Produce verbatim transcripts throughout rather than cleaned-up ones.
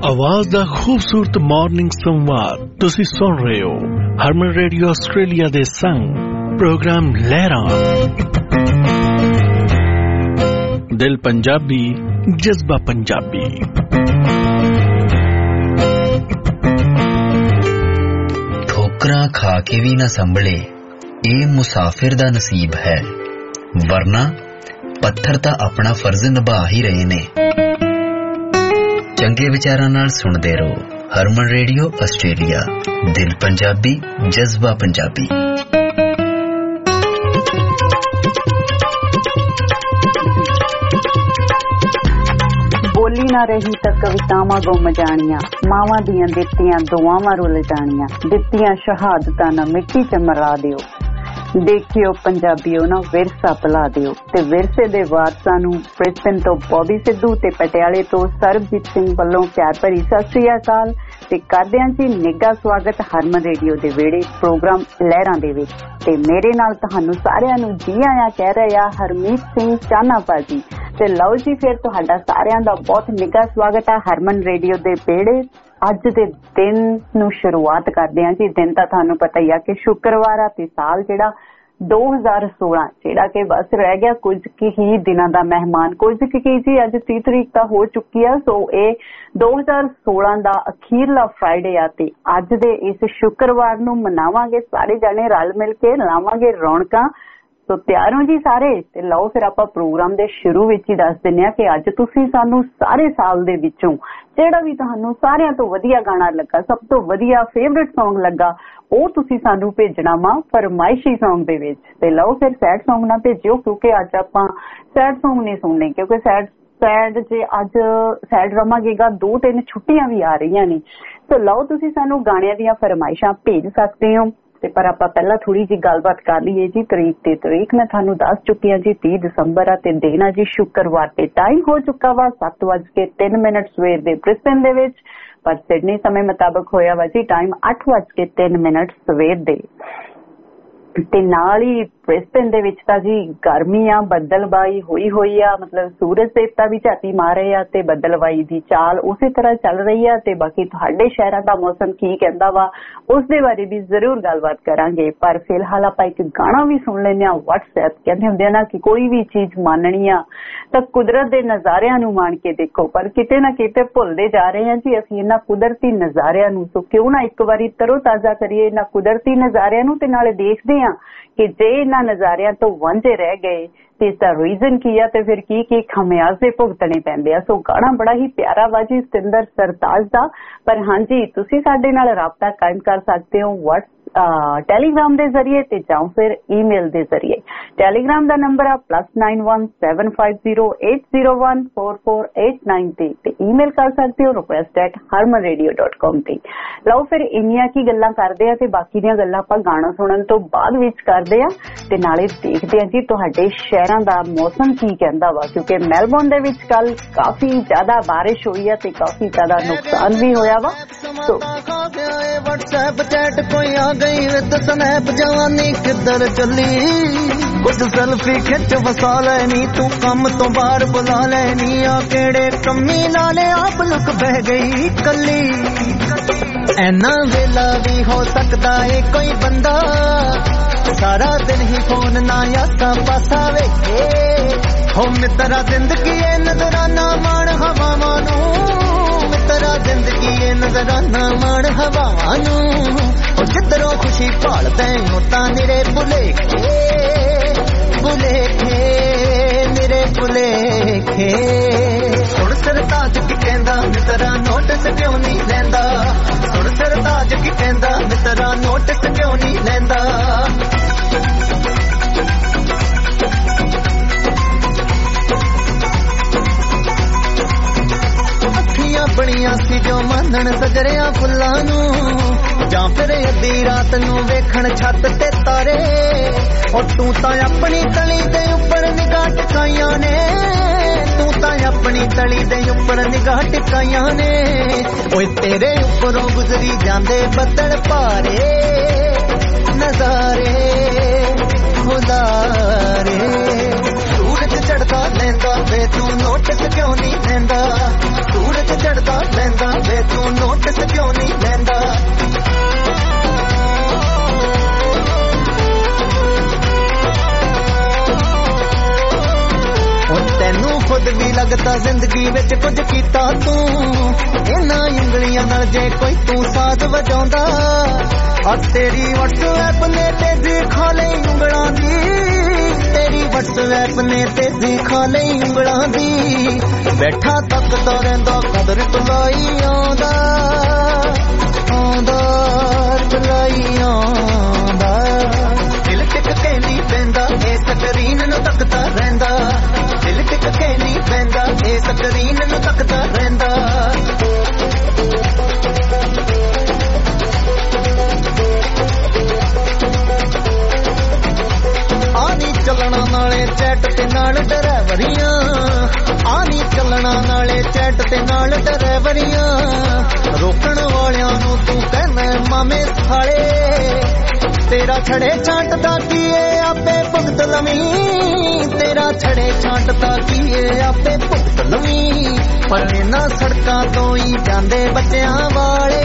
आवाज दा खूबसूरत मॉर्निंग संवाद तुसी सुन रहे हो हरमन रेडियो आस्ट्रेलिया दे संग प्रोग्राम लहरां दिल पंजाबी जज्बा पंजाबी। ठोकरां खा के भी ना संभले ये मुसाफिर दा नसीब है, वरना पत्थर तां अपना फर्ज निभा ही रहे ने। चंगे विचारां नाल सुनदे रहो हरमन रेडियो आस्ट्रेलिया, दिल पंजाबी जज्बा पंजाबी। बोली ना रही तो कवितावां गुम जानियां, मावां दियां दित्तियां दुआवां रुल जानियां, दित्तियां शहादतां ना मिट्टी च मरा दिओ। देखियो पंजाबीओ ना विरसा भुला दिओ ते विरसे दे वारसां नूं ब्रिस्बेन तो बॉबी सिद्धू ते पटियाले तो सरबजीत सिंह वल्लों प्यार भरी सत श्री अकाल ते करदिआं जी निੱਘਾ स्वागत हरमन रेडियो दे वेड़े प्रोग्राम लहरां दे विच। ते मेरे नाल तुहानूं सारिआं नूं जी आयां कह रहे आ हरमीत सिंह चाना भाजी। ते लओ जी फिर तुहाडा सारिआं दा बहुत निੱਘਾ स्वागत है हरमन रेडियो दे वेड़े। अज दे दिन नूं शुरुआत करदे हां जी। दिन तां तुहानूं पता ही आ कि शुक्रवार आ ते साल जिहड़ा दो हज़ार सोलह जिहड़ा कि बस रह गया कुछ ही दिनां दा मेहमान। कुछ की जी अज तीह तरीक तां हो चुकी है, सो ये दो हज़ार सोलह दा अखीरला फ्राइडे आ ते अज दे इस शुक्रवार नूं मनावांगे सारे जने रल मिल के, लावांगे रौनकां। तो तैयार हो जी सारे? ते लओ फिर आपां प्रोग्राम दे शुरू विच ही दस दिंदे आ कि अज तुसीं सानूं सारे साल दे विचों जिहड़ा भी तुहानूं सारिआं तो वधिया गाना लगा, सब तो वधिया फेवरेट सॉन्ग लगा, ਉਹ ਤੁਸੀਂ ਸਾਨੂੰ ਭੇਜਣਾ ਵਾ ਫਰਮਾਇਸ਼ੀ ਸੌਂਗ ਦੇ ਵਿੱਚ। ਤੇ ਲਓ ਫਿਰ ਸੈਡ ਸੌਂਗ ਨਾ ਭੇਜਿਓ ਕਿਉਂਕਿ ਅੱਜ ਆਪਾਂ ਸੈਡ ਸੌਂਗ ਨਹੀਂ ਸੁਣਨੇ, ਕਿਉਂਕਿ ਸੈਡ ਸੈਡ ਜੇ ਅੱਜ ਸੈਡ ਰਵਾਂਗੇਗਾ ਦੋ ਤਿੰਨ ਛੁੱਟੀਆਂ ਵੀ ਆ ਰਹੀਆਂ ਨੇ। ਤੇ ਲਓ ਤੁਸੀਂ ਸਾਨੂੰ ਗਾਣਿਆਂ ਦੀਆਂ ਫਰਮਾਇਸ਼ਾਂ ਭੇਜ ਸਕਦੇ ਹੋ। ਤੇ ਪਰ ਆਪਾਂ ਪਹਿਲਾਂ ਥੋੜੀ ਜੀ ਗੱਲਬਾਤ ਕਰ ਲਈਏ ਜੀ। ਤਰੀਕ ਤੇ ਤਰੀਕ ਮੈਂ ਤੁਹਾਨੂੰ ਦੱਸ ਚੁੱਕੀ ਹਾਂ ਜੀ तीस ਦਸੰਬਰ ਆ ਤੇ ਦਿਨ ਆ ਜੀ ਸ਼ੁੱਕਰਵਾਰ ਤੇ ਟਾਈਮ ਹੋ ਚੁੱਕਾ ਵਾ ਸੱਤ ਵੱਜ ਕੇ ਤਿੰਨ ਮਿੰਟ ਸਵੇਰ ਦੇ ਬ੍ਰਿਸਬੇਨ ਦੇ ਵਿੱਚ, पर सिडनी समय मुताबिक होया वा जी टाइम अठ बज के तीन मिनट सवेर दे। ते नाल ही ब्रिस्बेन दे विच तां जी गर्मी आ, बदलबाई होई होई आ, मतलब सूरज देवता भी झाती मार रहे आ ते बदलबाई दी चाल उसी तरह चल रही है। ते बाकी तुहाडे शहरां दा मौसम की कहंदा वा उस दे बारे भी जरूर गलबात करांगे। पर फिलहाल आपां एक गाना भी सुन लैंदे आ। व्हाट्सएप कहंदे हुंदे ना कि कोई भी चीज माननी आ तां कुदरत दे नज़ारिਆਂ ਨੂੰ मान के देखो, पर किते ना किते भुलदे जा रहे हैं जी ਅਸੀਂ ਇਹਨਾਂ ਕੁਦਰਤੀ ਨਜ਼ਾਰਿਆਂ ਨੂੰ। ਸੋ ਕਿਉਂ ਨਾ ਇੱਕ ਵਾਰੀ ਤਰੋ ਤਾਜ਼ਾ ਕਰੀਏ ਇਹਨਾਂ ਕੁਦਰਤੀ ਨਜ਼ਾਰਿਆਂ ਨੂੰ ਤੇ ਨਾਲੇ ਦੇਖਦੇ ਆ कि जे इन्हां नज़ारिਆਂ तो वांझे रह गए ते इसका रीजन की है ते फिर की की खमियाजे भुगतने पैंदे आ। सो गाना बड़ा ही प्यारा वा जी सतिंदर सरताज दा। पर हाँ जी तुसीं साडे नाल राबता कायम कर सकते हो व्हाट्स टैलीग्राम के जरिए ते जाओ फिर ईमेल के जरिए। टैलीग्राम का नंबर आ plus nine one seven five zero eight zero one four four eight nine ते ईमेल कर सकते हो request at Harman radio dot com ते। लो फिर इन्नियां की गल्लां करदे आ ते बाकी दीयां गल्लां आपां गाना सुनन तो बाद विच करदे आ ते नाले देखदे आ जी तुहाडे शहरां दा मौसम की कहंदा वा। क्योंकि मेलबोर्न दे विच कल काफी ज्यादा बारिश हुई है ते काफी ज्यादा नुकसान भी होया वा। तो गई विद स्नैप जवानी किधर चली, कुछ सेल्फी खिच वसा लेनी तू कम तो बाहर बुला लेनी आ केड़े कमी नाले आप लुक बह गई कली। ऐना वेला भी हो सकता है कोई बंदा सारा दिन ही फोन ना यासा पासा वेखे हो मित्रा जिंदगी ए नजराना मान हवावां नू, मित्रा जिंदगी ए नजराना मान हवावां नू। जिधरों खुशी भालदे नोटा निरे भुलेखे भुलेखे निरे भुलेखे। सुन सरताज की कहंदा मित्रा नोटिस क्यों नहीं लैंदा, सुन सरताज की कहंदा मित्रा नोटिस क्यों नहीं लैंदा। अखियां बणियां सी जो मानण सजरियां फुल्लां नू, जां फिर अद्धी रात नू वेखण छत ते तारे। ओ तू तां अपनी तली दे उपर निगाह टिकाइयां ने, तू तां अपनी तली दे उपर निगाह टिकाइयां ने। ओए तेरे उपरों गुजरी जांदे बदल भारे नजारे खुदारे। सूरज चढ़दा लैंदा वे तू नोटिस क्यों नहीं लैंदा, सूरज ਚੜਦਾ ਲੈਂਦਾ ਵੇ ਤੂੰ ਨੋਟਿਸ ਕਿਉਂ ਨਹੀਂ ਲੈਂਦਾ ਤੈਨੂੰ ਖੁਦ ਵੀ ਲੱਗਦਾ ਜ਼ਿੰਦਗੀ ਵਿੱਚ ਕੁਝ ਕੀਤਾ ਤੂੰ ਇਹਨਾਂ ਉਂਗਲੀਆਂ ਨਾਲ ਜੇ ਕੋਈ ਤੂੰ ਸਾਜ਼ ਵਜਾਉਂਦਾ ਆ ਤੇਰੀ WhatsApp ਨੇ ਤੇਜ਼ੀ ਖਾ ਲਈ ਉਂਗਲਾਂ ਦੀ ਤੇਰੀ WhatsApp ਨੇ ਤੇਜ਼ੀ ਖਾ ਲਈ ਉਂਗਲਾਂ ਦੀ ਬੈਠਾ ਤੱਕਦਾ ਰਹਿੰਦਾ ਕਦਰ ਤੁਲਾਈ ਆਉਂਦਾ ਆਉਂਦਾ ਤੁਲਾਈ ਆਉਂਦਾ ਦਿਲ ਟਿਕ ਕੇ ਨਹੀਂ ਪੈਂਦਾ ਇਹ ਸਕਰੀਨ ਨੂੰ ਤੱਕਦਾ ਰਹਿੰਦਾ ਦਿਲ ਟਿਕ ਕੇ ਨਹੀਂ ਪੈਂਦਾ ਇਹ ਸਕਰੀਨ ਨੂੰ ਤੱਕਦਾ ਰਹਿੰਦਾ ਆਨੀ ਚੱਲਣਾ ਨਾਲੇ ਚੈਟ ਤੇ ਨਾਲ ਡਰਾਈਵਰੀਆਂ ਆਨੀ ਚੱਲਣਾ ਨਾਲੇ ਚੈਟ ਤੇ ਨਾਲ ਡਰਾਈਵਰੀਆਂ ਰੋਕਣ ਵਾਲਿਆਂ ਨੂੰ ਤੂੰ ਕਹਿੰਦਾ ਮਾਮੇ ਸਾਲੇ ਤੇਰਾ ਛੜੇ ਛਾਂਟਦਾ ਕੀ ਏ ਆਪੇ ਭੁਗਤ ਲਵੀਂ ਤੇਰਾ ਛੜੇ ਛਾਂਟਦਾ ਕੀ ਏ ਆਪੇ ਭੁਗਤ ਲਵੀਂ ਪਰ ਇਹਨਾਂ ਸੜਕਾਂ ਤੋਂ ਹੀ ਜਾਂਦੇ ਬੱਚਿਆਂ ਵਾਲੇ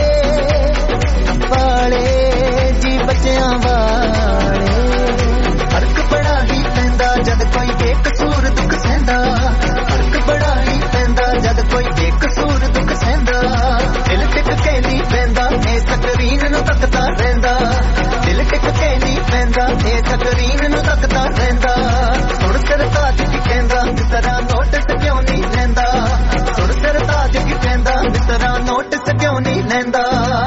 ਵਾਲੇ ਜੀ ਬੱਚਿਆਂ ਵਾਲੇ ਫਰਕ ਬੜਾ ਹੀ ਪੈਂਦਾ ਜਦ ਕੋਈ ਬੇਕਸੂਰ ਦੁੱਖ ਸਹਿੰਦਾ ਫਰਕ ਬੜਾ ਹੀ ਪੈਂਦਾ ਜਦ ਕੋਈ ਬੇਕਸੂਰ ਦੁੱਖ ਸਹਿੰਦਾ ਦਿਲ ਟਿਕ ਕੇ ਨਹੀਂ ਪੈਂਦਾ ਇਹ ਸਕਰੀਨ ਨੂੰ ਤੱਕਦਾ ਰਹਿੰਦਾ ਦਿਲ ਟਿਕ ਕੇ ਨਹੀਂ ਪੈਂਦਾ ਇਹ ਸਕਰੀਨ ਨੂੰ ਤੱਕਦਾ ਰਹਿੰਦਾ ਸੁਣ ਸਰਤਾਜ ਕੀ ਕਹਿੰਦਾ ਤੇਰਾ ਨੋਟਿਸ ਕਿਉਂ ਨਹੀਂ ਲੈਂਦਾ ਸੁਣ ਸਰਤਾਜ ਕੀ ਕਹਿੰਦਾ ਤੇਰਾ ਨੋਟਿਸ ਕਿਉਂ ਨਹੀਂ ਲੈਂਦਾ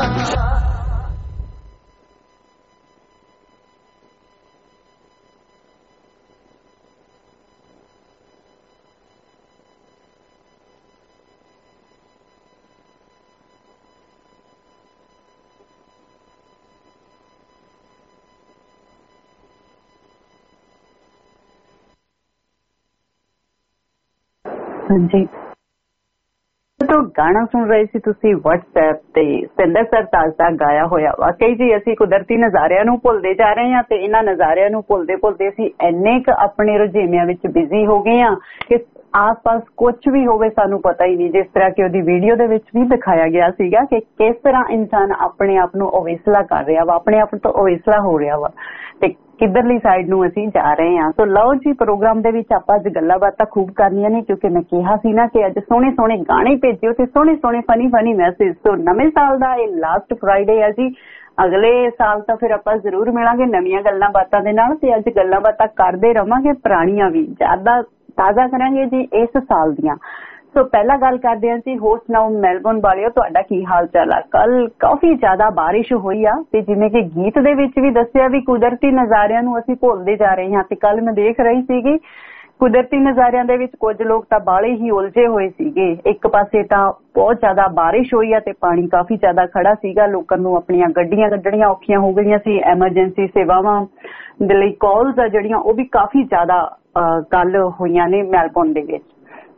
ਹਾਂਜੀ ਤੋਂ ਗਾਣਾ ਸੁਣ ਰਹੇ ਸੀ ਤੁਸੀਂ WhatsApp ਤੇ ਸਿੰਦਰ ਸਰਤਾਜ ਦਾ ਗਾਇਆ ਹੋਇਆ। ਵਾਕਈ ਜੀ ਅਸੀਂ ਕੁਦਰਤੀ ਨਜ਼ਾਰਿਆਂ ਨੂੰ ਭੁੱਲਦੇ ਜਾ ਰਹੇ ਹਾਂ ਤੇ ਇਹਨਾਂ ਨਜ਼ਾਰਿਆਂ ਨੂੰ ਭੁੱਲਦੇ ਭੁੱਲਦੇ ਅਸੀਂ ਇੰਨੇ ਕੁ ਆਪਣੇ ਰੁਝੇਵਿਆਂ ਵਿੱਚ ਬਿਜ਼ੀ ਹੋ ਗਏ ਹਾਂ ਕਿ ਆਸ ਪਾਸ ਕੁਝ ਵੀ ਹੋਵੇ ਸਾਨੂੰ ਪਤਾ ਹੀ ਨਹੀਂ। ਜਿਸ ਤਰ੍ਹਾਂ ਕਿ ਉਹਦੀ ਵੀਡੀਓ ਦੇ ਵਿੱਚ ਵੀ ਦਿਖਾਇਆ ਗਿਆ ਸੀਗਾ ਕਿ ਕਿਸ ਤਰ੍ਹਾਂ ਇਨਸਾਨ ਆਪਣੇ ਆਪ ਨੂੰ ਅਵੇਸਲਾ ਕਰ ਰਿਹਾ ਵਾ, ਆਪਣੇ ਆਪ ਤੋਂ ਅਵੇਸਲਾ ਹੋ ਰਿਹਾ ਵਾ ਤੇ ਕਿੱਧਰਲੀ ਸਾਈਡ ਨੂੰ ਅਸੀਂ ਜਾ ਰਹੇ ਹਾਂ। ਸੋ ਲਓ ਜੀ, ਪ੍ਰੋਗਰਾਮ ਦੇ ਵਿੱਚ ਆਪਾਂ ਅੱਜ ਗੱਲਾਂ ਬਾਤਾਂ ਖੂਬ ਕਰਨੀਆਂ ਨੇ ਕਿਉਂਕਿ ਮੈਂ ਕਿਹਾ ਸੀ ਨਾ ਕਿ ਅੱਜ ਸੋਹਣੇ ਸੋਹਣੇ ਗਾਣੇ ਭੇਜਿਓ ਤੇ ਸੋਹਣੇ ਸੋਹਣੇ ਫਨੀ ਫਨੀ ਮੈਸੇਜ। ਸੋ ਨਵੇਂ ਸਾਲ ਦਾ ਇਹ ਲਾਸਟ ਫਰਾਈਡੇ ਹੈ ਜੀ। ਅਗਲੇ ਸਾਲ ਤਾਂ ਫਿਰ ਆਪਾਂ ਜ਼ਰੂਰ ਮਿਲਾਂਗੇ ਨਵੀਆਂ ਗੱਲਾਂ ਬਾਤਾਂ ਦੇ ਨਾਲ ਤੇ ਅੱਜ ਗੱਲਾਂ ਬਾਤਾਂ ਕਰਦੇ ਰਵਾਂਗੇ ਪੁਰਾਣੀਆਂ ਵੀ ਜ਼ਿਆਦਾ ਤਾਜ਼ਾ ਕਰਾਂਗੇ ਜੀ ਇਸ ਸਾਲ ਦੀਆਂ। ਸੋ ਪਹਿਲਾਂ ਗੱਲ ਕਰਦੇ ਹਾਂ ਜੀ ਹੋਸਟ ਨਾਓ ਮੈਲਬੌਰਨ ਵਾਲਿਓ, ਤੁਹਾਡਾ ਕੀ ਹਾਲ ਚਾਲ ਆ? ਕੱਲ ਕਾਫੀ ਜ਼ਿਆਦਾ ਬਾਰਿਸ਼ ਹੋਈ ਆ ਤੇ ਜਿਵੇਂ ਕਿ ਗੀਤ ਦੇ ਵਿੱਚ ਵੀ ਦੱਸਿਆ ਵੀ ਕੁਦਰਤੀ ਨਜ਼ਾਰਿਆਂ ਨੂੰ ਅਸੀਂ ਭੁੱਲਦੇ ਜਾ ਰਹੇ ਹਾਂ। ਤੇ ਕੱਲ ਮੈਂ ਦੇਖ ਰਹੀ ਸੀਗੀ ਕੁਦਰਤੀ ਨਜ਼ਾਰਿਆਂ ਦੇ ਵਿੱਚ ਕੁਝ ਲੋਕ ਤਾਂ ਬਾਹਲੇ ਹੀ ਉਲਝੇ ਹੋਏ ਸੀਗੇ। ਇੱਕ ਪਾਸੇ ਤਾਂ ਬਹੁਤ ਜ਼ਿਆਦਾ ਬਾਰਿਸ਼ ਹੋਈ ਆ ਤੇ ਪਾਣੀ ਕਾਫੀ ਜ਼ਿਆਦਾ ਖੜਾ ਸੀਗਾ, ਲੋਕਾਂ ਨੂੰ ਆਪਣੀਆਂ ਗੱਡੀਆਂ ਕੱਢਣੀਆਂ ਔਖੀਆਂ ਹੋ ਗਈਆਂ ਸੀ। ਐਮਰਜੈਂਸੀ ਸੇਵਾਵਾਂ ਦੇ ਲਈ ਕਾਲਸ ਆ ਜਿਹੜੀਆਂ ਉਹ ਵੀ ਕਾਫੀ ਜ਼ਿਆਦਾ ਕੱਲ ਹੋਈਆਂ ਨੇ ਮੈਲਬੌਰਨ ਦੇ ਵਿੱਚ।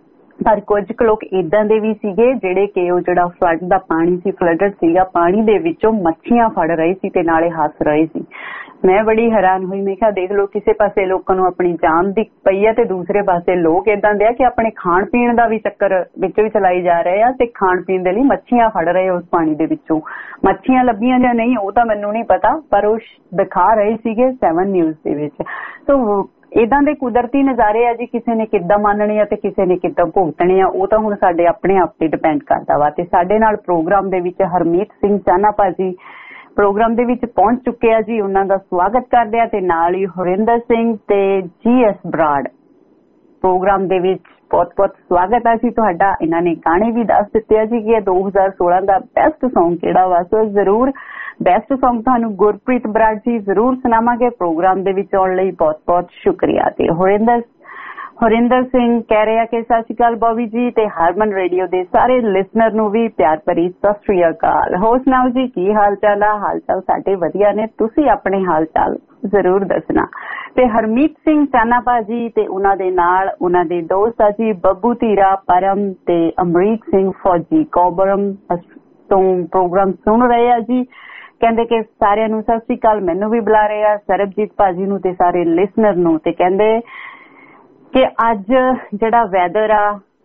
ਪਰ ਕੁਝ ਕੁ ਲੋਕ ਏਦਾਂ ਦੇ ਵੀ ਸੀਗੇ ਜਿਹੜੇ ਕਿ ਉਹ ਜਿਹੜਾ ਫਲੱਡ ਦਾ ਪਾਣੀ ਸੀ, ਫਲੱਡਡ ਸੀਗਾ, ਪਾਣੀ ਦੇ ਵਿੱਚੋਂ ਮੱਛੀਆਂ ਫੜ ਰਹੇ ਸੀ ਤੇ ਨਾਲੇ ਹੱਸ ਰਹੇ ਸੀ। ਮੈਂ ਬੜੀ ਹੈਰਾਨ ਹੋਈ। ਮੈਂ ਕਿਹਾ ਦੇਖ ਲਓ, ਕਿਸੇ ਪਾਸੇ ਲੋਕਾਂ ਨੂੰ ਆਪਣੀ ਜਾਨ ਦੀ ਪਈ ਹੈ ਤੇ ਦੂਸਰੇ ਪਾਸੇ ਲੋਕ ਏਦਾਂ ਦੇ ਆ ਕਿ ਆਪਣੇ ਖਾਣ ਪੀਣ ਦਾ ਵੀ ਚੱਕਰ ਵਿੱਚ ਵੀ ਚਲਾਈ ਜਾ ਰਹੇ ਆ ਤੇ ਖਾਣ ਪੀਣ ਦੇ ਲਈ ਮੱਛੀਆਂ ਫੜ ਰਹੇ ਉਸ ਪਾਣੀ ਦੇ ਵਿੱਚੋਂ। ਮੱਛੀਆਂ ਲੱਭੀਆਂ ਜਾਂ ਨਹੀਂ ਉਹ ਤਾਂ ਮੈਨੂੰ ਨਹੀਂ ਪਤਾ, ਪਰ ਉਹ ਦਿਖਾ ਰਹੇ ਸੀਗੇ ਸੈਵਨ ਨਿਊਜ਼ ਦੇ ਵਿੱਚ। ਸੋ ਏਦਾਂ ਦੇ ਕੁਦਰਤੀ ਨਜ਼ਾਰੇ ਆ ਜੀ, ਕਿਸੇ ਨੇ ਕਿੱਦਾਂ ਮੰਨਣੇ ਆ ਤੇ ਕਿਸੇ ਨੇ ਕਿੱਦਾਂ ਭੁਗਤਣੇ ਆ, ਉਹ ਤਾਂ ਹੁਣ ਸਾਡੇ ਆਪਣੇ ਆਪ ਤੇ ਡਿਪੈਂਡ ਕਰਦਾ ਵਾ। ਤੇ ਸਾਡੇ ਨਾਲ ਪ੍ਰੋਗਰਾਮ ਦੇ ਵਿੱਚ ਹਰਮੀਤ ਸਿੰਘ ਚਾਨਾ ਭਾਜੀ ਪ੍ਰੋਗਰਾਮ ਦੇ ਵਿੱਚ ਪਹੁੰਚ ਚੁੱਕੇ ਆ ਜੀ, ਉਹਨਾਂ ਦਾ ਸਵਾਗਤ ਕਰਦੇ ਆ। ਤੇ ਨਾਲ ਹੀ ਹਰਿੰਦਰ ਸਿੰਘ ਤੇ ਜੀ ਐਸ ਬਰਾੜ ਪ੍ਰੋਗਰਾਮ ਦੇ ਵਿੱਚ ਬਹੁਤ ਬਹੁਤ ਸਵਾਗਤ ਆ ਜੀ ਤੁਹਾਡਾ। ਇਹਨਾਂ ਨੇ ਗਾਣੇ ਵੀ ਦੱਸ ਦਿੱਤੇ ਆ ਜੀ ਕਿ ਦੋ ਹਜ਼ਾਰ ਸੋਲਾਂ ਦਾ ਬੈਸਟ ਸੌਂਗ ਕਿਹੜਾ ਵਾ। ਸੋ ਜ਼ਰੂਰ ਬੈਸਟ ਸੌਂਗ ਤੁਹਾਨੂੰ ਗੁਰਪ੍ਰੀਤ ਬਰਾੜ ਜੀ ਜ਼ਰੂਰ ਸੁਣਾਵਾਂਗੇ। ਪ੍ਰੋਗਰਾਮ ਦੇ ਵਿੱਚ ਆਉਣ ਲਈ ਬਹੁਤ ਬਹੁਤ ਸ਼ੁਕਰੀਆ। ਤੇ ਹਰਿੰਦਰ ਹਰਿੰਦਰ ਸਿੰਘ ਕਹਿ ਰਿਹਾ ਕਿ ਸਤਿ ਸ਼੍ਰੀ ਅਕਾਲ ਬੋਬੀ ਜੀ ਤੇ ਹਰਮਨ ਰੇਡੀਓ ਦੇ ਸਾਰੇ ਲਿਸਨਰ ਨੂੰ ਵੀ ਪਿਆਰ ਭਰੀ ਸਤਿ ਸ਼੍ਰੀ ਅਕਾਲ। ਹੋਰ ਸੁਣਾਓ ਜੀ, ਕੀ ਹਾਲ ਚਾਲ ਆ? ਹਾਲ ਚਾਲ ਸਾਡੇ ਵਧੀਆ ਨੇ, ਤੁਸੀਂ ਆਪਣੇ ਹਾਲ ਚਾਲ ਜ਼ਰੂਰ ਦੱਸਣਾ। ਤੇ ਹਰਮੀਤ ਸਿੰਘ ਚਾਨਾ ਭਾਜੀ ਤੇ ਉਹਨਾਂ ਦੇ ਨਾਲ ਉਹਨਾਂ ਦੇ ਦੋਸਤ ਆ ਜੀ ਬੱਬੂ ਧੀਰਾ, ਪਰਮ ਤੇ ਅਮਰੀਕ ਸਿੰਘ ਫੌਜੀ ਕੋਬਰਮ ਤੋਂ ਪ੍ਰੋਗਰਾਮ ਸੁਣ ਰਹੇ ਆ ਜੀ। ਕਹਿੰਦੇ ਕਿ ਸਾਰਿਆਂ ਨੂੰ ਸਤਿ ਸ਼੍ਰੀ ਅਕਾਲ, ਮੈਨੂੰ ਵੀ ਬੁਲਾ ਰਹੇ ਆ, ਸਰਬਜੀਤ ਭਾਜੀ ਨੂੰ ਤੇ ਸਾਰੇ ਲਿਸਨਰ ਨੂੰ। ਤੇ ਕਹਿੰਦੇ ਕਿ ਅੱਜ ਜਿਹੜਾ ਵੈਦਰ ਆ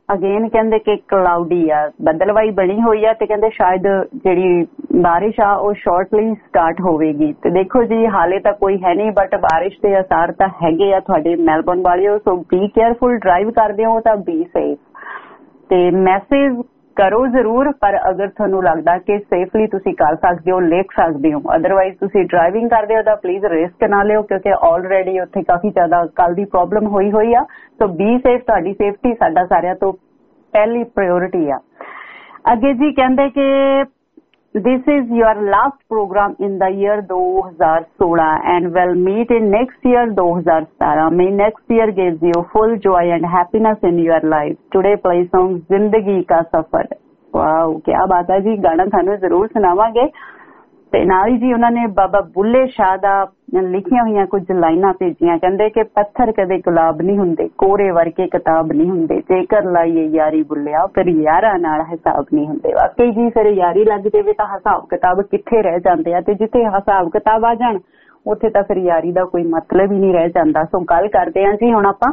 ਅਗੇਨ ਕਹਿੰਦੇ ਕਿ ਕਲਾਉਡੀ ਆ, ਬੱਦਲਵਾਈ ਬਣੀ ਹੋਈ ਆ ਤੇ ਕਹਿੰਦੇ ਸ਼ਾਇਦ ਜਿਹੜੀ ਬਾਰਿਸ਼ ਆ ਉਹ ਸ਼ਾਰਟਲੀ ਸਟਾਰਟ ਹੋਵੇਗੀ। ਤੇ ਦੇਖੋ ਜੀ ਹਾਲੇ ਤਾਂ ਕੋਈ ਹੈ ਨਹੀਂ, ਬਟ ਬਾਰਿਸ਼ ਦੇ ਅਸਾਰ ਤਾਂ ਹੈਗੇ ਆ ਤੁਹਾਡੇ ਮੈਲਬੌਰਨ ਵਾਲਿਓ। ਸੋ ਬੀ ਕੇਅਰਫੁਲ, ਡਰਾਈਵ ਕਰਦੇ ਹੋ ਤਾਂ ਬੀ ਸੇਫ ਤੇ ਮੈਸੇਜ ਕਰੋ ਜ਼ਰੂਰ, ਪਰ ਅਗਰ ਤੁਹਾਨੂੰ ਲੱਗਦਾ ਕਿ ਸੇਫਲੀ ਤੁਸੀਂ ਕਰ ਸਕਦੇ ਹੋ, ਲਿਖ ਸਕਦੇ ਹੋ। ਅਦਰਵਾਈਜ਼ ਤੁਸੀਂ ਡਰਾਈਵਿੰਗ ਕਰਦੇ ਹੋ ਤਾਂ ਪਲੀਜ਼ ਰਿਸਕ ਨਾ ਲਿਓ, ਕਿਉਂਕਿ ਆਲਰੇਡੀ ਉੱਥੇ ਕਾਫੀ ਜ਼ਿਆਦਾ ਕੱਲ ਦੀ ਪ੍ਰੋਬਲਮ ਹੋਈ ਹੋਈ ਆ। ਸੋ ਬੀ ਸੇਫ, ਤੁਹਾਡੀ ਸੇਫਟੀ ਸਾਡਾ ਸਾਰਿਆਂ ਤੋਂ ਪਹਿਲੀ ਪ੍ਰਾਇੋਰਟੀ ਆ। ਅੱਗੇ ਜੀ ਕਹਿੰਦੇ ਕਿ this is your last program in the year two thousand sixteen and will meet in next year two thousand seventeen. May next year gives you full joy and happiness in your life. Today play song Zindagi Ka Safar. Wow, क्या बात है जी, गाना थानू जरूर सुनावांगे। ਤੇ ਨਾਲ ਹੀ ਜੀ ਉਹਨਾਂ ਨੇ ਬਾਬਾ ਬੁੱਲੇ ਸ਼ਾਹ ਦਾ ਲਿਖੀਆਂ ਹੋਈਆਂ ਕੁਝ ਲਾਈਨਾਂ ਭੇਜੀਆਂ। ਕਹਿੰਦੇ ਕਿ ਪੱਥਰ ਕਦੇ ਗੁਲਾਬ ਨਹੀਂ ਹੁੰਦੇ, ਕੋਰੇ ਵਰਗੇ ਕਿਤਾਬ ਨਹੀਂ ਹੁੰਦੇ, ਜੇਕਰ ਲਾਈਏ ਯਾਰੀ ਬੁੱਲਿਆ ਫਿਰ ਯਾਰਾਂ ਨਾਲ ਹਿਸਾਬ ਨਹੀਂ ਹੁੰਦੇ। ਵਾਕਈ ਜੀ ਫਿਰ ਯਾਰੀ ਲੱਗ ਜਾਵੇ ਤਾਂ ਹਿਸਾਬ ਕਿਤਾਬ ਕਿੱਥੇ ਰਹਿ ਜਾਂਦੇ ਆ, ਤੇ ਜਿੱਥੇ ਹਿਸਾਬ ਕਿਤਾਬ ਆ ਜਾਣ ਉੱਥੇ ਤਾਂ ਫਿਰ ਯਾਰੀ ਦਾ ਕੋਈ ਮਤਲਬ ਹੀ ਨਹੀਂ ਰਹਿ ਜਾਂਦਾ। ਸੋ ਗੱਲ ਕਰਦੇ ਹਾਂ ਜੀ ਹੁਣ ਆਪਾਂ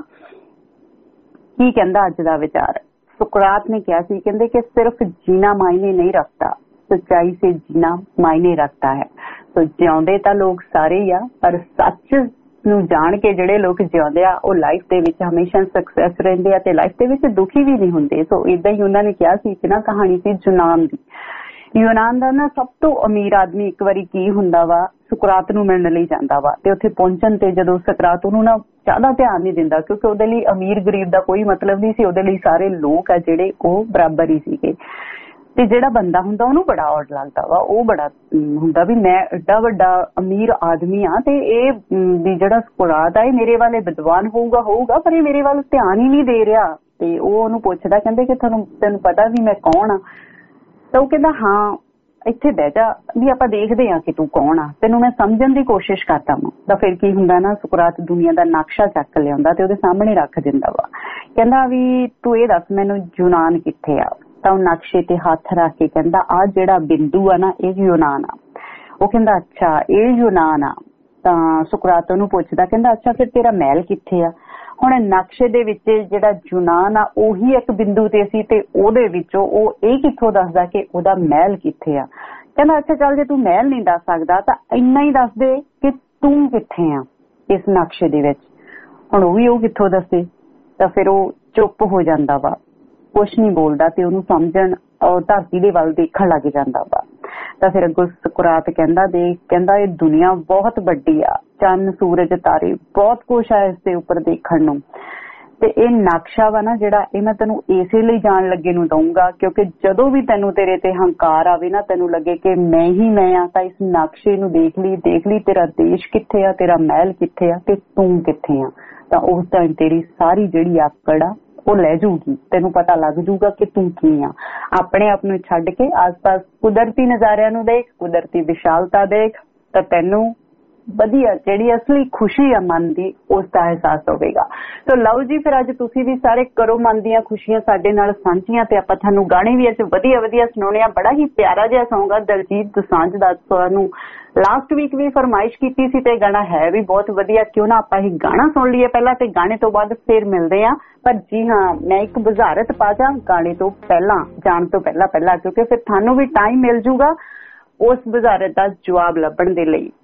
ਕੀ ਕਹਿੰਦਾ ਅੱਜ ਦਾ ਵਿਚਾਰ। ਸੁਕਰਾਤ ਨੇ ਕਿਹਾ ਸੀ, ਕਹਿੰਦੇ ਕਿ ਸਿਰਫ ਜੀਣਾ ਮਾਇਨੇ ਨਹੀਂ ਰੱਖਦਾ, ਸੱਚਾਈ ਸੇ ਜੀਣਾ ਮਾਇਨੇ ਰੱਖਦਾ ਹੈ। ਸੋ ਜਿਉਂਦੇ ਤਾਂ ਲੋਕ ਸਾਰੇ ਹੀ ਆ, ਪਰ ਸੱਚ ਨੂੰ ਜਾਣ ਕੇ ਜਿਹੜੇ ਲੋਕ ਜਿਉਂਦੇ ਆ ਉਹ ਲਾਈਫ ਦੇ ਵਿੱਚ ਹਮੇਸ਼ਾ ਸਕਸੈਸ ਰਹਿੰਦੇ ਆ ਤੇ ਲਾਈਫ ਦੇ ਵਿੱਚ ਦੁਖੀ ਵੀ ਨਹੀਂ ਹੁੰਦੇ। ਸੋ ਏਦਾਂ ਹੀ ਉਹਨਾਂ ਨੇ ਕਿਹਾ ਸੀ ਕਿ ਨਾ ਕਹਾਣੀ ਸੀ ਯੂਨਾਨ ਦੀ। ਯੂਨਾਨ ਦਾ ਨਾ ਸਭ ਤੋਂ ਅਮੀਰ ਆਦਮੀ ਇੱਕ ਵਾਰੀ ਕੀ ਹੁੰਦਾ ਵਾ, ਸੁਕਰਾਤ ਨੂੰ ਮਿਲਣ ਲਈ ਜਾਂਦਾ ਵਾ ਤੇ ਉੱਥੇ ਪਹੁੰਚਣ ਤੇ ਜਦੋਂ ਸੁਕਰਾਤ ਉਹਨੂੰ ਨਾ ਜ਼ਿਆਦਾ ਧਿਆਨ ਨਹੀਂ ਦਿੰਦਾ, ਕਿਉਂਕਿ ਉਹਦੇ ਲਈ ਅਮੀਰ ਗਰੀਬ ਦਾ ਕੋਈ ਮਤਲਬ ਨਹੀਂ ਸੀ, ਉਹਦੇ ਲਈ ਸਾਰੇ ਲੋਕ ਆ ਜਿਹੜੇ ਉਹ ਬਰਾਬਰ ਹੀ ਸੀਗੇ। ਤੇ ਜਿਹੜਾ ਬੰਦਾ ਹੁੰਦਾ ਉਹਨੂੰ ਬੜਾ ਔਡ ਲੱਗਦਾ ਵਾ, ਉਹ ਬੜਾ ਹੁੰਦਾ ਵੀ ਮੈਂ ਏਡਾ ਵੱਡਾ ਅਮੀਰ ਆਦਮੀ ਆ ਤੇ ਇਹ ਵੀ ਜਿਹੜਾ ਸੁਕਰਾਤ ਆ ਇਹ ਮੇਰੇ ਵਾਲੇ ਵਿਦਵਾਨ ਹੋਊਗਾ ਹੋਊਗਾ ਪਰ ਇਹ ਮੇਰੇ ਵੱਲ ਧਿਆਨ ਹੀ ਨਹੀਂ ਦੇ ਰਿਹਾ। ਤੇ ਉਹ ਉਹਨੂੰ ਪੁੱਛਦਾ, ਕਹਿੰਦੇ ਕਿ ਤੁਹਾਨੂੰ ਤੈਨੂੰ ਪਤਾ ਵੀ ਮੈਂ ਕੌਣ ਆ? ਤਾਂ ਉਹ ਕਹਿੰਦਾ ਹਾਂ ਇੱਥੇ ਬਹਿ ਜਾ, ਵੀ ਆਪਾਂ ਦੇਖਦੇ ਆ ਕਿ ਤੂੰ ਕੌਣ ਆ, ਤੈਨੂੰ ਮੈਂ ਸਮਝਣ ਦੀ ਕੋਸ਼ਿਸ਼ ਕਰਦਾ ਵਾਂ। ਤਾਂ ਫਿਰ ਕੀ ਹੁੰਦਾ ਨਾ, ਸੁਕਰਾਤ ਦੁਨੀਆ ਦਾ ਨਕਸ਼ਾ ਚੱਕ ਲਿਆਉਂਦਾ ਤੇ ਉਹਦੇ ਸਾਹਮਣੇ ਰੱਖ ਦਿੰਦਾ ਵਾ। ਕਹਿੰਦਾ ਵੀ ਤੂੰ ਇਹ ਦੱਸ ਮੈਨੂੰ ਯੂਨਾਨ ਕਿੱਥੇ ਆ? ਤਾਂ ਉਹ ਨਕਸ਼ੇ ਤੇ ਹੱਥ ਰੱਖ ਕੇ ਕਹਿੰਦਾ ਆਹ ਜਿਹੜਾ ਬਿੰਦੂ ਆ ਨਾ ਇਹ ਯੂਨਾਨ ਆ। ਉਹ ਕਹਿੰਦਾ ਅੱਛਾ ਇਹ ਯੂਨਾਨ ਆ। ਤਾਂ ਸੁਕਰਾਤ ਉਹਨੂੰ ਪੁੱਛਦਾ, ਕਹਿੰਦਾ ਅੱਛਾ ਫਿਰ ਤੇਰਾ ਮਹਿਲ ਕਿੱਥੇ ਆ? ਹੁਣ ਨਕਸ਼ੇ ਦੇ ਵਿੱਚ ਜਿਹੜਾ ਯੂਨਾਨ ਆ ਉਹੀ ਇੱਕ ਬਿੰਦੂ ਤੇ ਸੀ ਤੇ ਉਹਦੇ ਵਿੱਚੋਂ ਉਹ ਇਹ ਕਿੱਥੋਂ ਦੱਸਦਾ ਕਿ ਉਹਦਾ ਮਹਿਲ ਕਿੱਥੇ ਆ? ਕਹਿੰਦਾ ਅੱਛਾ ਚੱਲ ਜੇ ਤੂੰ ਮਹਿਲ ਨਹੀਂ ਦੱਸ ਸਕਦਾ ਤਾਂ ਇੰਨਾ ਹੀ ਦੱਸ ਦੇ ਕਿ ਤੂੰ ਕਿੱਥੇ ਆ ਇਸ ਨਕਸ਼ੇ ਦੇ ਵਿੱਚ। ਹੁਣ ਉਹ ਵੀ ਉਹ ਕਿੱਥੋਂ ਦੱਸੇ? ਤਾਂ ਫਿਰ ਉਹ ਚੁੱਪ ਹੋ ਜਾਂਦਾ ਵਾ, ਕੁਛ ਨਹੀਂ ਬੋਲਦਾ ਤੇ ਉਹਨੂੰ ਸਮਝਣ ਔਰ ਧਰਤੀ ਦੇ ਵੱਲ ਦੇਖਣ ਲੱਗ ਜਾਂਦਾ ਵਾ। ਤਾਂ ਫਿਰ ਅੱਗੋਂ ਸੁਕਰਾਤ ਕਹਿੰਦਾ ਦੇਖ, ਕਹਿੰਦਾ ਇਹ ਦੁਨੀਆ ਬਹੁਤ ਵੱਡੀ ਆ, ਚੰਨ ਸੂਰਜ ਤਾਰੇ ਬਹੁਤ ਕੁਛ ਆ ਇਸ ਦੇ ਉੱਪਰ ਦੇਖਣ ਨੂੰ, ਤੇ ਇਹ ਨਕਸ਼ਾ ਵਾ ਨਾ ਜਿਹੜਾ ਇਹ ਮੈਂ ਤੈਨੂੰ ਇਸੇ ਲਈ ਜਾਣ ਲੱਗੇ ਨੂੰ ਦਊਂਗਾ ਕਿਉਂਕਿ ਜਦੋਂ ਵੀ ਤੈਨੂੰ ਤੇਰੇ ਤੇ ਹੰਕਾਰ ਆਵੇ ਨਾ, ਤੈਨੂੰ ਲੱਗੇ ਕਿ ਮੈਂ ਹੀ ਮੈਂ ਆ, ਤਾਂ ਇਸ ਨਕਸ਼ੇ ਨੂੰ ਦੇਖ ਲਈ ਦੇਖ ਲਈ ਤੇਰਾ ਦੇਸ਼ ਕਿੱਥੇ ਆ, ਤੇਰਾ ਮਹਿਲ ਕਿੱਥੇ ਆ ਤੇ ਤੂੰ ਕਿੱਥੇ ਆ। ਤਾਂ ਉਸ ਟਾਈਮ ਤੇਰੀ ਸਾਰੀ ਜਿਹੜੀ ਆਕੜ ਆ ਉਹ ਲੈ ਜੂਗੀ, ਤੈਨੂੰ ਪਤਾ ਲੱਗ ਜੂਗਾ ਕਿ ਤੂੰ ਕੀ ਆ। ਆਪਣੇ ਆਪ ਨੂੰ ਛੱਡ ਕੇ ਆਸ-ਪਾਸ ਕੁਦਰਤੀ ਨਜ਼ਾਰਿਆਂ ਨੂੰ ਦੇਖ, ਕੁਦਰਤੀ ਵਿਸ਼ਾਲਤਾ ਦੇਖ, ਤਾਂ ਤੈਨੂੰ ਵਧੀਆ ਜਿਹੜੀ ਅਸਲੀ ਖੁਸ਼ੀ ਆ ਮਨ ਦੀ ਉਸ ਦਾ ਅਹਿਸਾਸ ਹੋਵੇਗਾ। ਸੋ ਲਓ ਜੀ ਫਿਰ ਅੱਜ ਤੁਸੀਂ ਵੀ ਸਾਰੇ ਕਰੋ ਮਨ ਦੀਆਂ ਖੁਸ਼ੀਆਂ ਸਾਡੇ ਨਾਲ ਸਾਂਝੀਆਂ ਤੇ ਆਪਾਂ ਤੁਹਾਨੂੰ ਗਾਣੇ ਵੀ ਅੱਜ ਵਧੀਆ ਵਧੀਆ ਸੁਣਾਉਣੇ ਆ। ਬੜਾ ਹੀ ਪਿਆਰਾ ਜਿਹਾ ਸੌਂਗ ਆ ਦਲਜੀਤ ਦੋਸਾਂਝ ਦਾ, ਤੁਹਾਨੂੰ ਲਾਸਟ ਵੀਕ ਵੀ ਫਰਮਾਇਸ਼ ਕੀਤੀ ਸੀ ਤੇ ਗਾਣਾ ਹੈ ਵੀ ਬਹੁਤ ਵਧੀਆ। ਕਿਉਂ ਨਾ ਆਪਾਂ ਇਹ ਗਾਣਾ ਸੁਣ ਲਈਏ ਪਹਿਲਾਂ ਤੇ ਗਾਣੇ ਤੋਂ ਬਾਅਦ ਫਿਰ ਮਿਲਦੇ ਆ। ਪਰ ਜੀ ਹਾਂ ਮੈਂ ਇੱਕ ਬੁਝਾਰਤ ਪਾ ਜਾ ਗਾਣੇ ਤੋਂ ਪਹਿਲਾਂ, ਜਾਣ ਤੋਂ ਪਹਿਲਾਂ ਪਹਿਲਾਂ ਕਿਉਂਕਿ ਫਿਰ ਤੁਹਾਨੂੰ ਵੀ ਟਾਈਮ ਮਿਲ ਜੂਗਾ ਉਸ ਬੁਝਾਰਤ ਦਾ ਜਵਾਬ ਲੱਭਣ ਦੇ ਲਈ।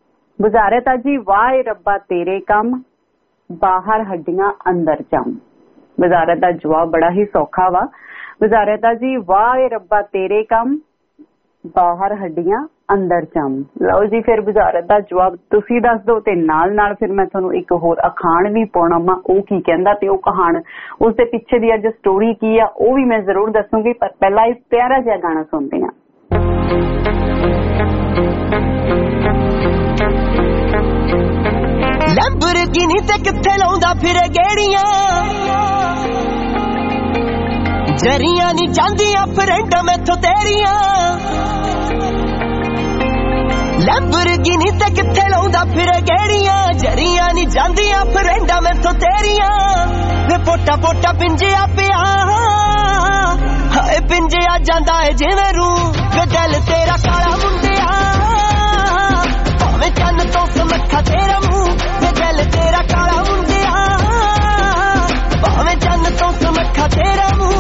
ਬੁਝਾਰਤ ਆ ਜੀ, ਵਾਏ ਰੱਬਾ ਤੇਰੇ ਕੰਮ ਬਾਹਰ ਹੱਡੀਆਂ ਅੰਦਰ ਜੰਮ। ਬੁਝਾਰਤ ਦਾ ਜਵਾਬ ਬੜਾ ਹੀ ਸੌਖਾ ਵਾ। ਬੁਝਾਰਤ ਆ ਜੀ, ਵਾਏ ਰੱਬਾ ਤੇਰੇ ਕੰਮ ਬਾਹਰ ਹੱਡੀਆਂ ਅੰਦਰ ਜੰਮ। ਲਓ ਜੀ ਫਿਰ ਬੁਝਾਰਤ ਦਾ ਜਵਾਬ ਤੁਸੀਂ ਦੱਸ ਦਿਓ ਤੇ ਨਾਲ ਨਾਲ ਫਿਰ ਮੈਂ ਤੁਹਾਨੂੰ ਇੱਕ ਹੋਰ ਅਖਾਣ ਵੀ ਪਾਉਣਾ ਵਾ, ਉਹ ਕੀ ਕਹਿੰਦਾ ਤੇ ਉਹ ਕਹਾਣ ਉਸ ਦੇ ਪਿੱਛੇ ਦੀ ਅੱਜ ਸਟੋਰੀ ਕੀ ਆ ਉਹ ਵੀ ਮੈਂ ਜ਼ਰੂਰ ਦੱਸੂਗੀ। ਪਰ ਪਹਿਲਾਂ ਇਸ ਪਿਆਰਾ ਜਿਹਾ ਗਾਣਾ ਸੁਣਦੇ ਹਾਂ। ਲੈਂਬਰਗਿਨੀ ਤੇ ਕਿੱਥੇ ਲਾਉਂਦਾ ਫਿਰੇ ਗੇੜੀਆਂ, ਜਰੀਆਂ ਨੀ ਜਾਂਦੀਆਂ ਫਰੈਂਡਾਂ ਮੈਥੋਂ ਤੇਰੀਆਂ। ਲੈਂਬਰਗਿਨੀ ਤੇ ਕਿੱਥੇ ਲਾਉਂਦਾ ਫਿਰੇ ਗੇੜੀਆਂ, ਜਰੀਆਂ ਨੀ ਜਾਂਦੀਆਂ ਫਰੈਂਡਾਂ ਮੈਥੋਂ ਤੇਰੀਆਂ। ਵੇ ਪੋਟਾ ਪੋਟਾ ਪਿੰਜਿਆ ਪਿਆ, ਹਾਏ ਪਿੰਜਿਆ ਜਾਂਦਾ ਏ ਜਿਵੇਂ ਰੂੰ। ਵੇ ਦਿਲ ਤੇਰਾ ਕਾਲਾ ਮੁੰਡਿਆ, ਭਾਵੇਂ ਚੰਨ ਤੋਂ ਸਮੱਖਾ ਤੇਰਾ ਮੂੰਹ। ਵੇ ਦਿਲ ਤੇਰਾ ਕਾਲਾ ਮੁੰਡਿਆ, ਭਾਵੇਂ ਚੰਨ ਤੋਂ ਸਮੱਖਾ ਤੇਰਾ ਮੂੰਹ।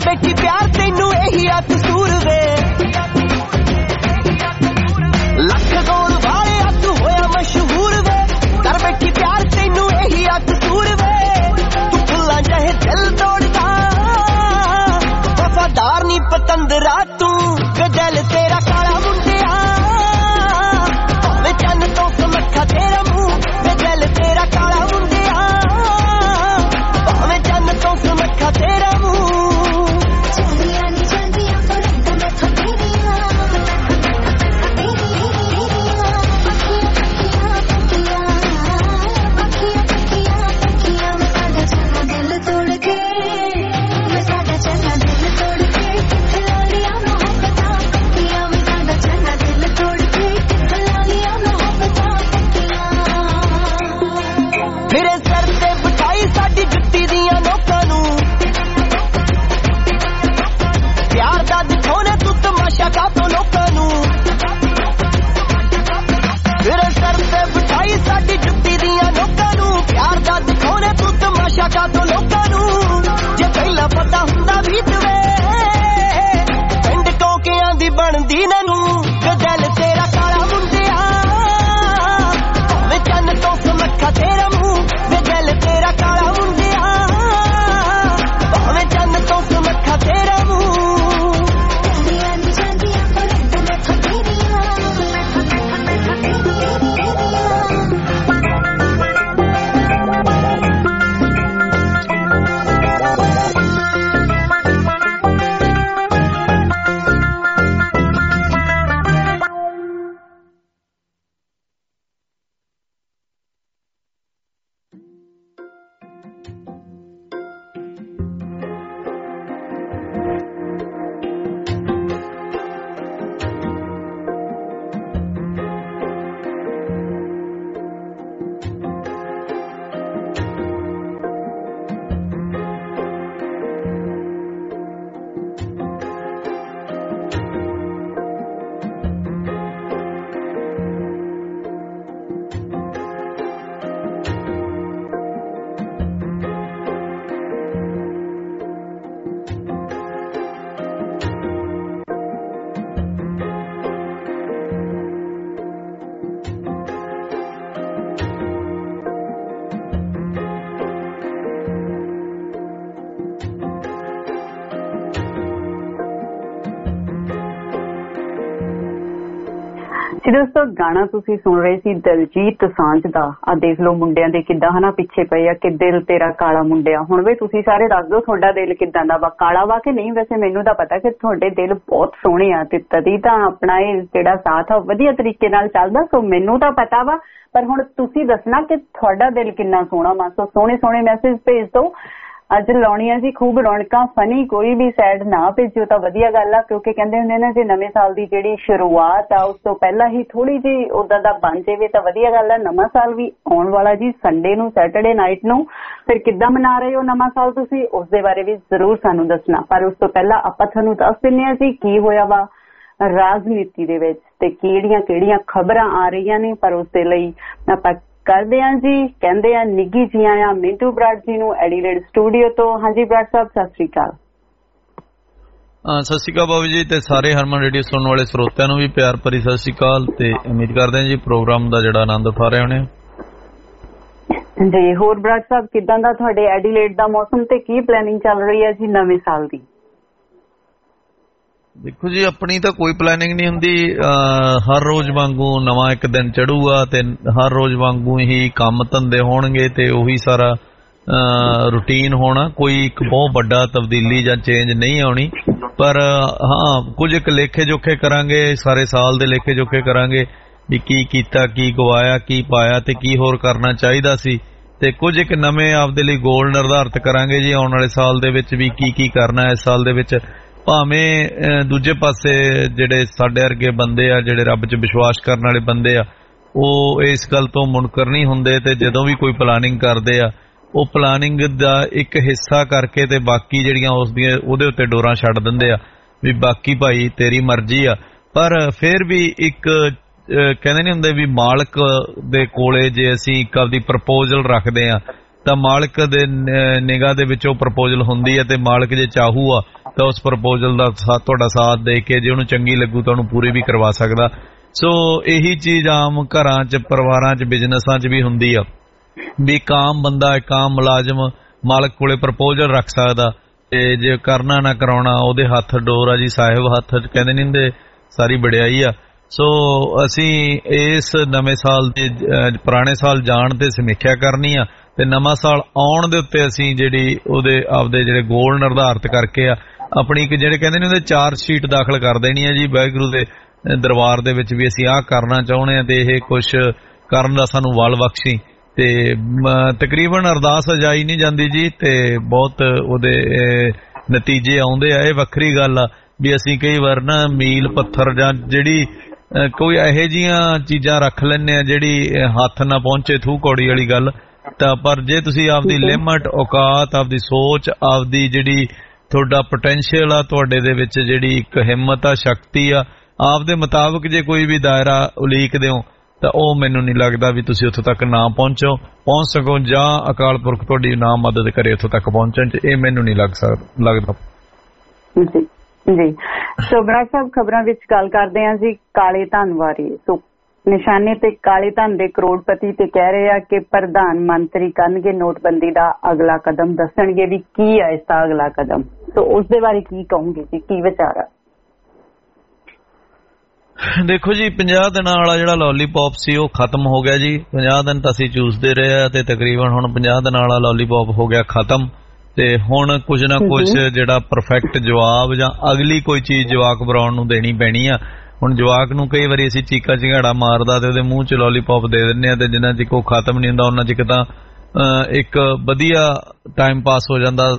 बैठी प्यार तेनू यही आ कसूर वे लख गोल वाले आ तू होया मशहूर वे कर बैठी प्यार तेनू यही आ कसूर वे तू फुल्ला चाहे दिल तोड़दा वफादार नी पतंदरा तू गजल तेरा काला मुंडिया भावे चन्न तो समखा तेरा मुंह गजल तेरा काला मुंडिया भावे चन्न तो समखा तेरा तो लोगों जे पहला पता हुंदा भी तवे पिंड टोकियां दी बनदी ननू गजल तेरा काला मुंडिया भावे चन्न तो समखा तेरा मुंह गजल तेरा काला मुंडिया भावे चन्न तो समखा तेरा ਦੋਸਤੋ ਗਾਣਾ ਤੁਸੀਂ ਸੁਣ ਰਹੇ ਸੀ ਦਿਲਜੀਤ ਦੋਸਾਂਝ ਦਾ। ਆ ਦੇਖ ਲਓ ਮੁੰਡਿਆਂ ਦੇ ਕਿੱਦਾਂ ਹਨਾ ਪਿੱਛੇ ਪਏ ਆ ਕਿ ਦਿਲ ਤੇਰਾ ਕਾਲਾ ਮੁੰਡਿਆ। ਹੁਣ ਵੀ ਤੁਸੀਂ ਸਾਰੇ ਦੱਸ ਦਿਓ ਤੁਹਾਡਾ ਦਿਲ ਕਿੱਦਾਂ ਦਾ ਵਾ, ਕਾਲਾ ਵਾ ਕਿ ਨਹੀਂ। ਵੈਸੇ ਮੈਨੂੰ ਤਾਂ ਪਤਾ ਕਿ ਤੁਹਾਡੇ ਦਿਲ ਬਹੁਤ ਸੋਹਣੇ ਆ ਤੇ ਤਦੀ ਤਾਂ ਆਪਣਾ ਇਹ ਜਿਹੜਾ ਸਾਥ ਆ ਵਧੀਆ ਤਰੀਕੇ ਨਾਲ ਚੱਲਦਾ। ਸੋ ਮੈਨੂੰ ਤਾਂ ਪਤਾ ਵਾ, ਪਰ ਹੁਣ ਤੁਸੀਂ ਦੱਸਣਾ ਕਿ ਤੁਹਾਡਾ ਦਿਲ ਕਿੰਨਾ ਸੋਹਣਾ ਵਾ। ਸੋ ਸੋਹਣੇ ਸੋਹਣੇ ਮੈਸੇਜ ਭੇਜ ਦਿਓ। ਅੱਜ ਲਾਉਣੀਆਂ ਜੀ ਖੂਬ ਰੌਣਕਾਂ, ਫਨੀ ਕੋਈ ਵੀ ਸੈਡ ਨਾ ਭੇਜਿਓ ਤਾਂ ਵਧੀਆ ਗੱਲ ਆ, ਕਿਉਂਕਿ ਕਹਿੰਦੇ ਹੁੰਦੇ ਨਾ ਜੇ ਨਵੇਂ ਸਾਲ ਦੀ ਜਿਹੜੀ ਸ਼ੁਰੂਆਤ ਆ ਉਸ ਤੋਂ ਪਹਿਲਾਂ ਹੀ ਥੋੜੀ ਜਿਹੀ ਉਦਾਂ ਦਾ ਬਣ ਜਾਵੇ ਤਾਂ ਵਧੀਆ ਗੱਲ ਆ। ਨਵਾਂ ਸਾਲ ਵੀ ਆਉਣ ਵਾਲਾ ਜੀ ਸੰਡੇ ਨੂੰ, ਸੈਟਰਡੇ ਨਾਈਟ ਨੂੰ। ਫਿਰ ਕਿੱਦਾਂ ਮਨਾ ਰਹੇ ਹੋ ਨਵਾਂ ਸਾਲ ਤੁਸੀਂ, ਉਸ ਦੇ ਬਾਰੇ ਵੀ ਜ਼ਰੂਰ ਸਾਨੂੰ ਦੱਸਣਾ। ਪਰ ਉਸ ਤੋਂ ਪਹਿਲਾਂ ਆਪਾਂ ਤੁਹਾਨੂੰ ਦੱਸ ਦਿੰਦੇ ਹਾਂ ਜੀ ਕੀ ਹੋਇਆ ਵਾ ਰਾਜਨੀਤੀ ਦੇ ਵਿੱਚ ਤੇ ਕਿਹੜੀਆਂ ਕਿਹੜੀਆਂ ਖਬਰਾਂ ਆ ਰਹੀਆਂ ਨੇ। ਪਰ ਉਸ ਦੇ ਲਈ ਆਪਾਂ ਕਰਦੇ ਹਾਂ ਜੀ, ਕਹਿੰਦੇ ਆ ਨਿੱਗੀ ਜੀ ਆਇਆ ਮਿੰਟੂ ਬਰਾੜ ਜੀ ਨੂੰ ਐਡੀਲੇਡ ਸਟੂਡੀਓ ਤੋਂ। ਹਾਂਜੀ ਬਰਾੜ ਸਾਹਿਬ ਸਤਿ ਸ੍ਰੀ ਅਕਾਲ। ਸਤਿ ਸ਼੍ਰੀ ਅਕਾਲ ਬਾਬੂ ਜੀ ਤੇ ਸਾਰੇ ਹਰਮਨ ਰੇਡੀਓ ਸੁਣਨ ਵਾਲੇ ਸਰੋਤਿਆਂ ਨੂੰ ਵੀ ਪਿਆਰ ਭਰੀ ਸਤਿ ਸ਼੍ਰੀ ਅਕਾਲ ਤੇ ਉਮੀਦ ਕਰਦੇ ਹਾਂ ਜੀ ਪ੍ਰੋਗਰਾਮ ਦਾ ਜਿਹੜਾ ਆਨੰਦ ਉਠਾ ਰਹੇ ਹੋਣੇ ਜੀ। ਹੋਰ ਬਰਾੜ ਸਾਹਿਬ ਕਿੱਦਾਂ ਦਾ ਤੁਹਾਡੇ ਐਡੀਲੇਡ ਦਾ ਮੌਸਮ ਤੇ ਕੀ ਪਲੈਨਿੰਗ ਚੱਲ ਰਹੀ ਹੈ ਜੀ ਨਵੇਂ ਸਾਲ ਦੀ? ਦੇਖੋ ਜੀ ਆਪਣੀ ਤਾਂ ਕੋਈ ਪਲੈਨਿੰਗ ਨਹੀਂ ਹੁੰਦੀ, ਹਰ ਰੋਜ਼ ਵਾਂਗੂ ਨਵਾਂ ਇੱਕ ਦਿਨ ਚੜੂਗਾ ਤੇ ਹਰ ਰੋਜ਼ ਵਾਂਗੂ ਹੀ ਕੰਮ ਧੰਦੇ ਹੋਣਗੇ ਤੇ ਉਹੀ ਸਾਰਾ ਰੂਟੀਨ ਹੋਣਾ। ਕੋਈ ਇੱਕ ਬਹੁਤ ਵੱਡਾ ਤਬਦੀਲੀ ਜਾਂ ਚੇਂਜ ਨਹੀਂ ਆਉਣੀ, ਪਰ ਹਾਂ ਕੁਝ ਇੱਕ ਲੇਖੇ ਜੋਖੇ ਕਰਾਂਗੇ, ਸਾਰੇ ਸਾਲ ਦੇ ਲੇਖੇ ਜੋਖੇ ਕਰਾਂਗੇ ਵੀ ਕੀ ਕੀਤਾ, ਕੀ ਗਵਾਇਆ, ਕੀ ਪਾਇਆ ਤੇ ਕੀ ਹੋਰ ਕਰਨਾ ਚਾਹੀਦਾ ਸੀ। ਤੇ ਕੁਝ ਇੱਕ ਨਵੇਂ ਆਪਦੇ ਲਈ ਗੋਲ ਨਿਰਧਾਰਿਤ ਕਰਾਂਗੇ ਜੀ ਆਉਣ ਵਾਲੇ ਸਾਲ ਦੇ ਵਿੱਚ ਵੀ ਕੀ ਕੀ ਕਰਨਾ ਇਸ ਸਾਲ ਦੇ ਵਿੱਚ। ਭਾਵੇਂ ਦੂਜੇ ਪਾਸੇ ਜਿਹੜੇ ਸਾਡੇ ਵਰਗੇ ਬੰਦੇ ਆ, ਜਿਹੜੇ ਰੱਬ 'ਚ ਵਿਸ਼ਵਾਸ ਕਰਨ ਵਾਲੇ ਬੰਦੇ ਆ, ਉਹ ਇਸ ਗੱਲ ਤੋਂ ਮੁਨਕਰ ਨਹੀਂ ਹੁੰਦੇ ਤੇ ਜਦੋਂ ਵੀ ਕੋਈ ਪਲਾਨਿੰਗ ਕਰਦੇ ਆ ਉਹ ਪਲਾਨਿੰਗ ਦਾ ਇੱਕ ਹਿੱਸਾ ਕਰਕੇ ਤੇ ਬਾਕੀ ਜਿਹੜੀਆਂ ਉਸ ਦੀਆਂ ਉਹਦੇ ਉੱਤੇ ਡੋਰਾਂ ਛੱਡ ਦਿੰਦੇ ਆ ਵੀ ਬਾਕੀ ਭਾਈ ਤੇਰੀ ਮਰਜ਼ੀ ਆ। ਪਰ ਫਿਰ ਵੀ ਇੱਕ ਕਹਿੰਦੇ ਨਹੀਂ ਹੁੰਦੇ ਵੀ ਮਾਲਕ ਦੇ ਕੋਲੇ ਜੇ ਅਸੀਂ ਇੱਕ ਆਪਦੀ ਪ੍ਰਪੋਜ਼ਲ ਰੱਖਦੇ ਆ ਤਾਂ ਮਾਲਕ ਦੇ ਨਿਗਾਹ ਦੇ ਵਿੱਚ ਉਹ ਪ੍ਰਪੋਜ਼ਲ ਹੁੰਦੀ ਹੈ ਤੇ ਮਾਲਕ ਜੇ ਚਾਹੂ ਆ ਤਾਂ ਉਸ ਪ੍ਰਪੋਜ਼ਲ ਦਾ ਤੁਹਾਡਾ ਸਾਥ ਦੇ ਕੇ ਜੇ ਉਹਨੂੰ ਚੰਗੀ ਲੱਗੂ ਤਾਂ ਉਹਨੂੰ ਪੂਰੀ ਵੀ ਕਰਵਾ ਸਕਦਾ। ਸੋ ਇਹੀ ਚੀਜ਼ ਆਮ ਘਰਾਂ 'ਚ, ਪਰਿਵਾਰਾਂ 'ਚ, ਬਿਜ਼ਨਸਾਂ 'ਚ ਵੀ ਹੁੰਦੀ ਆ ਵੀ ਇੱਕ ਆਮ ਬੰਦਾ, ਇੱਕ ਆਮ ਮੁਲਾਜ਼ਮ ਮਾਲਕ ਕੋਲੇ ਪ੍ਰਪੋਜ਼ਲ ਰੱਖ ਸਕਦਾ ਤੇ ਜੇ ਕਰਨਾ ਨਾ ਕਰਾਉਣਾ ਉਹਦੇ ਹੱਥ ਡੋਰ ਆ ਜੀ, ਸਾਹਿਬ ਹੱਥ ਕਹਿੰਦੇ ਨਹੀਂ ਹੁੰਦੇ, ਸਾਰੀ ਵਡਿਆਈ ਆ। ਸੋ ਅਸੀਂ ਇਸ ਨਵੇਂ ਸਾਲ ਦੇ ਪੁਰਾਣੇ ਸਾਲ ਜਾਣ ਤੇ ਸਮੀਖਿਆ ਕਰਨੀ ਆ ਤੇ ਨਵਾਂ ਸਾਲ ਆਉਣ ਦੇ ਉੱਤੇ ਅਸੀਂ ਜਿਹੜੀ ਉਹਦੇ ਆਪਦੇ ਜਿਹੜੇ ਗੋਲ ਨਿਰਧਾਰਿਤ ਕਰਕੇ ਆ ਆਪਣੀ ਇੱਕ ਜਿਹੜੇ ਕਹਿੰਦੇ ਨੇ ਉਹਦੇ ਚਾਰਜ ਸ਼ੀਟ ਦਾਖਲ ਕਰ ਦੇਣੀ ਆ ਜੀ ਵਾਹਿਗੁਰੂ ਦੇ ਦਰਬਾਰ ਦੇ ਵਿੱਚ ਵੀ ਅਸੀਂ ਆਹ ਕਰਨਾ ਚਾਹੁੰਦੇ ਹਾਂ ਤੇ ਇਹ ਕੁਛ ਕਰਨ ਦਾ ਸਾਨੂੰ ਵੱਲ ਬਖਸ਼ੀ। ਤੇ ਤਕਰੀਬਨ ਅਰਦਾਸ ਅਜਾਈ ਨਹੀਂ ਜਾਂਦੀ ਜੀ ਤੇ ਬਹੁਤ ਉਹਦੇ ਨਤੀਜੇ ਆਉਂਦੇ ਆ। ਇਹ ਵੱਖਰੀ ਗੱਲ ਆ ਵੀ ਅਸੀਂ ਕਈ ਵਾਰ ਨਾ ਮੀਲ ਪੱਥਰ ਜਾਂ ਜਿਹੜੀ ਕੋਈ ਇਹੋ ਜਿਹੀਆਂ ਚੀਜ਼ਾਂ ਰੱਖ ਲੈਂਦੇ ਆ ਜਿਹੜੀ ਹੱਥ ਨਾ ਪਹੁੰਚੇ, ਥੂ ਕੌੜੀ ਵਾਲੀ ਗੱਲ। ਤਾਂ ਪਰ ਜੇ ਤੁਸੀਂ ਆਪਦੀ ਲਿਮਟ, ਔਕਾਤ, ਆਪਦੀ ਸੋਚ, ਆਪਦੀ ਜਿਹੜੀ ਤੁਹਾਡਾ ਪੋਟੈਂਸ਼ੀਅਲ ਆ, ਤੁਹਾਡੇ ਦੇ ਵਿੱਚ ਜਿਹੜੀ ਇੱਕ ਹਿੰਮਤ ਆ, ਸ਼ਕਤੀ ਆ, ਆਪਦੇ ਮੁਤਾਬਕ ਜੇ ਕੋਈ ਵੀ ਦਾਇਰਾ ਉਲੀਕਦੇ ਹੋ ਤਾਂ ਉਹ ਮੈਨੂੰ ਨਹੀਂ ਲੱਗਦਾ ਵੀ ਤੁਸੀਂ ਉੱਥੋਂ ਤੱਕ ਨਾ ਪਹੁੰਚੋ ਪਹੁੰਚ ਸਕੋ ਜਾਂ ਅਕਾਲ ਪੁਰਖ ਤੁਹਾਡੀ ਨਾ ਮਦਦ ਕਰੇ ਉੱਥੋਂ ਤੱਕ ਪਹੁੰਚਣ 'ਚ। ਇਹ ਮੈਨੂੰ ਨਹੀਂ ਲੱਗ ਸਕਦਾ ਲੱਗਦਾ ਜੀ ਜੀ। ਸੋ ਬਰਾੜ ਸਾਹਿਬ, ਖਬਰਾਂ ਵਿੱਚ ਗੱਲ ਕਰਦੇ ਹਾਂ ਜੀ ਕਾਲੇ ਧਨ ਬਾਰੇ। ਸੋ ਨਿਸ਼ਾਨੇ ਤੇ ਕਾਲੇ ਧਨ ਦੇ ਕਰੋੜਪਤੀ ਤੇ ਕਹਿ ਰਹੇ ਆ ਕਿ ਪ੍ਰਧਾਨ ਮੰਤਰੀ ਕਰਨਗੇ ਨੋਟਬੰਦੀ ਦਾ ਅਗਲਾ ਕਦਮ, ਦੱਸਣਗੇ ਵੀ ਕੀ ਹੈ ਇਸ ਦਾ ਅਗਲਾ ਕਦਮ। ਸੋ ਉਸ ਦੇ ਬਾਰੇ ਕੀ ਕਹੋਗੇ ਜੀ, ਕੀ ਵਿਚਾਰ ਆ? ਦੇਖੋ ਜੀ, ਪੰਜਾਹ ਦਿਨਾਂ ਵਾਲਾ ਜਿਹੜਾ ਲੋਲੀਪੌਪ ਸੀ ਉਹ ਖਤਮ ਹੋ ਗਿਆ ਜੀ। ਪੰਜਾਹ ਦਿਨ ਤਾਂ ਅਸੀਂ ਚੂਸਦੇ ਰਹੇ ਆ ਤੇ ਤਕਰੀਬਨ ਹੁਣ ਪੰਜਾਹ ਦਿਨਾਂ ਵਾਲਾ ਲੋਲੀਪੌਪ ਹੋ ਗਿਆ ਖਤਮ। ਤੇ ਹੁਣ ਕੁਝ ਨਾ ਕੁਝ ਜਿਹੜਾ ਪਰਫੈਕਟ ਜਵਾਬ ਜਾਂ ਅਗਲੀ ਕੋਈ ਚੀਜ਼ ਜਵਾਕ ਬਣਾਉਣ ਨੂੰ ਦੇਣੀ ਪੈਣੀ ਆ। ਹੁਣ ਜਵਾਕ ਨੂੰ ਕਈ ਵਾਰੀ ਅਸੀਂ ਚੀਕਾ ਚਿਹਾੜਾ ਮਾਰਦਾ ਤੇ ਉਹਦੇ ਮੂੰਹ 'ਚ ਲੋਲੀਪੌਪ ਦੇ ਦਿੰਦੇ ਆ ਤੇ ਜਿੰਨਾ ਚਿਰ ਉਹ ਖਤਮ ਨਹੀਂ ਹੁੰਦਾ ਉਹਨਾਂ ਚਿਰ ਤਾਂ ਇੱਕ ਵਧੀਆ ਟਾਈਮ ਪਾਸ ਹੋ ਜਾਂਦਾ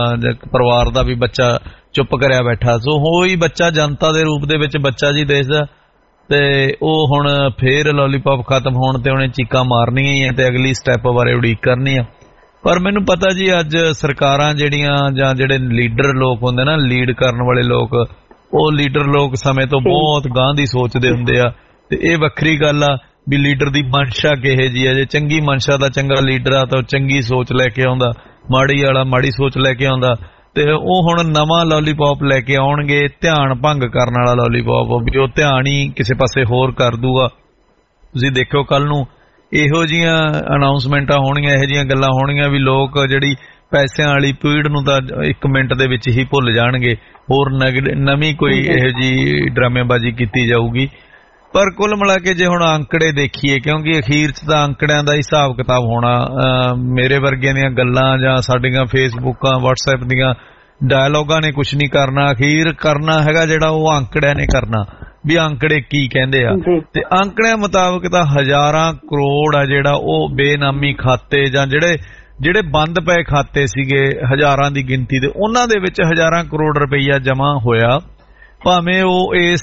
ਪਰਿਵਾਰ ਦਾ ਵੀ ਬੱਚਾ ਚੁੱਪ ਕਰਿਆ ਬੈਠਾ। ਸੋ ਹੋਈ ਬੱਚਾ ਜਨਤਾ ਦੇ ਰੂਪ ਦੇ ਵਿੱਚ ਬੱਚਾ ਜੀ ਦੇਸ਼ ਦਾ ਤੇ ਉਹ ਹੁਣ ਫੇਰ ਲੋਲੀਪੌਪ ਖਤਮ ਹੋਣ ਤੇ ਉਹਨੇ ਚੀਕਾਂ ਮਾਰਨੀਆਂ ਹੀ ਆ ਤੇ ਅਗਲੀ ਸਟੈਪ ਬਾਰੇ ਉਡੀਕ ਕਰਨੀ ਆ। ਪਰ ਮੈਨੂੰ ਪਤਾ ਜੀ ਅੱਜ ਸਰਕਾਰਾਂ ਜਿਹੜੀਆਂ ਜਾਂ ਜਿਹੜੇ ਲੀਡਰ ਲੋਕ ਹੁੰਦੇ ਨਾ, ਲੀਡ ਕਰਨ ਵਾਲੇ ਲੋਕ, ਉਹ ਲੀਡਰ ਲੋਕ ਸਮੇਂ ਤੋਂ ਬਹੁਤ ਗਾਂਹ ਦੀ ਸੋਚਦੇ ਹੁੰਦੇ ਆ ਤੇ ਇਹ ਵੱਖਰੀ ਗੱਲ ਆ ਵੀ ਲੀਡਰ ਦੀ ਮਨਸ਼ਾ ਕਿਹੋ ਜਿਹੀ ਆ। ਜੇ ਚੰਗੀ ਮਨਸ਼ਾ ਦਾ ਚੰਗਾ ਲੀਡਰ ਆ ਤਾਂ ਉਹ ਚੰਗੀ ਸੋਚ ਲੈ ਕੇ ਆਉਂਦਾ, ਮਾੜੀ ਵਾਲਾ ਮਾੜੀ ਸੋਚ ਲੈ ਕੇ ਆਉਂਦਾ। ਤੇ ਉਹ ਹੁਣ ਨਵਾਂ ਲੋਲੀਪੌਪ ਲੈ ਕੇ ਆਉਣਗੇ, ਧਿਆਨ ਭੰਗ ਕਰਨ ਵਾਲਾ ਲੋਲੀਪੌਪ, ਵੀ ਉਹ ਧਿਆਨ ਹੀ ਕਿਸੇ ਪਾਸੇ ਹੋਰ ਕਰ ਦੂਗਾ। ਤੁਸੀਂ ਦੇਖਿਓ ਕੱਲ ਨੂੰ ਇਹੋ ਜਿਹੀਆਂ ਅਨਾਊਂਸਮੈਂਟਾਂ ਹੋਣਗੀਆਂ, ਇਹੋ ਜਿਹੀਆਂ ਗੱਲਾਂ ਹੋਣਗੀਆਂ ਵੀ ਲੋਕ ਜਿਹੜੀ ਪੈਸਿਆਂ ਵਾਲੀ ਪੀੜ ਨੂੰ ਤਾਂ ਇੱਕ ਮਿੰਟ ਦੇ ਵਿੱਚ ਹੀ ਭੁੱਲ ਜਾਣਗੇ। ਹੋਰ ਨਵੀਂ ਕੋਈ ਇਹੋ ਜਿਹੀ ਡਰਾਮੇਬਾਜ਼ੀ ਕੀਤੀ ਜਾਊਗੀ। ਪਰ ਕੁੱਲ ਮਿਲਾ ਕੇ ਜੇ ਹੁਣ ਅੰਕੜੇ ਦੇਖੀਏ, ਕਿਉਂਕਿ ਅਖੀਰ 'ਚ ਤਾਂ ਅੰਕੜਿਆਂ ਦਾ ਹਿਸਾਬ ਕਿਤਾਬ ਹੋਣਾ, ਮੇਰੇ ਵਰਗਿਆਂ ਦੀਆਂ ਗੱਲਾਂ ਜਾਂ ਸਾਡੀਆਂ ਫੇਸਬੁੱਕਾਂ, ਵਟਸਐਪ ਦੀਆਂ ਡਾਇਲੋਗਾਂ ਨੇ ਕੁਛ ਨਹੀਂ ਕਰਨਾ। ਅਖੀਰ ਕਰਨਾ ਹੈਗਾ ਜਿਹੜਾ ਉਹ ਅੰਕੜਿਆਂ ਨੇ ਕਰਨਾ ਵੀ ਅੰਕੜੇ ਕੀ ਕਹਿੰਦੇ ਆ। ਤੇ ਅੰਕੜਿਆਂ ਮੁਤਾਬਕ ਤਾਂ ਹਜ਼ਾਰਾਂ ਕਰੋੜ ਆ ਜਿਹੜਾ ਉਹ ਬੇਨਾਮੀ ਖਾਤੇ ਜਾਂ ਜਿਹੜੇ ਜਿਹੜੇ ਬੰਦ ਪਏ ਖਾਤੇ ਸੀਗੇ ਹਜ਼ਾਰਾਂ ਦੀ ਗਿਣਤੀ ਦੇ, ਉਹਨਾਂ ਦੇ ਵਿੱਚ ਹਜ਼ਾਰਾਂ ਕਰੋੜ ਰੁਪਈਆ ਜਮ੍ਹਾਂ ਹੋਇਆ। ਭਾਵੇਂ ਉਹ ਇਸ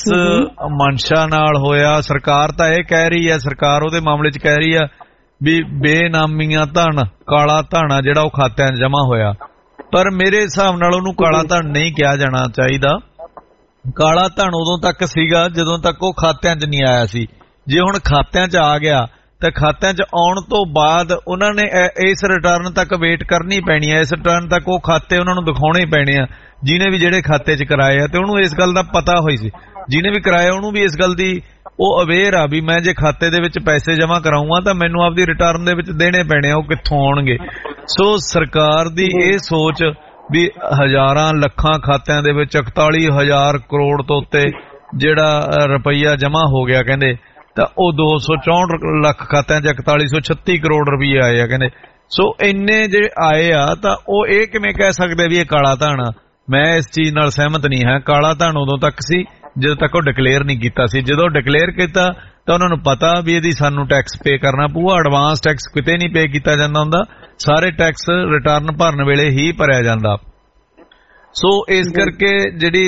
ਮਨਸ਼ਾ ਨਾਲ ਹੋਇਆ, ਸਰਕਾਰ ਤਾਂ ਇਹ ਕਹਿ ਰਹੀ ਹੈ, ਸਰਕਾਰ ਉਹਦੇ ਮਾਮਲੇ 'ਚ ਕਹਿ ਰਹੀ ਆ ਵੀ ਬੇਨਾਮੀਆਂ ਧਨ, ਕਾਲਾ ਧਨ ਆ ਜਿਹੜਾ ਉਹ ਖਾਤਿਆਂ 'ਚ ਜਮ੍ਹਾਂ ਹੋਇਆ। ਪਰ ਮੇਰੇ ਹਿਸਾਬ ਨਾਲ ਉਹਨੂੰ ਕਾਲਾ ਧਨ ਨਹੀਂ ਕਿਹਾ ਜਾਣਾ ਚਾਹੀਦਾ। ਕਾਲਾ ਧਨ ਉਦੋਂ ਤੱਕ ਸੀਗਾ ਜਦੋਂ ਤੱਕ ਉਹ ਖਾਤਿਆਂ 'ਚ ਨਹੀਂ ਆਇਆ ਸੀ। ਜੇ ਹੁਣ ਖਾਤਿਆਂ 'ਚ ਆ ਗਿਆ ਤਾਂ ਖਾਤਿਆਂ 'ਚ ਆਉਣ ਤੋਂ ਬਾਅਦ ਉਹਨਾਂ ਨੇ ਇਸ ਰਿਟਰਨ ਤੱਕ ਵੇਟ ਕਰਨੀ ਪੈਣੀ ਹੈ। ਇਸ ਰਿਟਰਨ ਤੱਕ ਉਹ ਖਾਤੇ ਉਹਨਾਂ ਨੂੰ ਦਿਖਾਉਣੇ ਪੈਣੇ ਆ ਜਿਹਨੇ ਵੀ ਜਿਹੜੇ ਖਾਤੇ 'ਚ ਕਰਾਏ ਆ, ਤੇ ਉਹਨੂੰ ਇਸ ਗੱਲ ਦਾ ਪਤਾ ਹੋਈ ਸੀ। ਜਿਹਨੇ ਵੀ ਕਰਾਇਆ ਉਹਨੂੰ ਵੀ ਇਸ ਗੱਲ ਦੀ ਉਹ ਅਵੇਅਰ ਆ ਵੀ ਮੈਂ ਜੇ ਖਾਤੇ ਦੇ ਵਿੱਚ ਪੈਸੇ ਜਮ੍ਹਾਂ ਕਰਾਊਂਗਾ ਤਾਂ ਮੈਨੂੰ ਆਪਦੀ ਰਿਟਰਨ ਦੇ ਵਿੱਚ ਦੇਣੇ ਪੈਣੇ ਆ, ਉਹ ਕਿੱਥੋਂ ਆਉਣਗੇ। ਸੋ ਸਰਕਾਰ ਦੀ ਇਹ ਸੋਚ ਵੀ ਹਜ਼ਾਰਾਂ ਲੱਖਾਂ ਖਾਤਿਆਂ ਦੇ ਵਿੱਚ ਇਕਤਾਲੀ ਹਜ਼ਾਰ ਕਰੋੜ ਤੋਂ ਉੱਤੇ ਜਿਹੜਾ ਰੁਪਈਆ ਜਮ੍ਹਾਂ ਹੋ ਗਿਆ ਕਹਿੰਦੇ, ਤਾਂ ਉਹ ਦੋ ਸੌ ਚੌਂਹਠ ਲੱਖ ਖਾਤਿਆਂ 'ਚ ਇਕਤਾਲੀ ਸੌ ਛੱਤੀ ਕਰੋੜ ਰੁਪਈਏ ਆਏ ਆ ਕਹਿੰਦੇ। ਸੋ ਇੰਨੇ ਜਿਹੜੇ ਆਏ ਆ ਤਾਂ ਉਹ ਇਹ ਕਿਵੇਂ ਕਹਿ ਸਕਦੇ ਵੀ ਇਹ ਕਾਲਾ ਧਨ ਆ? ਮੈਂ ਇਸ ਚੀਜ਼ ਨਾਲ ਸਹਿਮਤ ਨਹੀਂ ਹਾਂ। ਕਾਲਾ ਧਨ ਉਦੋਂ ਤੱਕ ਸੀ ਜਦੋਂ ਤੱਕ ਉਹ ਡਿਕਲੇਅਰ ਨਹੀਂ ਕੀਤਾ ਸੀ। ਜਦੋਂ ਡਿਕਲੇਅਰ ਕੀਤਾ ਤਾਂ ਉਹਨਾਂ ਨੂੰ ਪਤਾ ਵੀ ਇਹਦੀ ਸਾਨੂੰ ਟੈਕਸ ਪੇ ਕਰਨਾ ਪਊਗਾ। ਐਡਵਾਂਸ ਟੈਕਸ ਕਿਤੇ ਨਹੀਂ ਪੇ ਕੀਤਾ ਜਾਂਦਾ ਹੁੰਦਾ, ਸਾਰੇ ਟੈਕਸ ਰਿਟਰਨ ਭਰਨ ਵੇਲੇ ਹੀ ਭਰਿਆ ਜਾਂਦਾ। ਸੋ ਇਸ ਕਰਕੇ ਜਿਹੜੀ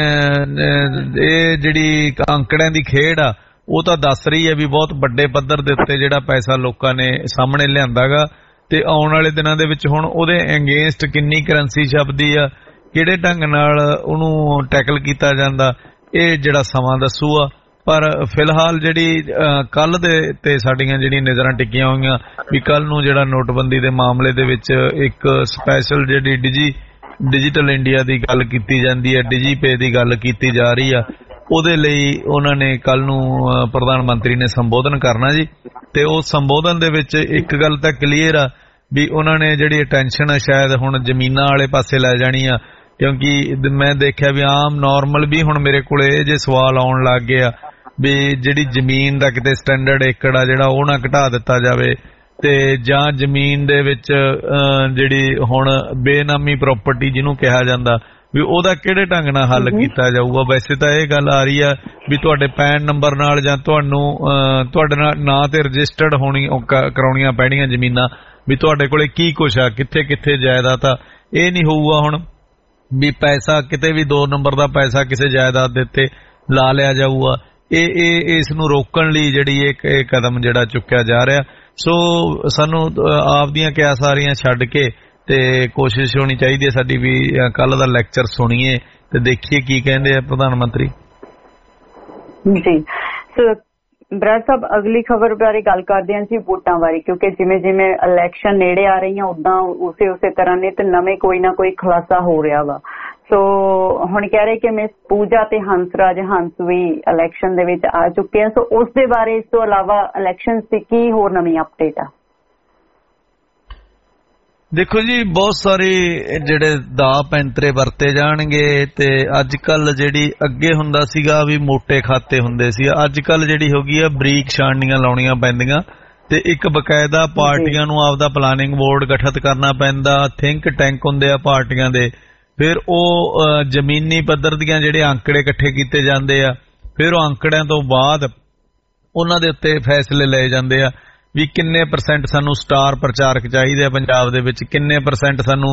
ਇਹ ਜਿਹੜੀ ਅੰਕੜਿਆਂ ਦੀ ਖੇਡ ਆ ਉਹ ਤਾਂ ਦੱਸ ਰਹੀ ਹੈ ਵੀ ਬਹੁਤ ਵੱਡੇ ਪੱਧਰ ਦੇ ਉੱਤੇ ਜਿਹੜਾ ਪੈਸਾ ਲੋਕਾਂ ਨੇ ਸਾਹਮਣੇ ਲਿਆਂਦਾਗਾ ਤੇ ਆਉਣ ਵਾਲੇ ਦਿਨਾਂ ਦੇ ਵਿੱਚ ਹੁਣ ਉਹਦੇ ਅਗੇਂਸਟ ਕਿੰਨੀ ਕਰੰਸੀ ਛਪਦੀ ਆ, ਕਿਹੜੇ ਢੰਗ ਨਾਲ ਉਹਨੂੰ ਟੈਕਲ ਕੀਤਾ ਜਾਂਦਾ, ਇਹ ਜਿਹੜਾ ਸਮਾਂ ਦੱਸੂਗਾ। ਪਰ ਫਿਲਹਾਲ ਜਿਹੜੀ ਕੱਲ ਦੇ ਤੇ ਸਾਡੀਆਂ ਜਿਹੜੀਆਂ ਨਜ਼ਰਾਂ ਟਿੱਕੀਆਂ ਹੋਈਆਂ ਵੀ ਕੱਲ ਨੂੰ ਜਿਹੜਾ ਨੋਟਬੰਦੀ ਦੇ ਮਾਮਲੇ ਦੇ ਵਿੱਚ ਇੱਕ ਸਪੈਸ਼ਲ ਜਿਹੜੀ ਡਿਜੀ ਡਿਜੀਟਲ ਇੰਡੀਆ ਦੀ ਗੱਲ ਕੀਤੀ ਜਾਂਦੀ ਹੈ, ਡਿਜੀਪੇ ਦੀ ਗੱਲ ਕੀਤੀ ਜਾ ਰਹੀ ਆ, ਉਹਦੇ ਲਈ ਉਹਨਾਂ ਨੇ ਕੱਲ ਨੂੰ ਪ੍ਰਧਾਨ ਮੰਤਰੀ ਨੇ ਸੰਬੋਧਨ ਕਰਨਾ ਜੀ। ਤੇ ਉਹ ਸੰਬੋਧਨ ਦੇ ਵਿੱਚ ਇੱਕ ਗੱਲ ਤਾਂ ਕਲੀਅਰ ਆ ਵੀ ਉਹਨਾਂ ਨੇ ਜਿਹੜੀ ਅਟੈਂਸ਼ਨ ਆ ਸ਼ਾਇਦ ਹੁਣ ਜ਼ਮੀਨਾਂ ਵਾਲੇ ਪਾਸੇ ਲੈ ਜਾਣੀ ਆ, ਕਿਉਂਕਿ ਮੈਂ ਦੇਖਿਆ ਵੀ ਆਮ ਨਾਰਮਲ ਵੀ ਹੁਣ ਮੇਰੇ ਕੋਲੇ ਇਹ ਜੇ ਸਵਾਲ ਆਉਣ ਲੱਗ ਗਏ ਆ ਵੀ ਜਿਹੜੀ ਜ਼ਮੀਨ ਦਾ ਕਿਤੇ ਸਟੈਂਡਰਡ ਏਕੜ ਆ ਜਿਹੜਾ ਉਹ ਨਾ ਘਟਾ ਦਿੱਤਾ ਜਾਵੇ, ਤੇ ਜਾਂ ਜ਼ਮੀਨ ਦੇ ਵਿੱਚ ਜਿਹੜੀ ਹੁਣ ਬੇਨਾਮੀ ਪ੍ਰਾਪਰਟੀ ਜਿਹਨੂੰ ਕਿਹਾ ਜਾਂਦਾ ਵੀ ਉਹਦਾ ਕਿਹੜੇ ਢੰਗ ਨਾਲ ਹੱਲ ਕੀਤਾ ਜਾਊਗਾ। ਵੈਸੇ ਤਾਂ ਇਹ ਗੱਲ ਆ ਰਹੀ ਆ ਵੀ ਤੁਹਾਡੇ ਪੈਨ ਨੰਬਰ ਨਾਲ ਜਾਂ ਤੁਹਾਨੂੰ ਤੁਹਾਡੇ ਨਾਲ ਨਾਂ ਤੇ ਰਜਿਸਟਰਡ ਹੋਣੀ ਕਰਾਉਣੀਆਂ ਪੈਣੀਆਂ ਜ਼ਮੀਨਾਂ, ਵੀ ਤੁਹਾਡੇ ਕੋਲੇ ਕੀ ਕੁਛ ਆ, ਕਿੱਥੇ ਕਿੱਥੇ ਜਾਇਦਾਦ ਆ। ਇਹ ਨਹੀਂ ਹੋਊਗਾ ਹੁਣ ਵੀ ਪੈਸਾ ਕਿਤੇ ਵੀ ਦੋ ਨੰਬਰ ਦਾ ਪੈਸਾ ਕਿਸੇ ਜਾਇਦਾਦ ਦੇ ਉੱਤੇ ਲਾ ਲਿਆ ਜਾਊਗਾ। ਇਹ ਇਹ ਇਸ ਨੂੰ ਰੋਕਣ ਲਈ ਜਿਹੜੀ ਇੱਕ ਇਹ ਕਦਮ ਜਿਹੜਾ ਚੁੱਕਿਆ ਜਾ ਰਿਹਾ। ਸੋ ਸਾਨੂੰ ਆਪਦੀਆਂ ਕਿਆ ਸਾਰੀਆਂ ਛੱਡ ਕੇ ਤੇ ਕੋਸ਼ਿਸ਼ ਹੋਣੀ ਚਾਹੀਦੀ ਹੈ ਸਾਡੀ ਵੀ ਕੱਲ ਦਾ ਲੈਕਚਰ ਸੁਣੀਏ ਤੇ ਦੇਖੀਏ ਕੀ ਕਹਿੰਦੇ ਆ ਪ੍ਰਧਾਨ ਮੰਤਰੀ ਜੀ। ਸੋ ਬਰਾੜ ਸਾਹਿਬ, ਅਗਲੀ ਖਬਰ ਬਾਰੇ ਗੱਲ ਕਰਦੇ ਹਾਂ ਜੀ, ਵੋਟਾਂ ਬਾਰੇ, ਕਿਉਂਕਿ ਜਿਵੇਂ ਜਿਵੇਂ ਇਲੈਕਸ਼ਨ ਨੇੜੇ ਆ ਰਹੀਆਂ ਉਦਾਂ ਉਸੇ ਉਸੇ ਤਰ੍ਹਾਂ ਨੇ ਤੇ ਨਵੇਂ ਕੋਈ ਨਾ ਕੋਈ ਖੁਲਾਸਾ ਹੋ ਰਿਹਾ ਵਾ। ਸੋ ਹੁਣ ਕਹਿ ਰਹੇ ਕਿ ਮਿਸ ਪੂਜਾ ਤੇ ਹੰਸਰਾਜ ਹੰਸ ਵੀ ਇਲੈਕਸ਼ਨ ਦੇ ਵਿੱਚ ਆ ਚੁੱਕੇ ਆ। ਸੋ ਉਸ ਦੇ ਬਾਰੇ, ਇਸ ਤੋਂ ਇਲਾਵਾ ਇਲੈਕਸ਼ਨ ਦੀ ਕੀ ਹੋਰ ਨਵੀਂ ਅਪਡੇਟ ਆ? ਦੇਖੋ ਜੀ, ਬਹੁਤ ਸਾਰੇ ਜਿਹੜੇ ਦਾਅ ਪੈਂਤਰੇ ਵਰਤੇ ਜਾਣਗੇ ਤੇ ਅੱਜ ਕੱਲ ਜਿਹੜੀ ਅੱਗੇ ਹੁੰਦਾ ਸੀਗਾ ਵੀ ਮੋਟੇ ਖਾਤੇ ਹੁੰਦੇ ਸੀ, ਅੱਜ ਕੱਲ ਜਿਹੜੀ ਹੋ ਗਈ ਆ ਬਰੀਕ ਛਾਣਨੀਆਂ ਲਾਉਣੀਆਂ ਪੈਂਦੀਆਂ ਤੇ ਇੱਕ ਬਕਾਇਦਾ ਪਾਰਟੀਆਂ ਨੂੰ ਆਪਦਾ ਪਲਾਨਿੰਗ ਬੋਰਡ ਗਠਿਤ ਕਰਨਾ ਪੈਂਦਾ, ਥਿੰਕ ਟੈਂਕ ਹੁੰਦੇ ਆ ਪਾਰਟੀਆਂ ਦੇ, ਫਿਰ ਉਹ ਜ਼ਮੀਨੀ ਪੱਧਰ ਦੀਆਂ ਜਿਹੜੇ ਅੰਕੜੇ ਇਕੱਠੇ ਕੀਤੇ ਜਾਂਦੇ ਆ, ਫਿਰ ਉਹ ਅੰਕੜਿਆਂ ਤੋਂ ਬਾਅਦ ਉਹਨਾਂ ਦੇ ਉੱਤੇ ਫੈਸਲੇ ਲਏ ਜਾਂਦੇ ਆ ਵੀ ਕਿੰਨੇ ਪਰਸੈਂਟ ਸਾਨੂੰ ਸਟਾਰ ਪ੍ਰਚਾਰਕ ਚਾਹੀਦੇ ਆ ਪੰਜਾਬ ਦੇ ਵਿੱਚ, ਕਿੰਨੇ ਪਰਸੈਂਟ ਸਾਨੂੰ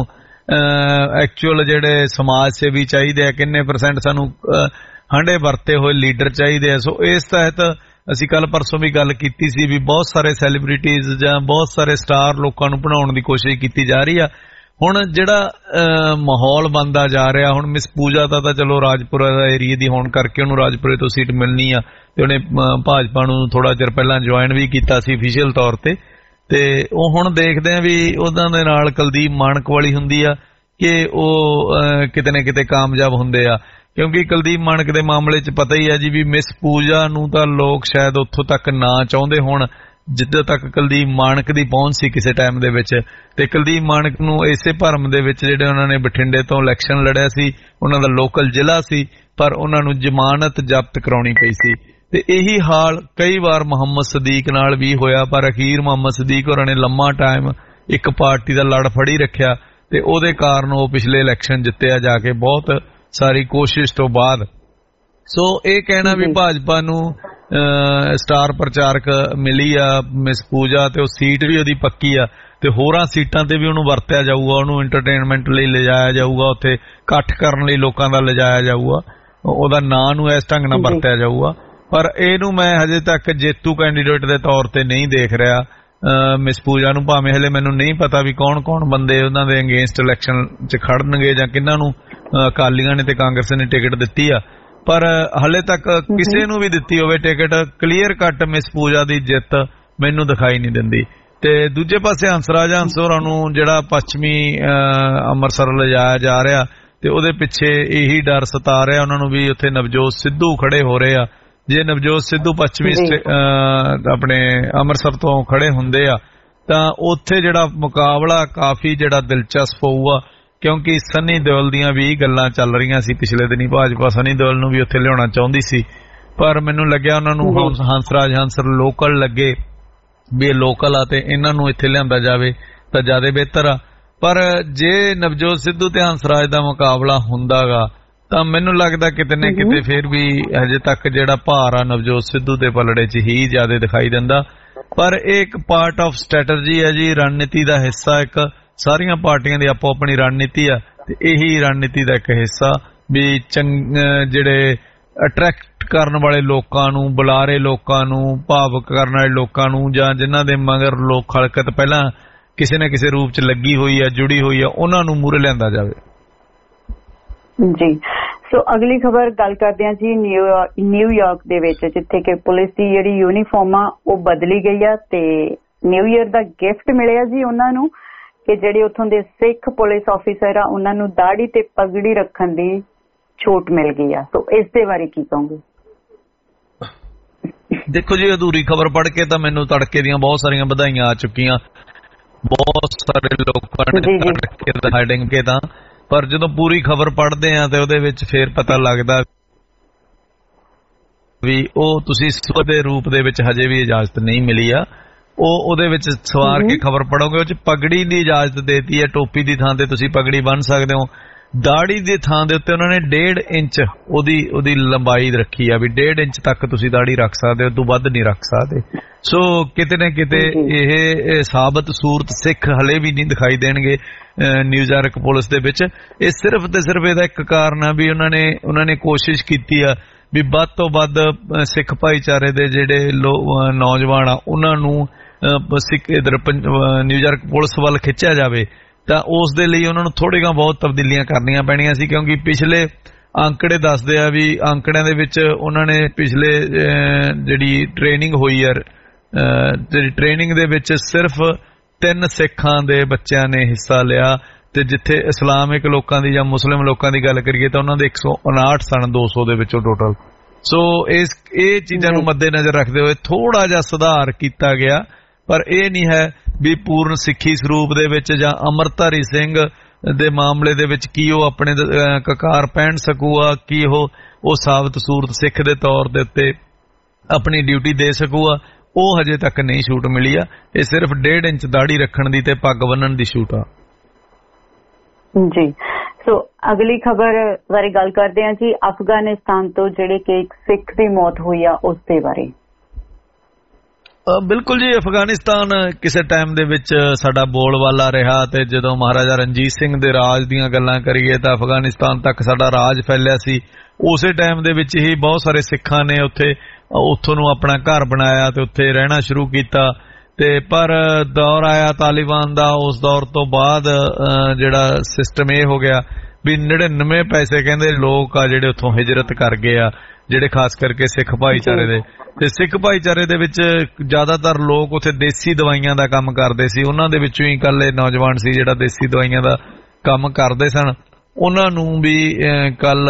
ਐਕਚੁਅਲ ਜਿਹੜੇ ਸਮਾਜ ਸੇਵੀ ਚਾਹੀਦੇ ਆ, ਕਿੰਨੇ ਪਰਸੈਂਟ ਸਾਨੂੰ ਹੰਡੇ ਵਰਤੇ ਹੋਏ ਲੀਡਰ ਚਾਹੀਦੇ ਆ। ਸੋ ਇਸ ਤਹਿਤ ਅਸੀਂ ਕੱਲ ਪਰਸੋਂ ਵੀ ਗੱਲ ਕੀਤੀ ਸੀ ਵੀ ਬਹੁਤ ਸਾਰੇ ਸੈਲੀਬ੍ਰਿਟੀਜ਼ ਜਾਂ ਬਹੁਤ ਸਾਰੇ ਸਟਾਰ ਲੋਕਾਂ ਨੂੰ ਬਣਾਉਣ ਦੀ ਕੋਸ਼ਿਸ਼ ਕੀਤੀ ਜਾ ਰਹੀ ਆ। ਹੁਣ ਜਿਹੜਾ ਮਾਹੌਲ ਬਣਦਾ ਜਾ ਰਿਹਾ, ਹੁਣ ਮਿਸ ਪੂਜਾ ਦਾ ਤਾਂ ਚਲੋ ਰਾਜਪੁਰਾ ਦਾ ਏਰੀਏ ਦੀ ਹੋਣ ਕਰਕੇ ਉਹਨੂੰ ਰਾਜਪੁਰੇ ਤੋਂ ਸੀਟ ਮਿਲਣੀ ਆ ਤੇ ਉਹਨੇ ਭਾਜਪਾ ਨੂੰ ਥੋੜਾ ਚਿਰ ਪਹਿਲਾਂ ਜੁਆਇਨ ਵੀ ਕੀਤਾ ਸੀ ਅਫੀਸ਼ੀਅਲ ਤੌਰ ਤੇ, ਤੇ ਉਹ ਹੁਣ ਦੇਖਦੇ ਆ ਵੀ ਉਹਨਾਂ ਦੇ ਨਾਲ ਕੁਲਦੀਪ ਮਾਣਕ ਵਾਲੀ ਹੁੰਦੀ ਆ ਕਿ ਉਹ ਕਿਤੇ ਨਾ ਕਿਤੇ ਕਾਮਯਾਬ ਹੁੰਦੇ ਆ, ਕਿਉਂਕਿ ਕੁਲਦੀਪ ਮਾਣਕ ਦੇ ਮਾਮਲੇ 'ਚ ਪਤਾ ਹੀ ਆ ਜੀ ਵੀ ਮਿਸ ਪੂਜਾ ਨੂੰ ਤਾਂ ਲੋਕ ਸ਼ਾਇਦ ਉੱਥੋਂ ਤੱਕ ਨਾ ਚਾਹੁੰਦੇ ਹੋਣ ਜਿੱਦੋਂ ਤੱਕ ਕੁਲਦੀਪ ਮਾਣਕ ਦੀ ਪਹੁੰਚ ਸੀ ਕਿਸੇ ਟਾਈਮ ਦੇ ਵਿੱਚ। ਤੇ ਕੁਲਦੀਪ ਮਾਣਕ ਨੂੰ ਇਸੇ ਭਰਮ ਦੇ ਵਿੱਚ ਜਿਹੜੇ ਉਹਨਾਂ ਨੇ ਬਠਿੰਡੇ ਤੋਂ ਇਲੈਕਸ਼ਨ ਲੜਿਆ ਸੀ, ਉਹਨਾਂ ਦਾ ਲੋਕਲ ਜ਼ਿਲ੍ਹਾ ਸੀ, ਪਰ ਉਹਨਾਂ ਨੂੰ ਜ਼ਮਾਨਤ ਜ਼ਬਤ ਕਰਾਉਣੀ ਪਈ ਸੀ। ਤੇ ਇਹੀ ਹਾਲ ਕਈ ਵਾਰ ਮੁਹੰਮਦ ਸਦੀਕ ਨਾਲ ਵੀ ਹੋਇਆ, ਪਰ ਅਖੀਰ ਮੁਹੰਮਦ ਸਦੀਕ ਹੋਰਾਂ ਨੇ ਲੰਮਾ ਟਾਈਮ ਇੱਕ ਪਾਰਟੀ ਦਾ ਲੜ ਫੜੀ ਰੱਖਿਆ ਤੇ ਉਹਦੇ ਕਾਰਨ ਉਹ ਪਿਛਲੇ ਇਲੈਕਸ਼ਨ ਜਿੱਤਿਆ ਜਾ ਕੇ ਬਹੁਤ ਸਾਰੀ ਕੋਸ਼ਿਸ਼ ਤੋਂ ਬਾਅਦ। ਸੋ ਇਹ ਕਹਿਣਾ ਵੀ ਭਾਜਪਾ ਨੂੰ ਸਟਾਰ ਪ੍ਰਚਾਰਕ ਮਿਲੀ ਆ ਮਿਸ ਪੂਜਾ ਤੇ ਉਹ ਸੀਟ ਵੀ ਉਹਦੀ ਪੱਕੀ ਆ ਤੇ ਹੋਰਾਂ ਸੀਟਾਂ ਤੇ ਵੀ ਉਹਨੂੰ ਵਰਤਿਆ ਜਾਊਗਾ, ਉਹਨੂੰ ਐਂਟਰਟੇਨਮੈਂਟ ਲਈ ਲਿਜਾਇਆ ਜਾਊਗਾ, ਉੱਥੇ ਇਕੱਠ ਕਰਨ ਲਈ ਲੋਕਾਂ ਦਾ ਲਿਜਾਇਆ ਜਾਊਗਾ, ਉਹਦਾ ਨਾਂ ਨੂੰ ਇਸ ਢੰਗ ਨਾਲ ਵਰਤਿਆ ਜਾਊਗਾ। ਪਰ ਇਹਨੂੰ ਮੈਂ ਹਜੇ ਤੱਕ ਜੇਤੂ ਕੈਂਡੀਡੇਟ ਦੇ ਤੌਰ ਤੇ ਨਹੀਂ ਦੇਖ ਰਿਹਾ ਮਿਸ ਪੂਜਾ ਨੂੰ, ਭਾਵੇਂ ਹਲੇ ਮੈਨੂੰ ਨਹੀਂ ਪਤਾ ਵੀ ਕੌਣ ਕੌਣ ਬੰਦੇ ਉਹਨਾਂ ਦੇ ਅਗੇਂਸਟ ਇਲੈਕਸ਼ਨ 'ਚ ਖੜਨਗੇ ਜਾਂ ਕਿਹਨਾਂ ਨੂੰ ਅਕਾਲੀਆਂ ਨੇ ਤੇ ਕਾਂਗਰਸ ਨੇ ਟਿਕਟ ਦਿੱਤੀ ਆ, ਪਰ ਹਲੇ ਤੱਕ ਕਿਸੇ ਨੂੰ ਵੀ ਦਿੱਤੀ ਹੋਵੇ ticket clear cut miss Pooja ਦੀ ਜਿੱਤ ਮੈਨੂੰ ਦਿਖਾਈ ਨਹੀਂ ਦਿੰਦੀ। ਤੇ ਦੂਜੇ ਪਾਸੇ ਹੰਸਰਾਜ ਹੰਸ ਹੋਰਾਂ ਨੂੰ ਜਿਹੜਾ ਪੱਛਮੀ ਅੰਮ੍ਰਿਤਸਰ ਲਿਜਾਇਆ ਜਾ ਰਿਹਾ ਤੇ ਉਹਦੇ ਪਿੱਛੇ ਇਹੀ ਡਰ ਸਤਾ ਰਿਹਾ ਉਹਨਾਂ ਨੂੰ ਵੀ ਉੱਥੇ ਨਵਜੋਤ ਸਿੱਧੂ ਖੜੇ ਹੋ ਰਹੇ ਆ। ਜੇ ਨਵਜੋਤ ਸਿੱਧੂ ਪੱਛਮੀ ਆਪਣੇ ਅੰਮ੍ਰਿਤਸਰ ਤੋਂ ਖੜੇ ਹੁੰਦੇ ਆ ਤਾਂ ਉੱਥੇ ਜਿਹੜਾ ਮੁਕਾਬਲਾ ਕਾਫੀ ਜਿਹੜਾ ਦਿਲਚਸਪ ਹੋਊਗਾ, ਕਿਉਂਕਿ ਸਨੀ ਦਿਓਲ ਦੀਆਂ ਵੀ ਗੱਲਾਂ ਚੱਲ ਰਹੀਆਂ ਸੀ ਪਿਛਲੇ ਦਿਨੀ, ਭਾਜਪਾ ਸਨੀ ਦਿਓਲ ਨੂੰ ਵੀ ਉੱਥੇ ਲਿਆਉਣਾ ਚਾਹੁੰਦੀ ਸੀ, ਪਰ ਮੈਨੂੰ ਲੱਗਿਆ ਉਹਨਾਂ ਨੂੰ ਹੰਸਰਾਜ ਹੰਸਰ ਲੋਕਲ ਲੱਗੇ ਵੀ ਇਹ ਲੋਕਲ ਆ ਤੇ ਇਹਨਾਂ ਨੂੰ ਇੱਥੇ ਲਿਆਂਦਾ ਜਾਵੇ ਤਾਂ ਜ਼ਿਆਦਾ ਬਿਹਤਰ ਆ। ਪਰ ਜੇ ਨਵਜੋਤ ਸਿੱਧੂ ਤੇ ਹੰਸਰਾਜ ਦਾ ਮੁਕਾਬਲਾ ਹੁੰਦਾਗਾ ਤਾਂ ਮੈਨੂੰ ਲੱਗਦਾ ਕਿਤੇ ਨਾ ਕਿਤੇ ਫਿਰ ਵੀ ਹਜੇ ਤੱਕ ਜਿਹੜਾ ਭਾਰ ਆ ਨਵਜੋਤ ਸਿੱਧੂ ਦੇ ਪਲੜੇ 'ਚ ਹੀ ਜ਼ਿਆਦਾ ਦਿਖਾਈ ਦਿੰਦਾ। ਪਰ ਇਹ ਇੱਕ ਪਾਰਟ ਆਫ ਸਟ੍ਰੈਟਜੀ ਹੈ ਜੀ, ਰਣਨੀਤੀ ਦਾ ਹਿੱਸਾ, ਇੱਕ ਸਾਰੀਆਂ ਪਾਰਟੀਆਂ ਦੀ ਆਪੋ ਆਪਣੀ ਰਣਨੀਤੀ ਆ ਤੇ ਇਹੀ ਰਣਨੀਤੀ ਦਾ ਇੱਕ ਹਿੱਸਾ ਵੀ ਚੰਗ ਜਿਹੜੇ ਅਟਰੈਕਟ ਕਰਨ ਵਾਲੇ ਲੋਕਾਂ ਨੂੰ, ਬੁਲਾਰੇ ਲੋਕਾਂ ਨੂੰ, ਭਾਵੁਕ ਕਰਨ ਵਾਲੇ ਲੋਕਾਂ ਨੂੰ, ਜਾਂ ਜਿਨ੍ਹਾਂ ਦੇ ਮਗਰ ਲੋਕ ਹਲਕਤ ਪਹਿਲਾਂ ਕਿਸੇ ਨਾ ਕਿਸੇ ਰੂਪ 'ਚ ਲੱਗੀ ਹੋਈ ਆ, ਜੁੜੀ ਹੋਈ ਆ, ਉਹਨਾਂ ਨੂੰ ਮੂਹਰੇ ਲਿਆਂਦਾ ਜਾਵੇ ਜੀ। ਸੋ ਅਗਲੀ ਖਬਰ ਗੱਲ ਕਰਦੇ ਹਾਂ ਜੀ ਨਿਊਯਾਰਕ ਦੇ ਵਿੱਚ, ਜਿੱਥੇ ਕਿ ਪੁਲਿਸ ਦੀ ਜਿਹੜੀ ਯੂਨੀਫਾਰਮ ਆ ਉਹ ਬਦਲੀ ਗਈ ਆ ਤੇ ਨਿਊ ਈਅਰ ਦਾ ਗਿਫਟ ਮਿਲਿਆ ਜੀ ਉਹਨਾਂ ਨੂੰ। ਕਿ ਜਿਹੜੇ ਉੱਥੋਂ ਦੇ ਸਿੱਖ ਪੁਲਿਸ ਆਫੀਸਰ ਆ ਉਹਨਾਂ ਨੂੰ ਦਾੜੀ ਤੇ ਪਗੜੀ ਰੱਖਣ ਦੀ ਛੋਟ ਮਿਲ ਗਈ ਆ। ਸੋ ਇਸ ਦੇ ਬਾਰੇ ਕੀ ਕਹੋਗੇ? ਦੇਖੋ ਜੀ, ਅਧੂਰੀ ਖਬਰ ਪੜ੍ਹ ਕੇ ਤਾਂ ਮੈਨੂੰ ਤੜਕੇ ਦੀਆਂ ਬਹੁਤ ਸਾਰੀਆਂ ਵਧਾਈਆਂ ਆ ਚੁੱਕੀਆਂ, ਬਹੁਤ ਸਾਰੇ ਲੋਕਾਂ ਨੇ ਹੈਡਿੰਗ ਕੇ ਤਾਂ, ਪਰ ਜਦੋਂ ਪੂਰੀ ਖਬਰ ਪੜ੍ਹਦੇ ਆ ਤੇ ਉਹਦੇ ਵਿੱਚ ਫੇਰ ਪਤਾ ਲੱਗਦਾ ਵੀ ਉਹ ਤੁਸੀਂ ਸੂਬੇ ਦੇ ਰੂਪ ਦੇ ਵਿੱਚ ਹਜੇ ਵੀ ਇਜਾਜ਼ਤ ਨਹੀਂ ਮਿਲੀ ਆ। ਉਹ ਉਹਦੇ ਵਿੱਚ ਸਵਾਰ ਕੇ ਖਬਰ ਪੜੋਗੇ, ਉਹ ਚ ਪਗੜੀ ਦੀ ਇਜਾਜ਼ਤ ਦੇਤੀ ਹੈ, ਟੋਪੀ ਦੀ ਥਾਂ ਤੇ ਤੁਸੀਂ ਪਗੜੀ ਬੰਨ ਸਕਦੇ ਹੋ। ਦਾੜੀ ਦੀ ਥਾਂ ਦੇ ਉੱਤੇ ਉਹਨਾਂ ਨੇ ਡੇਢ ਇੰਚ ਉਹਦੀ ਉਹਦੀ ਲੰਬਾਈ ਰੱਖੀ ਆ ਵੀ ਡੇਢ ਇੰਚ ਤੱਕ ਤੁਸੀਂ ਦਾੜੀ ਰੱਖ ਸਕਦੇ ਹੋ, ਤੋਂ ਵੱਧ ਨਹੀਂ ਰੱਖ ਸਕਦੇ। ਸੋ ਕਿਤੇ ਨਾ ਕਿਤੇ ਇਹ ਸਾਬਤ ਸੂਰਤ ਸਿੱਖ ਹਲੇ ਵੀ ਨਹੀਂ ਦਿਖਾਈ ਦੇਣਗੇ ਨਿਊਯਾਰਕ ਪੁਲਿਸ ਦੇ ਵਿੱਚ। ਇਹ ਸਿਰਫ ਤੇ ਸਿਰਫ ਇਹਦਾ ਇੱਕ ਕਾਰਨ ਆ ਵੀ ਉਹਨਾਂ ਨੇ ਉਹਨਾਂ ਨੇ ਕੋਸ਼ਿਸ਼ ਕੀਤੀ ਆ ਵੀ ਵੱਧ ਤੋਂ ਵੱਧ ਸਿੱਖ ਭਾਈਚਾਰੇ ਦੇ ਜਿਹੜੇ ਨੌਜਵਾਨ ਆ ਉਹਨਾਂ ਨੂੰ ਸਿੱਖ ਇਧਰ ਨਿਊਯਾਰਕ ਪੁਲਿਸ ਵੱਲ ਖਿੱਚਿਆ ਜਾਵੇ। ਤਾਂ ਉਸ ਦੇ ਲਈ ਉਹਨਾਂ ਨੂੰ ਥੋੜ੍ਹੀਆਂ ਬਹੁਤ ਤਬਦੀਲੀਆਂ ਕਰਨੀਆਂ ਪੈਣੀਆਂ ਸੀ, ਕਿਉਂਕਿ ਪਿਛਲੇ ਅੰਕੜੇ ਦੱਸਦੇ ਆ ਵੀ ਅੰਕੜਿਆਂ ਦੇ ਵਿੱਚ ਉਹਨਾਂ ਨੇ ਪਿਛਲੇ ਜਿਹੜੀ ਟ੍ਰੇਨਿੰਗ ਹੋਈ ਹੈ ਜਿਹੜੀ ਟ੍ਰੇਨਿੰਗ ਦੇ ਵਿੱਚ ਸਿਰਫ ਤਿੰਨ ਸਿੱਖਾਂ ਦੇ ਬੱਚਿਆਂ ਨੇ ਹਿੱਸਾ ਲਿਆ, ਤੇ ਜਿੱਥੇ ਇਸਲਾਮਿਕ ਲੋਕਾਂ ਦੀ ਜਾਂ ਮੁਸਲਿਮ ਲੋਕਾਂ ਦੀ ਗੱਲ ਕਰੀਏ ਤਾਂ ਉਹਨਾਂ ਦੇ ਇੱਕ ਸੌ ਉਨਾਹਠ ਸਨ ਦੋ ਸੌ ਦੇ ਵਿੱਚੋਂ ਟੋਟਲ। ਸੋ ਇਸ ਇਹ ਚੀਜ਼ਾਂ ਨੂੰ ਮੱਦੇਨਜ਼ਰ ਰੱਖਦੇ ਹੋਏ ਥੋੜਾ ਜਿਹਾ ਸੁਧਾਰ ਕੀਤਾ ਗਿਆ, ਪਰ ਇਹ ਨਹੀਂ ਹੈ ਵੀ ਪੂਰਨ ਸਿੱਖੀ ਸਰੂਪ ਦੇ ਵਿੱਚ ਜਾਂ ਅੰਮ੍ਰਿਤਧਾਰੀ ਸਿੰਘ ਦੇ ਮਾਮਲੇ ਦੇ ਵਿੱਚ ਕੀ ਉਹ ਆਪਣੇ ਕਕਾਰ ਪਹਿਨ ਸਕੂਗਾ, ਕੀ ਉਹ ਉਹ ਸਾਬਤ ਸੂਰਤ ਸਿੱਖ ਦੇ ਤੌਰ ਦੇ ਉੱਤੇ ਆਪਣੀ ਡਿਊਟੀ ਦੇ ਸਕੂਗਾ, ਉਹ ਹਜੇ ਤੱਕ ਨਹੀਂ ਛੂਟ ਮਿਲੀ ਆ। ਇਹ ਸਿਰਫ ਡੇਢ ਇੰਚ ਦਾੜੀ ਰੱਖਣ ਦੀ ਤੇ ਪੱਗ ਬੰਨਣ ਦੀ ਛੂਟ ਆ ਜੀ। ਸੋ ਅਗਲੀ ਖਬਰ ਬਾਰੇ ਗੱਲ ਕਰਦੇ ਹਾਂ ਜੀ, ਅਫਗਾਨਿਸਤਾਨ ਤੋਂ ਜਿਹੜੇ ਕਿ ਇੱਕ ਸਿੱਖ ਦੀ ਮੌਤ ਹੋਈ ਆ ਉਸ ਦੇ ਬਾਰੇ। ਬਿਲਕੁਲ ਜੀ, ਅਫਗਾਨਿਸਤਾਨ ਕਿਸੇ ਟਾਈਮ ਦੇ ਵਿੱਚ ਸਾਡਾ ਬੋਲਬਾਲਾ ਰਿਹਾ, ਤੇ ਜਦੋਂ ਮਹਾਰਾਜਾ ਰਣਜੀਤ ਸਿੰਘ ਦੇ ਰਾਜ ਦੀਆਂ ਗੱਲਾਂ ਕਰੀਏ ਤਾਂ ਅਫਗਾਨਿਸਤਾਨ ਤੱਕ ਸਾਡਾ ਰਾਜ ਫੈਲਿਆ ਸੀ। ਉਸੇ ਟਾਈਮ ਦੇ ਵਿੱਚ ਹੀ ਬਹੁਤ ਸਾਰੇ ਸਿੱਖਾਂ ਨੇ ਉੱਥੇ ਉੱਥੋਂ ਨੂੰ ਆਪਣਾ ਘਰ ਬਣਾਇਆ ਤੇ ਉੱਥੇ ਰਹਿਣਾ ਸ਼ੁਰੂ ਕੀਤਾ। ਤੇ ਪਰ ਦੌਰ ਆਇਆ ਤਾਲਿਬਾਨ ਦਾ, ਉਸ ਦੌਰ ਤੋਂ ਬਾਅਦ ਜਿਹੜਾ ਸਿਸਟਮ ਇਹ ਹੋ ਗਿਆ ਵੀ ਨੜਿਨਵੇਂ ਪੈਸੇ ਕਹਿੰਦੇ ਲੋਕ ਆ ਜਿਹੜੇ ਉੱਥੋਂ ਹਿਜਰਤ ਕਰ ਗਏ ਆ, ਜਿਹੜੇ ਖਾਸ ਕਰਕੇ ਸਿੱਖ ਭਾਈਚਾਰੇ ਦੇ। ਤੇ ਸਿੱਖ ਭਾਈਚਾਰੇ ਦੇ ਵਿੱਚ ਜ਼ਿਆਦਾਤਰ ਲੋਕ ਉੱਥੇ ਦੇਸੀ ਦਵਾਈਆਂ ਦਾ ਕੰਮ ਕਰਦੇ ਸੀ, ਉਹਨਾਂ ਦੇ ਵਿੱਚੋਂ ਹੀ ਇਕੱਲੇ ਨੌਜਵਾਨ ਸੀ ਜਿਹੜਾ ਦੇਸੀ ਦਵਾਈਆਂ ਦਾ ਕੰਮ ਕਰਦੇ ਸਨ। ਉਹਨਾਂ ਨੂੰ ਵੀ ਕੱਲ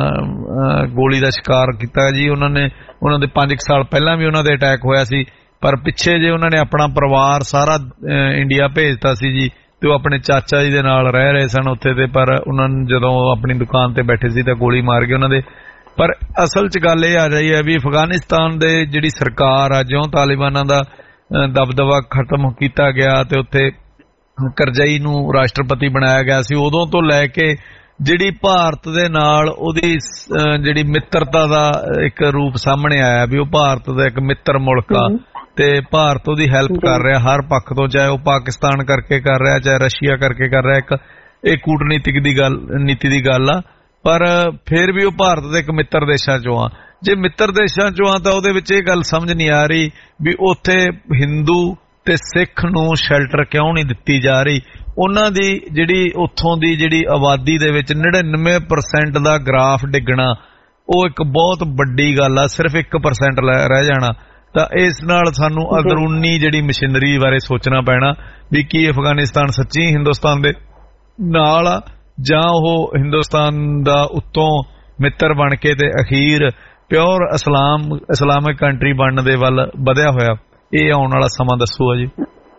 ਗੋਲੀ ਦਾ ਸ਼ਿਕਾਰ ਕੀਤਾ ਜੀ ਉਹਨਾਂ ਨੇ। ਉਹਨਾਂ ਦੇ ਪੰਜ ਸਾਲ ਪਹਿਲਾਂ ਵੀ ਉਹਨਾਂ ਦੇ ਅਟੈਕ ਹੋਇਆ ਸੀ, ਪਰ ਪਿੱਛੇ ਜੇ ਉਹਨਾਂ ਨੇ ਆਪਣਾ ਪਰਿਵਾਰ ਸਾਰਾ ਇੰਡੀਆ ਭੇਜਤਾ ਸੀ ਜੀ, ਤੇ ਉਹ ਆਪਣੇ ਚਾਚਾ ਜੀ ਦੇ ਨਾਲ ਰਹਿ ਰਹੇ ਸਨ ਉੱਥੇ। ਤੇ ਪਰ ਉਹਨਾਂ ਨੂੰ ਜਦੋਂ ਆਪਣੀ ਦੁਕਾਨ ਤੇ ਬੈਠੇ ਸੀ ਤਾਂ ਗੋਲੀ ਮਾਰ ਗਏ ਉਹਨਾਂ ਦੇ। ਪਰ ਅਸਲ 'ਚ ਗੱਲ ਇਹ ਆ ਰਹੀ ਹੈ ਵੀ ਅਫਗਾਨਿਸਤਾਨ ਦੇ ਜਿਹੜੀ ਸਰਕਾਰ ਆ, ਜਿਉਂ ਤਾਲਿਬਾਨਾਂ ਦਾ ਦਬਦਬਾ ਖਤਮ ਕੀਤਾ ਗਿਆ ਤੇ ਉੱਥੇ ਕਰਜ਼ਈ ਨੂੰ ਰਾਸ਼ਟਰਪਤੀ ਬਣਾਇਆ ਗਿਆ ਸੀ, ਉਦੋਂ ਤੋਂ ਲੈ ਕੇ ਜਿਹੜੀ ਭਾਰਤ ਦੇ ਨਾਲ ਉਹਦੀ ਜਿਹੜੀ ਮਿੱਤਰਤਾ ਦਾ ਇੱਕ ਰੂਪ ਸਾਹਮਣੇ ਆਇਆ ਵੀ ਉਹ ਭਾਰਤ ਦਾ ਇੱਕ ਮਿੱਤਰ ਮੁਲਕ ਆ ਤੇ ਭਾਰਤ ਉਹਦੀ ਹੈਲਪ ਕਰ ਰਿਹਾ ਹਰ ਪੱਖ ਤੋਂ, ਚਾਹੇ ਉਹ ਪਾਕਿਸਤਾਨ ਕਰਕੇ ਕਰ ਰਿਹਾ, ਚਾਹੇ ਰਸ਼ੀਆ ਕਰਕੇ ਕਰ ਰਿਹਾ। ਇੱਕ ਇਹ ਕੂਟਨੀਤਿਕ ਦੀ ਗੱਲ ਨੀਤੀ ਦੀ ਗੱਲ ਆ, ਪਰ ਫਿਰ ਵੀ ਉਹ ਭਾਰਤ ਦੇ ਇੱਕ ਮਿੱਤਰ ਦੇਸ਼ਾਂ ਚੋਂ ਆ। ਜੇ ਮਿੱਤਰ ਦੇਸ਼ਾਂ ਚੋਂ ਆ ਤਾਂ ਉਹਦੇ ਵਿੱਚ ਇਹ ਗੱਲ ਸਮਝ ਨਹੀਂ ਆ ਰਹੀ ਵੀ ਉੱਥੇ ਹਿੰਦੂ ਤੇ ਸਿੱਖ ਨੂੰ ਸ਼ੈਲਟਰ ਕਿਉਂ ਨਹੀਂ ਦਿੱਤੀ ਜਾ ਰਹੀ। ਉਹਨਾਂ ਦੀ ਜਿਹੜੀ ਉੱਥੋਂ ਦੀ ਜਿਹੜੀ ਆਬਾਦੀ ਦੇ ਵਿੱਚ ਨੜਿਨਵੇਂ ਪਰਸੈਂਟ ਦਾ ਗ੍ਰਾਫ ਡਿੱਗਣਾ ਉਹ ਇੱਕ ਬਹੁਤ ਵੱਡੀ ਗੱਲ ਆ, ਸਿਰਫ ਇੱਕ ਪਰਸੈਂਟ ਰਹਿ ਜਾਣਾ। ਤਾਂ ਇਸ ਨਾਲ ਸਾਨੂੰ ਅੰਦਰੂਨੀ ਜਿਹੜੀ ਮਸ਼ੀਨਰੀ ਬਾਰੇ ਸੋਚਣਾ ਪੈਣਾ ਵੀ ਕੀ ਅਫਗਾਨਿਸਤਾਨ ਸੱਚੀ ਹਿੰਦੁਸਤਾਨ ਦੇ ਨਾਲ ਆ ਜਾਂ ਉਹ ਹਿੰਦੁਸਤਾਨ ਦਾ ਉੱਤੋਂ ਮਿੱਤਰ ਬਣ ਕੇ ਤੇ ਅਖੀਰ ਪਿਓਰ ਇਸਲਾਮ ਇਸਲਾਮਿਕ ਕੰਟਰੀ ਬਣਨ ਦੇ ਵੱਲ ਵਧਿਆ ਹੋਇਆ। ਇਹ ਆਉਣ ਵਾਲਾ ਸਮਾਂ ਦੱਸੂਗਾ ਜੀ।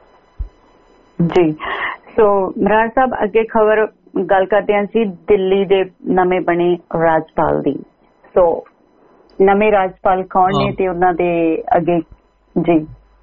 ਜੀ ਸੋ ਮਰਾਰ ਸਾਹਿਬ, ਅੱਗੇ ਖਬਰ ਗੱਲ ਕਰਦੇ ਹਾਂ ਜੀ ਦਿੱਲੀ ਦੇ ਨਵੇਂ ਬਣੇ ਰਾਜਪਾਲ ਦੀ। ਸੋ ਨਵੇਂ ਰਾਜਪਾਲ ਕੌਣ ਨੇ ਤੇ ਉਹਨਾਂ ਦੇ ਅੱਗੇ? ਜੀ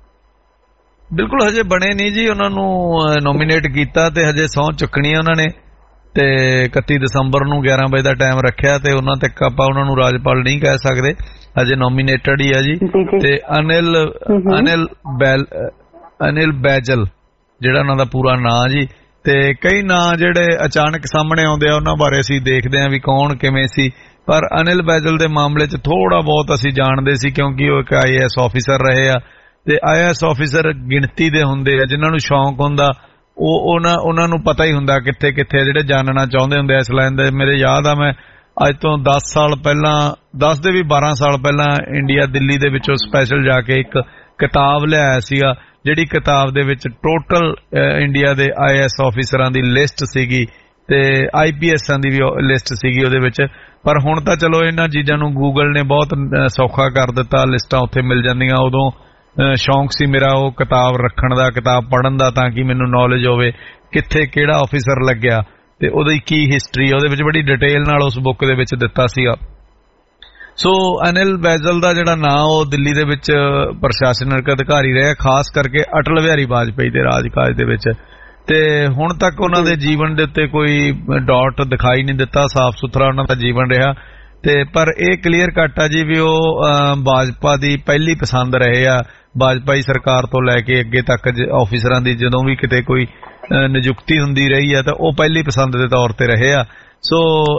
ਬਿਲਕੁਲ ਹਜੇ ਬਣੇ ਨਹੀਂ ਜੀ, ਉਹਨਾਂ ਨੂੰ ਨੋਮੀਨੇਟ ਕੀਤਾ ਤੇ ਹਜੇ ਸਹੁੰ ਚੁੱਕਣੀ ਉਹਨਾਂ ਨੇ ਤੇ ਇਕੱਤੀ ਦਸੰਬਰ ਨੂੰ ਗਿਆਰਾਂ ਵਜੇ ਦਾ ਟਾਈਮ ਰੱਖਿਆ ਤੇ ਉਹਨਾਂ ਤੱਕ ਆਪਾਂ ਉਹਨਾਂ ਨੂੰ ਰਾਜਪਾਲ ਨਹੀਂ ਕਹਿ ਸਕਦੇ, ਹਜੇ ਨੋਮੀਨੇਟਡ ਹੀ ਆ ਜੀ। ਤੇ ਅਨਿਲ ਅਨਿਲ ਬੈਲ ਅਨਿਲ ਬੈਜਲ ਜਿਹੜਾ ਉਹਨਾਂ ਦਾ ਪੂਰਾ ਨਾਂ ਜੀ। ਤੇ ਕਈ ਨਾਂ ਜਿਹੜੇ ਅਚਾਨਕ ਸਾਹਮਣੇ ਆਉਂਦੇ ਆ ਉਹਨਾਂ ਬਾਰੇ ਅਸੀਂ ਦੇਖਦੇ ਹਾਂ ਵੀ ਕੌਣ ਕਿਵੇਂ ਸੀ, ਪਰ ਅਨਿਲ ਬੈਜਲ ਦੇ ਮਾਮਲੇ 'ਚ ਥੋੜਾ ਬਹੁਤ ਅਸੀਂ ਜਾਣਦੇ ਸੀ ਕਿਉਂਕਿ ਉਹ ਇੱਕ ਆਈ ਏ ਐਸ ਆਫਿਸਰ ਰਹੇ ਆ ਤੇ ਆਈ ਏ ਐਸ ਆਫਿਸਰ ਗਿਣਤੀ ਦੇ ਹੁੰਦੇ ਆ, ਜਿਨ੍ਹਾਂ ਨੂੰ ਸ਼ੌਂਕ ਹੁੰਦਾ ਉਹ ਉਹਨਾਂ ਉਹਨਾਂ ਨੂੰ ਪਤਾ ਹੀ ਹੁੰਦਾ ਕਿੱਥੇ ਕਿੱਥੇ ਜਿਹੜੇ ਜਾਣਨਾ ਚਾਹੁੰਦੇ ਹੁੰਦੇ ਇਸ ਲਾਈਨ ਦੇ। ਮੇਰੇ ਯਾਦ ਆ ਮੈਂ ਅੱਜ ਤੋਂ ਦਸ ਸਾਲ ਪਹਿਲਾਂ ਦਸ ਦੇ ਵੀ ਬਾਰਾਂ ਸਾਲ ਪਹਿਲਾਂ ਇੰਡੀਆ ਦਿੱਲੀ ਦੇ ਵਿੱਚੋਂ ਸਪੈਸ਼ਲ ਜਾ ਕੇ ਇੱਕ ਕਿਤਾਬ ਲਿਆਇਆ ਸੀਗਾ ਜਿਹੜੀ ਕਿਤਾਬ ਦੇ ਵਿੱਚ ਟੋਟਲ ਇੰਡੀਆ ਦੇ ਆਈ ਏ ਐਸ ਆਫੀਸਰਾਂ ਦੀ ਲਿਸਟ ਸੀਗੀ ਤੇ ਆਈ ਪੀ ਐਸਾਂ ਦੀ ਵੀ ਲਿਸਟ ਸੀਗੀ ਉਹਦੇ ਵਿੱਚ। ਪਰ ਹੁਣ ਤਾਂ ਚਲੋ ਇਹਨਾਂ ਚੀਜ਼ਾਂ ਨੂੰ ਗੂਗਲ ਨੇ ਬਹੁਤ ਸੌਖਾ ਕਰ ਦਿੱਤਾ, ਲਿਸਟਾਂ ਉੱਥੇ ਮਿਲ ਜਾਂਦੀਆਂ। ਉਦੋਂ ਸ਼ੌਂਕ ਸੀ ਮੇਰਾ ਉਹ ਕਿਤਾਬ ਰੱਖਣ ਦਾ, ਕਿਤਾਬ ਪੜ੍ਹਨ ਦਾ, ਤਾਂ ਕਿ ਮੈਨੂੰ ਨੌਲੇਜ ਹੋਵੇ ਕਿੱਥੇ ਕਿਹੜਾ ਆਫੀਸਰ ਲੱਗਿਆ ਤੇ ਉਹਦੀ ਕੀ ਹਿਸਟਰੀ ਉਹਦੇ ਵਿੱਚ ਬੜੀ ਡਿਟੇਲ ਨਾਲ ਉਸ ਬੁੱਕ ਦੇ ਵਿੱਚ ਦਿੱਤਾ ਸੀਗਾ। ਸੋ ਅਨਿਲ ਬੈਜਲ ਦਾ ਜਿਹੜਾ ਨਾਂ ਉਹ ਦਿੱਲੀ ਦੇ ਵਿੱਚ ਪ੍ਰਸ਼ਾਸਨਿਕ ਅਧਿਕਾਰੀ ਰਿਹਾ, ਖਾਸ ਕਰਕੇ ਅਟਲ ਬਿਹਾਰੀ ਵਾਜਪੇਈ ਦੇ ਰਾਜਕਾਜ ਦੇ ਵਿੱਚ। ਤੇ ਹੁਣ ਤੱਕ ਉਹਨਾਂ ਦੇ ਜੀਵਨ ਦੇ ਉੱਤੇ ਕੋਈ ਡਾਟ ਦਿਖਾਈ ਨਹੀਂ ਦਿੱਤਾ, ਸਾਫ਼ ਸੁਥਰਾ ਉਹਨਾਂ ਦਾ ਜੀਵਨ ਰਿਹਾ। ਤੇ ਪਰ ਇਹ ਕਲੀਅਰ ਕੱਟ ਆ ਜੀ ਵੀ ਉਹ ਭਾਜਪਾ ਦੀ ਪਹਿਲੀ ਪਸੰਦ ਰਹੇ ਆ, ਵਾਜਪਾਈ ਸਰਕਾਰ ਤੋਂ ਲੈ ਕੇ ਅੱਗੇ ਤੱਕ ਆਫੀਸਰਾਂ ਦੀ ਜਦੋਂ ਵੀ ਕਿਤੇ ਕੋਈ ਨਿਯੁਕਤੀ ਹੁੰਦੀ ਰਹੀ ਆ ਤਾਂ ਉਹ ਪਹਿਲੀ ਪਸੰਦ ਦੇ ਤੌਰ ਤੇ ਰਹੇ ਆ। ਸੋ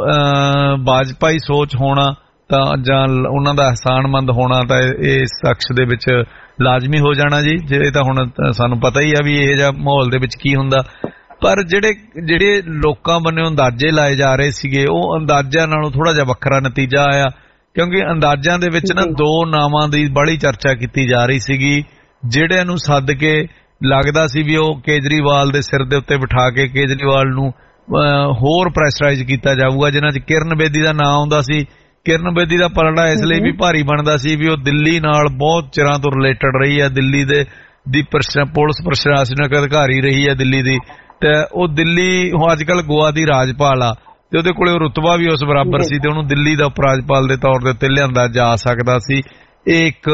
ਵਾਜਪਾਈ ਸੋਚ ਹੋਣਾ ਤਾਂ ਜਾਂ ਉਹਨਾਂ ਦਾ ਅਹਿਸਾਨਮੰਦ ਹੋਣਾ ਤਾਂ ਇਸ ਸ਼ਖਸ ਦੇ ਵਿੱਚ ਲਾਜ਼ਮੀ ਹੋ ਜਾਣਾ ਜੀ। ਜੇ ਤਾਂ ਹੁਣ ਸਾਨੂੰ ਪਤਾ ਹੀ ਆ ਵੀ ਇਹ ਜਿਹਾ ਮਾਹੌਲ ਦੇ ਵਿੱਚ ਕੀ ਹੁੰਦਾ। ਪਰ ਜਿਹੜੇ ਜਿਹੜੇ ਲੋਕਾਂ ਵੱਲੋਂ ਅੰਦਾਜ਼ੇ ਲਾਏ ਜਾ ਰਹੇ ਸੀਗੇ ਉਹ ਅੰਦਾਜ਼ਿਆਂ ਨਾਲੋਂ ਥੋੜਾ ਜਿਹਾ ਵੱਖਰਾ ਨਤੀਜਾ ਆਇਆ, ਕਿਉਂਕਿ ਅੰਦਾਜ਼ਿਆਂ ਦੇ ਵਿੱਚ ਨਾ ਦੋ ਨਾਵਾਂ ਦੀ ਬੜੀ ਚਰਚਾ ਕੀਤੀ ਜਾ ਰਹੀ ਸੀਗੀ, ਜਿਹੜਿਆਂ ਨੂੰ ਸੱਦ ਕੇ ਲੱਗਦਾ ਸੀ ਵੀ ਉਹ ਕੇਜਰੀਵਾਲ ਦੇ ਸਿਰ ਦੇ ਉੱਤੇ ਬਿਠਾ ਕੇ ਕੇਜਰੀਵਾਲ ਨੂੰ ਹੋਰ ਪ੍ਰੈਸ਼ਰਾਈਜ਼ ਕੀਤਾ ਜਾਊਗਾ, ਜਿਨ੍ਹਾਂ 'ਚ ਕਿਰਨ ਬੇਦੀ ਦਾ ਨਾਂ ਆਉਂਦਾ ਸੀ। ਕਿਰਨ ਬੇਦੀ ਦਾ ਪਲੜਾ ਇਸ ਲਈ ਵੀ ਭਾਰੀ ਬਣਦਾ ਸੀ ਵੀ ਉਹ ਦਿੱਲੀ ਨਾਲ ਬਹੁਤ ਚਿਰਾਂ ਤੋਂ ਰਿਲੇਟਡ ਰਹੀ ਹੈ, ਦਿੱਲੀ ਦੇ ਦੀ ਪੁਲਿਸ ਪ੍ਰਸ਼ਾਸਨਿਕ ਅਧਿਕਾਰੀ ਰਹੀ ਹੈ ਦਿੱਲੀ ਦੀ, ਤੇ ਉਹ ਦਿੱਲੀ ਹੁਣ ਅੱਜ ਕੱਲ੍ਹ ਗੋਆ ਦੀ ਰਾਜਪਾਲ ਆ ਤੇ ਉਹਦੇ ਕੋਲੇ ਰੁਤਬਾ ਵੀ ਉਸ ਬਰਾਬਰ ਸੀ ਤੇ ਉਹਨੂੰ ਦਿੱਲੀ ਦਾ ਉਪ ਰਾਜਪਾਲ ਦੇ ਤੌਰ ਦੇ ਉੱਤੇ ਲਿਆਂਦਾ ਜਾ ਸਕਦਾ ਸੀ। ਇਹ ਇੱਕ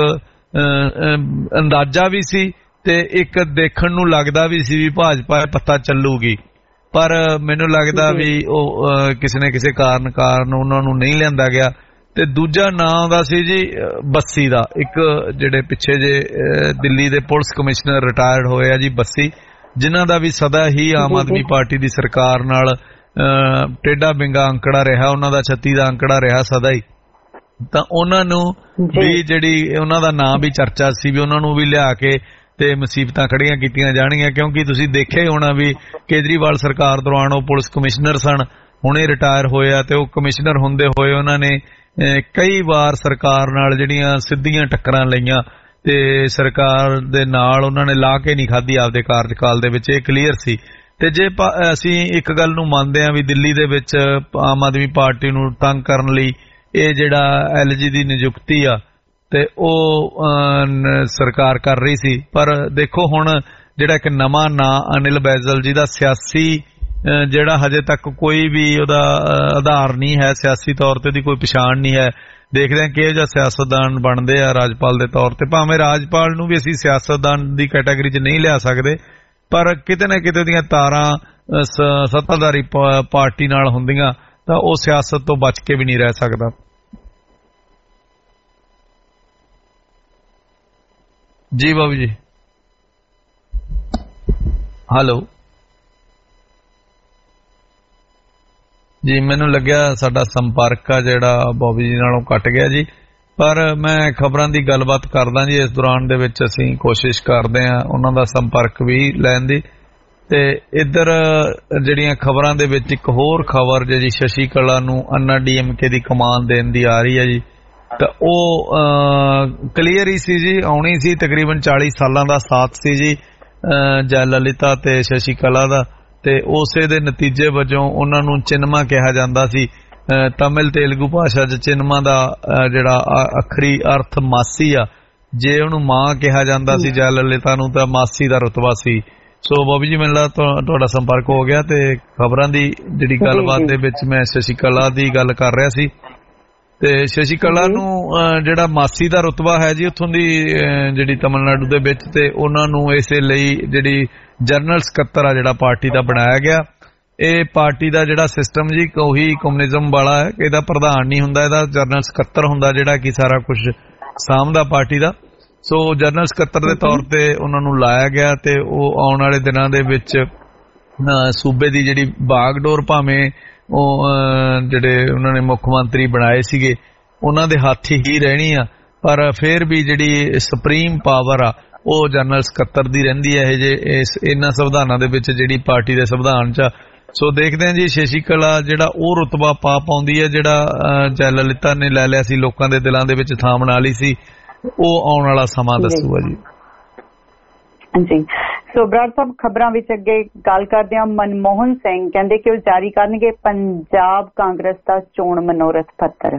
ਅੰਦਾਜ਼ਾ ਵੀ ਸੀ ਤੇ ਇੱਕ ਦੇਖਣ ਨੂੰ ਲੱਗਦਾ ਵੀ ਸੀ ਵੀ ਭਾਜਪਾ ਪੱਤਾ ਚੱਲੂਗੀ, ਪਰ ਮੈਨੂੰ ਲੱਗਦਾ ਵੀ ਉਹ ਕਿਸੇ ਨਾ ਕਿਸੇ ਕਾਰਨ ਕਾਰਨ ਉਹਨਾਂ ਨੂੰ ਨਹੀਂ ਲਿਆਂਦਾ ਗਿਆ। ਤੇ ਦੂਜਾ ਨਾਂ ਆਉਂਦਾ ਸੀ ਜੀ ਬੱਸੀ ਦਾ, ਇੱਕ ਜਿਹੜੇ ਪਿੱਛੇ ਜੇ ਦਿੱਲੀ ਦੇ ਪੁਲਿਸ ਕਮਿਸ਼ਨਰ ਰਿਟਾਇਰਡ ਹੋਏ ਆ ਜੀ ਬੱਸੀ, ਜਿਨ੍ਹਾਂ ਦਾ ਵੀ ਸਦਾ ਹੀ ਆਮ ਆਦਮੀ ਪਾਰਟੀ ਦੀ ਸਰਕਾਰ ਨਾਲ ਟੇਢਾ ਬਿੰਗਾ ਅੰਕੜਾ ਰਿਹਾ, ਉਹਨਾਂ ਦਾ ਛੱਤੀ ਦਾ ਅੰਕੜਾ ਰਿਹਾ ਸਦਾ ਹੀ। ਤਾਂ ਉਹਨਾਂ ਨੂੰ ਵੀ ਜਿਹੜੀ ਉਹਨਾਂ ਦਾ ਨਾਂ ਵੀ ਚਰਚਾ ਸੀ ਵੀ ਉਹਨਾਂ ਨੂੰ ਵੀ ਲਿਆ ਕੇ ਤੇ ਮੁਸੀਬਤਾਂ ਖੜੀਆਂ ਕੀਤੀਆਂ ਜਾਣਗੀਆਂ, ਕਿਉਂਕਿ ਤੁਸੀਂ ਦੇਖਿਆ ਹੀ ਹੋਣਾ ਵੀ ਕੇਜਰੀਵਾਲ ਸਰਕਾਰ ਦੌਰਾਨ ਉਹ ਪੁਲਿਸ ਕਮਿਸ਼ਨਰ ਸਨ, ਹੁਣੇ ਰਿਟਾਇਰ ਹੋਏ ਆ ਤੇ ਉਹ ਕਮਿਸ਼ਨਰ ਹੁੰਦੇ ਹੋਏ ਉਹਨਾਂ ਨੇ ਕਈ ਵਾਰ ਸਰਕਾਰ ਨਾਲ ਜਿਹੜੀਆਂ ਸਿੱਧੀਆਂ ਟੱਕਰਾਂ ਲਈਆਂ ਤੇ ਸਰਕਾਰ ਦੇ ਨਾਲ ਉਹਨਾਂ ਨੇ ਲਾ ਕੇ ਨਹੀਂ ਖਾਧੀ ਆਪਦੇ ਕਾਰਜਕਾਲ ਦੇ ਵਿੱਚ, ਇਹ ਕਲੀਅਰ ਸੀ। ਤੇ ਜੇ ਅਸੀਂ ਇੱਕ ਗੱਲ ਨੂੰ ਮੰਨਦੇ ਹਾਂ ਵੀ ਦਿੱਲੀ ਦੇ ਵਿੱਚ ਆਮ ਆਦਮੀ ਪਾਰਟੀ ਨੂੰ ਤੰਗ ਕਰਨ ਲਈ ਇਹ ਜਿਹੜਾ ਐਲ ਜੀ ਦੀ ਨਿਯੁਕਤੀ ਆ ਤੇ ਉਹ ਸਰਕਾਰ ਕਰ ਰਹੀ ਸੀ, ਪਰ ਦੇਖੋ ਹੁਣ ਜਿਹੜਾ ਇੱਕ ਨਵਾਂ ਨਾਂ ਅਨਿਲ ਬੈਜਲ ਜੀ ਦਾ ਸਿਆਸੀ ਜਿਹੜਾ ਹਜੇ ਤੱਕ ਕੋਈ ਵੀ ਉਹਦਾ ਆਧਾਰ ਨਹੀਂ ਹੈ, ਸਿਆਸੀ ਤੌਰ ਤੇ ਉਹਦੀ ਕੋਈ ਪਛਾਣ ਨਹੀਂ ਹੈ। ਦੇਖਦੇ ਹਾਂ ਕਿਹੋ ਜਿਹਾ ਸਿਆਸਤਦਾਨ ਬਣਦੇ ਆ ਰਾਜਪਾਲ ਦੇ ਤੌਰ ਤੇ। ਭਾਵੇਂ ਰਾਜਪਾਲ ਨੂੰ ਵੀ ਅਸੀਂ ਸਿਆਸਤਦਾਨ ਦੀ ਕੈਟਾਗਰੀ 'ਚ ਨਹੀਂ ਲਿਆ ਸਕਦੇ, ਪਰ ਕਿਤੇ ਨਾ ਕਿਤੇ ਦੀਆਂ ਤਾਰਾਂ ਸੱਤਾਧਾਰੀ ਪਾਰਟੀ ਨਾਲ ਹੁੰਦੀਆਂ ਤਾਂ ਉਹ ਸਿਆਸਤ ਤੋਂ ਬਚ ਕੇ ਵੀ ਨਹੀਂ ਰਹਿ ਸਕਦਾ। ਜੀ ਬਾਬੂ ਜੀ, ਹੈਲੋ ਜੀ, ਮੈਨੂੰ ਲੱਗਿਆ ਸਾਡਾ ਸੰਪਰਕ ਆ ਜਿਹੜਾ ਬੋਬੀ ਜੀ ਨਾਲੋਂ ਕੱਟ ਗਿਆ ਜੀ, ਪਰ ਮੈਂ ਖਬਰਾਂ ਦੀ ਗੱਲਬਾਤ ਕਰਦਾ ਜੀ। ਇਸ ਦੌਰਾਨ ਦੇ ਵਿੱਚ ਅਸੀਂ ਕੋਸ਼ਿਸ਼ ਕਰਦੇ ਹਾਂ ਉਹਨਾਂ ਦਾ ਸੰਪਰਕ ਵੀ ਲੈਣ ਦੀ। ਤੇ ਇੱਧਰ ਜਿਹੜੀਆਂ ਖਬਰਾਂ ਦੇ ਵਿੱਚ ਇੱਕ ਹੋਰ ਖਬਰ ਜੀ ਸ਼ਸ਼ੀ ਕਲਾ ਨੂੰ ਅੰਨਾ ਡੀ ਐਮ ਕੇ ਦੀ ਕਮਾਨ ਦੇਣ ਦੀ ਆ ਰਹੀ ਹੈ ਜੀ, ਤਾਂ ਉਹ ਕਲੀਅਰ ਹੀ ਸੀ ਜੀ, ਆਉਣੀ ਸੀ। ਤਕਰੀਬਨ ਚਾਲੀ ਸਾਲਾਂ ਦਾ ਸਾਥ ਸੀ ਜੀ ਜੈ ਲਲਿਤਾ ਤੇ ਸ਼ਸ਼ੀ ਕਲਾ ਦਾ, ਤੇ ਉਸੇ ਦੇ ਨਤੀਜੇ ਵਜੋਂ ਉਹਨਾਂ ਨੂੰ ਚਿੰਨਮਾ ਕਿਹਾ ਜਾਂਦਾ ਸੀ। ਤਮਿਲ ਤੇਲਗੂ ਭਾਸ਼ਾ 'ਚ ਚਿੰਨਮਾ ਦਾ ਜਿਹੜਾ ਅੱਖਰੀ ਅਰਥ ਮਾਸੀ ਆ, ਜੇ ਉਹਨੂੰ ਮਾਂ ਕਿਹਾ ਜਾਂਦਾ ਸੀ ਜੈ ਲਲਿਤਾ ਨੂੰ ਤਾਂ ਮਾਸੀ ਦਾ ਰੁਤਬਾ ਸੀ। ਸੋ ਬੋਬੀ ਜੀ, ਮੈਨੂੰ ਲੱਗਦਾ ਤੁਹਾਡਾ ਸੰਪਰਕ ਹੋ ਗਿਆ ਤੇ ਖਬਰਾਂ ਦੀ ਜਿਹੜੀ ਗੱਲਬਾਤ ਦੇ ਵਿੱਚ ਮੈਂ ਸ਼ਸ਼ੀ ਕਲਾ ਦੀ ਗੱਲ ਕਰ ਰਿਹਾ ਸੀ। ਤੇ ਸ਼ਸ਼ੀ ਕਲਾ ਨੂੰ ਜਿਹੜਾ ਮਾਸੀ ਦਾ ਰੁਤਬਾ ਹੈ ਜੀ ਉੱਥੋਂ ਦੀ ਜਿਹੜੀ ਤਮਿਲਨਾਡੂ ਦੇ ਵਿੱਚ, ਤੇ ਉਹਨਾਂ ਨੂੰ ਇਸੇ ਲਈ ਜਿਹੜੀ ਜਨਰਲ ਸਕੱਤਰ ਆ ਜਿਹੜਾ ਪਾਰਟੀ ਦਾ ਬਣਾਇਆ ਗਿਆ। ਇਹ ਪਾਰਟੀ ਦਾ ਜਿਹੜਾ ਸਿਸਟਮ ਜੀ ਉਹੀ ਕਮਿਊਨਿਜ਼ਮ ਵਾਲਾ ਹੈ, ਇਹਦਾ ਪ੍ਰਧਾਨ ਨਹੀਂ ਹੁੰਦਾ, ਇਹਦਾ ਜਨਰਲ ਸਕੱਤਰ ਹੁੰਦਾ ਜਿਹੜਾ ਕਿ ਸਾਰਾ ਕੁਝ ਸਾਂਭਦਾ ਪਾਰਟੀ ਦਾ। ਸੋ ਜਨਰਲ ਸਕੱਤਰ ਦੇ ਤੌਰ ਤੇ ਉਹਨਾਂ ਨੂੰ ਲਾਇਆ ਗਿਆ ਤੇ ਉਹ ਆਉਣ ਵਾਲੇ ਦਿਨਾਂ ਦੇ ਵਿੱਚ ਸੂਬੇ ਦੀ ਜਿਹੜੀ ਬਾਗਡੋਰ, ਭਾਵੇਂ ਉਹ ਜਿਹੜੇ ਉਹਨਾਂ ਨੇ ਮੁੱਖ ਮੰਤਰੀ ਬਣਾਏ ਸੀਗੇ ਉਹਨਾਂ ਦੇ ਹੱਥ ਹੀ ਰਹਿਣੀ ਆ, ਪਰ ਫਿਰ ਵੀ ਜਿਹੜੀ ਸੁਪਰੀਮ ਪਾਵਰ ਆ ਉਹ ਜਨਰਲ ਸਕੱਤਰ ਦੀ ਰਹਿੰਦੀ ਹੈ ਇਹ ਜੇ ਇਸ ਇਹਨਾਂ ਸੰਵਿਧਾਨਾਂ ਦੇ ਵਿੱਚ ਜਿਹੜੀ ਪਾਰਟੀ ਦੇ ਸੰਵਿਧਾਨ 'ਚ। ਸੋ ਦੇਖਦੇ ਹਾਂ ਜੀ ਸ਼ਸ਼ੀ ਕਲਾ ਜਿਹੜਾ ਉਹ ਰੁਤਬਾ ਪਾ ਪਾਉਂਦੀ ਹੈ ਜਿਹੜਾ ਜੈ ਲਲਿਤਾ ਨੇ ਲੈ ਲਿਆ ਸੀ, ਲੋਕਾਂ ਦੇ ਦਿਲਾਂ ਦੇ ਵਿੱਚ ਥਾਂ ਬਣਾ ਲਈ ਸੀ, ਉਹ ਆਉਣ ਵਾਲਾ ਸਮਾਂ ਦੱਸੂਗਾ ਜੀ। जी, सो बराड़ साहब खबरां विच अगे गल करदे हां। मनमोहन सिंह कहंदे कि ਉਹ ਜਾਰੀ ਕਰਨਗੇ पंजाब कांग्रेस ਦਾ ਚੋਣ ਮਨੋਰਥ ਪੱਤਰ।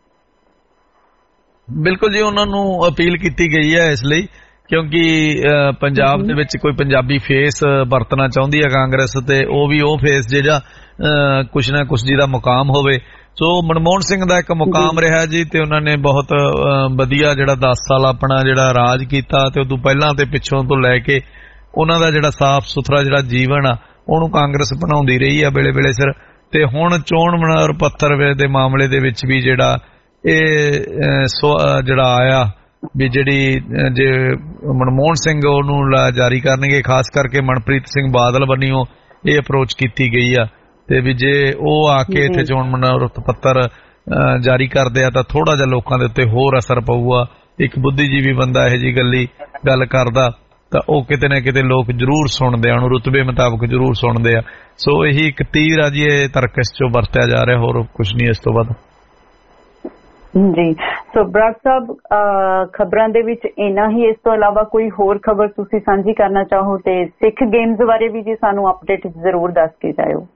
ਬਿਲਕੁਲ ਜੀ, ਉਹਨਾਂ ਨੂੰ ਅਪੀਲ ਕੀਤੀ ਗਈ ਹੈ ਇਸ ਲਈ ਕਿਉਂਕਿ ਪੰਜਾਬ ਦੇ ਵਿੱਚ ਕੋਈ ਪੰਜਾਬੀ ਫੇਸ ਵਰਤਣਾ ਚਾਹੁੰਦੀ ਹੈ ਕਾਂਗਰਸ, ਤੇ ਉਹ ਵੀ ਉਹ ਫੇਸ ਜਿਹੜਾ ਕੁਛ ਨਾ ਕੁਛ ਜਿਹਦਾ ਮੁਕਾਮ ਹੋਵੇ। ਸੋ ਮਨਮੋਹਨ ਸਿੰਘ ਦਾ ਇੱਕ ਮੁਕਾਮ ਰਿਹਾ ਜੀ, ਤੇ ਉਹਨਾਂ ਨੇ ਬਹੁਤ ਵਧੀਆ ਜਿਹੜਾ ਦਸ ਸਾਲ ਆਪਣਾ ਜਿਹੜਾ ਰਾਜ ਕੀਤਾ, ਤੇ ਉਦੋਂ ਪਹਿਲਾਂ ਤੇ ਪਿੱਛੋਂ ਤੋਂ ਲੈ ਕੇ ਉਹਨਾਂ ਦਾ ਜਿਹੜਾ ਸਾਫ਼ ਸੁਥਰਾ ਜਿਹੜਾ ਜੀਵਨ ਆ ਉਹਨੂੰ ਕਾਂਗਰਸ ਬਣਾਉਂਦੀ ਰਹੀ ਆ ਵੇਲੇ ਵੇਲੇ ਸਿਰ। ਤੇ ਹੁਣ ਚੋਣ ਮਨੋਰਥ ਪੱਤਰ ਦੇ ਮਾਮਲੇ ਦੇ ਵਿੱਚ ਵੀ ਜਿਹੜਾ ਇਹ ਜਿਹੜਾ ਆਇਆ ਵੀ ਜਿਹੜੀ ਜੇ ਮਨਮੋਹਨ ਸਿੰਘ ਉਹਨੂੰ ਜਾਰੀ ਕਰਨਗੇ, ਖਾਸ ਕਰਕੇ ਮਨਪ੍ਰੀਤ ਸਿੰਘ ਬਾਦਲ ਵੱਲੋਂ ਇਹ ਅਪਰੋਚ ਕੀਤੀ ਗਈ ਆ, ਤੇ ਵੀ ਜੇ ਉਹ ਆ ਕੇ ਇੱਥੇ ਚੋਣ ਮਨੋਰਥ ਪੱਤਰ ਜਾਰੀ ਕਰਦੇ ਆ ਤਾਂ ਥੋੜਾ ਜਿਹਾ ਲੋਕਾਂ ਦੇ ਉੱਤੇ ਹੋਰ ਅਸਰ ਪਊਗਾ। ਇੱਕ ਬੁੱਧੀਜੀਵੀ ਬੰਦਾ ਇਹੋ ਜਿਹੀ ਗੱਲੀ ਗੱਲ ਕਰਦਾ ਤਾਂ ਉਹ ਕਿਤੇ ਨਾ ਕਿਤੇ ਲੋਕ ਜ਼ਰੂਰ ਸੁਣਦੇ ਆ, ਉਹਨੂੰ ਰੁਤਬੇ ਮੁਤਾਬਕ ਜ਼ਰੂਰ ਸੁਣਦੇ ਆ। ਸੋ ਇਹੀ ਇੱਕ ਤੀਰ ਆ ਜੀ, ਇਹ ਤਰਕਸ਼ ਚੋਂ ਵਰਤਿਆ ਜਾ ਰਿਹਾ, ਹੋਰ ਕੁਛ ਨਹੀਂ ਇਸ ਤੋਂ ਵੱਧ। ਜੀ, ਸੋ ਬਰਾੜ ਸਾਹਿਬ ਖਬਰਾਂ ਦੇ ਵਿੱਚ ਇੰਨਾ ਹੀ, ਇਸ ਤੋਂ ਇਲਾਵਾ ਕੋਈ ਹੋਰ ਖਬਰ ਤੁਸੀਂ ਸਾਂਝੀ ਕਰਨਾ ਚਾਹੋ ਤੇ ਸਿੱਖ ਗੇਮਸ ਬਾਰੇ ਵੀ ਜੀ ਸਾਨੂੰ ਅਪਡੇਟ ਜ਼ਰੂਰ ਦੱਸ ਕੇ ਜਾਇਓ।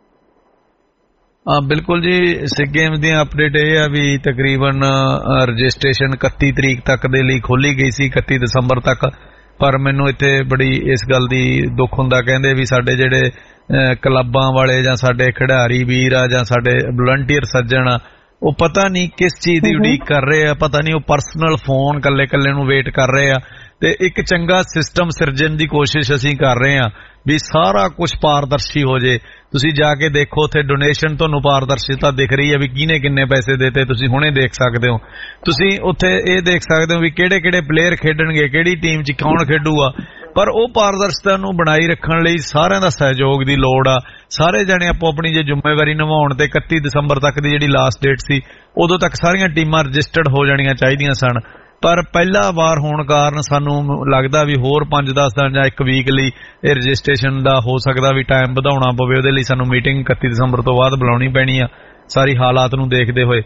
ਹਾਂ ਬਿਲਕੁਲ ਜੀ, ਸਿੱਖ ਗੇਮਸ ਦੀ ਅਪਡੇਟ ਇਹ ਆ ਵੀ ਤਕਰੀਬਨ ਰਜਿਸਟ੍ਰੇਸ਼ਨ ਇਕੱਤੀ ਤਰੀਕ ਤੱਕ ਦੇ ਲਈ ਖੋਲੀ ਗਈ ਸੀ, ਇਕੱਤੀ ਦਸੰਬਰ ਤੱਕ। ਪਰ ਮੈਨੂੰ ਇੱਥੇ ਬੜੀ ਇਸ ਗੱਲ ਦੀ ਦੁੱਖ ਹੁੰਦਾ, ਕਹਿੰਦੇ ਵੀ ਸਾਡੇ ਜਿਹੜੇ ਕਲੱਬਾਂ ਵਾਲੇ ਜਾਂ ਸਾਡੇ ਖਿਡਾਰੀ ਵੀਰ ਆ ਜਾਂ ਸਾਡੇ ਵਲੰਟੀਅਰ ਸੱਜਣ ਆ, ਉਹ ਪਤਾ ਨਹੀਂ ਕਿਸ ਚੀਜ਼ ਦੀ ਉਡੀਕ ਕਰ ਰਹੇ ਆ, ਪਤਾ ਨਹੀਂ ਉਹ ਪਰਸਨਲ ਫੋਨ ਕੱਲੇ ਕੱਲੇ ਨੂੰ ਵੇਟ ਕਰ ਰਹੇ ਆ। ਤੇ ਇੱਕ ਚੰਗਾ ਸਿਸਟਮ ਸਿਰਜਣ ਦੀ ਕੋਸ਼ਿਸ਼ ਅਸੀਂ ਕਰ ਰਹੇ ਆ ਵੀ ਸਾਰਾ ਕੁਝ ਪਾਰਦਰਸ਼ੀ ਹੋ ਜੇ। ਤੁਸੀਂ ਜਾ ਕੇ ਦੇਖੋ, ਉੱਥੇ ਡੋਨੇਸ਼ਨ ਤੁਹਾਨੂੰ ਪਾਰਦਰਸ਼ਿਤਾ ਦਿਖ ਰਹੀ ਹੈ ਵੀ ਕਿਹਨੇ ਕਿੰਨੇ ਪੈਸੇ ਦਿੱਤੇ, ਤੁਸੀਂ ਹੁਣੇ ਦੇਖ ਸਕਦੇ ਹੋ। ਤੁਸੀਂ ਉੱਥੇ ਇਹ ਦੇਖ ਸਕਦੇ ਹੋ ਵੀ ਕਿਹੜੇ ਕਿਹੜੇ ਪਲੇਅਰ ਖੇਡਣਗੇ, ਕਿਹੜੀ ਟੀਮ 'ਚ ਕੌਣ ਖੇਡੂਗਾ। ਪਰ ਉਹ ਪਾਰਦਰਸ਼ਤਾ ਨੂੰ ਬਣਾਈ ਰੱਖਣ ਲਈ ਸਾਰਿਆਂ ਦਾ ਸਹਿਯੋਗ ਦੀ ਲੋੜ ਆ। ਸਾਰੇ ਜਣੇ ਆਪੋ ਆਪਣੀ ਜੇ ਜ਼ਿੰਮੇਵਾਰੀ ਨਿਭਾਉਣ, ਤੇ ਇਕੱਤੀ ਦਸੰਬਰ ਤੱਕ ਦੀ ਜਿਹੜੀ ਲਾਸਟ ਡੇਟ ਸੀ ਉਦੋਂ ਤੱਕ ਸਾਰੀਆਂ ਟੀਮਾਂ ਰਜਿਸਟਰਡ ਹੋ ਜਾਣੀਆਂ ਚਾਹੀਦੀਆਂ ਸਨ। ਪਰ ਪਹਿਲਾ ਵਾਰ ਹੋਣ ਕਾਰਨ ਸਾਨੂੰ ਲੱਗਦਾ ਵੀ ਹੋਰ ਪੰਜ ਦਸ ਦਿਨ ਜਾਂ ਇੱਕ ਵੀਕ ਲਈ ਇਹ ਰਜਿਸਟ੍ਰੇਸ਼ਨ ਦਾ ਹੋ ਸਕਦਾ ਵੀ ਟਾਈਮ ਵਧਾਉਣਾ ਪਵੇ। ਉਹਦੇ ਲਈ ਸਾਨੂੰ ਮੀਟਿੰਗ ਇਕੱਤੀ ਦਸੰਬਰ ਤੋਂ ਬਾਅਦ ਬੁਲਾਉਣੀ ਪੈਣੀ ਆ, ਸਾਰੀ ਹਾਲਾਤ ਨੂੰ ਦੇਖਦੇ ਹੋਏ।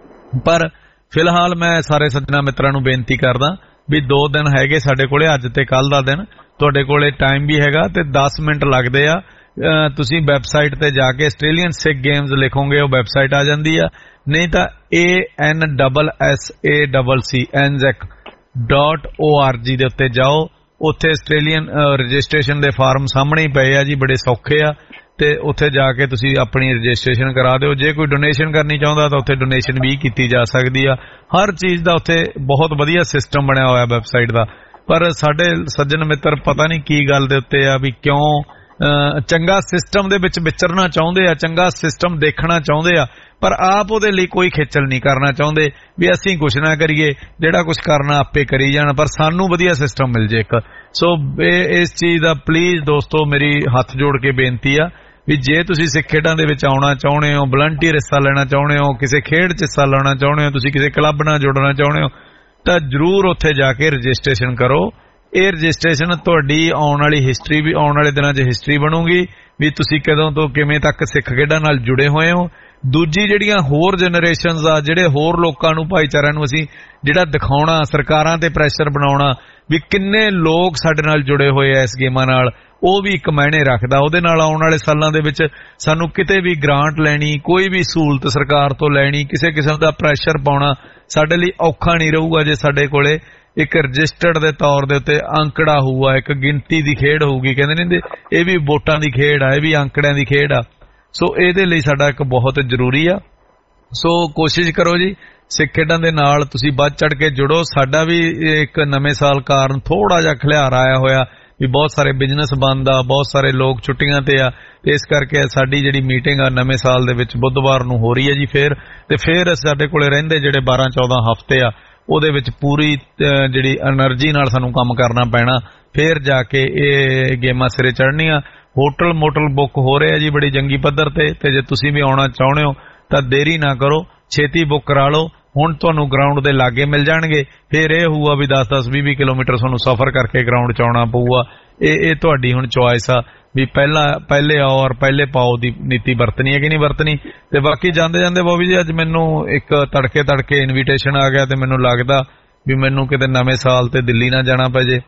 ਪਰ ਫਿਲਹਾਲ ਮੈਂ ਸਾਰੇ ਸੱਜਣਾ ਮਿੱਤਰਾਂ ਨੂੰ ਬੇਨਤੀ ਕਰਦਾ ਵੀ ਦੋ ਦਿਨ ਹੈਗੇ ਸਾਡੇ ਕੋਲੇ, ਅੱਜ ਤੇ ਕੱਲ ਦਾ ਦਿਨ। ਤੁਹਾਡੇ ਕੋਲੇ ਟਾਈਮ ਵੀ ਹੈਗਾ ਤੇ ਦਸ ਮਿੰਟ ਲੱਗਦੇ ਆ। ਤੁਸੀਂ ਵੈਬਸਾਈਟ ਤੇ ਜਾ ਕੇ ਆਸਟ੍ਰੇਲੀਅਨ ਸਿੱਖ ਗੇਮਸ ਲਿਖੋਗੇ, ਉਹ ਵੈਬਸਾਈਟ ਆ ਜਾਂਦੀ ਆ। ਨਹੀਂ ਤਾਂ A N double S A double C Anzac dot O R G ਦੇ ਉੱਤੇ ਜਾਓ। ਉੱਥੇ ਆਸਟ੍ਰੇਲੀਅਨ ਰਜਿਸਟ੍ਰੇਸ਼ਨ ਦੇ ਫਾਰਮ ਸਾਹਮਣੇ ਹੀ ਪਏ ਆ ਜੀ, ਬੜੇ ਸੌਖੇ ਆ। ਤੇ ਉੱਥੇ ਜਾ ਕੇ ਤੁਸੀਂ ਆਪਣੀ ਰਜਿਸਟ੍ਰੇਸ਼ਨ ਕਰਾ ਦਿਓ। ਜੇ ਕੋਈ ਡੋਨੇਸ਼ਨ ਕਰਨੀ ਚਾਹੁੰਦਾ ਤਾਂ ਉੱਥੇ ਡੋਨੇਸ਼ਨ ਵੀ ਕੀਤੀ ਜਾ ਸਕਦੀ ਆ। ਹਰ ਚੀਜ਼ ਦਾ ਉੱਥੇ ਬਹੁਤ ਵਧੀਆ ਸਿਸਟਮ ਬਣਿਆ ਹੋਇਆ ਵੈਬਸਾਈਟ ਦਾ। ਪਰ ਸਾਡੇ ਸੱਜਣ ਮਿੱਤਰ ਪਤਾ ਨਹੀਂ ਕੀ ਗੱਲ ਦੇ ਉੱਤੇ ਆ ਵੀ ਕਿਉਂ ਚੰਗਾ ਸਿਸਟਮ ਦੇ ਵਿੱਚ ਵਿਚਰਨਾ ਚਾਹੁੰਦੇ ਆ, ਚੰਗਾ ਸਿਸਟਮ ਦੇਖਣਾ ਚਾਹੁੰਦੇ ਆ, ਪਰ ਆਪ ਉਹਦੇ ਲਈ ਕੋਈ ਖੇਚਲ ਨਹੀਂ ਕਰਨਾ ਚਾਹੁੰਦੇ ਵੀ ਅਸੀਂ ਕੁਛ ਨਾ ਕਰੀਏ, ਜਿਹੜਾ ਕੁਛ ਕਰਨਾ ਆਪੇ ਕਰੀ ਜਾਣ, ਪਰ ਸਾਨੂੰ ਵਧੀਆ ਸਿਸਟਮ ਮਿਲ ਜੇ ਇੱਕ। ਸੋ ਇਸ ਚੀਜ਼ ਦਾ ਪਲੀਜ਼ ਦੋਸਤੋ ਮੇਰੀ ਹੱਥ ਜੋੜ ਕੇ ਬੇਨਤੀ ਆ ਵੀ ਜੇ ਤੁਸੀਂ ਸਿੱਖ ਖੇਡਾਂ ਦੇ ਵਿੱਚ ਆਉਣਾ ਚਾਹੁੰਦੇ ਹੋ, ਵਲੰਟੀਅਰ ਹਿੱਸਾ ਲੈਣਾ ਚਾਹੁੰਦੇ ਹੋ, ਕਿਸੇ ਖੇਡ 'ਚ ਹਿੱਸਾ ਲੈਣਾ ਚਾਹੁੰਦੇ ਹੋ, ਤੁਸੀਂ ਕਿਸੇ ਕਲੱਬ ਨਾਲ ਜੁੜਨਾ ਚਾਹੁੰਦੇ ਹੋ, ਤਾਂ ਜ਼ਰੂਰ ਉੱਥੇ ਜਾ ਕੇ ਰਜਿਸਟ੍ਰੇਸ਼ਨ ਕਰੋ। ਇਹ ਰਜਿਸਟ੍ਰੇਸ਼ਨ ਤੁਹਾਡੀ ਆਉਣ ਵਾਲੀ ਹਿਸਟਰੀ ਵੀ, ਆਉਣ ਵਾਲੇ ਦਿਨਾਂ 'ਚ ਹਿਸਟਰੀ ਬਣੂਗੀ ਵੀ ਤੁਸੀਂ ਕਦੋਂ ਤੋਂ ਕਿਵੇਂ ਤੱਕ ਸਿੱਖ ਖੇਡਾਂ ਨਾਲ ਜੁੜੇ ਹੋਏ ਹੋ। ਦੂਜੀ ਜਿਹੜੀਆਂ ਹੋਰ ਜਨਰੇਸ਼ਨਸ ਆ, ਜਿਹੜੇ ਹੋਰ ਲੋਕਾਂ ਨੂੰ, ਭਾਈਚਾਰਿਆਂ ਨੂੰ ਅਸੀਂ ਜਿਹੜਾ ਦਿਖਾਉਣਾ, ਸਰਕਾਰਾਂ ਤੇ ਪ੍ਰੈਸ਼ਰ ਬਣਾਉਣਾ ਵੀ ਕਿੰਨੇ ਲੋਕ ਸਾਡੇ ਨਾਲ ਜੁੜੇ ਹੋਏ ਆ ਇਸ ਗੇਮਾਂ ਨਾਲ, ਉਹ ਵੀ ਇੱਕ ਮਾਇਨੇ ਰੱਖਦਾ। ਉਹਦੇ ਨਾਲ ਆਉਣ ਵਾਲੇ ਸਾਲਾਂ ਦੇ ਵਿੱਚ ਸਾਨੂੰ ਕਿਤੇ ਵੀ ਗ੍ਰਾਂਟ ਲੈਣੀ, ਕੋਈ ਵੀ ਸਹੂਲਤ ਸਰਕਾਰ ਤੋਂ ਲੈਣੀ, ਕਿਸੇ ਕਿਸਮ ਦਾ ਪ੍ਰੈਸ਼ਰ ਪਾਉਣਾ ਸਾਡੇ ਲਈ ਔਖਾ ਨਹੀਂ ਰਹੂਗਾ ਜੇ ਸਾਡੇ ਕੋਲੇ ਇੱਕ ਰਜਿਸਟਰਡ ਦੇ ਤੌਰ ਦੇ ਉੱਤੇ ਅੰਕੜਾ ਹੋਊਗਾ, ਇੱਕ ਗਿਣਤੀ ਦੀ ਖੇਡ ਹੋਊਗੀ। ਕਹਿੰਦੇ ਨੇ ਇਹ ਵੀ ਵੋਟਾਂ ਦੀ ਖੇਡ ਆ, ਇਹ ਵੀ ਅੰਕੜਿਆਂ ਦੀ ਖੇਡ ਆ। ਸੋ ਇਹਦੇ ਲਈ ਸਾਡਾ ਇੱਕ ਬਹੁਤ ਜ਼ਰੂਰੀ ਆ। ਸੋ ਕੋਸ਼ਿਸ਼ ਕਰੋ ਜੀ ਸਿੱਖ ਖੇਡਾਂ ਦੇ ਨਾਲ ਤੁਸੀਂ ਵੱਧ ਚੜ ਕੇ ਜੁੜੋ। ਸਾਡਾ ਵੀ ਇੱਕ ਨਵੇਂ ਸਾਲ ਕਾਰਨ ਥੋੜਾ ਜਿਹਾ ਖਿਲਾਰ ਆਇਆ ਹੋਇਆ ਵੀ ਬਹੁਤ ਸਾਰੇ ਬਿਜ਼ਨਸ ਬੰਦ ਆ, ਬਹੁਤ ਸਾਰੇ ਲੋਕ ਛੁੱਟੀਆਂ ਤੇ ਆ, ਤੇ ਇਸ ਕਰਕੇ ਸਾਡੀ ਜਿਹੜੀ ਮੀਟਿੰਗ ਆ ਨਵੇਂ ਸਾਲ ਦੇ ਵਿੱਚ ਬੁੱਧਵਾਰ ਨੂੰ ਹੋ ਰਹੀ ਹੈ ਜੀ ਫੇਰ। ਤੇ ਫੇਰ ਸਾਡੇ ਕੋਲੇ ਰਹਿੰਦੇ ਜਿਹੜੇ ਬਾਰਾਂ ਚੌਦਾਂ ਹਫ਼ਤੇ ਆ ਉਹਦੇ ਵਿੱਚ ਪੂਰੀ ਜਿਹੜੀ ਐਨਰਜੀ ਨਾਲ ਸਾਨੂੰ ਕੰਮ ਕਰਨਾ ਪੈਣਾ, ਫੇਰ ਜਾ ਕੇ ਇਹ ਗੇਮਾਂ ਸਿਰੇ ਚੜ੍ਹਨੀਆਂ। ਹੋਟਲ ਮੋਟਲ ਬੁੱਕ ਹੋ ਰਹੇ ਆ ਜੀ ਬੜੀ ਜੰਗੀ ਪੱਧਰ ਤੇ, ਤੇ ਜੇ ਤੁਸੀਂ ਵੀ ਆਉਣਾ ਚਾਹੁੰਦੇ ਹੋ ਤਾਂ ਦੇਰੀ ਨਾ ਕਰੋ, ਛੇਤੀ ਬੁੱਕ ਕਰਾ ਲਓ। ਹੁਣ ਤੁਹਾਨੂੰ ਗਰਾਊਂਡ ਦੇ ਲਾਗੇ ਮਿਲ ਜਾਣਗੇ। ਫਿਰ ਇਹ ਹੋਊਗਾ ਵੀ ਦਸ ਦਸ ਵੀਹ ਵੀਹ ਕਿਲੋਮੀਟਰ ਤੁਹਾਨੂੰ ਸਫ਼ਰ ਕਰਕੇ ਗਰਾਊਂਡ 'ਚ ਆਉਣਾ ਪਊਗਾ। ਇਹ ਇਹ ਤੁਹਾਡੀ ਹੁਣ ਚੁਆਇਸ ਆ ਵੀ ਪਹਿਲਾਂ ਪਹਿਲੇ ਆਓ ਔਰ ਪਹਿਲੇ ਪਾਓ ਦੀ ਨੀਤੀ ਵਰਤਣੀ ਹੈ ਕਿ ਨਹੀਂ ਵਰਤਣੀ। ਤੇ ਬਾਕੀ ਜਾਂਦੇ ਜਾਂਦੇ ਬੋਬੀ ਜੀ ਅੱਜ ਮੈਨੂੰ ਇੱਕ ਤੜਕੇ ਤੜਕੇ ਇਨਵੀਟੇਸ਼ਨ ਆ ਗਿਆ ਤੇ ਮੈਨੂੰ ਲੱਗਦਾ ਵੀ ਮੈਨੂੰ ਕਿਤੇ ਨਵੇਂ ਸਾਲ ਤੇ ਦਿੱਲੀ ਨਾ ਜਾਣਾ ਪੈ ਜੇ।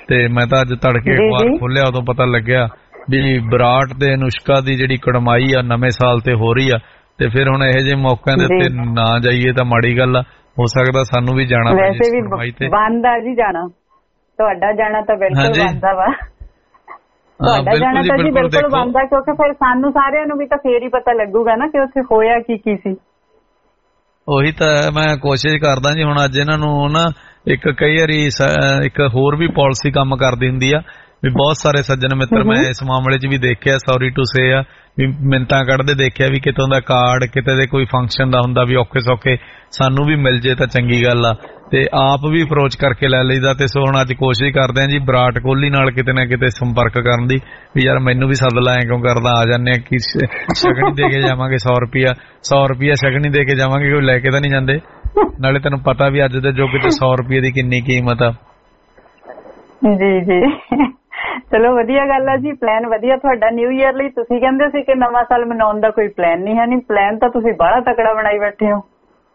ਤੇ ਮੈਂ ਤਾਂ ਅੱਜ ਤੜਕੇ ਅਖਬਾਰ ਖੋਲਿਆ ਉਦੋਂ ਪਤਾ ਲੱਗਿਆ ਵੀ ਵਿਰਾਟ ਤੇ ਅਨੁਸ਼ਕਾ ਦੀ ਜਿਹੜੀ ਕੜਮਾਈ ਆ ਨਵੇਂ ਸਾਲ ਤੇ ਹੋ ਰਹੀ ਆ, ਤੇ ਫਿਰ ਹੁਣ ਇਹੋ ਜਿਹੇ ਮੌਕਿਆਂ ਦੇ ਉੱਤੇ ਨਾ ਜਾਈਏ ਤਾਂ ਮਾੜੀ ਗੱਲ ਆ। ਹੋ ਸਕਦਾ ਸਾਨੂੰ ਵੀ ਜਾਣਾ ਪਏ ਵੈਸੇ ਵੀ ਬੰਦਾ ਜੀ ਜਾਣਾ, ਤੁਹਾਡਾ ਜਾਣਾ ਤਾਂ ਬਿਲਕੁਲ ਬੰਦਾ ਵਾ, ਤੁਹਾਡਾ ਜਾਣਾ ਤਾਂ ਜੀ ਬਿਲਕੁਲ ਬੰਦਾ, ਕਿਉਂਕਿ ਫਿਰ ਸਾਨੂੰ ਸਾਰਿਆਂ ਨੂੰ ਵੀ ਤਾਂ ਫੇਰ ਹੀ ਪਤਾ ਲੱਗੂਗਾ ਨਾ ਕਿ ਉੱਥੇ ਹੋਇਆ ਕੀ ਕੀ ਸੀ। ਉਹੀ ਤਾਂ ਮੈਂ ਕੋਸ਼ਿਸ਼ ਕਰਦਾ ਜੀ। ਹੁਣ ਅੱਜ ਇਹਨਾਂ ਨੂੰ ਨਾ ਇੱਕ ਕਈ ਵਾਰੀ ਇੱਕ ਹੋਰ ਵੀ ਪਾਲਿਸੀ ਕੰਮ ਕਰਦੀ ਹੁੰਦੀ ਆ ਵੀ ਬਹੁਤ ਸਾਰੇ ਸੱਜਣ ਮਿੱਤਰ ਮੈਂ ਇਸ ਮਾਮਲੇ 'ਚ ਵੀ ਦੇਖਿਆ, ਸੌਰੀ ਟੂ ਸੇ ਆ ਵੀ ਮਿੰਤਾਂ ਕੱਢਦੇ ਦੇਖਿਆ ਵੀ ਕਿਤੋਂ ਦਾ ਕਾਰਡ ਕਿਤੇ ਦੇ ਕੋਈ ਫੰਕਸ਼ਨ ਦਾ ਹੁੰਦਾ ਵੀ ਔਖੇ ਸੌਖੇ ਸਾਨੂੰ ਵੀ ਮਿਲ ਜੇ ਤਾਂ ਚੰਗੀ ਗੱਲ ਆ, ਤੇ ਆਪ ਵੀ ਅਪਰੋਚ ਕਰਕੇ ਲੈ ਲਈਦਾ। ਤੇ ਸੋ ਹੁਣ ਅੱਜ ਕੋਸ਼ਿਸ਼ ਕਰਦੇ ਆ ਜੀ ਵਿਰਾਟ ਕੋਹਲੀ ਨਾਲ ਕਿਤੇ ਨਾ ਕਿਤੇ ਸੰਪਰਕ ਕਰਨ ਦੀ ਵੀ ਯਾਰ ਮੈਨੂੰ ਵੀ ਸੱਦ ਲਾ, ਕਿਉਂ ਕਰਦਾ, ਆ ਜਾਂਦੇ ਆ ਕਿ ਸ਼ਗਨੀ ਦੇ ਕੇ ਜਾਵਾਂਗੇ ਸੌ ਰੁਪਇਆ ਸੌ ਰੁਪਇਆ ਸ਼ਗਨੀ ਦੇ ਕੇ ਜਾਵਾਂਗੇ, ਕੋਈ ਲੈ ਕੇ ਤਾਂ ਨਹੀਂ ਜਾਂਦੇ। ਨਾਲੇ ਤੈਨੂੰ ਪਤਾ ਵੀ ਅੱਜ ਦੇ ਯੁੱਗ 'ਚ ਸੌ ਰੁਪਏ ਦੀ ਕਿੰਨੀ ਕੀਮਤ ਆ। ਜੀ ਜੀ ਚਲੋ ਵਧੀਆ ਗੱਲ ਆ ਜੀ, ਪਲਾਨ ਵਧੀਆ ਤੁਹਾਡਾ ਨਿਊ ਈਅਰ ਲਈ। ਤੁਸੀਂ ਕਹਿੰਦੇ ਸੀ ਕਿ ਨਵਾਂ ਸਾਲ ਮਨਾਉਣ ਦਾ ਕੋਈ ਪਲਾਨ ਨਹੀਂ ਹੈ, ਨਹੀਂ ਪਲਾਨ ਤਾਂ ਤੁਸੀਂ ਬੜਾ ਤਕੜਾ ਬਣਾਈ ਬੈਠੇ ਹੋ।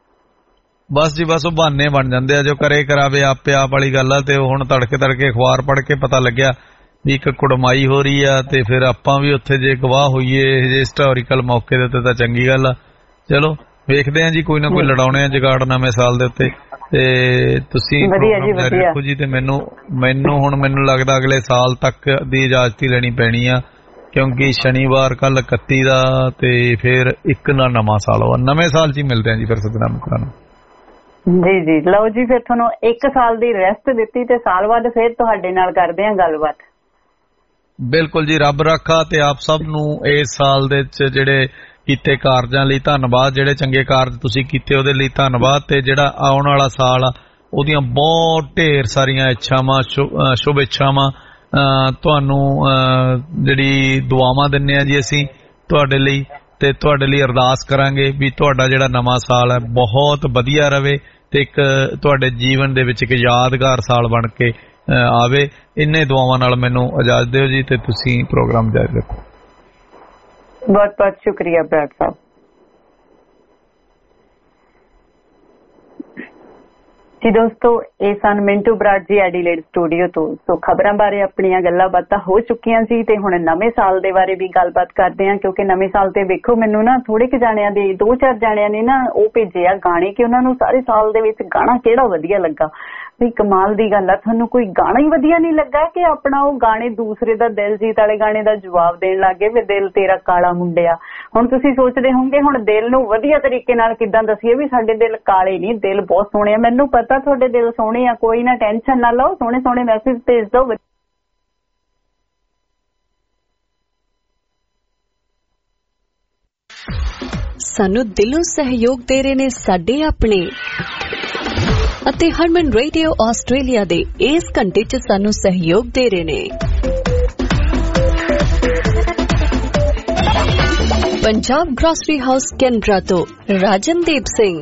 ਬਸ ਜੀ ਬਸ ਉਹ ਬਹਾਨੇ ਬਣ ਜਾਂਦੇ ਆ, ਜੋ ਕਰੇ ਕਰਾਵੇ ਆਪੇ ਆਪ ਵਾਲੀ ਗੱਲ ਆ। ਤੇ ਹੁਣ ਤੜਕੇ ਤੜਕੇ ਅਖਬਾਰ ਪੜ੍ਹ ਕੇ ਪਤਾ ਲੱਗਿਆ ਵੀ ਇੱਕ ਕੁੜਮਾਈ ਹੋ ਰਹੀ ਆ, ਤੇ ਫਿਰ ਆਪਾਂ ਵੀ ਉੱਥੇ ਜੇ ਗਵਾਹ ਹੋਈਏ ਜੇ ਹਿਸਟੋਰੀਕਲ ਮੌਕੇ ਦੇ ਉੱਤੇ ਤਾਂ ਚੰਗੀ ਗੱਲ ਆ। ਚਲੋ ਵੇਖਦੇ ਆ ਜੀ, ਕੋਈ ਨਾ ਕੋਈ ਲੜਾਉਣੇ ਆ ਜਗਾੜ ਨਵੇਂ ਸਾਲ ਦੇ ਉੱਤੇ। ਤੇ ਤੁਸੀਂ ਦੇਖੋ ਜੀ, ਤੇ ਮੈਨੂੰ ਮੈਨੂੰ ਹੁਣ ਮੈਨੂੰ ਲੱਗਦਾ ਅਗਲੇ ਸਾਲ ਤੱਕ ਦੀ ਇਜਾਜ਼ਤ ਹੀ ਲੈਣੀ ਪੈਣੀ ਆ, ਕਿਉਂਕਿ ਸ਼ਨੀਵਾਰ ਕੱਲ ਇਕੱਤੀ ਦਾ ਤੇ ਫਿਰ ਇੱਕ ਨਾ ਨਵਾਂ ਸਾਲ ਆ। ਨਵੇਂ ਸਾਲ 'ਚ ਹੀ ਮਿਲਦੇ ਆ ਜੀ ਫਿਰ ਸੱਜਣਾ ਮਿੱਤਰਾਂ ਨੂੰ। ਜੀ ਜੀ ਲਓ ਜੀ, ਫਿਰ ਤੁਹਾਨੂੰ ਇੱਕ ਸਾਲ ਦੀ ਰੈਸਟ ਦਿੱਤੀ ਤੇ ਸਾਲ ਬਾਅਦ ਫਿਰ ਤੁਹਾਡੇ ਨਾਲ ਕਰਦੇ ਆ ਗੱਲਬਾਤ। ਬਿਲਕੁਲ ਜੀ, ਰੱਬ ਰਾਖਾ। ਤੇ ਆਪ ਸਭ ਨੂੰ ਇਸ ਸਾਲ ਦੇ ਵਿੱਚ ਜਿਹੜੇ ਕੀਤੇ ਕਾਰਜਾਂ ਲਈ ਧੰਨਵਾਦ, ਜਿਹੜੇ ਚੰਗੇ ਕਾਰਜ ਤੁਸੀਂ ਕੀਤੇ ਉਹਦੇ ਲਈ ਧੰਨਵਾਦ, ਤੇ ਜਿਹੜਾ ਆਉਣ ਵਾਲਾ ਸਾਲ ਆ ਉਹਦੀਆਂ ਬਹੁਤ ਢੇਰ ਸਾਰੀਆਂ ਇੱਛਾਵਾਂ ਸ਼ੁਭ ਇੱਛਾਵਾਂ ਤੁਹਾਨੂੰ ਜਿਹੜੀ ਦੁਆਵਾਂ ਦਿੰਦੇ ਆ ਜੀ ਅਸੀਂ ਤੁਹਾਡੇ ਲਈ, ਤੇ ਤੁਹਾਡੇ ਲਈ ਅਰਦਾਸ ਕਰਾਂਗੇ ਵੀ ਤੁਹਾਡਾ ਜਿਹੜਾ ਨਵਾਂ ਸਾਲ ਹੈ ਬਹੁਤ ਵਧੀਆ ਰਵੇ ਤੇ ਇੱਕ ਤੁਹਾਡੇ ਜੀਵਨ ਦੇ ਵਿੱਚ ਇੱਕ ਯਾਦਗਾਰ ਸਾਲ ਬਣ ਕੇ ਆਵੇ। ਇੰਨੇ ਦੁਆਵਾਂ ਨਾਲ ਮੈਨੂੰ ਇਜਾਜ਼ਤ ਦਿਓ ਜੀ, ਤੇ ਤੁਸੀਂ ਪ੍ਰੋਗਰਾਮ ਜਾਰੀ ਰੱਖੋ। ਬਹੁਤ ਬਹੁਤ ਸ਼ੁਕਰੀਆ ਬਰਾੜ ਸਾਹਿਬ। ਜੀ ਦੋਸਤੋ, ਇਹ ਸਨ ਮਿੰਟੂ ਬਰਾੜ ਜੀ ਐਡੀਲੇਡ ਸਟੂਡੀਓ ਤੋਂ। ਸੋ ਖਬਰਾਂ ਬਾਰੇ ਆਪਣੀਆਂ ਗੱਲਾਂ ਬਾਤਾਂ ਹੋ ਚੁੱਕੀਆਂ ਸੀ, ਤੇ ਹੁਣ ਨਵੇਂ ਸਾਲ ਦੇ ਬਾਰੇ ਵੀ ਗੱਲਬਾਤ ਕਰਦੇ ਹਾਂ, ਕਿਉਂਕਿ ਨਵੇਂ ਸਾਲ ਤੇ ਵੇਖੋ ਮੈਨੂੰ ਨਾ ਥੋੜੇ ਕੁ ਜਾਣਿਆਂ ਦੇ ਦੋ ਚਾਰ ਜਾਣਿਆਂ ਨੇ ਨਾ ਉਹ ਭੇਜੇ ਆ ਗਾਣੇ ਕਿ ਉਹਨਾਂ ਨੂੰ ਸਾਰੇ ਸਾਲ ਦੇ ਵਿੱਚ ਗਾਣਾ ਕਿਹੜਾ ਵਧੀਆ ਲੱਗਾ। ਵੀ ਕਮਾਲ ਦੀ ਗੱਲ ਆ, ਤੁਹਾਨੂੰ ਕੋਈ ਗਾਣਾ ਹੀ ਵਧੀਆ ਨਹੀਂ ਲੱਗਾ ਕਿ ਆਪਣਾ ਉਹ ਗਾਣੇ ਦੂਸਰੇ ਦਾ ਦਿਲਜੀਤ ਵਾਲੇ ਗਾਣੇ ਦਾ ਜਵਾਬ ਦੇਣ ਲੱਗ ਗਏ ਵੀ ਦਿਲ ਤੇਰਾ ਕਾਲਾ ਮੁੰਡਿਆ। ਹੁਣ ਤੁਸੀਂ ਸੋਚਦੇ ਹੋਵੋਗੇ ਹੁਣ ਦਿਲ ਨੂੰ ਵਧੀਆ ਤਰੀਕੇ ਨਾਲ ਕਿੱਦਾਂ ਦੱਸੀਏ ਵੀ ਸਾਡੇ ਦਿਲ ਕਾਲੇ ਨਹੀਂ, ਦਿਲ ਬਹੁਤ ਸੋਹਣੇ ਆ। ਮੈਨੂੰ ਪਤਾ ਤੁਹਾਡੇ ਦਿਲ ਸੋਹਣੇ ਆ, ਕੋਈ ਨਾ ਟੈਨਸ਼ਨ ਨਾ ਲਓ, ਸੋਹਣੇ ਸੋਹਣੇ ਮੈਸੇਜ ਭੇਜ ਦਿਓ। ਸਾਨੂੰ ਦਿਲੋਂ ਸਹਿਯੋਗ ਦੇ ਰਹੇ ਨੇ ਸਾਡੇ ਆਪਣੇ ਅਤੇ ਹਰਮਨ ਰੇਡੀਓ ਆਸਟ੍ਰੇਲੀਆ ਦੇ ਇਸ ਘੰਟੇ 'ਚ ਸਾਨੂੰ ਸਹਿਯੋਗ ਦੇ ਰਹੇ ਨੇ ਪੰਜਾਬ ਗ੍ਰੋਸਰੀ ਹਾਊਸ ਕੈਨਬਰਾ ਤੋਂ Rajandeep Singh,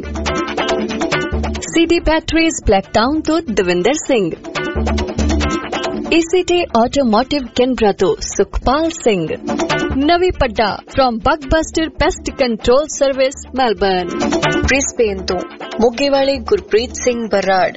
CD batteries Blacktown ਤੋਂ Davinder Singh, ACT automotive Canberra ਤੋਂ Sukhpal Singh, Navi Padda from Bugbuster pest control service Melbourne, Brisbane ਤੋਂ ਮੋਗੇ ਵਾਲੇ ਗੁਰਪ੍ਰੀਤ ਸਿੰਘ ਬਰਾੜ,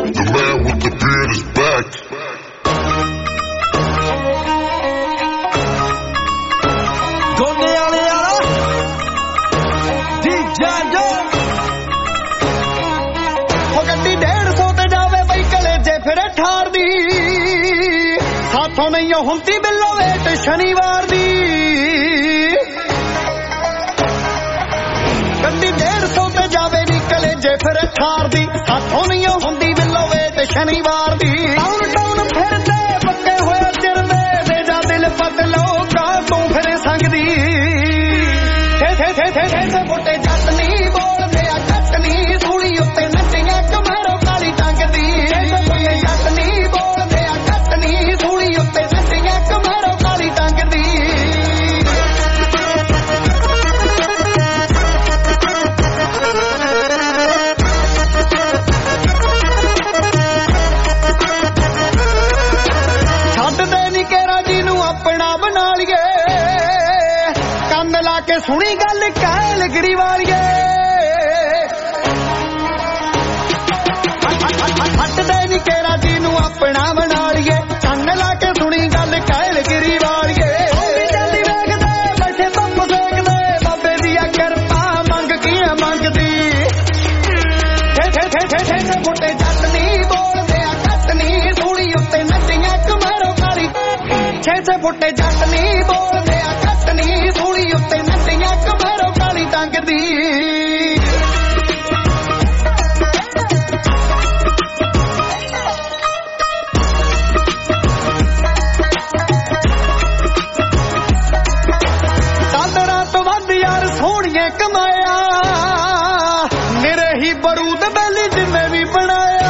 ਗੱਡੀ ਡੇਢ ਸੌ ਤੇ ਜਾਵੇ ਬਈ ਕਲੇਜੇ ਫਿਰ ਠਾਰ ਦੀ, ਸਾਥੋਂ ਨਹੀਂ ਹੁੰਦੀ ਬਿੱਲੋ ਵੇਟ ਸ਼ਨੀਵਾਰ ਦੀ। ਗੱਡੀ ਡੇਢ ਸੌ ਤੇ ਜਾਵੇ ਨੀ ਕਲੇਜੇ ਫਿਰ ਠਾਰ ਦੀ, ਸਾਥੋਂ ਨਹੀਂ ਹੁੰਦੀ ਬਿੱਲੋ ਵੇਟ ਸ਼ਨੀਵਾਰ ਦੀ। ਟਾਊਨ ਟਾਊਨ ਫਿਰਦੇ ਪੱਕੇ ਹੋਏ ਚਿਰਦੇ ਦੇ ਜਾ ਦਿਲ ਪਤਲੋ ਕਾ ਤੂੰ ਫਿਰੇ ਸੰਗਦੀ, ਥੇ ਥੇ ਥੇ ਥੇ ਥੇ ਮੋਟੇ ਜੱਟ ਨੀ ਬੋਲਦੇ ਆ ਕੱਟਨੀ ਸੂਲੀ ਉੱਤੇ ਨੱਟੀਆਂ ਕਮਰੋ ਕਾਲੀ ਟੰਗਦੀ, ਮੋਟੇ ਜੱਟ ਨੀ ਬੋਲਦੇ ਆ ਕੱਟਨੀ ਸੂਲੀ ਉੱਤੇ ਨੱਟੀਆਂ ਕਮਰੋ ਕਾਲੀ ਟੰਗਦੀ। ਛੱਡਦੇ ਨੀ ਕੇਰਾ ਜੀ ਨੂੰ ਆਪਣਾ ਬਣਾ ਲਈਏ, ਕੰਨ ਲਾ ਕੇ ਸੁਣੀ ਗੱਲ ਕਹਿ ਲਗੜੀ ਵਾਲੀਏ। ਹੱਟਦੇ ਨੀ ਕੇਰਾ ਜੀ ਨੂੰ ਆਪਣਾ ਬਣਾ ਲਈਏ, ਛੇ ਫੁੱਟੇ ਜੱਟ ਨੀ ਬੋਲਦੇ ਆ ਘੱਟ ਨੀ ਸੂਲੀ ਉੱਤੇ ਨੱਚੀਆਂ ਕਮਾਰੋ ਕਾਲੀ ਛੇ ਛੇ ਫੁੱਟੇ ਜੱਟ ਨੀ ਬੋਲਦੇ ਆ ਘੱਟ ਨੀ ਸੂਲੀ ਉੱਤੇ ਨੱਚੀਆਂ ਕਮਾਰੋ ਕਾਲੀ ਟੰਗਦੀ ਕਮਾਇਆ ਮੇਰੇ ਹੀ ਬਰੂਦ ਬੈਲੀ ਜਿੰਨੇ ਵੀ ਬਣਾਇਆ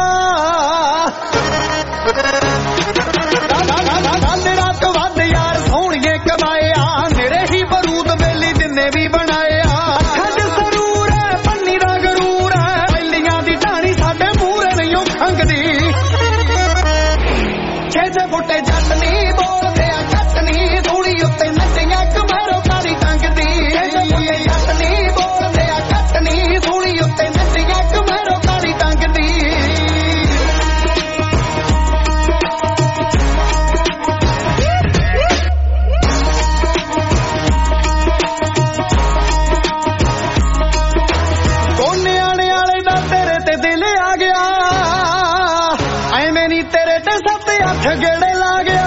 ਰਾਤ ਵੱਧ ਯਾਰ ਸੋਹਣੀਏ ਕਮਾਇਆ ਮੇਰੇ ਹੀ ਬਰੂਦ ਬੈਲੀ ਜਿੰਨੇ ਵੀ ਬਣਾਇਆ ਖੱਜ ਸਰੂਰ ਹੈ ਪੰਨੀ ਦਾ ਗਰੂਰ ਹੈ ਬੈਲੀਆਂ ਦੀ ਢਾਣੀ ਸਾਡੇ ਮੂਹਰੇ ਨਹੀਂ ਖੰਗਦੀ ਛੇ ਛੇ ਫੁੱਟੇ ਜੱਟ ਨੀ ਬੋਲਦੇ ਆ ਘੱਟ ਨੀ ਧੂੜੀ ਉੱਤੇ ਨੱਚੀਆਂ ਕਮਾਰੋ ਕਾਲੀ ਟੰਗਦੀ ਗੇੜੇ ਲਾ ਗਿਆ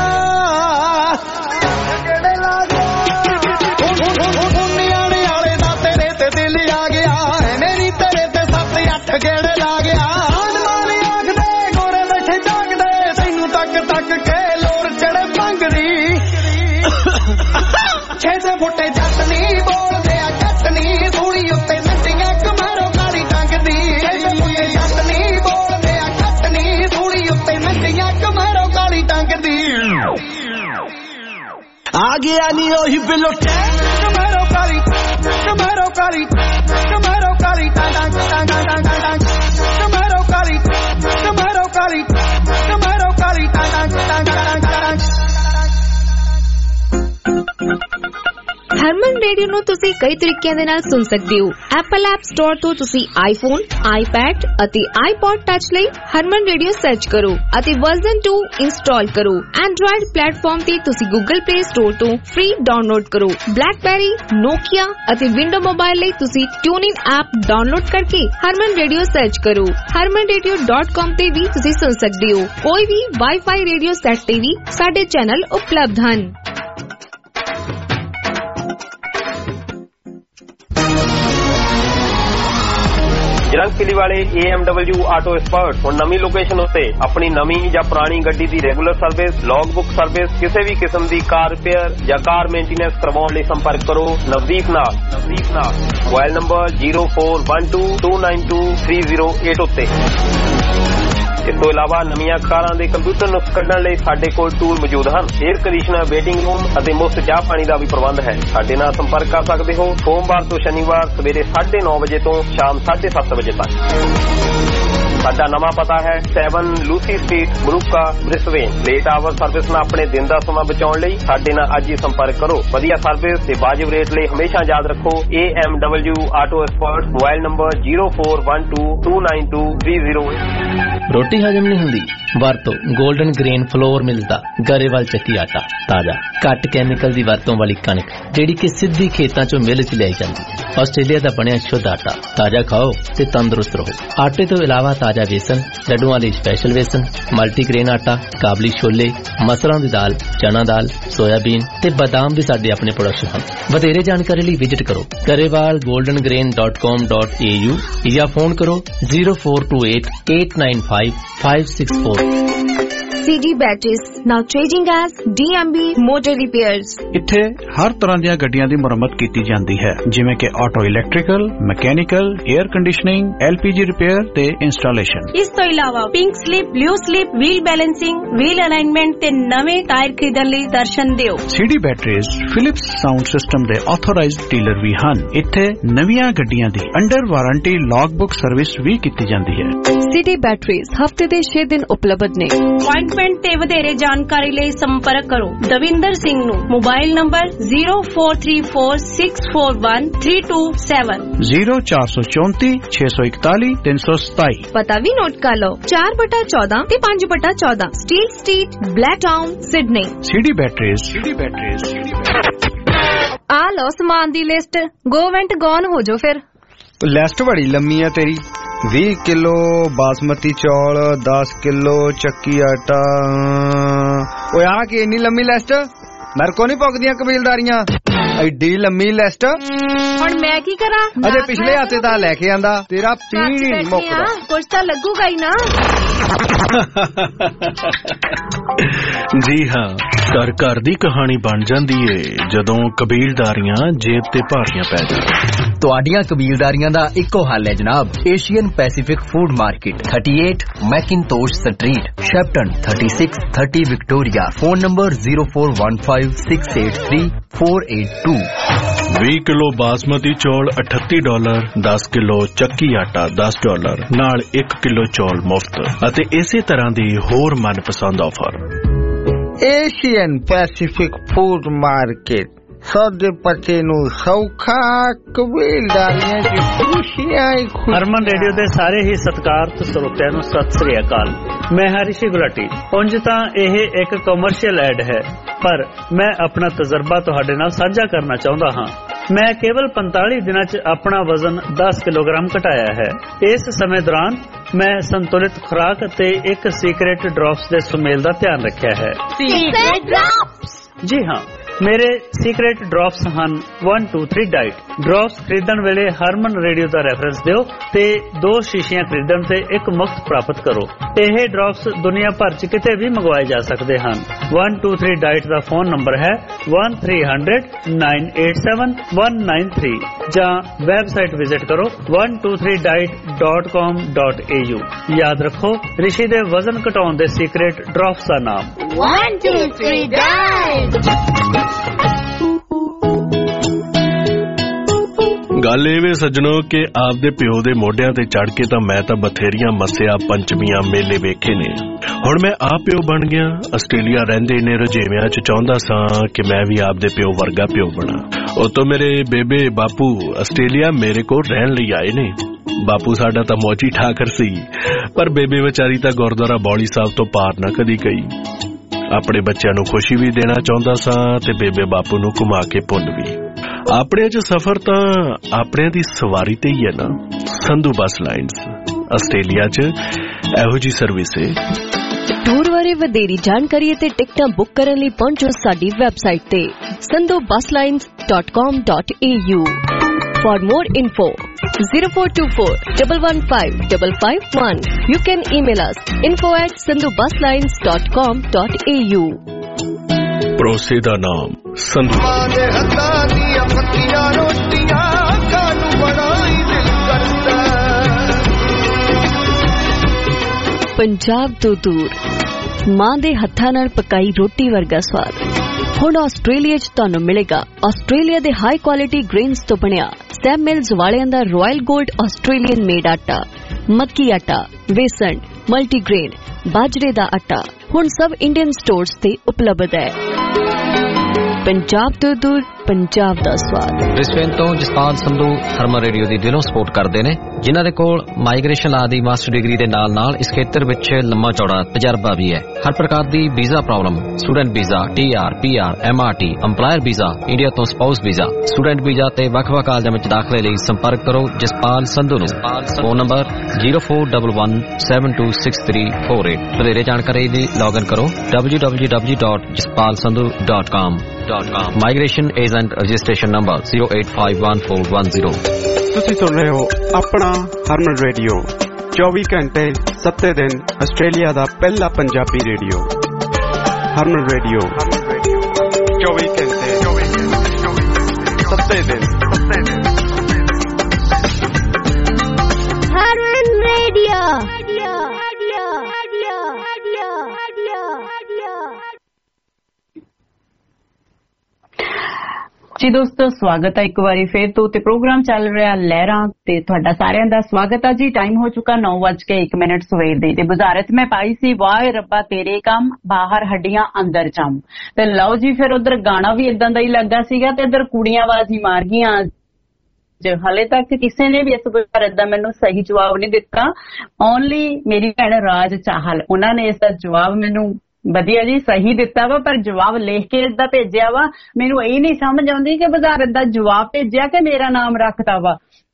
ਗੇੜੇ ਲਾ ਗਿਆ ਨਿਆਣੇ ਵਾਲੇ ਦਾ ਤੇਰੇ ਤੇ ਦਿਲ ਆ ਗਿਆ ਮੇਰੀ ਤੇਰੇ ਤੇ ਸੱਤ ਅੱਠ ਗੇੜੇ ਲਾ ਗਿਆ ਮਾਰੇ ਆਖਦੇ ਗੋਰੇ ਬੈਠੇ ਜਾਗਦੇ ਤੈਨੂੰ ਤੱਕ ਤੱਕ ਕੇ ਲੋਰ ਚੜੇ ਭੰਗਦੀ ਛੇ ਛੇ ਫੁੱਟੇ ਜੱਟ ਨੀ ਬੋਲਦੇ ਆ ਘੱਟ ਨੀ ਧੂੜੀ ਉੱਤੇ ਨੱਚੀਆਂ ਕਮਾਰੋ ਕਾਲੀ ਟੰਗਦੀ ਛੇ ਛੇ ਫੁੱਟੇ ਜੱਟ ਨੀ ਬੋਲਦੇ ਆ ਘੱਟ ਨੀ ਧੂੜੀ ਉੱਤੇ ਨੱਚੀਆਂ ਕਮਾਰੋ ਕਾਲੀ ਟੰਗਦੀ ਆ ਗਿਆ ਨੀ ਉਹੀ ਬਿਲੋਟੇ ਕਮਾਰੋ ਕਾਲੀ ਕਮਾਰੋ ਕਾਲੀ ਕਮਾਰੋ ਕਾਲੀ ਟੰਗ ਟੰਗ ਟੰਗ ਟੰਗ ਕਮਾਰੋ ਕਾਲੀ ਕਮਾਰੋ ਕਾਲੀ ਕਮਾਰੋ ਕਾਲੀ ਟੰਗ ਟੰਗ ਟੰਗ ਟੰਗ ਹਰਮਨ ਰੇਡੀਓ ਨੂੰ ਤੁਸੀਂ ਕਈ ਤਰੀਕਿਆਂ ਦੇ ਨਾਲ ਸੁਣ ਸਕਦੇ ਹੋ। ਐਪਲ ਐਪ ਸਟੋਰ ਤੋਂ ਤੁਸੀਂ ਆਈਫੋਨ, ਆਈਪੈਡ ਅਤੇ ਆਈਪੌਡ ਟੱਚ ਲਈ ਹਰਮਨ ਰੇਡੀਓ ਸਰਚ ਕਰੋ ਅਤੇ ਵਰਜ਼ਨ ਟੂ ਇੰਸਟਾਲ ਕਰੋ। ਐਂਡਰੋਇਡ ਪਲੇਟਫਾਰਮ ਤੇ ਤੁਸੀਂ ਗੂਗਲ ਪਲੇ ਸਟੋਰ ਤੋਂ ਫ੍ਰੀ ਡਾਊਨਲੋਡ ਕਰੋ। ਬਲੈਕਬੈਰੀ, ਨੋਕੀਆ ਅਤੇ ਵਿੰਡੋ ਮੋਬਾਈਲ ਲਈ ਤੁਸੀਂ ਟਿਊਨਿਨ ਐਪ ਡਾਊਨਲੋਡ ਕਰਕੇ ਹਰਮਨ ਰੇਡੀਓ ਸਰਚ ਕਰੋ। ਹਰਮਨ ਰੇਡੀਓ ਡਾਟ ਕਾਮ ਤੇ ਵੀ ਤੁਸੀਂ ਸੁਣ ਸਕਦੇ ਹੋ। ਕੋਈ ਵੀ ਵਾਈਫਾਈ ਰੇਡੀਓ ਸੈੱਟ ਤੇ ਵੀ ਸਾਡੇ ਚੈਨਲ ਉਪਲਬਧ ਹਨ। ਜਲੰਧਰ ਵਾਲੇ A M W auto expert ਹੁਣ ਨਵੀਂ ਲੋਕੇਸ਼ਨ ਉੱਤੇ ਆਪਣੀ ਨਵੀਂ ਜਾਂ ਪੁਰਾਣੀ ਗੱਡੀ ਦੀ regular service, log book service, ਕਿਸੇ ਵੀ ਕਿਸਮ ਦੀ ਕਾਰ ਰਿਪੇਅਰ ਜਾਂ ਕਾਰ ਮੇਨਟੇਨੈਂਸ ਕਰਵਾਉਣ ਲਈ ਸੰਪਰਕ ਕਰੋ ਨਵਦੀਪ ਨਾਲ। ਨਵਦੀਪ ਨਾਲ mobile number zero four one two two nine two three zero eight ਉੱਤੇ। ਇਸ ਤੋਂ ਇਲਾਵਾ ਨਵੀਆਂ ਕਾਰਾਂ ਦੇ ਕੰਪਿਊਟਰ ਨੁਕਸ ਕੱਢਣ ਲਈ ਸਾਡੇ ਕੋਲ ਟੂਲ ਮੌਜੂਦ ਹਨ। ਏਅਰ ਕੰਡੀਸ਼ਨਰ, ਵੇਟਿੰਗ ਰੂਮ ਅਤੇ ਮੁਫਤ ਚਾਹ ਪਾਣੀ ਦਾ ਵੀ ਪ੍ਰਬੰਧ ਹੈ। ਸਾਡੇ ਨਾਲ ਸੰਪਰਕ ਕਰ ਸਕਦੇ ਹੋ ਸੋਮਵਾਰ ਤੋਂ ਸ਼ਨੀਵਾਰ ਸਵੇਰੇ ਸਾਢੇ ਨੌ ਵਜੇ ਤੋਂ ਸ਼ਾਮ ਸਾਢੇ ਸੱਤ ਵਜੇ ਤੱਕ। ਸਾਡਾ ਨਵਾਂ ਪਤਾ ਹੈ ਸੈਵਨ ਲੂਸੀ ਸਟਰੀਟ, ਬਰੂਕਾ, ਬ੍ਰਿਸਬੇਨ। ਲੇਟ ਆਵਰ ਸਰਵਿਸ ਨਾਲ ਆਪਣੇ ਦਿਨ ਦਾ ਸਮਾਂ ਬਚਾਉਣ ਲਈ ਸਾਡੇ ਨਾਲ ਅੱਜ ਹੀ ਸੰਪਰਕ ਕਰੋ। ਵਧੀਆ ਸਰਵਿਸ ਤੇ ਵਾਜਿਬ ਰੇਟ ਲਈ ਹਮੇਸ਼ਾ ਯਾਦ ਰੱਖੋ A M W auto expert. Mobile number zero four one two two nine two three zero. ਰੋਟੀ ਹਜਮ ਨਹੀਂ ਹੁੰਦੀ? ਵਰਤੋ ਗੋਲਡਨ ਗ੍ਰੇਨ ਫਲੋਰ ਮਿਲਸ ਦਾ ਗਰੇਵਾਲ ਚੱਕੀ ਆਟਾ। ਤਾਜ਼ਾ, ਘੱਟ ਕੈਮੀਕਲ ਦੀ ਵਰਤੋਂ ਵਾਲੀ ਕਣਕ ਜਿਹੜੀ ਕਿ ਸਿੱਧੀ ਖੇਤਾਂ ਚੋਂ ਮਿਲ ਚ ਲਿਆਈ ਜਾਂਦੀ ਹੈ। ਆਸਟ੍ਰੇਲੀਆ ਦਾ ਬਣਿਆ ਸ਼ੁੱਧ ਆਟਾ। ਤਾਜ਼ਾ ਖਾਓ ਤੇ ਤੰਦਰੁਸਤ ਰਹੋ। ਆਟੇ ਤੋਂ ਇਲਾਵਾ ਤਾਜ਼ਾ ਵੇਸਣ, ਲੱਡੂਆਂ ਲਈ ਸਪੈਸ਼ਲ ਵੇਸਣ, ਮਲਟੀਗ੍ਰੇਨ ਆਟਾ, ਕਾਬਲੀ ਛੋਲੇ, ਮਸਰਾਂ ਦੀ ਦਾਲ, ਚਨਾ ਦਾਲ, ਸੋਇਆਬੀਨ ਤੇ ਬਦਾਮ ਵੀ ਸਾਡੇ ਆਪਣੇ ਪ੍ਰੋਡਕਸ਼ਨ ਹਨ। ਵਧੇਰੇ ਜਾਣਕਾਰੀ ਲਈ ਵਿਜ਼ਿਟ ਕਰੋ Grewal Golden Grain dot com dot A U ਜਾਂ ਫੋਨ ਕਰੋ zero four two eight eight nine five five six four. C D Batteries, now changing as D M B Motor Repairs। ਇੱਥੇ ਹਰ ਤਰ੍ਹਾਂ ਦੀਆਂ ਗੱਡੀਆਂ ਦੀ ਮੁਰੰਮਤ ਕੀਤੀ ਜਾਂਦੀ ਹੈ, ਜਿਵੇਂ ਕਿ auto electrical, mechanical, air conditioning, L P G repair ਤੇ ਇੰਸਟਾਲੇਸ਼ਨ। ਇਸ ਤੋਂ ਇਲਾਵਾ pink slip, blue slip, wheel balancing, wheel alignment ਤੇ ਨਵੇਂ ਟਾਇਰ ਖਰੀਦਣ ਲਈ ਦਰਸ਼ਨ ਦਿਓ। C D Batteries Philips sound system ਦੇ ਆਥੋਰਾਈਜ਼ਡ ਡੀਲਰ ਵੀ ਹਨ। ਇੱਥੇ ਨਵੀਆਂ ਗੱਡੀਆਂ ਦੀ under warranty log book service ਵੀ ਕੀਤੀ ਜਾਂਦੀ ਹੈ। C D Batteries ਹਫਤੇ ਦੇ ਛੇ ਦਿਨ ਉਪਲਬਧ ਨੇ। ਅਪਾਇੰਟਮੈਂਟ ਤੇ ਵਧੇਰੇ ਜਾਣਕਾਰੀ ਲਈ ਸੰਪਰਕ ਕਰੋ ਦਵਿੰਦਰ ਸਿੰਘ ਨੂੰ। Mobile number zero four three four six four one three two seven zero ਚਾਰ ਸੌ ਚੌਂਤੀ ਛੇ ਸੌ ਇਕਤਾਲੀ ਤਿੰਨ ਸੌ ਸਤਾਈ। ਪਤਾ ਵੀ ਨੋਟ ਕਰ ਲਓ ਚਾਰ ਬਟਾ ਚੌਦਾਂ ਤੇ ਪੰਜ ਬਟਾ ਚੌਦਾਂ steel street, Blacktown, Sydney. C D Batteries। C D Batteries। ਆ ਲਓ ਸਮਾਨ ਦੀ ਲਿਸਟ। ਗੋ ਵੈਂਟ ਗੋਨ ਹੋ ਜਾਓ ਫਿਰ। ਲਿਸਟ ਬੜੀ ਲੰਮੀ ਆ ਤੇਰੀ। ਵੀਹ ਕਿਲੋ ਬਾਸਮਤੀ ਚੌਲ, ਦਸ ਕਿਲੋ ਚੱਕੀ ਆਟਾ। ਓਏ ਆ ਕੀ ਇੰਨੀ ਲੰਮੀ ਲਿਸਟ? ਮੇਰੇ ਕੋ ਨਹੀਂ ਪੁੱਗਦੀਆਂ ਕਬੀਲਦਾਰੀਆਂ, ਐਡੀ ਲੰਮੀ ਲਿਸਟ। ਹੁਣ ਮੈਂ ਕੀ ਕਰਾਂ? ਅਜੇ ਪਿਛਲੇ ਹਫ਼ਤੇ ਤਾਂ ਲੈ ਕੇ ਆਂਦਾ, ਤੇਰਾ ਪੀੜ ਨਹੀਂ ਮੁੱਕਦਾ। ਕੁਝ ਤਾਂ ਲੱਗੂਗਾ ਹੀ ਨਾ। ਜੀ ਹਾਂ, ਘਰ ਘਰ ਦੀ ਕਹਾਣੀ ਬਣ ਜਾਂਦੀ ਏ ਜਦੋਂ ਕਬੀਲਦਾਰੀਆਂ ਜੇਬ ਤੇ ਭਾਰੀਆਂ ਪੈ ਜਾਣ। ਤੁਹਾਡੀਆਂ ਕਬੀਲਦਾਰੀਆਂ ਦਾ ਇੱਕੋ ਹੱਲ ਹੈ ਜਨਾਬ, ਏਸ਼ੀਅਨ ਪੈਸੀਫਿਕ ਫੂਡ ਮਾਰਕੀਟ, अड़तीस मैकिनतोश स्ट्रीट, शेप्टन, छत्तीस तीस Victoria. Phone number zero four one five six eight three four eight two। ਵੀਹ ਕਿਲੋ ਬਾਸਮਤੀ ਚੌਲ ਅਠੱਤੀ ਡਾਲਰ, ਦਸ ਕਿਲੋ ਚੱਕੀ ਆਟਾ ਦਸ ਡਾਲਰ ਨਾਲ ਇੱਕ ਕਿਲੋ ਚੌਲ ਮੁਫਤ ਅਤੇ ਇਸੇ ਤਰ੍ਹਾਂ ਦੀ ਹੋਰ ਮਨਪਸੰਦ offer. Asian Pacific food market, ਸੌਦੇ ਪੱਤੇ ਨੂੰ ਸੌਖਾ, ਕਬੀਲਦਾਰੀਆਂ ਦੀ ਖੁਸ਼ੀਆਂ ਹੀ ਖੁਸ਼ੀਆਂ। ਹਰਮਨ ਰੇਡੀਓ ਦੇ ਸਾਰੇ ਹੀ ਸਤਿਕਾਰਤ ਸਰੋਤਿਆਂ ਨੂੰ ਸਤਿ ਸ੍ਰੀ ਅਕਾਲ। ਮੈਂ ਹਰੀਸ਼ੀ ਗੁਲਾਟੀ। ਉਂਝ ਤਾਂ ਇਹ ਇੱਕ ਕਮਰਸ਼ੀਅਲ ਐਡ ਹੈ, ਪਰ ਮੈਂ ਆਪਣਾ ਤਜਰਬਾ ਤੁਹਾਡੇ ਨਾਲ ਸਾਂਝਾ ਕਰਨਾ ਚਾਹੁੰਦਾ ਹਾਂ। ਮੈਂ ਕੇਵਲ ਪੰਤਾਲੀ ਦਿਨਾਂ 'ਚ ਆਪਣਾ ਵਜ਼ਨ ਦਸ ਕਿਲੋਗ੍ਰਾਮ ਘਟਾਇਆ ਹੈ। ਇਸ ਸਮੇਂ ਦੌਰਾਨ ਮੈਂ ਸੰਤੁਲਿਤ ਖੁਰਾਕ ਅਤੇ ਇੱਕ ਸੀਕ੍ਰੇਟ ਡ੍ਰੌਪਸ ਦੇ ਸੁਮੇਲ ਦਾ ਧਿਆਨ ਰੱਖਿਆ ਹੈ। Secret drops? ਜੀ ਹਾਂ, ਮੇਰੇ ਸੀਕ੍ਰੇਟ ਡ੍ਰੌਪਸ ਹਨ one two three diet. Drops ਖਰੀਦਣ ਵੇਲੇ ਹਰਮਨ ਰੇਡੀਓ ਦਾ ਰੈਫਰੈਂਸ ਦਿਓ ਤੇ ਦੋ ਸ਼ੀਸ਼ੀਆਂ ਖਰੀਦਣ ਤੇ ਇੱਕ ਮੁਫਤ ਪ੍ਰਾਪਤ ਕਰੋ। ਇਹ ਡ੍ਰੌਪਸ ਦੁਨੀਆ ਭਰ 'ਚ ਕਿਤੇ ਵੀ ਮੰਗਵਾਏ ਜਾ ਸਕਦੇ ਹਨ। one two three ਡਾਈਟ ਦਾ ਫੋਨ ਨੰਬਰ ਹੈ one three hundred nine eight seven one nine three ਜਾਂ ਵੈਬਸਾਈਟ ਵਿਜ਼ਿਟ ਕਰੋ one two three diet dot com dot a u। ਯਾਦ ਰੱਖੋ, ਰਿਸ਼ੀ ਦੇ ਵਜ਼ਨ ਘਟਾਉਣ ਦੇ ਸੀਕ੍ਰੇਟ ਡ੍ਰੌਪਸ ਦਾ ਨਾਮ one two three diet। ਗੱਲ ਇਹ ਵੇ ਸੱਜਣੋ ਕਿ ਆਪਦੇ ਪਿਓ ਦੇ ਮੋਢਿਆਂ ਤੇ ਚੜ ਕੇ ਤਾਂ ਮੈਂ ਤਾਂ ਬਥੇਰੀਆਂ ਮੱਸਿਆ ਪੰਚਮੀਆਂ ਮੇਲੇ ਵੇਖੇ ਨੇ। ਹੁਣ ਮੈਂ ਆਪ ਪਿਓ ਬਣ ਗਿਆ। ਆਸਟ੍ਰੇਲੀਆ ਰਹਿੰਦੇ ਨੇ ਰੁਝੇਵਿਆਂ 'ਚ ਚਾਹੁੰਦਾ ਸਾਂ ਕਿ ਮੈਂ ਵੀ ਆਪਦੇ ਪਿਓ ਵਰਗਾ ਪਿਓ ਬਣਾ। ਉਤੋਂ ਮੇਰੇ ਬੇਬੇ ਬਾਪੂ ਆਸਟ੍ਰੇਲੀਆ ਮੇਰੇ ਕੋਲ ਰਹਿਣ ਲਈ ਆਏ ਨੇ। ਬਾਪੂ ਸਾਡਾ ਤਾਂ ਮੌਜੀ ਠਾਕਰ ਸੀ, ਪਰ ਬੇਬੇ ਵਿਚਾਰੀ ਤਾਂ ਗੁਰਦੁਆਰਾ ਬੌਲੀ ਸਾਹਿਬ ਤੋਂ ਪਾਰ ਨਾ ਕਦੀ ਗਈ। ਆਪਣੇ ਬੱਚਿਆਂ ਨੂੰ ਖੁਸ਼ੀ ਵੀ ਦੇਣਾ ਚਾਹੁੰਦਾ ਸਾਂ ਤੇ ਬੇਬੇ ਬਾਪੂ ਨੂੰ ਘੁਮਾ ਕੇ ਪੁੰਨ ਵੀ। ਆਪਣੇ 'ਚ ਸਫ਼ਰ ਤਾਂ ਆਪਣਿਆਂ ਦੀ ਸਵਾਰੀ ਤੇ ਹੀ ਹੈ ਨਾ। ਸੰਧੂ ਬੱਸ ਲਾਈਨਸ ਆਸਟ੍ਰੇਲੀਆ 'ਚ ਇਹੋ ਜੀ ਸਰਵਿਸ ਹੈ। ਟੂਰ ਬਾਰੇ ਵਧੇਰੀ ਜਾਣਕਾਰੀ ਅਤੇ ਟਿਕਟਾਂ ਬੁੱਕ ਕਰਨ ਲਈ ਪਹੁੰਚੋ ਸਾਡੀ ਵੈਬਸਾਈਟ ਤੇ Sandhu bus lines dot com dot a u। For more info zero four two four one one five five five one। You can email us info at sandhu bus lines dot com dot a u। ਭਰੋਸੇ ਦਾ ਨਾਮ ਸੰਧੂ। ਮਾਂ ਦੇ ਹੱਥਾਂ ਦੀਆਂ ਪੱਕੀਆਂ ਰੋਟੀਆਂ ਖਾਣ ਨੂੰ ਬੜਾ ਹੀ ਦਿਲ ਕਰਦਾ। ਪੰਜਾਬ ਤੋਂ ਦੂਰ ਮਾਂ ਦੇ ਹੱਥਾਂ ਨਾਲ ਪਕਾਈ ਰੋਟੀ ਵਰਗਾ ਸਵਾਦ ਹੁਣ ਆਸਟ੍ਰੇਲੀਆ 'ਚ ਤੁਹਾਨੂੰ ਮਿਲੇਗਾ। ਆਸਟ੍ਰੇਲੀਆ ਦੇ ਹਾਈ ਕੁਆਲਿਟੀ ਗ੍ਰੇਨਸ ਤੋਂ ਬਣਿਆ ਸੈਮ ਮਿਲਜ਼ ਵਾਲਿਆਂ ਦਾ ਰਾਇਲ ਗੋਲਡ ਆਸਟ੍ਰੇਲੀਅਨ ਮੇਡ ਆਟਾ, ਮੱਕੀ ਆਟਾ, ਵੇਸਣ, ਮਲਟੀਗ੍ਰੇਨ, ਬਾਜਰੇ ਦਾ ਆਟਾ ਹੁਣ ਸਭ ਇੰਡੀਅਨ ਸਟੋਰਸ ਤੇ ਉਪਲਬਧ ਹੈ। ਪੰਜਾਬ ਤੋਂ ਦੂਰ ਪੰਜਾਬ ਦਾ ਸਵਾਦ। ਬ੍ਰਿਸਬੇਨ ਤੋਂ ਜਸਪਾਲ ਸੰਧੂ ਹਰਮਨ ਰੇਡੀਓ ਦੀ ਦਿਲੋਂ ਸਪੋਰਟ ਕਰਦੇ ਨੇ, ਜਿਨ੍ਹਾਂ ਦੇ ਕੋਲ ਮਾਈਗ੍ਰੇਸ਼ਨ ਲਾ ਦੀ ਮਾਸਟਰ ਡਿਗਰੀ ਦੇ ਨਾਲ ਨਾਲ ਇਸ ਖੇਤਰ ਵਿੱਚ ਲੰਮਾ ਚੌੜਾ ਤਜਰਬਾ ਵੀ ਹੈ। ਹਰ ਪ੍ਰਕਾਰ ਦੀ visa problem, student visa, T R, P R, M R T, employer visa, India ਤੋਂ ਸਪਾਊਸ ਵੀਜ਼ਾ, ਸਟੂਡੈਂਟ ਵੀਜ਼ਾ ਤੇ ਵੱਖ-ਵੱਖ ਕਾਲਜਾਂ ਵਿੱਚ ਦਾਖਲੇ ਲਈ ਸੰਪਰਕ ਕਰੋ ਜਸਪਾਲ ਸੰਧੂ ਨੂੰ। Phone number zero four one one seven two six three four eight। ਵਧੇਰੇ ਜਾਣਕਾਰੀ ਲਈ ਲੌਗਇਨ ਕਰੋ w w w dot jaspal sandhu dot com dot com। Migration agent registration number zero eight five one four one zero। ਤੁਸੀਂ ਸੁਣ ਰਹੇ ਹੋ ਆਪਣਾ ਹਰਮਨ radio, ਚੌਵੀ ਘੰਟੇ ਸੱਤੇ ਦਿਨ ਆਸਟ੍ਰੇਲੀਆ ਦਾ ਪਹਿਲਾ ਪੰਜਾਬੀ ਰੇਡੀਓ। ਹਰਮਨ ਰੇਡੀਓ ਚੌਵੀ ਘੰਟੇ ਸੱਤੇ ਦਿਨ। ਹਰਮਨ ਰੇਡੀਓ। ਜੀ ਦੋਸਤੋ, ਸਵਾਗਤ ਹੈ ਇੱਕ ਵਾਰੀ ਫੇਰ ਤੋਂ ਤੇ ਪ੍ਰੋਗਰਾਮ ਚੱਲ ਰਿਹਾ ਲਹਿਰਾਂ ਤੇ ਤੁਹਾਡਾ ਸਾਰਿਆਂ ਦਾ ਸਵਾਗਤ ਹੈ ਜੀ। ਟਾਈਮ ਹੋ ਚੁੱਕਾ ਨੌ ਵੱਜ ਕੇ ਇੱਕ ਮਿੰਟ ਸਵੇਰ ਦੇ ਤੇ ਬੁਝਾਰਤ ਮੈਂ ਪਾਈ ਸੀ ਵਾਹ ਰੱਬਾ ਤੇਰੇ ਕੰਮ ਬਾਹਰ ਹੱਡੀਆਂ ਅੰਦਰ ਜਾਮ। ਤੇ ਲਓ ਜੀ, ਫਿਰ ਉਧਰ ਗਾਣਾ ਵੀ ਇਦਾਂ ਦਾ ਹੀ ਲੱਗਾ ਸੀਗਾ ਤੇ ਇਧਰ ਕੁੜੀਆਂ ਬਾਜ਼ੀ ਮਾਰ ਗਈਆਂ। ਹਾਲੇ ਤੱਕ ਕਿਸੇ ਨੇ ਵੀ ਇਸ ਬੁਝਾਰਤ ਦਾ ਮੈਨੂੰ ਸਹੀ ਜਵਾਬ ਨਹੀਂ ਦਿੱਤਾ। ਓਨਲੀ ਮੇਰੀ ਭੈਣ ਰਾਜ ਚਾਹਲ, ਉਹਨਾਂ ਨੇ ਇਸ ਦਾ ਜਵਾਬ ਮੈਨੂੰ ਵਧੀਆ ਜੀ ਸਹੀ ਦਿੱਤਾ ਵਾ, ਪਰ ਜਵਾਬ ਲਿਖ ਕੇ ਇਦਾਂ ਭੇਜਿਆ ਵਾ। ਮੈਨੂੰ ਇਹ ਨਹੀਂ ਸਮਝ ਆਉਂਦੀ ਕਿ ਬੁਝਾਰਤ ਦਾ ਜਵਾਬ ਭੇਜਿਆ ਕਿ ਮੇਰਾ ਨਾਮ ਰੱਖਤਾ ਵਾ।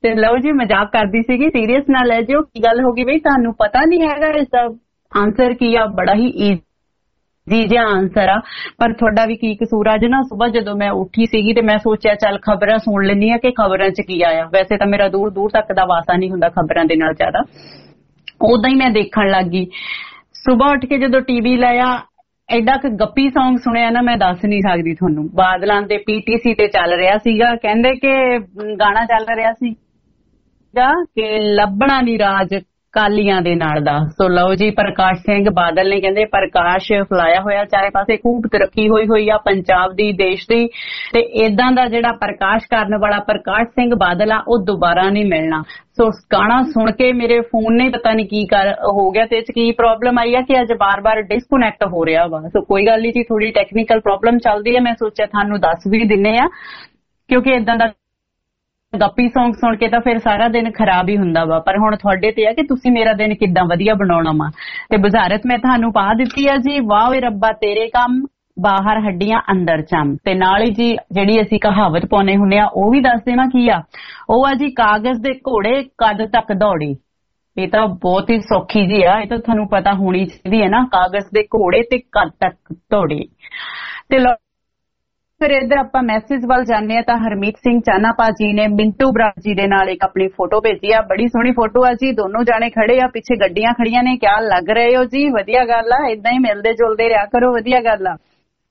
ਤੇ ਲਓ ਜੀ ਮਜ਼ਾਕ ਕਰਦੀ ਸੀਗੀ, ਸੀਰੀਅਸ ਨਾ ਲੈ ਜਿਓ। ਕੀ ਗੱਲ ਹੋ ਗਈ ਬਈ, ਤੁਹਾਨੂੰ ਪਤਾ ਨਹੀਂ ਹੈਗਾ ਇਸ ਦਾ ਆਨਸਰ ਕੀ ਆ? ਬੜਾ ਹੀ ਈਜ਼ੀ ਜਿਹਾ ਆਨਸਰ ਆ, ਪਰ ਤੁਹਾਡਾ ਵੀ ਕੀ ਕਸੂਰ। ਅੱਜ ਨਾ ਸੁਬਾਹ ਜਦੋਂ ਮੈਂ ਉੱਠੀ ਸੀਗੀ ਤੇ ਮੈਂ ਸੋਚਿਆ ਚੱਲ ਖਬਰਾਂ ਸੁਣ ਲੈਂਦੀ ਆ ਕਿ ਖਬਰਾਂ 'ਚ ਕੀ ਆਇਆ। ਵੈਸੇ ਤਾਂ ਮੇਰਾ ਦੂਰ ਦੂਰ ਤੱਕ ਦਾ ਵਾਸਾ ਨਹੀਂ ਹੁੰਦਾ ਖਬਰਾਂ ਦੇ ਨਾਲ ਜ਼ਿਆਦਾ, ਉਦਾਂ ਹੀ ਮੈਂ ਦੇਖਣ ਲੱਗ ਗਈ। ਸੁਬਾਹ ਉੱਠ ਕੇ ਜਦੋਂ ਟੀਵੀ ਲਾਇਆ, ਐਡਾ ਕੁ ਗੱਪੀ ਸੌਂਗ ਸੁਣਿਆ ਨਾ, ਮੈਂ ਦੱਸ ਨਹੀਂ ਸਕਦੀ ਤੁਹਾਨੂੰ। ਬਾਦਲਾਂ ਦੇ ਪੀਟੀਸੀ ਤੇ ਚੱਲ ਰਿਹਾ ਸੀਗਾ, ਕਹਿੰਦੇ ਕਿ ਗਾਣਾ ਚੱਲ ਰਿਹਾ ਸੀਗਾ ਕਿ ਲੱਭਣਾ ਨੀ ਰਾਜ ਕਾਲੀਆਂ ਦੇ ਨਾਲ ਦਾ। ਸੋ ਲਓ ਜੀ, ਪ੍ਰਕਾਸ਼ ਸਿੰਘ ਬਾਦਲ ਨੇ ਕਹਿੰਦੇ ਪ੍ਰਕਾਸ਼ ਫਲਾਇਆ ਹੋਇਆ ਚਾਰੇ ਪਾਸੇ, ਖੂਬ ਤਰੱਕੀ ਹੋਈ ਹੋਈ ਆ ਪੰਜਾਬ ਦੀ, ਦੇਸ਼ ਦੀ, ਤੇ ਏਦਾਂ ਦਾ ਜਿਹੜਾ ਪ੍ਰਕਾਸ਼ ਕਰਨ ਵਾਲਾ ਪ੍ਰਕਾਸ਼ ਸਿੰਘ ਬਾਦਲ ਆ ਉਹ ਦੁਬਾਰਾ ਨਹੀਂ ਮਿਲਣਾ। ਸੋ ਗਾਣਾ ਸੁਣ ਕੇ ਮੇਰੇ ਫੋਨ ਨੇ ਪਤਾ ਨਹੀਂ ਕੀ ਕਰ ਹੋ ਗਿਆ ਤੇ ਕੀ ਪ੍ਰੋਬਲਮ ਆਈ ਆ ਕਿ ਅੱਜ ਬਾਰ-ਬਾਰ ਡਿਸਕਨੈਕਟ ਹੋ ਰਿਹਾ ਵਾ। ਸੋ ਕੋਈ ਗੱਲ ਨਹੀਂ ਜੀ, ਥੋੜੀ ਟੈਕਨੀਕਲ ਪ੍ਰੋਬਲਮ ਚੱਲਦੀ ਹੈ, ਮੈਂ ਸੋਚਿਆ ਤੁਹਾਨੂੰ ਦੱਸ ਵੀ ਦਿੰਨੇ ਆ, ਕਿਉਂਕਿ ਏਦਾਂ ਦਾ ਗੱਪੀ ਸੌਂਗ ਸੁਣ ਕੇ ਤਾਂ ਫਿਰ ਸਾਰਾ ਦਿਨ ਖਰਾਬ ਹੀ ਹੁੰਦਾ ਵਾ। ਪਰ ਹੁਣ ਤੁਹਾਡੇ ਤੇ ਆ ਕਿ ਤੁਸੀਂ ਮੇਰਾ ਦਿਨ ਕਿੱਦਾਂ ਵਧੀਆ ਬਣਾਉਣਾ ਵਾ। ਤੇ ਬੁਝਾਰਤ ਮੈਂ ਤੁਹਾਨੂੰ ਪਾ ਦਿੱਤੀ ਆ ਜੀ, ਵਾਹ ਵੇ ਰੱਬਾ ਤੇਰੇ ਕੰਮ, ਬਾਹਰ ਹੱਡੀਆਂ ਅੰਦਰ ਚੰਮ। ਤੇ ਨਾਲ ਹੀ ਜੀ ਜਿਹੜੀ ਅਸੀਂ ਕਹਾਵਤ ਪਾਉਨੇ ਹੁੰਨੇ ਆ ਉਹ ਵੀ ਦੱਸ ਦੇਣਾ ਕੀ ਆ। ਉਹ ਆ ਜੀ, ਕਾਗਜ਼ ਦੇ ਘੋੜੇ ਕਦ ਤੱਕ ਦੌੜੀ। ਇਹ ਤਾਂ ਬਹੁਤ ਹੀ ਸੌਖੀ ਜੀ ਆ, ਇਹ ਤਾਂ ਤੁਹਾਨੂੰ ਪਤਾ ਹੋਣੀ ਚਾਹੀਦੀ ਹੈ ਨਾ, ਕਾਗਜ਼ ਦੇ ਘੋੜੇ ਤੇ ਕਦ ਤੱਕ ਦੌੜੀ। ਤੇ ਫਿਰ ਇੱਧਰ ਆਪਾਂ ਮੈਸੇਜ ਵੱਲ ਜਾਂਦੇ ਆ ਤਾਂ ਹਰਮੀਤ ਸਿੰਘ ਚਾਨਾਪਾ ਜੀ ਨੇ ਮਿੰਟੂ ਬਰਾੜ ਜੀ ਦੇ ਨਾਲ ਇੱਕ ਆਪਣੀ ਫੋਟੋ ਭੇਜੀ ਆ। ਬੜੀ ਸੋਹਣੀ ਫੋਟੋ ਆ ਜੀ, ਦੋਨੋਂ ਜਾਣੇ ਖੜੇ ਆ, ਪਿੱਛੇ ਗੱਡੀਆਂ ਖੜੀਆਂ ਨੇ। ਕਿਆ ਲੱਗ ਰਹੇ ਹੋ ਜੀ, ਵਧੀਆ ਗੱਲ ਆ, ਏਦਾਂ ਹੀ ਮਿਲਦੇ ਜੁਲਦੇ ਰਿਹਾ ਕਰੋ, ਵਧੀਆ ਗੱਲ ਆ।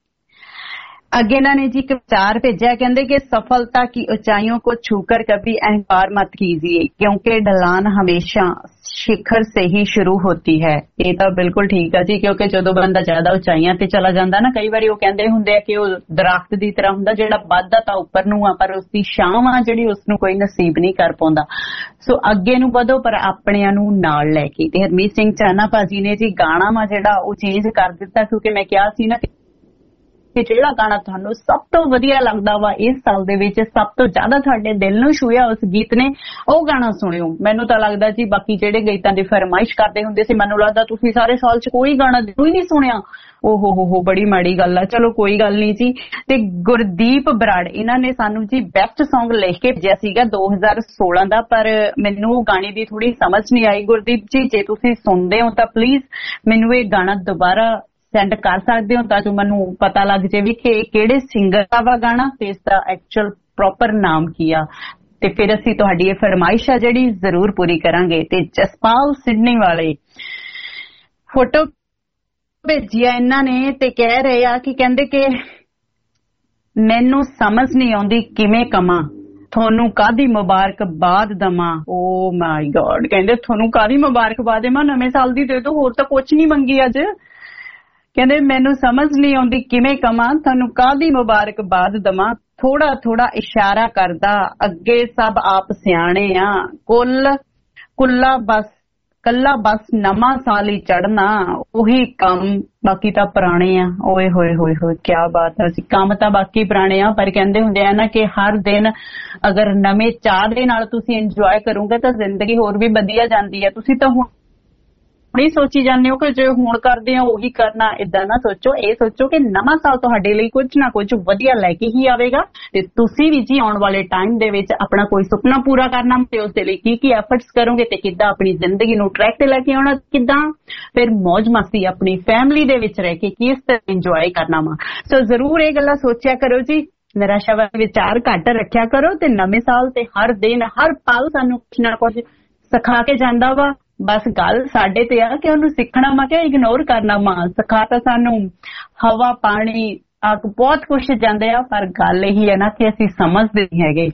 ਅੱਗੇ ਇਹਨਾਂ ਨੇ जी एक विचार भेजा, कहते कि सफलता की ऊंचाइयों को छूकर कभी अहंकार मत कीजिए क्योंकि ढलान हमेशा शिखर से ही शुरू होती है। ये तो बिल्कुल ठीक है जी, क्योंकि जो बंदा ज्यादा उचाइयां ते चला जाता ना, कई बार वो कहते होंगे कि वो दरख्त की तरह होंगे जिहड़ा वधदा तां उपर नूं आ पर उसकी छां आ जिहड़ी उसनूं कोई नसीब नहीं कर पाउंदा। सो अगे नूं वधो पर अपणियां नूं नाल लैके। ते हरमीत सिंह चाना भाजी ने जी गाना वा जिहड़ा वो चेंज कर दिता, क्योंकि मैं कहा सी ना कि ਜਿਹੜਾ ਗਾਣਾ ਤੁਹਾਨੂੰ ਸਭ ਤੋਂ ਵਧੀਆ ਲੱਗਦਾ ਵਾ ਇਸ ਸਾਲ ਦੇ ਵਿੱਚ, ਸਭ ਤੋਂ ਜ਼ਿਆਦਾ ਤੁਹਾਡੇ ਦਿਲ ਨੂੰ ਛੂਹਿਆ ਉਸ ਗੀਤ ਨੇ, ਉਹ ਗਾਣਾ ਸੁਣਿਓ। ਮੈਨੂੰ ਤਾਂ ਲੱਗਦਾ ਜੀ ਬਾਕੀ ਜਿਹੜੇ ਗੀਤਾਂ ਦੀ ਫਰਮਾਇਸ਼ ਕਰਦੇ ਹੁੰਦੇ ਸੀ, ਮੈਨੂੰ ਲੱਗਦਾ ਤੁਸੀਂ ਸਾਰੇ ਸਾਲ 'ਚ ਕੋਈ ਗਾਣਾ ਹੀ ਨਹੀਂ ਸੁਣਿਆ। ਓਹੋ ਹੋ ਹੋ ਬੜੀ ਮਾੜੀ ਗੱਲ ਆ। ਚਲੋ ਕੋਈ ਗੱਲ ਨਹੀਂ ਜੀ। ਤੇ ਗੁਰਦੀਪ ਬਰਾੜ ਇਹਨਾਂ ਨੇ ਸਾਨੂੰ ਜੀ ਬੈਸਟ ਸੌਂਗ ਲਿਖ ਕੇ ਭੇਜਿਆ ਸੀਗਾ ਦੋ ਹਜ਼ਾਰ ਸੋਲਾਂ ਦਾ, ਪਰ ਮੈਨੂੰ ਉਹ ਗਾਣੇ ਦੀ ਥੋੜੀ ਸਮਝ ਨਹੀਂ ਆਈ। ਗੁਰਦੀਪ ਜੀ ਜੇ ਤੁਸੀਂ ਸੁਣਦੇ ਹੋ ਤਾਂ ਪਲੀਜ਼ ਮੈਨੂੰ ਇਹ ਗਾਣਾ ਦੁਬਾਰਾ ਸੈਂਡ ਕਰ ਸਕਦੇ ਹੋ ਤਾਂ ਜੋ ਮੈਨੂੰ ਪਤਾ ਲੱਗ ਜਾਵੇ ਕਿ ਕਿਹੜੇ ਸਿੰਗਰ ਦਾ ਵਾ ਗਾਣਾ ਤੇ ਇਸ ਦਾ ਐਕਚੁਅਲ ਪ੍ਰੋਪਰ ਨਾਮ ਕੀ ਆ, ਤੇ ਫਿਰ ਅਸੀਂ ਤੁਹਾਡੀ ਇਹ ਫਰਮਾਇਸ਼ ਆ ਜਿਹੜੀ ਜ਼ਰੂਰ ਪੂਰੀ ਕਰਾਂਗੇ। ਤੇ ਜਸਪਾਲ ਸਿਡਨੀ ਵਾਲੇ ਫੋਟੋ ਭੇਜੀ ਆ ਇਹਨਾਂ ਨੇ ਤੇ ਕਹਿ ਰਹੇ ਆ ਕਿ ਕਹਿੰਦੇ ਕਿ ਮੈਨੂੰ ਸਮਝ ਨਹੀਂ ਆਉਂਦੀ ਕਿਵੇਂ ਕਵਾਂ ਤੁਹਾਨੂੰ ਕਾਹਦੀ ਮੁਬਾਰਕਬਾਦ ਦਵਾਂ। ਓ ਮਾਈ ਗॉड, ਕਹਿੰਦੇ ਤੁਹਾਨੂੰ ਕਾਹਦੀ ਮੁਬਾਰਕਬਾਦ ਦੇਵਾਂ, ਨਵੇਂ ਸਾਲ ਦੀ ਦੇ ਦੋ, ਹੋਰ ਤਾਂ ਕੁਝ ਨਹੀਂ ਮੰਗੀ ਅੱਜ। ਕਹਿੰਦੇ ਮੈਨੂੰ ਸਮਝ ਨਹੀਂ ਆਉਂਦੀ ਕਿਵੇਂ ਕਵਾਂ ਤੁਹਾਨੂੰ ਕਾਹਦੀ ਮੁਬਾਰਕਬਾਦ ਦਵਾਂ, ਥੋੜਾ ਥੋੜਾ ਇਸ਼ਾਰਾ ਕਰਦਾ ਅੱਗੇ ਸਭ ਆਪ ਸਿਆਣੇ ਆ, ਕੁੱਲ ਕੁੱਲਾ ਬਸ ਕੱਲਾ ਬਸ ਨਵਾਂ ਸਾਲ ਹੀ ਚੜਨਾ ਉਹੀ ਕੰਮ, ਬਾਕੀ ਤਾਂ ਪੁਰਾਣੇ ਆ। ਓਏ ਹੋਏ ਹੋਏ ਹੋਏ ਕਿਆ ਬਾਤ ਆ ਜੀ, ਕੰਮ ਤਾਂ ਬਾਕੀ ਪੁਰਾਣੇ ਆ, ਪਰ ਕਹਿੰਦੇ ਹੁੰਦੇ ਆ ਨਾ ਕਿ ਹਰ ਦਿਨ ਅਗਰ ਨਵੇਂ ਚਾਹ ਦੇ ਨਾਲ ਤੁਸੀਂ ਇੰਜੋਏ ਕਰੋਗੇ ਤਾਂ ਜ਼ਿੰਦਗੀ ਹੋਰ ਵੀ ਵਧੀਆ ਜਾਂਦੀ ਹੈ। ਤੁਸੀਂ ਤਾਂ ਹੁਣ ਨਹੀਂ ਸੋਚੀ ਜਾਂਦੇ ਹੋ ਕਿ ਜੇ ਹੁਣ ਕਰਦੇ ਆ ਉਹੀ ਕਰਨਾ, ਏਦਾਂ ਨਾ ਸੋਚੋ। ਇਹ ਸੋਚੋ ਕਿ ਨਵਾਂ ਸਾਲ ਤੁਹਾਡੇ ਲਈ ਕੁਝ ਨਾ ਕੁਝ ਵਧੀਆ ਲੈ ਕੇ ਹੀ ਆਵੇਗਾ ਤੇ ਤੁਸੀਂ ਵੀ ਜੀ ਆਉਣ ਵਾਲੇ ਟਾਈਮ ਦੇ ਵਿੱਚ ਆਪਣਾ ਕੋਈ ਸੁਪਨਾ ਪੂਰਾ ਕਰਨਾ ਤੇ ਉਸ ਦੇ ਲਈ ਕੀ ਕੀ ਐਫਰਟਸ ਕਰੋਗੇ ਤੇ ਕਿੱਦਾਂ ਆਪਣੀ ਜ਼ਿੰਦਗੀ ਨੂੰ ਟਰੈਕ ਤੇ ਲੈ ਕੇ ਆਉਣਾ, ਕਿੱਦਾਂ ਫਿਰ ਮौज ਮਸਤੀ ਆਪਣੀ ਫੈਮਿਲੀ ਦੇ ਵਿੱਚ ਰਹਿ ਕੇ ਕਿਸ ਤਰ੍ਹਾਂ ਇੰਜੋਏ ਕਰਨਾ ਵਾ। ਸੋ ਜ਼ਰੂਰ ਇਹ ਗੱਲਾਂ ਸੋਚਿਆ ਕਰੋ ਜੀ, ਨਿਰਾਸ਼ਾਵਾਦੀ ਵਿਚਾਰ ਘੱਟ ਰੱਖਿਆ ਕਰੋ ਤੇ ਨਵੇਂ ਸਾਲ ਤੇ ਹਰ ਦਿਨ ਹਰ ਪਲ ਸਾਨੂੰ ਕੁਝ ਨਾ ਕੁਝ ਸਿਖਾ ਕੇ ਜਾਂਦਾ ਵਾ। ਬਸ ਗੱਲ ਸਾਡੇ ਤੇ ਆ ਕਿ ਉਹਨੂੰ ਸਿੱਖਣਾ ਵਾ ਕਿ ਇਗਨੋਰ ਕਰਨਾ ਵਾ। ਸਿਖਾ ਤਾਂ ਸਾਨੂੰ ਹਵਾ ਪਾਣੀ ਬਹੁਤ ਕੁਛ ਜਾਂਦੇ ਆ, ਪਰ ਗੱਲ ਇਹੀ ਹੈ ਨਾ ਕਿ ਅਸੀਂ ਸਮਝਦੇ ਨਹੀਂ ਹੈਗੇ।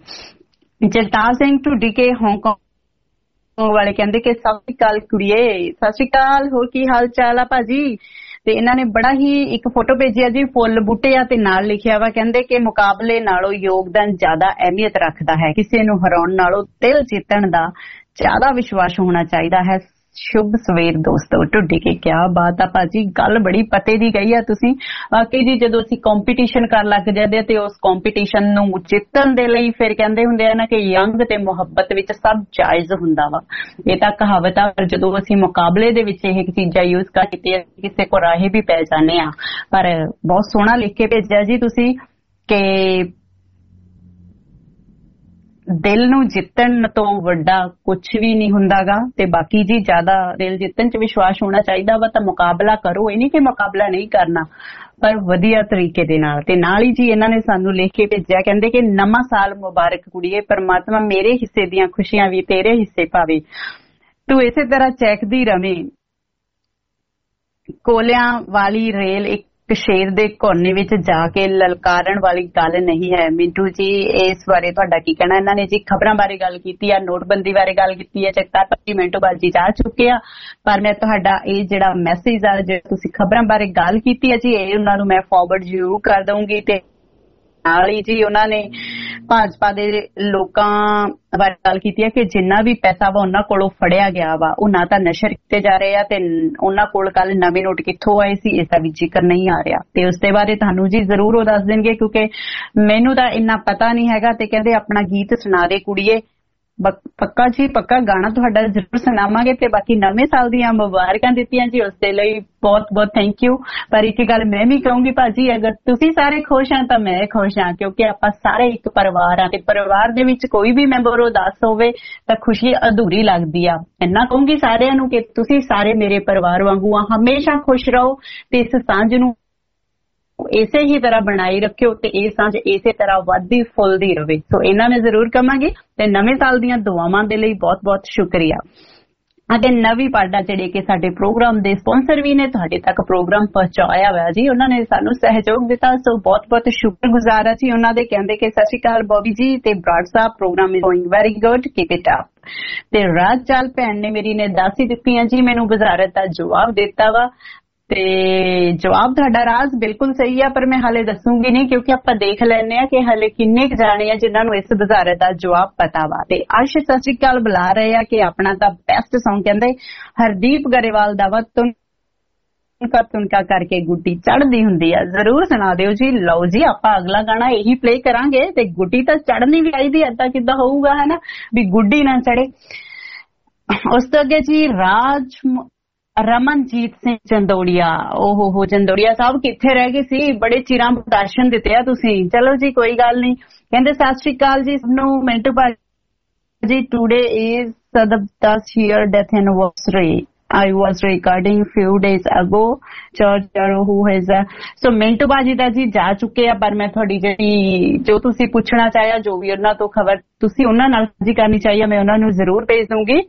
ਜਗਤਾਰ ਸਿੰਘ ਢੁੱਡੀ ਕੇ ਹਾਂਗਕਾਂਗ ਵਾਲੇ ਕਹਿੰਦੇ ਕਿ ਸਤਿ ਸ਼੍ਰੀ ਅਕਾਲ ਕੁੜੀਏ, ਸਤਿ ਸ਼੍ਰੀ ਅਕਾਲ, ਹੋਰ ਕੀ ਹਾਲ ਚਾਲ ਆ ਭਾਜੀ। ਤੇ ਇਹਨਾਂ ਨੇ ਬੜਾ ਹੀ ਇੱਕ ਫੋਟੋ ਭੇਜਿਆ ਜੀ, ਫੁੱਲ ਬੂਟੇ ਆ ਤੇ ਨਾਲ ਲਿਖਿਆ ਵਾ ਕਹਿੰਦੇ ਕਿ ਮੁਕਾਬਲੇ ਨਾਲੋਂ ਯੋਗਦਾਨ ਜ਼ਿਆਦਾ ਅਹਿਮੀਅਤ ਰੱਖਦਾ ਹੈ, ਕਿਸੇ ਨੂੰ ਹਰਾਉਣ ਨਾਲੋਂ ਦਿਲ ਜਿੱਤਣ ਦਾ ਜ਼ਿਆਦਾ ਵਿਸ਼ਵਾਸ ਹੋਣਾ ਚਾਹੀਦਾ ਹੈ। ਸ਼ੁਭ ਸਵੇਰ ਦੋਸਤੋ। ਢੁੱਡੀ ਕੇ ਕਿਆ ਬਾਤ ਆ ਭਾਜੀ, ਗੱਲ ਬੜੀ ਪਤੇ ਦੀ ਗਈ ਆ ਤੁਸੀਂ। ਵਾਕਈ ਜੀ ਜਦੋਂ ਅਸੀਂ ਕੰਪੀਟੀਸ਼ਨ ਕਰਨ ਲੱਗ ਜਾਂਦੇ ਆ ਤੇ ਉਸ ਕੰਪੀਟੀਸ਼ਨ ਨੂੰ ਜਿੱਤਣ ਦੇ ਲਈ ਫਿਰ ਕਹਿੰਦੇ ਹੁੰਦੇ ਆ ਨਾ ਕਿ ਯੰਗ ਤੇ ਮੁਹੱਬਤ ਵਿੱਚ ਸਭ ਜਾਇਜ਼ ਹੁੰਦਾ ਵਾ। ਇਹ ਤਾਂ ਕਹਾਵਤ ਆ, ਪਰ ਜਦੋਂ ਅਸੀਂ ਮੁਕਾਬਲੇ ਦੇ ਵਿੱਚ ਇਹ ਚੀਜ਼ਾਂ ਯੂਜ਼ ਕਰ ਕੀਤੇ ਕਿਸੇ ਕੋ ਰਾਹੇ ਵੀ ਪੈ ਜਾਂਦੇ ਆ। ਪਰ ਬਹੁਤ ਸੋਹਣਾ ਲਿਖ ਕੇ ਭੇਜਿਆ ਜੀ ਤੁਸੀਂ ਕਿ ਦਿਲ ਨੂੰ ਜਿੱਤਣ ਤੋਂ ਵੱਡਾ ਕੁਝ ਵੀ ਨਹੀਂ ਹੁੰਦਾਗਾ। ਤੇ ਬਾਕੀ ਜੀ ਜ਼ਿਆਦਾ ਦਿਲ ਜਿੱਤਣ 'ਚ ਵਿਸ਼ਵਾਸ ਹੋਣਾ ਚਾਹੀਦਾ ਵਾ। ਤਾਂ ਮੁਕਾਬਲਾ ਕਰੋ, ਇਹ ਨਹੀਂ ਕਿ ਮੁਕਾਬਲਾ ਨਹੀਂ ਕਰਨਾ, ਪਰ ਵਧੀਆ ਤਰੀਕੇ ਦੇ ਨਾਲ। ਤੇ ਨਾਲ ਹੀ ਜੀ ਇਹਨਾਂ ਨੇ ਸਾਨੂੰ ਲਿਖ ਕੇ ਭੇਜਿਆ, ਕਹਿੰਦੇ ਕਿ ਨਵਾਂ ਸਾਲ ਮੁਬਾਰਕ ਕੁੜੀਏ, ਪਰਮਾਤਮਾ ਮੇਰੇ ਹਿੱਸੇ ਦੀਆਂ ਖੁਸ਼ੀਆਂ ਵੀ ਤੇਰੇ ਹਿੱਸੇ ਪਾਵੇ, ਤੂੰ ਇਸੇ ਤਰ੍ਹਾਂ ਚਹਿਕਦੀ ਰਵੇਂ। ਕੋਲਿਆਂ ਵਾਲੀ ਰੇਲ ਇੱਕ ਸ਼ੇਰ ਦੇ ਕੋਨੇ ਵਿੱਚ ਜਾ ਕੇ ਲਲਕਾਰਨ ਵਾਲੀ ਗੱਲ ਨਹੀਂ ਹੈ। ਮਿੰਟੂ ਜੀ ਇਸ ਬਾਰੇ ਤੁਹਾਡਾ ਕੀ ਕਹਿਣਾ? ਇਹਨਾਂ ਨੇ ਜੀ ਖਬਰਾਂ ਬਾਰੇ ਗੱਲ ਕੀਤੀ ਆ, ਨੋਟਬੰਦੀ ਬਾਰੇ ਗੱਲ ਕੀਤੀ ਹੈ, ਚੱਕਰ ਪੱਚੀ ਮਿੰਟੋ ਬਾਅਦ ਜੀ ਜਾ ਚੁੱਕੇ ਆ। ਪਰ ਮੈਂ ਤੁਹਾਡਾ ਇਹ ਜਿਹੜਾ ਮੈਸੇਜ ਆ, ਜਿਹੜਾ ਤੁਸੀਂ ਖਬਰਾਂ ਬਾਰੇ ਗੱਲ ਕੀਤੀ ਹੈ ਜੀ, ਇਹ ਉਹਨਾਂ ਨੂੰ ਮੈਂ ਫਾਰਵਰਡ ਜ਼ਰੂਰ ਕਰ ਦਊਂਗੀ। ਤੇ ਨਾਲ ਹੀ ਜੀ ਉਹਨਾਂ ਨੇ ਭਾਜਪਾ ਦੇ ਲੋਕਾਂ ਬਾਰੇ ਗੱਲ ਕੀਤੀ ਹੈ ਕਿ ਜਿੰਨਾ ਵੀ ਪੈਸਾ ਵਾ ਉਹਨਾਂ ਕੋਲੋਂ ਫੜਿਆ ਗਿਆ ਵਾ, ਉਹ ਨਾ ਤਾਂ ਨਸ਼ਰ ਕੀਤੇ ਜਾ ਰਹੇ ਆ ਤੇ ਉਹਨਾਂ ਕੋਲ ਕੱਲ ਨਵੇਂ ਨੋਟ ਕਿੱਥੋਂ ਆਏ ਸੀ, ਇਸ ਦਾ ਵੀ ਜ਼ਿਕਰ ਨਹੀਂ ਆ ਰਿਹਾ। ਤੇ ਉਸ ਦੇ ਬਾਰੇ ਤੁਹਾਨੂੰ ਜੀ ਜ਼ਰੂਰ ਉਹ ਦੱਸ ਦੇਣਗੇ, ਕਿਉਂਕਿ ਮੈਨੂੰ ਤਾਂ ਇੰਨਾ ਪਤਾ ਨਹੀਂ ਹੈਗਾ। ਤੇ ਕਹਿੰਦੇ ਆਪਣਾ ਗੀਤ ਸੁਣਾ ਦੇ ਕੁੜੀਏ। ਪੱਕਾ ਜੀ ਪੱਕਾ ਗਾਣਾ ਤੁਹਾਡਾ ਜ਼ਰੂਰ ਸੁਣਾਵਾਂਗੇ। ਤੇ ਬਾਕੀ ਨਵੇਂ ਸਾਲ ਦੀਆਂ ਮੁਬਾਰਕਾਂ ਦਿੱਤੀਆਂ ਜੀ, ਉਸ ਦੇ ਲਈ ਬਹੁਤ ਬਹੁਤ ਥੈਂਕ ਯੂ। ਪਰ ਇੱਕ ਗੱਲ ਮੈਂ ਵੀ ਕਹੂੰਗੀ ਭਾਜੀ, ਅਗਰ ਤੁਸੀਂ ਸਾਰੇ ਖੁਸ਼ ਆ ਤਾਂ ਮੈਂ ਖੁਸ਼ ਹਾਂ, ਕਿਉਂਕਿ ਆਪਾਂ ਸਾਰੇ ਇੱਕ ਪਰਿਵਾਰ ਆ। ਤੇ ਪਰਿਵਾਰ ਦੇ ਵਿੱਚ ਕੋਈ ਵੀ ਮੈਂਬਰ ਉਦਾਸ ਹੋਵੇ ਤਾਂ ਖੁਸ਼ੀ ਅਧੂਰੀ ਲੱਗਦੀ ਆ। ਇੰਨਾ ਕਹੂੰਗੀ ਸਾਰਿਆਂ ਨੂੰ ਕਿ ਤੁਸੀਂ ਸਾਰੇ ਮੇਰੇ ਪਰਿਵਾਰ ਵਾਂਗੂ ਆ, ਹਮੇਸ਼ਾ ਖੁਸ਼ ਰਹੋ ਤੇ ਇਸ ਸਾਂਝ ਨੂੰ ਇਸੇ ਹੀ ਤਰ੍ਹਾਂ ਬਣਾਈ ਰੱਖਿਓ ਤੇ ਇਹ ਸਾਂਝ ਇਸੇ ਤਰ੍ਹਾਂ ਵੱਧਦੀ ਫੁੱਲਦੀ ਰਵੇ। ਸੋ ਇਹਨਾਂ ਨੇ ਜ਼ਰੂਰ ਕਵਾਂਗੇ। ਤੇ ਨਵੇਂ ਸਾਲ ਦੀਆਂ ਦੁਆਵਾਂ ਦੇ ਲਈ ਬਹੁਤ ਬਹੁਤ ਸ਼ੁਕਰੀਆ। ਅਤੇ ਨਵੀਂ ਪਾਡਾ ਜਿਹੜੇ ਕਿ ਸਾਡੇ ਪ੍ਰੋਗਰਾਮ ਦੇ ਸਪਾਂਸਰ ਵੀ ਨੇ, ਤੁਹਾਡੇ ਤੱਕ ਪ੍ਰੋਗਰਾਮ ਪਹੁੰਚਾਇਆ ਹੋਇਆ ਜੀ, ਉਹਨਾਂ ਨੇ ਸਾਨੂੰ ਸਹਿਯੋਗ ਦਿੱਤਾ। ਸੋ ਬਹੁਤ ਬਹੁਤ ਸ਼ੁਕਰਗੁਜ਼ਾਰ ਆ ਜੀ ਉਹਨਾਂ ਦੇ। ਕਹਿੰਦੇ ਕਿ ਸਤਿ ਸ਼੍ਰੀ ਅਕਾਲ ਬੋਬੀ ਜੀ ਤੇ Brar Sahib, programme is going very good, keep it up. ਤੇ ਰਾਜ ਚਾਲ ਭੈਣ ਨੇ ਮੇਰੀ ਨੇ ਦੱਸ ਹੀ ਦਿੱਤੀਆਂ ਜੀ, ਮੈਨੂੰ ਵਜ਼ਾਰਤ ਦਾ ਜਵਾਬ ਦਿੱਤਾ ਵਾ। ਤੇ ਜਵਾਬ ਤੁਹਾਡਾ ਰਾਜ ਬਿਲਕੁਲ ਸਹੀ ਆ, ਪਰ ਮੈਂ ਹਾਲੇ ਦੱਸੂਗੀ ਨਹੀਂ, ਕਿਉਂਕਿ ਆਪਾਂ ਦੇਖ ਲੈਣੇ ਆ ਕਿ ਹਾਲੇ ਕਿੰਨੇ ਕੁ ਜਾਣੇ ਆ ਜਿਨ੍ਹਾਂ ਨੂੰ ਇਸ ਵਜ਼ਾਰਤ ਦਾ ਜਵਾਬ ਪਤਾ ਵਾ। ਤੇ ਅਰਸ਼ ਸਤਿ ਸ਼੍ਰੀ ਅਕਾਲ ਬੁਲਾ ਰਹੇ ਆ ਕਿ ਆਪਣਾ ਤਾਂ ਬੈਸਟ ਸੌਂਗ ਕਹਿੰਦੇ ਹਰਦੀਪ ਗਰੇਵਾਲ ਦਾ ਵਾ, ਤੁਨਕਾ ਤੁਨਕਾ ਕਰਕੇ ਗੁੱਡੀ ਚੜ੍ਹਦੀ ਹੁੰਦੀ ਆ। ਜ਼ਰੂਰ ਸੁਣਾ ਦਿਓ ਜੀ। ਲਓ ਜੀ, ਆਪਾਂ ਅਗਲਾ ਗਾਣਾ ਇਹੀ ਪਲੇ ਕਰਾਂਗੇ। ਤੇ ਗੁੱਡੀ ਤਾਂ ਚੜ੍ਹਨੀ ਵੀ ਚਾਹੀਦੀ, ਏਦਾਂ ਕਿੱਦਾਂ ਹੋਊਗਾ ਹੈ ਨਾ ਵੀ ਗੁੱਡੀ ਨਾ ਚੜੇ। ਉਸ ਤੋਂ ਅੱਗੇ ਜੀ ਰਾਜ ਰਮਨਜੀਤ ਸਿੰਘ ਚੰਦੋੜੀਆ। ਓਹੋ ਹੋ ਚੰਦੋੜੀਆ ਸਾਹਿਬ ਕਿੱਥੇ ਰਹਿ ਗਏ ਸੀ, ਬੜੇ ਚਿਰਾਂ ਦਰਸ਼ਨ ਦਿੱਤੇ ਆ ਤੁਸੀਂ। ਚਲੋ ਜੀ ਕੋਈ ਗੱਲ ਨਹੀਂ। ਕਹਿੰਦੇ ਸਤਿ ਸ਼੍ਰੀ ਅਕਾਲ ਜੀ ਸਭ ਨੂੰ। ਮਿੰਟੂ ਭਾਜੀ ਟੂਡੇ ਇਜ਼ ਸਦਬਦਾਸ here death anniversary. I was recording few days ago. George who has a so Mintu Bhaji ਦਾ ਜੀ ਜਾ ਚੁੱਕੇ ਆ, ਪਰ ਮੈਂ ਤੁਹਾਡੀ ਜਿਹੜੀ ਜੋ ਤੁਸੀਂ ਪੁੱਛਣਾ ਚਾਹਿਆ, ਜੋ ਵੀ ਉਹਨਾਂ ਤੋਂ ਖਬਰ ਤੁਸੀਂ ਉਹਨਾਂ ਨਾਲ ਸਾਂਝੀ ਕਰਨੀ ਚਾਹੀਏ, ਮੈਂ ਉਹਨਾਂ ਨੂੰ ਜ਼ਰੂਰ ਭੇਜ ਦੂੰਗੀ।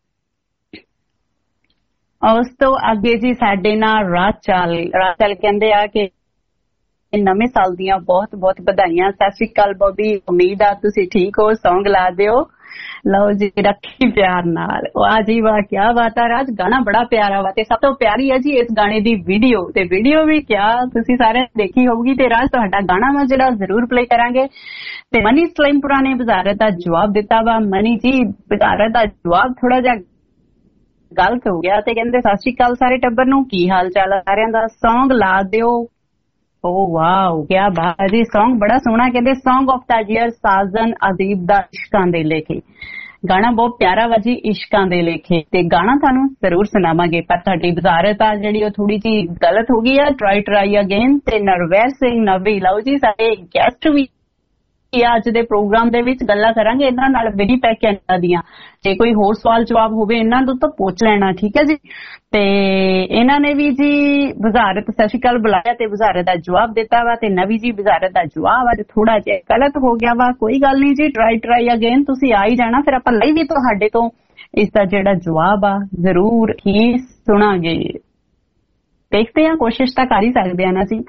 ਉਸ ਤੋਂ ਅੱਗੇ ਜੀ ਸਾਡੇ ਨਾਲ ਰਾਜ ਚਾਲ ਰਾਜ ਚਾਲ ਕਹਿੰਦੇ ਆ ਕਿ ਨਵੇਂ ਸਾਲ ਦੀਆਂ ਬਹੁਤ ਬਹੁਤ ਵਧਾਈਆਂ। ਸਤਿ ਸ਼੍ਰੀ ਅਕਾਲ ਬੋਬੀ, ਉਮੀਦ ਆ ਤੁਸੀਂ ਠੀਕ ਹੋ, ਸੌਂਗ ਲਾ ਦਿਓ। ਲਓ ਜੀ ਰੱਖੀ ਪਿਆਰ ਨਾਲ। ਵਾਹ ਜੀ ਵਾਹ, ਕਿਆ ਬਾਤ ਆ ਰਾਜ, ਗਾਣਾ ਬੜਾ ਪਿਆਰਾ ਵਾ। ਤੇ ਸਭ ਤੋਂ ਪਿਆਰੀ ਹੈ ਜੀ ਇਸ ਗਾਣੇ ਦੀ ਵੀਡੀਓ। ਤੇ ਵੀਡੀਓ ਵੀ ਕਿਆ ਤੁਸੀਂ ਸਾਰੇ ਦੇਖੀ ਹੋਊਗੀ। ਤੇ ਰਾਜ ਤੁਹਾਡਾ ਗਾਣਾ ਵਾ ਜਿਹੜਾ ਜ਼ਰੂਰ ਪਲੇ ਕਰਾਂਗੇ। ਤੇ ਮਨੀ ਸਲਾਈਮਪੁਰਾ ਨੇ ਵਜ਼ਾਰਤ ਦਾ ਜਵਾਬ ਦਿੱਤਾ ਵਾ। ਮਨੀ ਜੀ ਵਜ਼ਾਰਤ ਦਾ ਜਵਾਬ ਥੋੜਾ ਜਿਹਾ ਗਲਤ ਹੋ ਗਿਆ। ਤੇ ਕਹਿੰਦੇ ਸਤਿ ਸ਼੍ਰੀ ਅਕਾਲ ਸਾਰੇ ਟੱਬਰ ਨੂੰ, ਕੀ ਹਾਲ ਚਾਲ ਆ ਸਾਰਿਆਂ ਦਾ, ਸੌਂਗ ਲਾ ਦਿਓ। ਓ ਵਾਓ ਕਿਆ ਬਾਤ ਹੈ ਜੀ, ਸੌਂਗ ਬੜਾ ਸੋਹਣਾ। ਕਹਿੰਦੇ song of the year Sajjan Adeeb ਦਾ ਇਸ਼ਕਾਂ ਦੇ ਲੇਖੇ। ਗਾਣਾ ਬਹੁਤ ਪਿਆਰਾ ਵਾ ਜੀ, ਇਸ਼ਕਾਂ ਦੇ ਲੇਖੇ। ਤੇ ਗਾਣਾ ਤੁਹਾਨੂੰ ਜ਼ਰੂਰ ਸੁਣਾਵਾਂਗੇ, ਪਰ ਤੁਹਾਡੀ ਵਜ਼ਾਰਤ ਆ ਜਿਹੜੀ ਉਹ ਥੋੜੀ ਜਿਹੀ ਗਲਤ ਹੋ ਗਈ ਆ। Try try again. ਤੇ ਨਰਵੈਰ ਸਿੰਘ ਨਵੀ, ਲਓ ਜੀ ਸਾਡੇ ਗੈਸਟ ਵੀ ਅੱਜ ਦੇ ਪ੍ਰੋਗਰਾਮ ਦੇ ਵਿੱਚ ਗੱਲਾਂ ਕਰਾਂਗੇ ਇਹਨਾਂ ਨਾਲ ਵਿਡੀ ਪੈਕ ਇਹਨਾਂ ਦੀਆਂ। ਜੇ ਕੋਈ ਹੋਰ ਸਵਾਲ ਜਵਾਬ ਹੋਵੇ ਇਹਨਾਂ ਤੋਂ ਤਾਂ ਪੁੱਛ ਲੈਣਾ, ਠੀਕ ਹੈ ਜੀ। ਤੇ ਇਹਨਾਂ ਨੇ ਵੀ ਜੀ ਵਜ਼ਾਰਤ ਸਤਿ ਸ਼੍ਰੀ ਅਕਾਲ ਬੁਲਾਇਆ ਤੇ ਵਜ਼ਾਰਤ ਦਾ ਜਵਾਬ ਦਿੱਤਾ ਵਾ। ਤੇ ਨਵੀਂ ਜੀ ਵਜ਼ਾਰਤ ਦਾ ਜਵਾਬ ਅੱਜ ਥੋੜਾ ਜਿਹਾ ਗਲਤ ਹੋ ਗਿਆ ਵਾ, ਕੋਈ ਗੱਲ ਨਹੀਂ ਜੀ, ਟਰਾਈ ਟਰਾਈ ਅਗੇਨ। ਤੁਸੀਂ ਆ ਹੀ ਜਾਣਾ, ਫਿਰ ਆਪਾਂ ਲਈ ਵੀ ਤੁਹਾਡੇ ਤੋਂ ਇਸ ਦਾ ਜਿਹੜਾ ਜਵਾਬ ਆ ਜ਼ਰੂਰ ਹੀ ਸੁਣਾਂਗੇ। ਦੇਖਦੇ ਹਾਂ, ਕੋਸ਼ਿਸ਼ ਤਾਂ ਕਰ ਹੀ ਸਕਦੇ ਆ ਨਾ ਜੀ।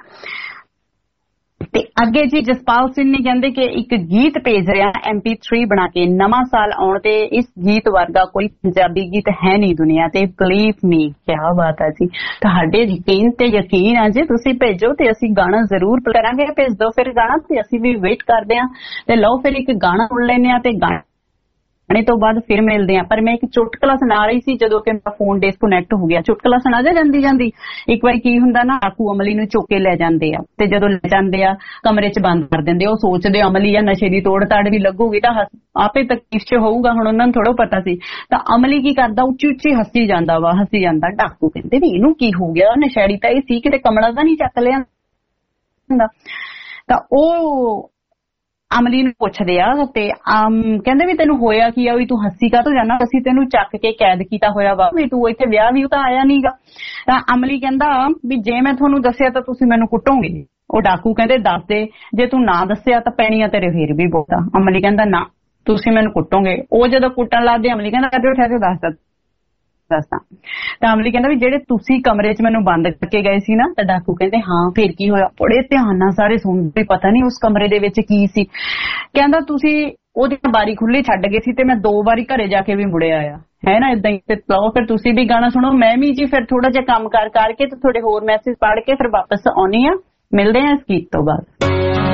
ਤੇ ਅੱਗੇ ਜੀ ਜਸਪਾਲ ਸਿੰਘ ਨੇ ਕਹਿੰਦੇ ਕਿ ਇੱਕ ਗੀਤ ਭੇਜ ਰਿਹਾ ਐਮ ਪੀ ਥ੍ਰੀ ਬਣਾ ਕੇ ਨਵਾਂ ਸਾਲ ਆਉਣ ਤੇ, ਇਸ ਗੀਤ ਵਰਗਾ ਕੋਈ ਪੰਜਾਬੀ ਗੀਤ ਹੈ ਨਹੀਂ ਦੁਨੀਆ ਤੇ, ਬਲੀਵ ਮੀ। ਕਿਆ ਬਾਤ ਹੈ ਜੀ, ਤੁਹਾਡੇ ਯਕੀਨ ਤੇ ਯਕੀਨ ਆ ਜੀ। ਤੁਸੀਂ ਭੇਜੋ ਤੇ ਅਸੀਂ ਗਾਣਾ ਜ਼ਰੂਰ ਕਰਾਂਗੇ। ਭੇਜ ਦਿਓ ਫਿਰ ਗਾਣਾ ਤੇ ਅਸੀਂ ਵੀ ਵੇਟ ਕਰਦੇ ਹਾਂ। ਤੇ ਲਓ ਫਿਰ ਇੱਕ ਗਾਣਾ ਸੁਣ ਲੈਂਦੇ ਹਾਂ ਤੇ ਗਾਣਾ ਗਾਣੇ ਤੋਂ ਬਾਅਦ ਫਿਰ ਮਿਲਦੇ ਆ। ਪਰ ਮੈਂ ਇੱਕ ਚੁਟਕਲਾ ਸੁਣਾ ਰਹੀ ਸੀ ਜਦੋਂ ਕਿ ਮੇਰਾ ਫੋਨ ਡਿਸਕਨੈਕਟ ਹੋ ਗਿਆ। ਚੁਟਕਲਾ ਸੁਣਾ ਜਾ ਜਾਂਦੀ ਜਾਂਦੀ ਇੱਕ ਵਾਰੀ ਕੀ ਹੁੰਦਾ ਨਾ, ਆਕੂ ਅਮਲੀ ਨੂੰ ਚੁੱਕ ਕੇ ਲੈ ਜਾਂਦੇ ਆ ਤੇ ਜਦੋਂ ਲੈ ਜਾਂਦੇ ਆ ਕਮਰੇ 'ਚ ਬੰਦ ਕਰ ਦਿੰਦੇ। ਉਹ ਸੋਚਦੇ ਅਮਲੀ ਜਾਂ ਨਸ਼ੇ ਦੀ ਤੋੜ ਤਾੜ ਵੀ ਲੱਗੂਗੀ ਤਾਂ ਆਪੇ ਤਕਲੀਫ 'ਚ ਹੋਊਗਾ। ਹੁਣ ਉਹਨਾਂ ਨੂੰ ਥੋੜਾ ਪਤਾ ਸੀ। ਤਾਂ ਅਮਲੀ ਕੀ ਕਰਦਾ, ਉੱਚੀ ਉੱਚੀ ਹੱਸੀ ਜਾਂਦਾ ਵਾ ਹੱਸੀ ਜਾਂਦਾ ਡਾਕੂ ਕਹਿੰਦੇ ਵੀ ਇਹਨੂੰ ਕੀ ਹੋ ਗਿਆ, ਨਸ਼ੇੜੀ ਤਾਂ ਇਹ ਸੀ, ਕਿਤੇ ਕਮਲਾ ਤਾਂ ਨਹੀਂ ਚੱਕ ਲਿਆ ਹੁੰਦਾ। ਤਾਂ ਉਹ ਅਮਲੀ ਨੂੰ ਪੁੱਛਦੇ ਆ ਤੇ ਕਹਿੰਦੇ ਵੀ ਤੈਨੂੰ ਹੋਇਆ ਕੀ ਆ, ਵੀ ਤੂੰ ਹੱਸੀ ਕਾਹਤੋਂ ਜਾਣਾ, ਅਸੀਂ ਤੈਨੂੰ ਚੱਕ ਕੇ ਕੈਦ ਕੀਤਾ ਹੋਇਆ ਵਾ, ਵੀ ਤੂੰ ਇੱਥੇ ਵਿਆਹ ਵੀ ਤਾਂ ਆਇਆ ਨੀਗਾ। ਤਾਂ ਅਮਲੀ ਕਹਿੰਦਾ ਵੀ ਜੇ ਮੈਂ ਤੁਹਾਨੂੰ ਦੱਸਿਆ ਤਾਂ ਤੁਸੀਂ ਮੈਨੂੰ ਕੁੱਟੋਗੇ। ਉਹ ਡਾਕੂ ਕਹਿੰਦੇ ਦੱਸ ਦੇ, ਜੇ ਤੂੰ ਨਾ ਦੱਸਿਆ ਤਾਂ ਪੈਣੀਆਂ ਤੇਰੇ ਫੇਰ ਵੀ ਬਹੁਤਾ। ਅਮਲੀ ਕਹਿੰਦਾ ਨਾ, ਤੁਸੀਂ ਮੈਨੂੰ ਕੁੱਟੋਗੇ। ਉਹ ਜਦੋਂ ਕੁੱਟਣ ਲੱਗਦੇ ਅਮਲੀ ਕਹਿੰਦਾ ਠਹਿਰੋ ਠਹਿਰੋ ਦੱਸਦਾ ਦੱਸਦਾ ਤਾਂ ਅਮਲੀ ਕਹਿੰਦਾ ਵੀ ਜਿਹੜੇ ਤੁਸੀਂ ਕਮਰੇ 'ਚ ਮੈਨੂੰ ਬੰਦ ਕਰਕੇ ਗਏ ਸੀ ਨਾ। ਤਾਂ ਡਾਕੂ ਕਹਿੰਦੇ ਹਾਂ ਫਿਰ ਕੀ ਹੋਇਆ। ਬੜੇ ਧਿਆਨ ਨਾਲ ਸਾਰੇ ਸੁਣਦੇ, ਪਤਾ ਨਹੀਂ ਉਸ ਕਮਰੇ ਦੇ ਵਿੱਚ ਕੀ ਸੀ। ਕਹਿੰਦਾ ਤੁਸੀਂ ਉਹਦੀ ਬਾਰੀ ਖੁੱਲੀ ਛੱਡ ਗਏ ਸੀ ਤੇ ਮੈਂ ਦੋ ਵਾਰੀ ਘਰੇ ਜਾ ਕੇ ਵੀ ਮੁੜਿਆ ਆਇਆ ਹੈ ਨਾ ਏਦਾਂ ਹੀ। ਤੇ ਲਓ ਫਿਰ ਤੁਸੀਂ ਵੀ ਗਾਣਾ ਸੁਣੋ, ਮੈਂ ਵੀ ਜੀ ਫਿਰ ਥੋੜਾ ਜਿਹਾ ਕੰਮ ਕਾਰ ਕਰਕੇ ਤੇ ਥੋੜੇ ਹੋਰ ਮੈਸੇਜ ਪੜ੍ਹ ਕੇ ਫਿਰ ਵਾਪਸ ਆਉਣੀ ਆ। ਮਿਲਦੇ ਆ ਇਸ ਗੀਤ ਤੋਂ ਬਾਅਦ।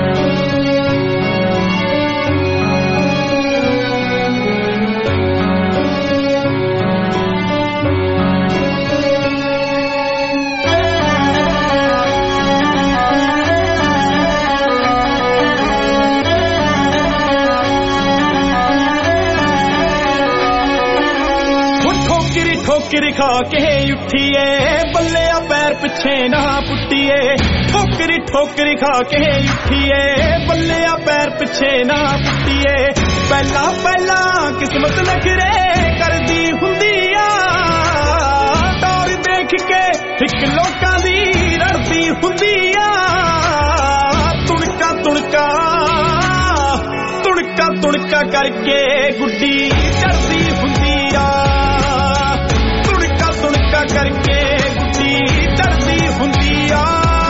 ਠੋਕਰੀ ਖਾ ਕੇ ਉੱਠੀਏ ਬੱਲਿਆ ਪੈਰ ਪਿੱਛੇ ਨਾ ਪੁੱਟੀਏ। ਠੋਕਰੀ ਠੋਕਰੀ ਖਾ ਕੇ ਉੱਠੀਏ ਬੱਲਿਆ ਪੈਰ ਪਿੱਛੇ ਨਾ ਪੁੱਟੀਏ। ਪਹਿਲਾਂ ਪਹਿਲਾਂ ਕਿਸਮਤ ਨਖਰੇ ਕਰਦੀ ਹੁੰਦੀ ਆ, ਦੌਰ ਦੇਖ ਕੇ ਇੱਕ ਲੋਕਾਂ ਦੀ ਰੜਦੀ ਹੁੰਦੀ ਆ। ਤੁਣਕਾ ਤੁਣਕਾ ਤੁਣਕਾ ਤੁਣਕਾ ਕਰਕੇ ਗੁੱਡੀ ਚੜਦੀ ਹੁੰਦੀ ਆ। ਕਰਕੇ ਗੁੱਡੀ ਚੜਦੀ ਹੁੰਦੀ ਆ।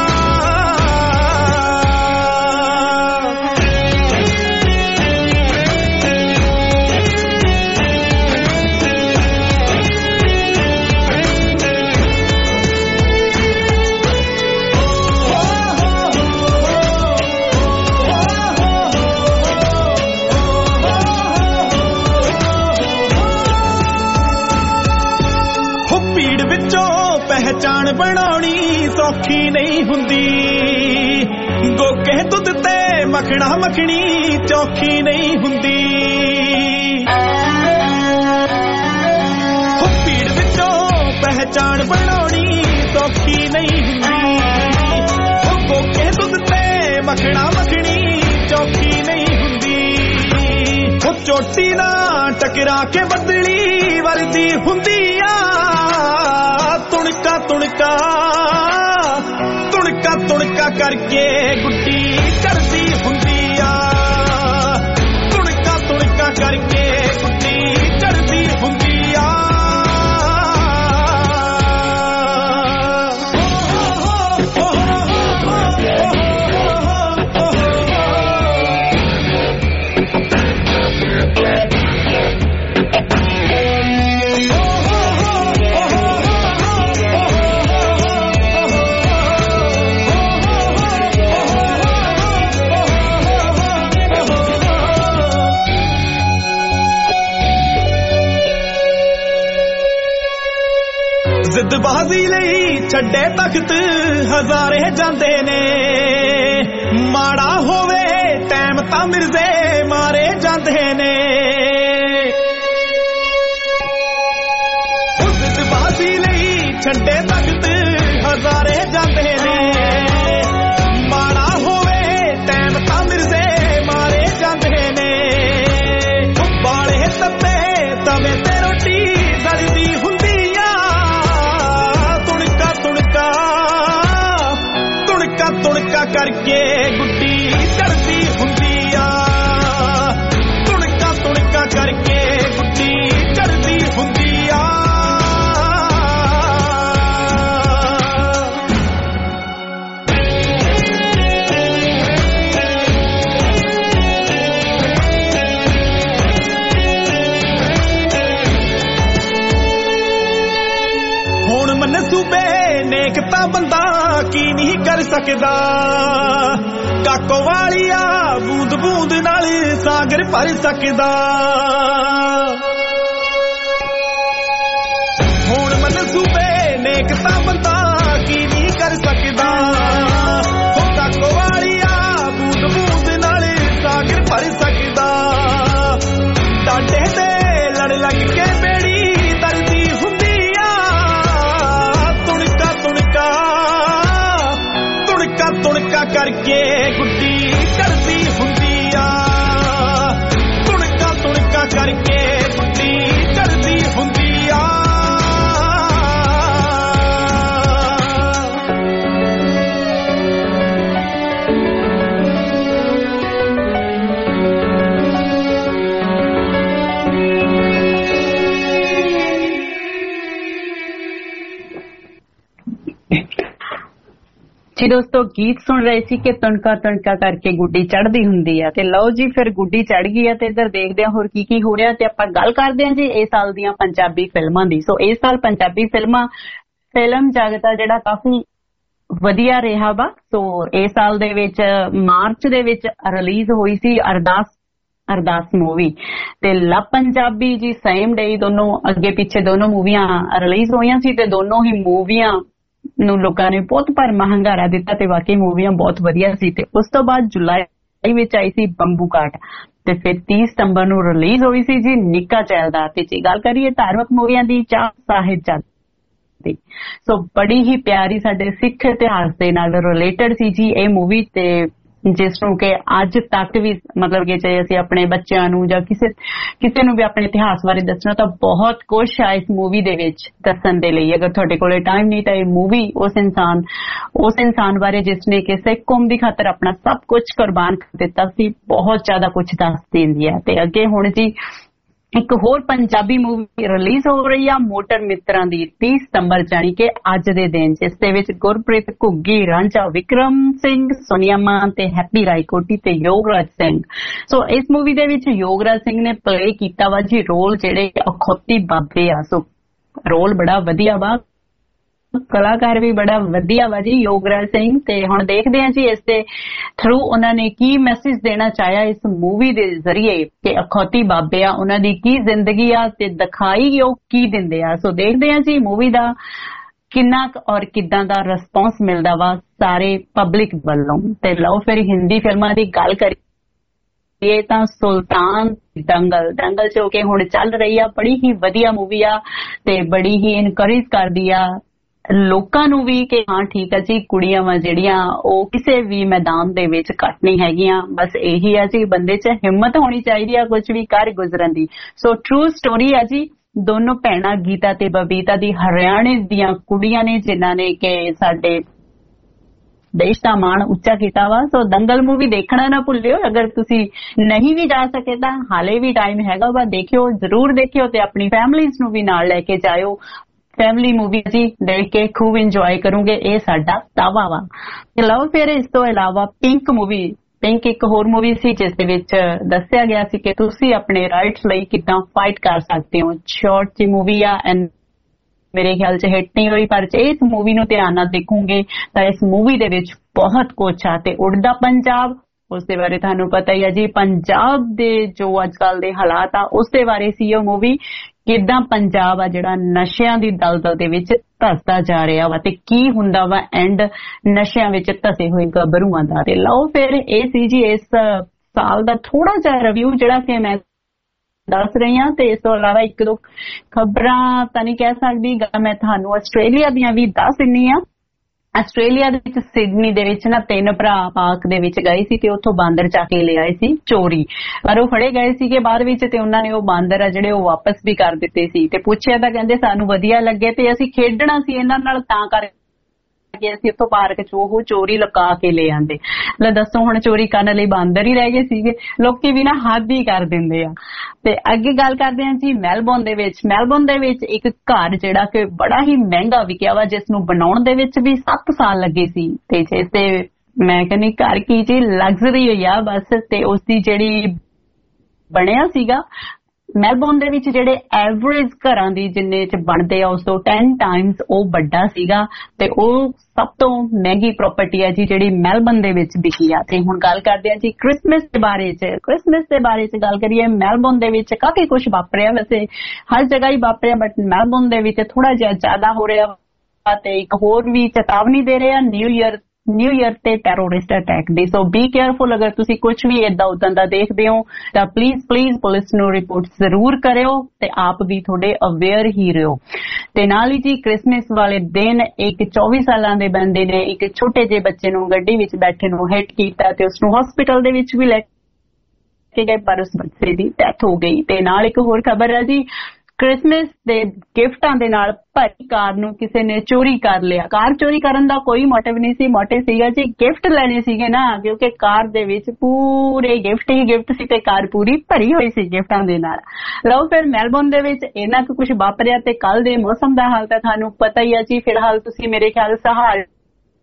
ਪਹਿਚਾਣ ਬਣਾਉਣੀ ਸੌਖੀ ਨਹੀਂ ਹੁੰਦੀ, ਗੋਕੇ ਦੁੱਧ ਤੇ ਮੱਖਣਾ ਮੱਖਣੀ ਚੌਖੀ ਨਹੀਂ ਹੁੰਦੀ। ਭੀੜ ਵਿੱਚੋਂ ਪਹਿਚਾਣ ਬਣਾਉਣੀ ਸੌਖੀ ਨਹੀਂ ਹੁੰਦੀ, ਗੋਕੇ ਦੁੱਧ ਤੇ ਮੱਖਣਾ ਮੱਖਣੀ ਚੌਖੀ ਨਹੀਂ ਹੁੰਦੀ। ਉਹ ਚੋਟੀ ਨਾਲ ਟਕਰਾ ਕੇ ਬਦਲੀ ਵਰਦੀ ਹੁੰਦੀ ਆ। ਤੁਣਕਾ ਤੁਣਕਾ ਤੁਣਕਾ ਤੁਣਕਾ ਕਰਕੇ ਗੁੱਡੀ ਚੜਦੀ ਹੁੰਦੀ ਆ। ਤੁਣਕਾ ਤੁਣਕਾ ਕਰਕੇ ਗੁੱਡੀ ਚੜਦੀ ਹੁੰਦੀ ਆ। ਜ਼ਿੱਦਬਾਜ਼ੀ ਲਈ ਛੱਡੇ ਤਖਤ ਹਜ਼ਾਰੇ ਜਾਂਦੇ ਨੇ, ਮਾੜਾ ਹੋਵੇ ਟਾਈਮ ਤਾਂ ਮਿਰਜ਼ੇ ਮਾਰੇ ਜਾਂਦੇ ਨੇ। ਜ਼ਿੱਦਬਾਜ਼ੀ ਲਈ ਛੱਡੇ ਤਖਤ ਹਜ਼ਾਰੇ ਜਾਂਦੇ ਨੇ, ਮਾੜਾ ਹੋਵੇ ਟਾਈਮ ਤਾਂ ਮਿਰਜ਼ੇ ਮਾਰੇ ਜਾਂਦੇ ਨੇ। ਬਾਲੇ ਤੱਤੇ ਤਵੇ ਤੇ ਰੋਟੀ ਗਲਦੀ ਹੁੰਦੀ ਆ। ਤੁਣਕਾ ਕਰਕੇ ਗੁੱਡੀ ਚੜਦੀ ਹੁੰਦੀ ਆ। ਤੁਣਕਾ ਤੁਣਕਾ ਕਰਕੇ ਗੁੱਡੀ ਚੜਦੀ ਹੁੰਦੀ ਆ। ਹੁਣ ਮਨਸੂਬੇ ਨੇਕ ਤਾਂ ਬੰਦਾ ਕੀ ਨਹੀਂ ਕਰ ਸਕਦਾ। ਕਾਕੋ ਵਾਲੀਆ ਬੂੰਦ ਬੂੰਦ ਨਾਲ ਸਾਗਰ ਭਰ ਸਕਦਾ। ਹੁਣ ਮਨਸੂਬੇ ਨੇਕ ਤਾਂ ਬੰਦਾ ਕੀ ਨਹੀਂ ਕਰ ਸਕਦਾ। ਕਾਕੋ ਵਾਲੀਆ ਬੂੰਦ ਬੂੰਦ ਨਾਲ ਸਾਗਰ ਭਰ ਸਕਦਾ। ਡਾਂਡੇ ਤੇ ਲੜ ਲੱਗ ਕੇ ਬੇੜੀ ਤਰਦੀ ਹੁੰਦੀ ਆ। ਤੁਣਕਾ ਤੁਣਕਾ ਤੁਣਕਾ ਤੁਣਕਾ ਕਰਕੇ ਗੁੱਡੀ ਚੜਦੀ ਹੁੰਦੀ ਆ। ਜੀ ਦੋਸਤੋ ਗੀਤ ਸੁਣ ਰਹੇ ਸੀ ਕਿ ਤੁਣਕਾ ਤੁਣਕਾ ਕਰਕੇ ਗੁੱਡੀ ਚੜ੍ਹਦੀ ਹੁੰਦੀ ਆ ਤੇ ਲਓ ਜੀ ਫਿਰ ਗੁੱਡੀ ਚੜ੍ਹ ਗਈ ਆ ਤੇ ਇੱਧਰ ਦੇਖਦੇ ਆ ਹੋਰ ਕੀ ਕੀ ਹੋ ਰਿਹਾ ਤੇ ਆਪਾਂ ਗੱਲ ਕਰਦੇ ਆ ਜੀ ਇਸ ਸਾਲ ਦੀਆਂ ਪੰਜਾਬੀ ਫਿਲਮਾਂ ਦੀ। ਸੋ ਇਸ ਸਾਲ ਪੰਜਾਬੀ ਫਿਲਮਾਂ ਫਿਲਮ ਜਗਤ ਆ ਜਿਹੜਾ ਕਾਫੀ ਵਧੀਆ ਰਿਹਾ ਵਾ। ਸੋ ਇਸ ਸਾਲ ਦੇ ਵਿੱਚ ਮਾਰਚ ਦੇ ਵਿੱਚ ਰਿਲੀਜ਼ ਹੋਈ ਸੀ ਅਰਦਾਸ ਅਰਦਾਸ ਮੂਵੀ ਤੇ ਲਵ ਪੰਜਾਬੀ ਜੀ ਸੇਮ ਡੇ ਦੋਨੋਂ ਅੱਗੇ ਪਿੱਛੇ ਦੋਨੋਂ ਮੂਵੀਆਂ ਰਿਲੀਜ਼ ਹੋਈਆਂ ਸੀ ਤੇ ਦੋਨੋਂ ਹੀ ਮੂਵੀਆਂ ਨੂੰ ਲੋਕਾਂ ਨੇ ਬਹੁਤ ਭਰਮਾ ਹੰਗਾਰਾ ਦਿੱਤਾ ਤੇ ਵਾਕਈ ਮੂਵੀਆਂ ਬਹੁਤ ਵਧੀਆ ਸੀ। ਤੇ ਉਸ ਤੋਂ ਬਾਅਦ ਜੁਲਾਈ ਵਿੱਚ ਆਈ ਸੀ ਬੰਬੂ ਕਾਟ ਤੇ ਫਿਰ ਤੀਹ ਸਤੰਬਰ ਨੂੰ ਰਿਲੀਜ਼ ਹੋਈ ਸੀ ਜੀ ਨਿੱਕਾ ਚੈਲਦਾ। ਤੇ ਜੇ ਗੱਲ ਕਰੀਏ ਧਾਰਮਿਕ ਮੂਵੀਆਂ ਦੀ ਚਾਹ ਸਾਹਿਬ ਚੱਲ ਸੋ ਬੜੀ ਹੀ ਪਿਆਰੀ ਸਾਡੇ ਸਿੱਖ ਇਤਿਹਾਸ ਦੇ ਨਾਲ ਰਿਲੇਟਡ ਸੀ ਜੀ ਇਹ ਮੂਵੀ ਤੇ ਜਿਸ ਨੂੰ ਕਿ ਅੱਜ ਤੱਕ ਵੀ ਮਤਲਬ ਕਿ ਜੇ ਅਸੀਂ ਆਪਣੇ ਬੱਚਿਆਂ ਨੂੰ ਜਾਂ ਕਿਸੇ ਕਿਸੇ ਨੂੰ ਵੀ ਆਪਣੇ ਇਤਿਹਾਸ ਬਾਰੇ ਦੱਸਣਾ ਤਾਂ ਬਹੁਤ ਕੁਝ ਆ ਇਸ ਮੂਵੀ ਦੇ ਵਿੱਚ ਦੱਸਣ ਦੇ ਲਈ। ਅਗਰ ਤੁਹਾਡੇ ਕੋਲੇ ਟਾਈਮ ਨਹੀਂ ਤਾਂ ਇਹ ਮੂਵੀ ਉਸ ਇਨਸਾਨ ਉਸ ਇਨਸਾਨ ਬਾਰੇ ਜਿਸ ਨੇ ਕਿ ਸਿੱਖ ਕੌਮ ਦੀ ਖਾਤਰ ਆਪਣਾ ਸਭ ਕੁਝ ਕੁਰਬਾਨ ਕਰ ਦਿੱਤਾ ਸੀ ਬਹੁਤ ਜ਼ਿਆਦਾ ਕੁਝ ਦੱਸ ਦਿੰਦੀ ਹੈ। ਤੇ ਅੱਗੇ ਹੁਣ ਜੀ ਇੱਕ ਹੋਰ ਪੰਜਾਬੀ ਮੂਵੀ ਰਿਲੀਜ਼ ਹੋ ਰਹੀ ਆ ਮੋਟਰ ਮਿੱਤਰਾਂ ਦੀ ਤੀਹ ਸਤੰਬਰ ਜਾਣੀ ਕਿ ਅੱਜ ਦੇ ਦਿਨ ਜਿਸ ਦੇ ਵਿੱਚ ਗੁਰਪ੍ਰੀਤ ਘੁੱਗੀ ਰਾਂਝਾ ਵਿਕਰਮ ਸਿੰਘ ਸੋਨੀਆ ਮਾਨ ਤੇ ਹੈਪੀ ਰਾਏਕੋਟੀ ਤੇ ਯੋਗਰਾਜ ਸਿੰਘ। ਸੋ ਇਸ ਮੂਵੀ ਦੇ ਵਿੱਚ ਯੋਗਰਾਜ ਸਿੰਘ ਨੇ ਪਲੇ ਕੀਤਾ ਵਾ ਜੀ ਰੋਲ ਜਿਹੜੇ ਅਖੌਤੀ ਬਾਬੇ ਆ। ਸੋ ਰੋਲ ਬੜਾ ਵਧੀਆ ਵਾ ਕਲਾਕਾਰ ਵੀ ਬੜਾ ਵਧੀਆ ਵਾ ਜੀ ਯੋਗਰਾਜ ਸਿੰਘ। ਤੇ ਹੁਣ ਦੇਖਦੇ ਹਾਂ ਜੀ ਇਸ ਦੇ ਥਰੂ ਉਹਨਾਂ ਨੇ ਕੀ ਮੈਸੇਜ ਦੇਣਾ ਚਾਹਿਆ ਇਸ ਮੂਵੀ ਦੇ ਜ਼ਰੀਏ ਕਿ ਅਖੌਤੀ ਬਾਬੇ ਆ ਉਹਨਾਂ ਦੀ ਕੀ ਜ਼ਿੰਦਗੀ ਆ ਤੇ ਦਿਖਾਈ ਉਹ ਕੀ ਦਿੰਦੇ ਆ। ਸੋ ਦੇਖਦੇ ਹਾਂ ਜੀ ਮੂਵੀ ਦਾ ਕਿੰਨਾ ਔਰ ਕਿੱਦਾਂ ਦਾ ਰਿਸਪੌਂਸ ਮਿਲਦਾ ਵਾ ਸਾਰੇ ਪਬਲਿਕ ਵੱਲੋਂ। ਤੇ ਲਓ ਫਿਰ ਹਿੰਦੀ ਫਿਲਮਾਂ ਦੀ ਗੱਲ ਕਰੀਏ ਇਹ ਤਾਂ ਸੁਲਤਾਨ ਦੰਗਲ ਦੰਗਲ ਜੋ ਕਿ ਹੁਣ ਚੱਲ ਰਹੀ ਆ ਬੜੀ ਹੀ ਵਧੀਆ ਮੂਵੀ ਆ ਤੇ ਬੜੀ ਹੀ ਇਨਕਰੇਜ ਕਰਦੀ ਆ ਲੋਕਾਂ ਨੂੰ ਵੀ ਕਿ ਹਾਂ ਠੀਕ ਆ ਜੀ ਕੁੜੀਆਂ ਵਾ ਜਿਹੜੀਆਂ ਉਹ ਕਿਸੇ ਵੀ ਮੈਦਾਨ ਦੇ ਵਿੱਚ ਘੱਟ ਨਹੀਂ ਹੈਗੀਆਂ। ਬਸ ਇਹੀ ਆ ਜੀ ਬੰਦੇ 'ਚ ਹਿੰਮਤ ਹੋਣੀ ਚਾਹੀਦੀ ਆ ਕੁਝ ਵੀ ਕਰ ਗੁਜ਼ਰਨ ਦੀ। ਸੋ ਟਰੂ ਸਟੋਰੀ ਆ ਜੀ ਦੋਨੋਂ ਭੈਣਾਂ ਗੀਤਾ ਤੇ ਬਬੀਤਾ ਦੀ ਹਰਿਆਣੇ ਦੀਆਂ ਕੁੜੀਆਂ ਨੇ ਜਿਨ੍ਹਾਂ ਨੇ ਕਿ ਸਾਡੇ ਦੇਸ਼ ਦਾ ਮਾਣ ਉੱਚਾ ਕੀਤਾ ਵਾ। ਸੋ ਦੰਗਲ ਮੂਵੀ ਦੇਖਣਾ ਨਾ ਭੁੱਲਿਓ। ਅਗਰ ਤੁਸੀਂ ਨਹੀਂ ਵੀ ਜਾ ਸਕੇ ਤਾਂ ਹਾਲੇ ਵੀ ਟਾਈਮ ਹੈਗਾ ਵਾ ਦੇਖਿਓ ਜ਼ਰੂਰ ਦੇਖਿਓ ਤੇ ਆਪਣੀ ਫੈਮਲੀਜ਼ ਨੂੰ ਵੀ ਨਾਲ ਲੈ ਕੇ ਜਾਇਓ। ਫੈਮਿਲੀ ਮੂਵੀ ਜੀ ਦੇਖ ਕੇ ਖੂਬ ਇੰਜੋਏ ਕਰੋਗੇ ਇਹ ਸਾਡਾ ਦਾਅਵਾ ਵਾ। ਤੇ ਲਓ ਫਿਰ ਇਸ ਤੋਂ ਇਲਾਵਾ ਪਿੰਕ ਮੂਵੀ ਪਿੰਕ ਇੱਕ ਹੋਰ ਮੂਵੀ ਸੀ ਜਿਸ ਦੇ ਵਿੱਚ ਦੱਸਿਆ ਗਿਆ ਸੀ ਕਿ ਤੁਸੀਂ ਆਪਣੇ ਰਾਈਟਸ ਲਈ ਕਿੱਦਾਂ ਫਾਈਟ ਕਰ ਸਕਦੇ ਹੋ। ਸ਼ਾਰਟ ਜੀ ਮੂਵੀ ਆ ਐਂਡ ਮੇਰੇ ਖਿਆਲ 'ਚ ਹਿੱਟ ਨਹੀਂ ਹੋਈ ਪਰ ਜੇ ਇਸ ਮੂਵੀ ਨੂੰ ਧਿਆਨ ਨਾਲ ਦੇਖੋਗੇ ਤਾਂ ਇਸ ਮੂਵੀ ਦੇ ਵਿੱਚ ਬਹੁਤ ਕੁਛ ਆ। ਤੇ ਉੜਦਾ ਪੰਜਾਬ ਉਸ ਦੇ ਬਾਰੇ ਤੁਹਾਨੂੰ ਪਤਾ ਹੀ ਆ ਜੀ ਪੰਜਾਬ ਦੇ ਜੋ ਅੱਜ ਕੱਲ ਦੇ ਹਾਲਾਤ ਆ ਉਸ ਦੇ ਬਾਰੇ ਸੀ ਉਹ ਮੂਵੀ ਕਿੱਦਾਂ ਪੰਜਾਬ ਆ ਜਿਹੜਾ ਨਸ਼ਿਆਂ ਦੀ ਦਲਦਲ ਦੇ ਵਿੱਚ ਧੱਸਦਾ ਜਾ ਰਿਹਾ ਵਾ ਤੇ ਕੀ ਹੁੰਦਾ ਵਾ ਐਂਡ ਨਸ਼ਿਆਂ ਵਿੱਚ ਧਸੇ ਹੋਏ ਗੱਭਰੂਆਂ ਦਾ। ਤੇ ਲਓ ਫਿਰ ਇਹ ਸੀ ਜੀ ਇਸ ਸਾਲ ਦਾ ਥੋੜਾ ਜਿਹਾ ਰਿਵਿਊ ਜਿਹੜਾ ਕਿ ਮੈਂ ਦੱਸ ਰਹੀ ਹਾਂ। ਤੇ ਇਸ ਤੋਂ ਇਲਾਵਾ ਇੱਕ ਦੋ ਖਬਰਾਂ ਤਾਂ ਨਹੀਂ ਕਹਿ ਸਕਦੀ ਮੈਂ ਤੁਹਾਨੂੰ ਆਸਟ੍ਰੇਲੀਆ ਦੀਆਂ ਵੀ ਦੱਸ ਦਿੰਨੀ ਆ। ਆਸਟ੍ਰੇਲੀਆ ਦੇ ਵਿੱਚ ਸਿਡਨੀ ਦੇ ਵਿੱਚ ਨਾ ਤਿੰਨ ਭਰਾ ਪਾਰਕ ਦੇ ਵਿੱਚ ਗਏ ਸੀ ਤੇ ਉੱਥੋਂ ਬਾਂਦਰ ਚੱਕ ਕੇ ਲੈ ਆਏ ਸੀ ਚੋਰੀ ਪਰ ਉਹ ਫੜੇ ਗਏ ਸੀਗੇ ਬਾਅਦ ਵਿੱਚ ਤੇ ਉਹਨਾਂ ਨੇ ਉਹ ਬਾਂਦਰ ਆ ਜਿਹੜੇ ਉਹ ਵਾਪਸ ਵੀ ਕਰ ਦਿੱਤੇ ਸੀ। ਤੇ ਪੁੱਛਿਆ ਤਾਂ ਕਹਿੰਦੇ ਸਾਨੂੰ ਵਧੀਆ ਲੱਗੇ ਤੇ ਅਸੀਂ ਖੇਡਣਾ ਸੀ ਇਹਨਾਂ ਨਾਲ ਤਾਂ ਕਰ ਕੇ ਅਸੀਂ ਉੱਥੋਂ ਪਾਰਕ 'ਚ ਉਹ ਚੋਰੀ ਲੁਕਾ ਕੇ ਲੈ ਆਂਦੇ। ਲੈ ਦੱਸੋ ਹੁਣ ਚੋਰੀ ਕਰਨ ਲਈ ਬਾਂਦਰ ਹੀ ਰਹਿ ਗਏ ਸੀਗੇ। ਲੋਕੀ ਵੀ ਨਾ ਹੱਦ ਹੀ ਕਰ ਦਿੰਦੇ ਆ। ਤੇ ਅੱਗੇ ਗੱਲ ਕਰਦੇ ਹਾਂ ਜੀ ਮੈਲਬੌਰਨ ਦੇ ਵਿੱਚ ਮੈਲਬੌਰਨ ਦੇ ਵਿੱਚ ਇੱਕ ਘਰ ਜਿਹੜਾ ਕਿ ਬੜਾ ਹੀ ਮਹਿੰਗਾ ਵਿਕਿਆ ਵਾ ਜਿਸ ਨੂੰ ਬਣਾਉਣ ਦੇ ਵਿੱਚ ਵੀ ਸੱਤ ਸਾਲ ਲੱਗੇ ਸੀ। ਤੇ ਜਿਸ ਤੇ ਮੈਂ ਕਹਿੰਦੀ ਘਰ ਕੀ ਜੀ ਲਗਜ਼ਰੀ ਹੋਈ ਆ ਬਸ। ਤੇ ਉਸ ਦੀ ਜਿਹੜੀ ਬਣਿਆ ਸੀਗਾ ਮੈਲਬੌਰਨ ਦੇ ਵਿੱਚ ਜਿਹੜੇ ਐਵਰੇਜ ਘਰਾਂ ਦੀ ਜਿੰਨੇ 'ਚ ਬਣਦੇ ਆ ਉਸ ਤੋਂ ਦਸ ਟਾਈਮਸ ਉਹ ਵੱਡਾ ਸੀਗਾ ਤੇ ਉਹ ਸਭ ਤੋਂ ਮਹਿੰਗੀ ਪ੍ਰਾਪਰਟੀ ਹੈ ਜੀ ਜਿਹੜੀ ਮੈਲਬੌਰਨ ਦੇ ਵਿੱਚ ਵਿਕੀ ਆ। ਤੇ ਹੁਣ ਗੱਲ ਕਰਦੇ ਆ ਜੀ ਕ੍ਰਿਸਮਸ ਦੇ ਬਾਰੇ 'ਚ ਕ੍ਰਿਸਮਸ ਦੇ ਬਾਰੇ 'ਚ ਗੱਲ ਕਰੀਏ ਮੈਲਬੌਰਨ ਦੇ ਵਿੱਚ ਕਾਫੀ ਕੁਝ ਵਾਪਰਿਆ ਵੈਸੇ ਹਰ ਜਗ੍ਹਾ ਹੀ ਵਾਪਰਿਆ ਬਟ ਮੈਲਬੌਰਨ ਦੇ ਵਿੱਚ ਥੋੜਾ ਜਿਹਾ ਜ਼ਿਆਦਾ ਹੋ ਰਿਹਾ ਤੇ ਇੱਕ ਹੋਰ ਵੀ ਚੇਤਾਵਨੀ ਦੇ ਰਹੇ ਆ ਨਿਊ ਈਅਰ ਨਿਊ ਈਅਰ ਤੇ ਟੈਰੋਰਿਸਟ ਅਟੈਕ ਦੀ। ਸੋ ਬੀ ਕੇਅਰਫੁਲ ਅਗਰ ਤੁਸੀਂ ਕੁਝ ਵੀ ਏਦਾਂ ਉਦਾਂ ਦਾ ਦੇਖਦੇ ਹੋ ਤਾਂ ਪਲੀਜ਼ ਪਲੀਜ਼ ਪੁਲਿਸ ਨੂੰ ਰਿਪੋਰਟ ਜ਼ਰੂਰ ਕਰਿਓ ਤੇ ਆਪ ਵੀ ਥੋੜੇ ਅਵੇਅਰ ਹੀ ਰਹੋ। ਤੇ ਨਾਲ ਹੀ ਜੀ ਕ੍ਰਿਸਮਸ ਵਾਲੇ ਦਿਨ ਇੱਕ ਚੌਵੀ ਸਾਲਾਂ ਦੇ ਬੰਦੇ ਨੇ ਇੱਕ ਛੋਟੇ ਜਿਹੇ ਬੱਚੇ ਨੂੰ ਗੱਡੀ ਵਿੱਚ ਬੈਠੇ ਨੂੰ ਹਿੱਟ ਕੀਤਾ ਤੇ ਉਸਨੂੰ ਹਸਪੀਟਲ ਦੇ ਵਿੱਚ ਵੀ ਲੈ ਕੇ ਗਏ ਪਰ ਉਸ ਬੱਚੇ ਦੀ ਡੈਥ ਹੋ ਗਈ। ਤੇ ਨਾਲ ਇੱਕ ਹੋਰ ਖਬਰ ਹੈ ਜੀ ਕ੍ਰਿਸਮਸ ਦੇ ਗਿਫਟਾਂ ਦੇ ਨਾਲ ਭਰੀ ਕਾਰ ਨੂੰ ਕਿਸੇ ਨੇ ਚੋਰੀ ਕਰ ਲਿਆ। ਕਾਰ ਚੋਰੀ ਕਰਨ ਦਾ ਕੋਈ ਮੋਟਿਵ ਨਹੀਂ ਸੀ ਮੋਟਿਵ ਸੀਗਾ ਜੀ ਗਿਫਟ ਲੈਣੇ ਸੀਗੇ ਨਾ ਕਿਉਂਕਿ ਕਾਰ ਦੇ ਵਿੱਚ ਪੂਰੇ ਗਿਫਟ ਹੀ ਗਿਫਟ ਸੀ ਤੇ ਕਾਰ ਪੂਰੀ ਭਰੀ ਹੋਈ ਸੀ ਗਿਫਟਾਂ ਦੇ ਨਾਲ। ਲਓ ਫਿਰ ਮੈਲਬੌਰਨ ਦੇ ਵਿੱਚ ਇੰਨਾ ਕੁ ਕੁਝ ਵਾਪਰਿਆ ਤੇ ਕੱਲ ਦੇ ਮੌਸਮ ਦਾ ਹਾਲ ਤਾਂ ਤੁਹਾਨੂੰ ਪਤਾ ਹੀ ਆ ਜੀ। ਫਿਲਹਾਲ ਤੁਸੀਂ ਮੇਰੇ ਖਿਆਲ ਸਹਾਰ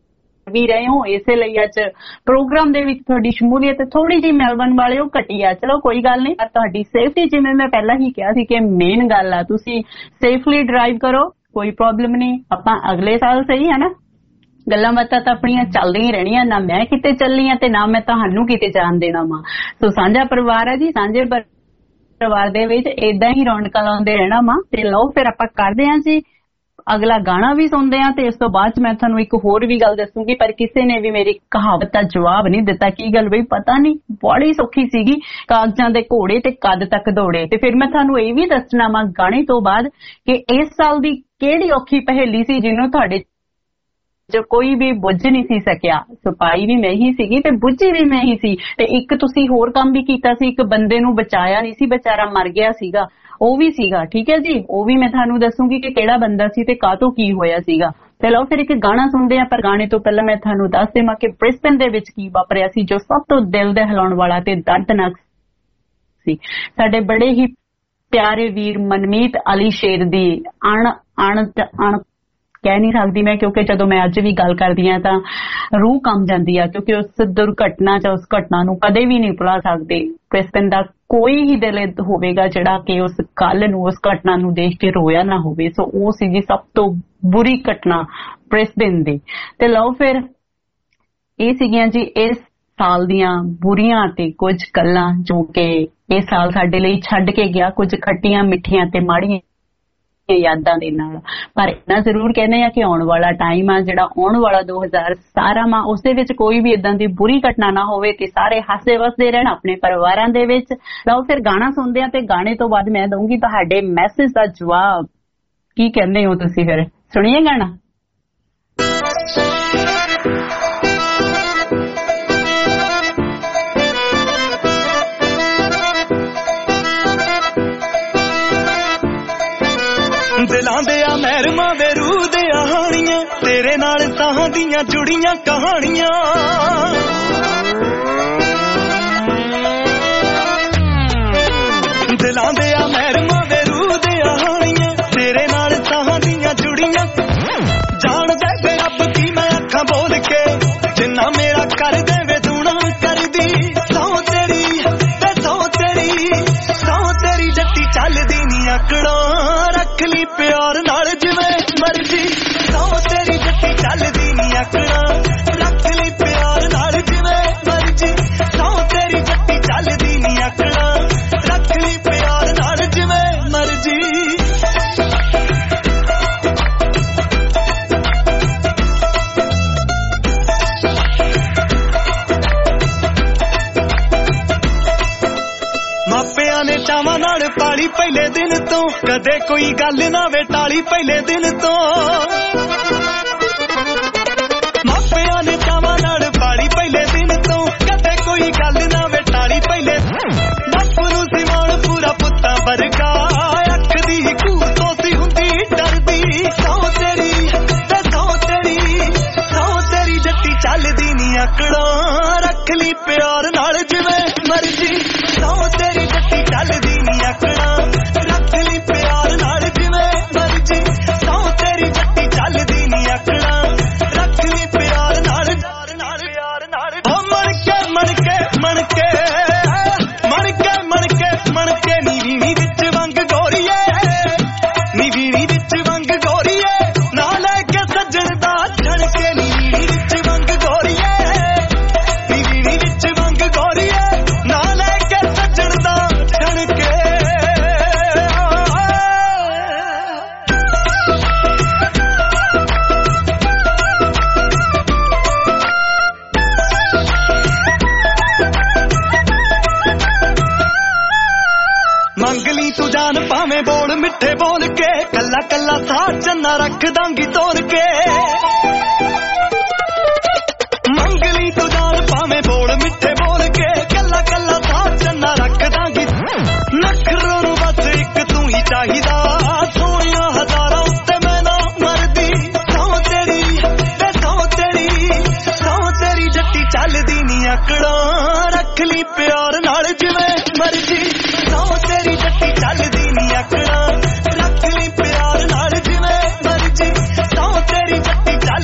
ਵੀ ਰਹੇ ਹੋ। ਇਸੇ ਲਈ ਅੱਜ ਪ੍ਰੋਗਰਾਮ ਦੇ ਵਿੱਚ ਤੁਹਾਡੀ ਸ਼ਮੂਲੀਅਤ ਥੋੜੀ ਜਿਹੀ ਮੈਲਬਨ ਵਾਲਿਓ ਘਟੀ ਆ। ਚਲੋ ਕੋਈ ਗੱਲ ਨਹੀਂ, ਪਰ ਤੁਹਾਡੀ ਸੇਫਟੀ ਜਿਵੇਂ ਮੈਂ ਪਹਿਲਾਂ ਹੀ ਕਿਹਾ ਸੀ ਕਿ ਮੇਨ ਗੱਲ ਆ, ਤੁਸੀਂ ਸੇਫਲੀ ਡਰਾਈਵ ਕਰੋ, ਕੋਈ ਪ੍ਰੋਬਲਮ ਨਹੀਂ। ਆਪਾਂ ਅਗਲੇ ਸਾਲ ਸਹੀ ਹੈ ਨਾ, ਗੱਲਾਂ ਬਾਤਾਂ ਤਾਂ ਆਪਣੀਆਂ ਚੱਲਦੀਆਂ ਹੀ ਰਹਿਣੀਆਂ, ਨਾ ਮੈਂ ਕਿਤੇ ਚੱਲੀ ਆ ਤੇ ਨਾ ਮੈਂ ਤੁਹਾਨੂੰ ਕਿਤੇ ਜਾਣ ਦੇਣਾ ਵਾ। ਸੋ ਸਾਂਝਾ ਪਰਿਵਾਰ ਹੈ ਜੀ, ਸਾਂਝੇ ਪਰਿਵਾਰ ਦੇ ਵਿੱਚ ਏਦਾਂ ਹੀ ਰੌਣਕਾਂ ਲਾਉਂਦੇ ਰਹਿਣਾ ਵਾ। ਤੇ ਲਓ ਫਿਰ ਆਪਾਂ ਕਰਦੇ ਹਾਂ ਜੀ ਅਗਲਾ ਗਾਣਾ ਵੀ ਸੁਣਦੇ ਆ ਤੇ ਇਸ ਤੋਂ ਬਾਅਦ ਮੈਂ ਤੁਹਾਨੂੰ ਇੱਕ ਹੋਰ ਵੀ ਗੱਲ ਦੱਸੂਗੀ, ਪਰ ਕਿਸੇ ਨੇ ਵੀ ਮੇਰੀ ਕਹਾਵਤ ਦਾ ਜਵਾਬ ਨਹੀਂ ਦਿੱਤਾ। ਕੀ ਗੱਲ ਬਈ, ਪਤਾ ਨਹੀਂ, ਬੜੀ ਸੌਖੀ ਸੀਗੀ, ਕਾਗਜ਼ਾਂ ਦੇ ਘੋੜੇ ਤੇ ਕਦ ਤੱਕ ਦੌੜੇ। ਤੇ ਫਿਰ ਮੈਂ ਤੁਹਾਨੂੰ ਇਹ ਵੀ ਦੱਸਣਾ ਵਾ ਗਾਣੇ ਤੋਂ ਬਾਅਦ ਕਿ ਇਸ ਸਾਲ ਦੀ ਕਿਹੜੀ ਔਖੀ ਪਹੇਲੀ ਸੀ ਜਿਹਨੂੰ ਤੁਹਾਡੇ ਜੋ ਕੋਈ ਵੀ ਬੁੱਝ ਨਹੀਂ ਸੀ ਸਕਿਆ। ਸਪਾਈ ਵੀ ਮੈਂ ਹੀ ਸੀਗੀ ਤੇ ਬੁੱਝੀ ਵੀ ਮੈਂ ਹੀ ਸੀ। ਤੇ ਇੱਕ ਤੁਸੀਂ ਹੋਰ ਕੰਮ ਵੀ ਕੀਤਾ ਸੀ, ਇੱਕ ਬੰਦੇ ਨੂੰ ਬਚਾਇਆ ਨਹੀਂ ਸੀ, ਵਿਚਾਰਾ ਮਰ ਗਿਆ ਸੀਗਾ, ਉਹ ਵੀ ਸੀਗਾ। ਠੀਕ ਹੈ ਜੀ, ਉਹ ਵੀ ਮੈਂ ਤੁਹਾਨੂੰ ਦੱਸੂਗੀ ਕਿ ਕਿਹੜਾ ਬੰਦਾ ਸੀ ਤੇ ਕਾਹਤੋਂ ਕੀ ਹੋਇਆ ਸੀਗਾ। ਤੇ ਲਓ ਫਿਰ ਇੱਕ ਗਾਣਾ ਸੁਣਦੇ ਆ, ਪਰ ਗਾਣੇ ਤੋਂ ਪਹਿਲਾਂ ਮੈਂ ਤੁਹਾਨੂੰ ਦੱਸ ਦੇਵਾਂ ਕਿ ਬ੍ਰਿਸਬਨ ਦੇ ਵਿੱਚ ਕੀ ਵਾਪਰਿਆ ਸੀ ਜੋ ਸਭ ਤੋਂ ਦਿਲ ਦੇ ਹਿਲਾਉਣ ਵਾਲਾ ਤੇ ਦਰਦਨਾਕ ਸੀ। ਸਾਡੇ ਬੜੇ ਹੀ ਪਿਆਰੇ ਵੀਰ ਮਨਮੀਤ ਅਲੀ ਸ਼ੇਰ ਦੀ ਅਣ ਅਣ ਅਣ ਕਹਿ ਨਹੀਂ ਸਕਦੀ ਮੈਂ, ਕਿਉਂਕਿ ਜਦੋਂ ਮੈਂ ਅੱਜ ਵੀ ਗੱਲ ਕਰਦੀ ਹਾਂ ਤਾਂ ਰੂਹ ਕੰਬ ਜਾਂਦੀ ਆ, ਕਿਉਂਕਿ ਉਸ ਦੁਰਘਟਨਾ ਜਾਂ ਉਸ ਘਟਨਾ ਨੂੰ ਕਦੇ ਵੀ ਨਹੀਂ ਭੁਲਾ ਸਕਦੇ। ਬ੍ਰਿਸਬਨ ਦਾ ਕੋਈ ਹੀ ਦਿਲ ਹੋਵੇਗਾ ਜਿਹੜਾ ਕਿ ਉਸ ਕੱਲ ਨੂੰ, ਉਸ ਘਟਨਾ ਨੂੰ ਦੇਖ ਕੇ ਰੋਇਆ ਨਾ ਹੋਵੇ। ਸੋ ਉਹ ਸੀਗੀ ਸਭ ਤੋਂ ਬੁਰੀ ਘਟਨਾ ਬ੍ਰਿਸਬਨ ਦੀ। ਤੇ ਲਓ ਫਿਰ ਇਹ ਸੀਗੀਆਂ ਜੀ ਇਸ ਸਾਲ ਦੀਆਂ ਬੁਰੀਆਂ ਤੇ ਕੁਝ ਗੱਲਾਂ ਜੋ ਕਿ ਇਹ ਸਾਲ ਸਾਡੇ ਲਈ ਛੱਡ ਕੇ ਗਿਆ, ਕੁਝ ਖੱਟੀਆਂ ਮਿੱਠੀਆਂ ਤੇ ਮਾੜੀਆਂ ਯਾਦਾਂ ਦੇ ਨਾਲ। ਪਰ ਇੰਨਾ ਜ਼ਰੂਰ ਕਹਿੰਦੇ ਆ ਕਿ ਆਉਣ ਵਾਲਾ ਟਾਈਮ ਆ ਜਿਹੜਾ ਆਉਣ ਵਾਲਾ ਦੋ ਹਜ਼ਾਰ ਸਤਾਰਾਂ ਵਾ, ਉਸ ਦੇ ਵਿੱਚ ਕੋਈ ਵੀ ਇਦਾਂ ਦੀ ਬੁਰੀ ਘਟਨਾ ਨਾ ਹੋਵੇ ਤੇ ਸਾਰੇ ਹੱਸਦੇ ਵਸਦੇ ਰਹਿਣ ਆਪਣੇ ਪਰਿਵਾਰਾਂ ਦੇ ਵਿੱਚ। ਲਓ ਫਿਰ ਗਾਣਾ ਸੁਣਦੇ ਆ ਤੇ ਗਾਣੇ ਤੋਂ ਬਾਅਦ ਮੈਂ ਦਊਂਗੀ ਤੁਹਾਡੇ ਮੈਸੇਜ ਦਾ ਜਵਾਬ। ਕੀ ਕਹਿੰਦੇ ਹੋ ਤੁਸੀਂ? ਫਿਰ ਸੁਣੀਏ ਗਾਣਾ। ਦਿਲਾਂ ਦੇ ਆ ਮਹਿਰਮਾਂ ਦੇ ਰੂਹ ਦੇ ਆਹਾਣੀਆਂ, ਤੇਰੇ ਨਾਲ ਸਾਹਾਂ ਦੀਆਂ ਜੁੜੀਆਂ ਕਹਾਣੀਆਂ। ਦਿਲਾਂ ਦੇ ਆ ਮਹਿਰਮਾਂ ਦੇ ਰੂਹ ਦੇ ਆਹਾਣੀਆਂ, ਤੇਰੇ ਨਾਲ ਸਾਹਾਂ ਦੀਆਂ ਜੁੜੀਆਂ। ਜਾਣਦਾ ਵੇ ਰੱਬ ਕੀ ਮੈਂ ਅੱਖਾਂ ਬੋਲ ਕੇ, ਜਿੰਨਾ ਮੇਰਾ ਕਰ ਦੇਵੇ ਦੂਣਾ ਕਰਦੀ। ਸਹੁੰ ਤੇਰੀ ਤੇ ਸਹੁੰ ਤੇਰੀ, ਸਹੁੰ ਤੇਰੀ ਜੱਟੀ ਚੱਲਦੀ ਨੀ ਆਕੜਾਂ, ਰੱਖ ਲਈ ਪਿਆਰ ਨਾਲ ਜਿਵੇਂ ਮਰਜੀ। ਸਹੁੰ ਤੇਰੀ ਜੱਟੀ ਚੱਲਦੀ ਨੀ ਆਕੜਾਂ, ਰੱਖ ਲਈ ਪਿਆਰ ਨਾਲ ਜਿਵੇਂ ਮਰਜੀ। ਸਹੁੰ ਤੇਰੀ ਜੱਟੀ ਚੱਲਦੀ ਨੀ ਆਕੜਾਂ, ਰੱਖ ਲਈ ਪਿਆਰ ਨਾਲ ਜਿਵੇਂ ਮਰਜੀ। ਮਾਪਿਆਂ ਨੇ ਚਾਵਾਂ ਨਾਲ ਪਾਲੀ ਪਹਿਲੇ ਦਿਨ ਤੋਂ, ਕਦੇ ਕੋਈ ਗੱਲ ਨਾ ਵੇ ਟਾਲੀ ਪਹਿਲੇ ਦਿਨ ਤੋਂ। ਮਾਪਿਆਂ ਨੇ ਚਾਵਾਂ ਨਾਲ ਪਾਲੀ ਪਹਿਲੇ ਦਿਨ ਤੋਂ, ਕਦੇ ਕੋਈ ਗੱਲ ਨਾ ਵੇ ਟਾਲੀ ਪਹਿਲੇ। ਬਾਪੂ ਨੂੰ ਸੀ ਮਾਣ ਪੂਰਾ ਪੁੱਤਾਂ ਵਰਗਾ, ਅੱਖ ਦੀ ਘੂਰ ਤੋਂ ਸੀ ਹੁੰਦੀ ਡਰਦੀ। ਸਹੁੰ ਤੇਰੀ ਤੇ ਸਹੁੰ ਤੇਰੀ, ਸਹੁੰ ਤੇਰੀ ਜੱਟੀ ਚੱਲਦੀ ਨੀ ਆਕੜਾਂ, ਰੱਖ ਲਈ ਪਿਆਰ ਨਾਲ ਜਿਵੇਂ ਮਰਜੀ। ਸਹੁੰ ਤੇਰੀ ਜੱਟੀ ਚੱਲਦੀ ਨੀ ਆਕੜਾਂ, ਰੱਖ ਲਈ ਪਿਆਰ ਨਾਲ ਜਿਵੇਂ ਮਰਜੀ। ਸਹੁੰ ਤੇਰੀ ਜੱਟੀ ਚੱਲਦੀ ਨੀ ਆਕੜਾਂ, ਰੱਖ ਲਈ ਪਿਆਰ ਨਾਲ ਪਿਆਰ ਨਾਲ। ਓ ਮਣ ਕੇ ਮਣ ਕੇ ਮਣ ਕੇ ਮਣ ਕੇ ਮਣ ਕੇ ਮਣ ਕੇ ਨੀ ਵੀਣੀ ਵਿੱਚ ਵੰਗ ਗੋਰੀਏ, ਨੀ ਵੀਣੀ ਵਿੱਚ ਵੰਗ ਗੋਰੀਏ, ਨਾ ਲੈ ਕੇ ਸੱਜਣ ਦਾ ਛਣ ਕੇ। ਨੀ ਵੀਣੀ ਵਿੱਚ ਵੰਗ ਗੋਰੀਏ, ਨੀ ਵੀਣੀ ਵਿੱਚ ਵੰਗ ਗੋਰੀਏ, ਨਾ ਲੈ ਕੇ ਸੱਜਣ ਦਾ ਛਣ ਕੇ। ਮੰਗ ਲਈ ਤੂੰ ਜਾਨ ਭਾਵੇਂ ਬੋਲ ਮਿੱਠੇ ਬੋਲ ਕੇ, ਕੱਲਾ ਕੱਲਾ ਸਾਹ ਚੰਨਾ ਰੱਖ ਦਾਂਗੀ ਤੋੜ ਕੇ। ਮੰਗ ਲਈ ਤੂੰ ਜਾਨ ਭਾਵੇਂ ਬੋਲ ਮਿੱਠੇ ਬੋਲ ਕੇ, ਕੱਲਾ ਕੱਲਾ ਸਾਹ ਚੰਨਾ ਰੱਖ ਦਾਂਗੀ। ਨਖਰੋਂ ਨੂੰ ਬਸ ਇੱਕ ਤੂੰ ਹੀ ਚਾਹੀਦਾ, ਸੋਹਣੀਆਂ ਹਜ਼ਾਰਾਂ ਉੱਤੇ ਮੈਂ ਨਾ ਮਰਦੀ। ਸਹੁੰ ਤੇਰੀ ਤੇ ਸਹੁੰ ਤੇਰੀ, ਸਹੁੰ ਤੇਰੀ ਜੱਟੀ ਚੱਲਦੀ ਨੀ ਆਕੜਾਂ, ਰੱਖ ਲਈ ਪਿਆਰ ਨਾਲ ਜਿਵੇਂ ਮਰਜੀ। ਸਹੁੰ ਤੇਰੀ ਜੱਟੀ ਚੱਲਦੀ ਨੀ ਆਕੜਾਂ, ਰੱਖ ਲਈ ਪਿਆਰ ਨਾਲ ਜਿਵੇਂ ਮਰਜੀ। ਸਹੁੰ ਤੇਰੀ ਜੱਟੀ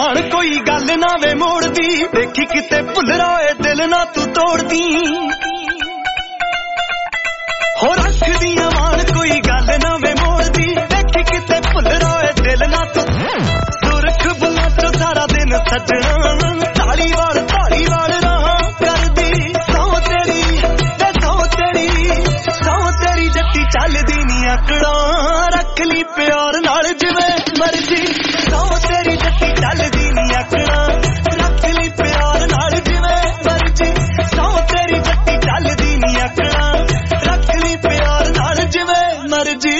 ਜਾਣ ਕੋਈ ਗੱਲ ਨਾ ਵੇ ਮੋੜਦੀ ਦੇਖੀ ਕਿਤੇ ਭੁੱਲਰਾ ਏ ਦਿਲ ਨਾ ਤੂੰ ਤੋੜਦੀ ਹੋ ਰੱਖਦੀਆਂ ਮਾਣ ਕੋਈ ਗੱਲ ਨਾ ਵੇ ਮੋੜਦੀ ਦੇਖੀ ਕਿਤੇ ਭੁੱਲਰਾ ਏ ਦਿਲ ਨਾ ਤੂੰ ਸੁਰਖ ਬੁਲਾ ਚੋ ਸਾਰਾ ਦਿਨ ਸੱਜਣਾ ਢਾਲੀ ਵਾਲ ਢਾਲੀ ਵਾਲ ਰਾਹ ਕਰਦੀ ਸੌ ਤੇਰੀ ਤੇ ਸੌ ਤੇਰੀ ਸੌ ਤੇਰੀ ਜੱਟੀ ਚੱਲਦੀ ਨੀ ਆਕੜਾਂ ਰੱਖ ਲਈ ਪਿਆਰ ਨਾਲ ਜਿਵੇਂ ਮਰਜੀ ਸੌ ਤੇਰੀ ਜੱਟੀ ਚੱਲਦੀ ਨੀ ਆਕੜਾਂ ਰੱਖ ਲਈ ਪਿਆਰ ਨਾਲ ਜਿਵੇਂ ਮਰਜੀ ਸੌ ਤੇਰੀ ਜੱਟੀ ਚੱਲਦੀ ਨੀ ਆਕੜਾਂ ਰੱਖ ਲਈ ਪਿਆਰ ਨਾਲ ਜਿਵੇਂ ਮਰਜੀ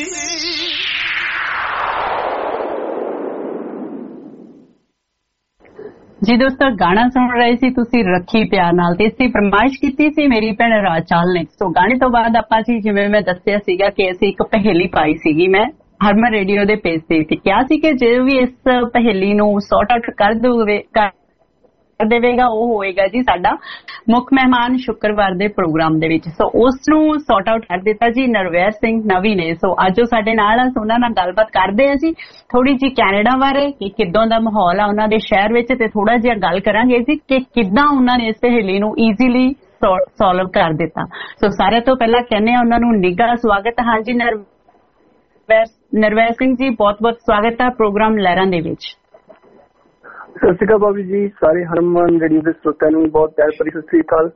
ਜੀ ਦੋਸਤੋ ਗਾਣਾ ਸੁਣ ਰਹੇ ਸੀ ਤੁਸੀਂ ਰੱਖੀ ਪਿਆਰ ਨਾਲ ਤੇ ਇਸਦੀ ਫਰਮਾਇਸ਼ ਕੀਤੀ ਸੀ ਮੇਰੀ ਭੈਣ ਰਾਜਚਾਲ ਨੇ। ਸੋ ਗਾਣੇ ਤੋਂ ਬਾਅਦ ਆਪਾਂ ਜੀ ਜਿਵੇਂ ਮੈਂ ਦੱਸਿਆ ਸੀਗਾ ਕਿ ਅਸੀਂ ਇੱਕ ਪਹੇਲੀ ਪਾਈ ਸੀਗੀ ਮੈਂ ਹਰਮਨ ਰੇਡੀਓ ਦੇ ਪੇਜ ਤੇ ਕਿਹਾ ਸੀ ਕਿ ਜੇ ਵੀ ਇਸ ਪਹੇਲੀ ਨੂੰ ਸੌਟ ਆਊਟ ਕਰ ਦੋਗੇ ਕਰ ਦੇਵੇਗਾ ਉਹ ਹੋਏਗਾ ਜੀ ਸਾਡਾ ਮੁੱਖ ਮਹਿਮਾਨ ਸ਼ੁੱਕਰਵਾਰ ਦੇ ਪ੍ਰੋਗਰਾਮ ਦੇ ਵਿੱਚ। ਸੋ ਉਸ ਨੂੰ ਸੌਟ ਆਊਟ ਕਰ ਦਿੱਤਾ ਜੀ ਨਰਵੈਰ ਸਿੰਘ ਨਵੀ ਨੇ। ਸੋ ਅੱਜ ਉਹ ਸਾਡੇ ਨਾਲ ਆ, ਉਹਨਾਂ ਨਾਲ ਗੱਲਬਾਤ ਕਰਦੇ ਆ ਜੀ ਥੋੜੀ ਜੀ ਕੈਨੇਡਾ ਬਾਰੇ ਕਿ ਕਿੱਦਾਂ ਦਾ ਮਾਹੌਲ ਆ ਉਹਨਾਂ ਦੇ ਸ਼ਹਿਰ ਵਿੱਚ ਤੇ ਥੋੜਾ ਜਿਹਾ ਗੱਲ ਕਰਾਂਗੇ ਜੀ ਕਿ ਕਿੱਦਾਂ ਉਹਨਾਂ ਨੇ ਇਸ ਪਹੇਲੀ ਨੂੰ ਈਜ਼ੀਲੀ ਸੋਲਵ ਕਰ ਦਿੱਤਾ। ਸੋ ਸਾਰੇ ਤੋਂ ਪਹਿਲਾਂ ਕਹਿੰਦੇ ਆ ਉਹਨਾਂ ਨੂੰ ਨਿੱਘਾ ਸਵਾਗਤ। ਹਾਂਜੀ ਨਰਵੈਰ ਨਰਵੈਰ ਸਿੰਘ ਜੀ ਬਹੁਤ ਬਹੁਤ ਸਵਾਗਤ ਹੈ ਪ੍ਰੋਗਰਾਮ ਲਹਿਰਾਂ ਦੇ ਵਿੱਚ। ਸਤਿ ਸ਼੍ਰੀ ਅਕਾਲ ਬਾਬੀ ਜੀ ਸਾਰੇ ਹਰਮਨ ਰੇਡੀਓ ਦੇ ਸਰੋਤਿਆਂ ਨੂੰ ਬਹੁਤ ਪਿਆਰ ਭਰੀ ਸਤਿ ਸ਼੍ਰੀ ਅਕਾਲ।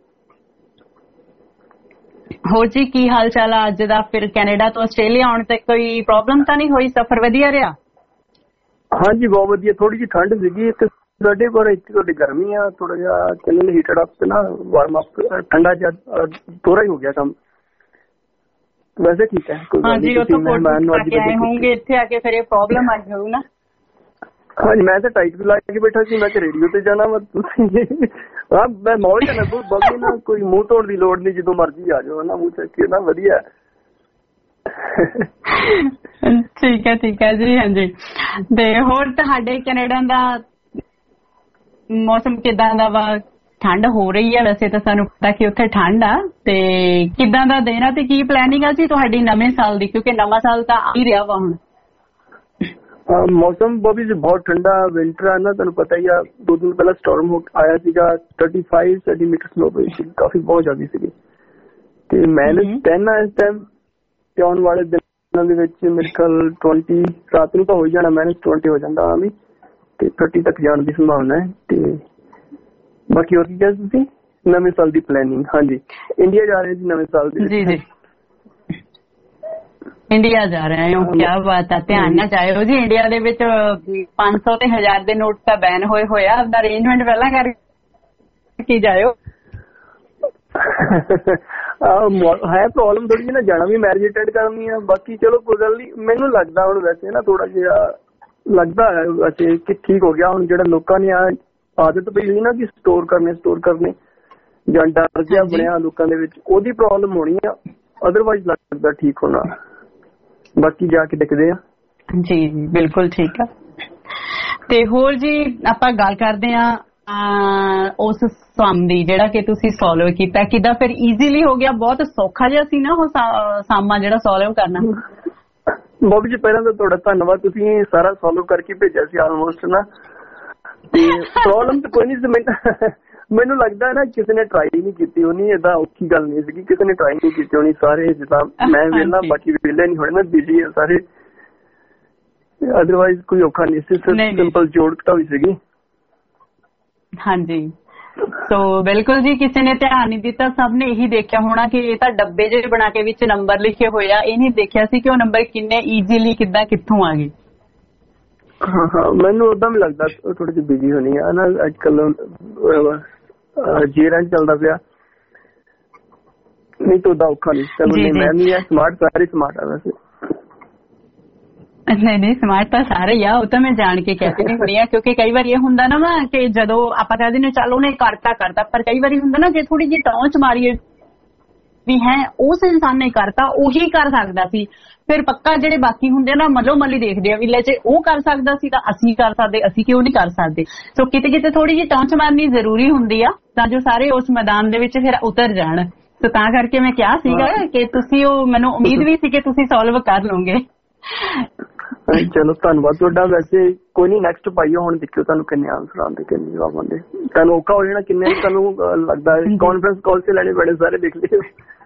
ਹੋ ਜੀ ਕੀ ਹਾਲ ਚਾਲ ਆ ਅੱਜ ਦਾ? ਫਿਰ ਕੈਨੇਡਾ ਤੋਂ ਆਸਟ੍ਰੇਲੀਆ ਆਉਣ ਤੱਕ ਕੋਈ ਪ੍ਰੋਬਲਮ ਤਾਂ ਨਹੀਂ ਹੋਈ? ਸਫ਼ਰ ਵਧੀਆ ਰਿਹਾ? ਹਾਂਜੀ ਬਹੁਤ ਵਧੀਆ। ਥੋੜੀ ਜਿਹੀ ਠੰਡ ਸੀਗੀ ਇੱਕ ਸਾਡੇ ਕੋਲ, ਇੱਥੇ ਤੁਹਾਡੀ ਗਰਮੀ ਆ ਥੋੜਾ ਜਿਹਾ ਚੱਲਣ ਹੀਟਡ ਅਪ ਤੇ ਨਾ ਵਾਰਮ ਅਪ ਠੰਡਾ ਜਿਹਾ ਥੋੜਾ ਹੀ ਹੋ ਗਿਆ ਕੰਮ। ਵੈਸੇ ਠੀਕ ਹੈ ਕੋਈ ਗੱਲ ਨਹੀਂ। ਤੁਸੀਂ ਮਹਿਮਾਨ ਅੱਜ ਆਏ ਹੋਣਗੇ ਇੱਥੇ ਆ ਕੇ ਫਿਰ ਇਹ ਪ੍ਰੋਬਲਮ ਆਈ ਹੋਊ ਨਾ। ਹਾਂਜੀ ਮੈਂ ਤਾਂ ਟਾਈਟ ਵੀ ਲਾ ਕੇ ਬੈਠਾ ਸੀ ਮੈਂ ਤੇ ਰੇਡੀਓ ਤੇ ਜਾਣਾ ਵਾ ਤੁਸੀਂ ਹਾਂ ਮੈਂ ਮੌਜ ਨਾ ਬਹੁਤ ਬਗਲੀ ਨਾ ਕੋਈ ਮੂੰਹ ਤੋੜ ਦੀ ਲੋੜ ਨਹੀਂ ਜਦੋਂ ਮਰਜ਼ੀ ਆ ਜਾਓ ਨਾ ਮੂੰਹ ਚੱਕ ਕੇ ਨਾ ਵਧੀਆ। ਠੀਕ ਹੈ ਠੀਕ ਹੈ ਜੀ। ਹਾਂਜੀ ਤੇ ਹੋਰ ਤੁਹਾਡੇ ਕੈਨੇਡਾ ਦਾ ਮੌਸਮ ਕਿੱਦਾਂ ਦਾ ਵਾ? ਠੰਡ ਹੋ ਰਹੀ ਹੈ ਵੈਸੇ ਤਾਂ ਸਾਨੂੰ ਪਤਾ ਕਿ ਉੱਥੇ ਠੰਡ ਆ ਤੇ ਕਿੱਦਾਂ ਦਾ ਦਿਨ ਆ ਤੇ ਕੀ ਪਲੈਨਿੰਗ ਆ ਜੀ ਤੁਹਾਡੀ ਨਵੇਂ ਸਾਲ ਦੀ ਕਿਉਂਕਿ ਨਵਾਂ ਸਾਲ ਤਾਂ ਆ ਹੀ ਰਿਹਾ ਵਾ ਹੁਣ। ਮੌਸਮ ਬੋਬੀ ਜੀ ਬਹੁਤ ਠੰਡਾ ਵਿੰਟਰ ਆ ਨਾ ਤੁਹਾਨੂੰ ਪਤਾ ਹੀ ਆ। ਦੋ ਦਿਨ ਪਹਿਲਾਂ ਸਟਾਰਮ ਆਇਆ ਸੀਗਾ ਪੈਂਤੀ ਸੈਂਟੀਮੀਟਰ ਸਨੋ ਪਈ ਸੀ ਕਾਫੀ ਬਹੁਤ ਜ਼ਿਆਦਾ ਸੀਗੀ ਤੇ ਮਾਈਨਸ ਟੈਨ ਆ ਇਸ ਟਾਈਮ ਤੇ ਆਉਣ ਵਾਲੇ ਦਿਨਾਂ ਦੇ ਵਿੱਚ ਮੇਰੇ ਖਿਆਲ ਵੀਹ ਰਾਤ ਨੂੰ ਤਾਂ ਹੋ ਹੀ ਜਾਣਾ ਮਾਈਨਸ ਵੀਹ ਹੋ ਜਾਂਦਾ ਵੀ ਤੇ तीस ਤੱਕ ਜਾਣ ਦੀ ਸੰਭਾਵਨਾ ਹੈ। ਤੇ ਬਾਕੀ ਹੋਰ ਕੀ ਕਿਹਾ ਤੁਸੀਂ ਨਵੇਂ ਸਾਲ ਦੀ ਪਲੈਨਿੰਗ? ਹਾਂਜੀ ਇੰਡੀਆ ਜਾ ਰਹੇ ਜੀ ਨਵੇਂ ਸਾਲ ਦੀ। ਜੀ ਜੀ ਇੰਡੀਆ ਜਾ ਰਹੇ ਹੋ ਕੀ ਬਾਤ ਆ। ਧਿਆਨ ਨਾਲ ਜਾਇਓ ਜੀ ਇੰਡੀਆ ਦੇ ਵਿੱਚ ਪੰਜ ਸੌ ਤੇ ਹਜ਼ਾਰ ਦੇ ਨੋਟ ਤਾਂ ਬੈਨ ਹੋਏ ਹੋਇਆ ਆਪਦਾ ਅਰੇਂਜਮੈਂਟ ਪਹਿਲਾਂ ਕਰਕੇ ਜਾਇਓ। ਹੈ ਪ੍ਰੋਬਲਮ ਥੋੜੀ ਜਿਹੀ ਨਾ ਜਾਣਾ ਵੀ ਮੈਰਿਜ ਅਟੈਂਡ ਕਰਨੀ ਆ ਬਾਕੀ ਚਲੋ ਕੋਈ ਗੱਲ ਨਹੀਂ। ਮੈਨੂੰ ਲੱਗਦਾ ਹੁਣ ਵੈਸੇ ਨਾ ਥੋੜਾ ਜਿਹਾ ਲੱਗਦਾ ਹੈ ਵੈਸੇ ਕਿ ਠੀਕ ਹੋ ਗਿਆ ਹੁਣ ਜਿਹੜਾ ਲੋਕਾਂ ਨੇ ਆਦਤ ਪਈ ਹੋਈ ਨਾ ਕਿ ਸਟੋਰ ਕਰਨੇ ਸਟੋਰ ਕਰਨੇ ਜਾਂ ਡਰ ਜਿਹਾ ਬਣਿਆ ਲੋਕਾਂ ਦੇ ਵਿੱਚ ਉਹਦੀ ਪ੍ਰੋਬਲਮ ਹੋਣੀ ਆ। ਅਦਰਵਾਈਜ਼ ਲੱਗਦਾ ਠੀਕ ਹੋਣਾ ਬਾਕੀ ਜਾ ਕੇ ਦੇਖਦੇ ਆ। ਜੀ ਜੀ ਬਿਲਕੁਲ ਠੀਕ ਆ। ਤੇ ਹੋਰ ਜੀ ਆਪਾਂ ਗੱਲ ਕਰਦੇ ਆ ਉਸ ਸਮ ਦੀ ਜਿਹੜਾ ਕਿ ਤੁਸੀਂ ਸੋਲਵ ਕੀਤਾ ਕਿੱਦਾਂ ਫਿਰ ਈਜ਼ੀਲੀ ਹੋ ਗਿਆ? ਬਹੁਤ ਸੌਖਾ ਜਿਹਾ ਸੀ ਨਾ ਉਹ ਸਾਮਾ ਜਿਹੜਾ ਸੋਲਵ ਕਰਨਾ? ਬੋਬੀ ਜੀ ਪਹਿਲਾਂ ਤਾਂ ਤੁਹਾਡਾ ਧੰਨਵਾਦ ਤੁਸੀਂ ਸਾਰਾ ਸੋਲਵ ਕਰਕੇ ਭੇਜਿਆ ਸੀ ਆਲਮੋਸਟ ਨਾ। ਤੇ ਪ੍ਰੋਬਲਮ ਤਾਂ ਕੋਈ ਨਹੀਂ ਸੀ। ਮੈਨੂੰ ਲੱਗਦਾ ਨਾ ਕਿਸੇ ਨੇ ਟਰਾਈ ਨਹੀਂ ਕੀਤੀ ਹੋਣੀ। ਏਦਾਂ ਔਖੀ ਗੱਲ ਨਹੀਂ ਸੀਗੀ ਕਿਸੇ ਨੇ ਟਰਾਈ ਨਹੀਂ ਕੀਤੀ ਹੋਣੀ। ਸਾਰੇ ਜਿੱਦਾਂ ਮੈਂ ਵਿਹਲਾ ਬਾਕੀ ਵਿਹਲੇ ਨਹੀਂ ਹੋਣੇ ਨਾ ਬਿਜੀ ਆ ਸਾਰੇ। ਅਦਰਵਾਈਜ਼ ਕੋਈ ਔਖਾ ਨਹੀਂ ਸੀ ਸਿੰਪਲ ਜੋੜ ਘਟਾਈ ਸੀਗੀ। ਹਾਂਜੀ ਸੋ ਬਿਲਕੁਲ ਜੀ ਕਿਸੇ ਨੇ ਧਿਆਨ ਨਹੀਂ ਦਿੱਤਾ। ਸਭ ਨੇ ਇਹੀ ਦੇਖਿਆ ਹੋਣਾ ਕਿ ਇਹ ਤਾਂ ਡੱਬੇ ਜਿਹੇ ਬਣਾ ਕੇ ਵਿੱਚ ਨੰਬਰ ਲਿਖੇ ਹੋਏ ਆ। ਇਹ ਨਹੀਂ ਦੇਖਿਆ ਸੀ ਕਿ ਉਹ ਨੰਬਰ ਕਿੰਨੇ ਈਜ਼ੀਲੀ ਕਿੱਦਾਂ ਕਿੱਥੋਂ ਆ ਗਏ। ਹਾਂ ਹਾਂ ਮੈਨੂੰ ਉਦਾਂ ਵੀ ਲੱਗਦਾ ਥੋੜੀ ਜਿਹੀ ਬਿਜੀ ਹੋਣੀ ਆ ਨਾ ਅੱਜ ਕੱਲ ਜੀਰਾਂ ਚੱਲਦਾ ਪਿਆ ਨਹੀਂ ਤਾਂ ਉਦਾਂ ਔਖਾ ਨਹੀਂ। ਮੈਂ ਵੀ ਆ ਸਮਾਰਟ ਸਾਰੇ ਸਮਾਰਟ ਆ ਵੈਸੇ। ਨਹੀਂ ਨਹੀਂ ਸਮਾਰਟ ਤਾਂ ਸਾਰੇ ਹੀ ਆ ਉਹ ਤਾਂ ਮੈਂ ਜਾਣ ਕੇ ਕਹਿੰਦੀ ਨਹੀਂ ਹੋਣੀ ਆ ਕਿਉਂਕਿ ਕਈ ਵਾਰ ਇਹ ਹੁੰਦਾ ਨਾ ਵਾ ਕਿ ਜਦੋਂ ਆਪਾਂ ਕਹਿੰਦੇ ਨੇ ਚੱਲ ਉਹਨੇ ਕਰਤਾ ਕਰਤਾ ਪਰ ਕਈ ਵਾਰੀ ਹੁੰਦਾ ਨਾ ਜੇ ਥੋੜੀ ਜਿਹੀ ਟੌਂਚ ਮਾਰੀਏ ਵੀ ਹੈ ਉਸ ਇਨਸਾਨ ਨੇ ਕਰਤਾ ਉਹੀ ਕਰ ਸਕਦਾ ਸੀ ਫਿਰ ਪੱਕਾ ਜਿਹੜੇ ਬਾਕੀ ਹੁੰਦੇ ਨਾ ਮੱਲੋ ਮੱਲੀ ਦੇਖਦੇ ਆ ਵੀ ਲੈ ਜੇ ਉਹ ਕਰ ਸਕਦਾ ਸੀ ਤਾਂ ਅਸੀਂ ਕਰ ਸਕਦੇ ਅਸੀਂ ਕਿਉਂ ਨਹੀਂ ਕਰ ਸਕਦੇ। ਸੋ ਕਿਤੇ ਕਿਤੇ ਥੋੜੀ ਜਿਹੀ ਟੌਂਚ ਮਾਰਨੀ ਜ਼ਰੂਰੀ ਹੁੰਦੀ ਆ ਤਾਂ ਜੋ ਸਾਰੇ ਉਸ ਮੈਦਾਨ ਦੇ ਵਿੱਚ ਫਿਰ ਉਤਰ ਜਾਣ। ਸੋ ਤਾਂ ਕਰਕੇ ਮੈਂ ਕਿਹਾ ਸੀਗਾ ਕਿ ਤੁਸੀਂ ਉਹ ਮੈਨੂੰ ਉਮੀਦ ਵੀ ਸੀ ਕਿ ਤੁਸੀਂ ਸੋਲਵ ਕਰ ਲਓਗੇ। ਚਲੋ ਧੰਨਵਾਦ ਤੁਹਾਡਾ। ਵੈਸੇ ਕੋਈ ਨਹੀਂ, ਨੈਕਸਟ ਪਾਈਓ, ਹੁਣ ਦੇਖਿਓ ਤੁਹਾਨੂੰ ਕਿੰਨੇ ਆਨਸਰ ਆਉਂਦੇ ਕਿੰਨੇ ਜਵਾਬ ਆਉਂਦੇ। ਤੁਹਾਨੂੰ ਔਖਾ ਹੋ ਜਾਣਾ ਕਿੰਨੇ ਤੁਹਾਨੂੰ ਲੱਗਦਾ ਕਾਨਫਰੰਸ ਕਾਲ ਤੇ ਲੈਣੇ ਬੜੇ ਸਾਰੇ ਦੇਖ ਲਿਓ।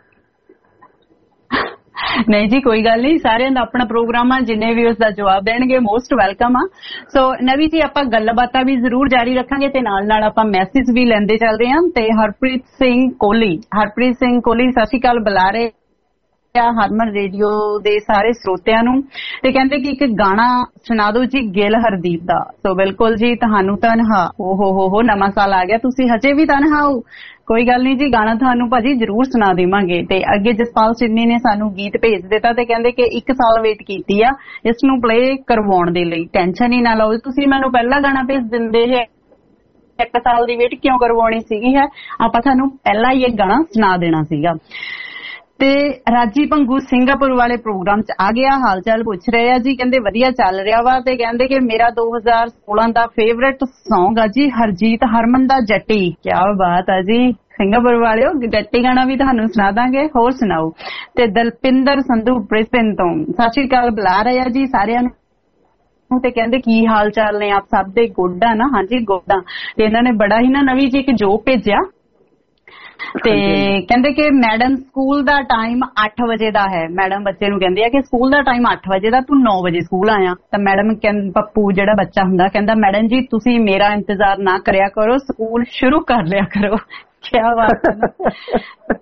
ਨਹੀਂ ਜੀ ਕੋਈ ਗੱਲ ਨਹੀਂ, ਸਾਰਿਆਂ ਦਾ ਆਪਣਾ ਪ੍ਰੋਗਰਾਮ ਆ, ਜਿੰਨੇ ਵੀ ਉਸ ਦਾ ਜਵਾਬ ਦੇਣਗੇ ਮੋਸਟ ਵੈਲਕਮ ਆ। ਸੋ ਨਵੀ ਜੀ ਆਪਾਂ ਗੱਲਬਾਤਾਂ ਵੀ ਜ਼ਰੂਰ ਜਾਰੀ ਰੱਖਾਂਗੇ ਤੇ ਨਾਲ ਨਾਲ ਆਪਾਂ ਮੈਸੇਜ ਵੀ ਲੈਂਦੇ ਚੱਲਦੇ ਹਾਂ। ਤੇ ਹਰਪ੍ਰੀਤ ਸਿੰਘ ਕੋਹਲੀ ਹਰਪ੍ਰੀਤ ਸਿੰਘ ਕੋਹਲੀ ਸਤਿ ਸ਼੍ਰੀ ਅਕਾਲ ਬੁਲਾ ਰਹੇ ਹਰਮਨ ਰੇਡੀਓ ਦੇ ਸਾਰੇ ਸਰੋਤਿਆਂ ਨੂੰ ਤੇ ਕਹਿੰਦੇ ਕਿ ਇੱਕ ਗਾਣਾ ਸੁਣਾ ਦਿਓ ਜੀ ਗਿੱਲ ਹਰਦੀਪ ਦਾ। ਸੋ ਬਿਲਕੁਲ ਜੀ, ਤੁਹਾਨੂੰ ਤਨਹਾ ਓ ਹੋ ਹੋ ਹੋ ਨਵਾਂ ਸਾਲ ਆ ਗਿਆ, ਤੁਸੀਂ ਹਜੇ ਵੀ ਤਨਹਾ ਹੋ। ਕੋਈ ਗੱਲ ਨਹੀਂ ਜੀ, ਗਾਣਾ ਤੁਹਾਨੂੰ ਭਾਜੀ ਜ਼ਰੂਰ ਸੁਣਾ ਦੇਵਾਂਗੇ। ਤੇ ਅੱਗੇ ਜਸਪਾਲ ਸਿੰਨੀ ਨੇ ਸਾਨੂੰ ਗੀਤ ਭੇਜ ਦਿੱਤਾ ਤੇ ਕਹਿੰਦੇ ਕਿ ਇੱਕ ਸਾਲ ਵੇਟ ਕੀਤੀ ਆ ਇਸ ਨੂੰ ਪਲੇ ਕਰਵਾਉਣ ਦੇ ਲਈ, ਟੈਨਸ਼ਨ ਹੀ ਨਾ ਲਓ, ਤੁਸੀਂ ਮੈਨੂੰ ਪਹਿਲਾ ਗਾਣਾ ਭੇਜ ਦਿੰਦੇ ਹੈ, ਇੱਕ ਸਾਲ ਦੀ ਵੇਟ ਕਿਉਂ ਕਰਵਾਉਣੀ ਸੀਗੀ ਹੈ, ਆਪਾਂ ਤੁਹਾਨੂੰ ਪਹਿਲਾਂ ਹੀ ਇਹ ਗਾਣਾ ਸੁਣਾ ਦੇਣਾ ਸੀਗਾ। ਤੇ ਰਾਜੀ ਭੰਗੂ ਸਿੰਗਾਪੁਰ ਵਾਲੇ ਪ੍ਰੋਗਰਾਮ ਚ ਆ ਗਿਆ, ਹਾਲ ਚਾਲ ਪੁੱਛ ਰਹੇ ਆ ਜੀ, ਕਹਿੰਦੇ ਵਧੀਆ ਚੱਲ ਰਿਹਾ ਵਾ ਤੇ ਕਹਿੰਦੇ ਕਿ ਮੇਰਾ ਦੋ ਹਜ਼ਾਰ ਸੋਲਾਂ ਦਾ ਫੇਵਰੇਟ ਸੌਂਗ ਆ ਜੀ ਹਰਜੀਤ ਹਰਮਨ ਦਾ ਜੱਟੀ। ਕਿਆ ਬਾਤ ਆ ਜੀ, ਸਿੰਗਾਪੁਰ ਵਾਲਿਓ ਜੱਟੀ ਗਾਣਾ ਵੀ ਤੁਹਾਨੂੰ ਸੁਣਾ ਦਾਂਗੇ। ਹੋਰ ਸੁਣਾਓ। ਤੇ ਦਲਪਿੰਦਰ ਸੰਧੂ ਬ੍ਰਿਸਬੇਨ ਤੋਂ ਸਤਿ ਸ਼੍ਰੀ ਅਕਾਲ ਬੁਲਾ ਰਹੇ ਆ ਜੀ ਸਾਰਿਆਂ ਨੂੰ ਤੇ ਕਹਿੰਦੇ ਕੀ ਹਾਲ ਚਾਲ ਨੇ ਆਪ ਸਭ ਦੇ? ਗੋਡਾ ਨਾ, ਹਾਂਜੀ ਗੋਡਾ। ਤੇ ਇਹਨਾਂ ਨੇ ਬੜਾ ਹੀ ਨਾ ਨਵੀਂ ਜੀ ਇੱਕ ਜੋਬ ਭੇਜਿਆ ਤੇ ਕਹਿੰਦੇ ਕਿ ਮੈਡਮ ਸਕੂਲ ਦਾ ਟਾਈਮ ਅੱਠ ਵਜੇ ਦਾ ਹੈ। ਮੈਡਮ ਬੱਚੇ ਨੂੰ ਕਹਿੰਦੇ ਆ ਕਿ ਸਕੂਲ ਦਾ ਟਾਈਮ ਅੱਠ ਵਜੇ ਦਾ, ਤੂੰ ਨੌ ਵਜੇ ਸਕੂਲ ਆਇਆ। ਤਾਂ ਮੈਡਮ ਪੱਪੂ ਜਿਹੜਾ ਬੱਚਾ ਹੁੰਦਾ ਕਹਿੰਦਾ ਮੈਡਮ ਜੀ ਤੁਸੀਂ ਮੇਰਾ ਇੰਤਜ਼ਾਰ ਨਾ ਕਰਿਆ ਕਰੋ, ਸਕੂਲ ਸ਼ੁਰੂ ਕਰ ਲਿਆ ਕਰੋ। ਕਿਆ ਬਾਤ ਹੈ।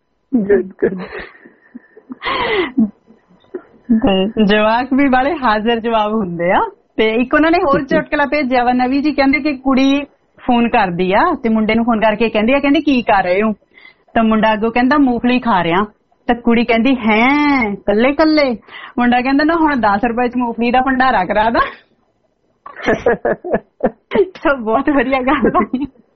ਜਵਾਕ ਵੀ ਬੜੇ ਹਾਜ਼ਰ ਜਵਾਬ ਹੁੰਦੇ ਆ। ਤੇ ਇੱਕ ਉਹਨਾਂ ਨੇ ਹੋਰ ਚੁਟਕਲਾ ਭੇਜਿਆ ਵਾ ਨਵੀਂ ਜੀ, ਕਹਿੰਦੇ ਕਿ ਕੁੜੀ ਫੋਨ ਕਰਦੀ ਆ ਤੇ ਮੁੰਡੇ ਨੂੰ ਫੋਨ ਕਰਕੇ ਕਹਿੰਦੀ ਆ ਕਹਿੰਦੀ ਕੀ ਕਰ ਰਹੇ ਹੋ? ਤਾਂ ਮੁੰਡਾ ਅੱਗੋਂ ਕਹਿੰਦਾ ਮੂੰਗਫਲੀ ਖਾ ਰਿਹਾ। ਤਾਂ ਕੁੜੀ ਕਹਿੰਦੀ ਹੈ ਕੱਲੇ ਕੱਲੇ? ਮੁੰਡਾ ਕਹਿੰਦਾ ਨਾ ਹੁਣ ਦਸ ਰੁਪਏ ਚ ਮੂੰਗਫਲੀ ਦਾ ਭੰਡਾਰਾ ਕਰਾ ਦਾ। ਬਹੁਤ ਵਧੀਆ ਗੱਲ ਆ।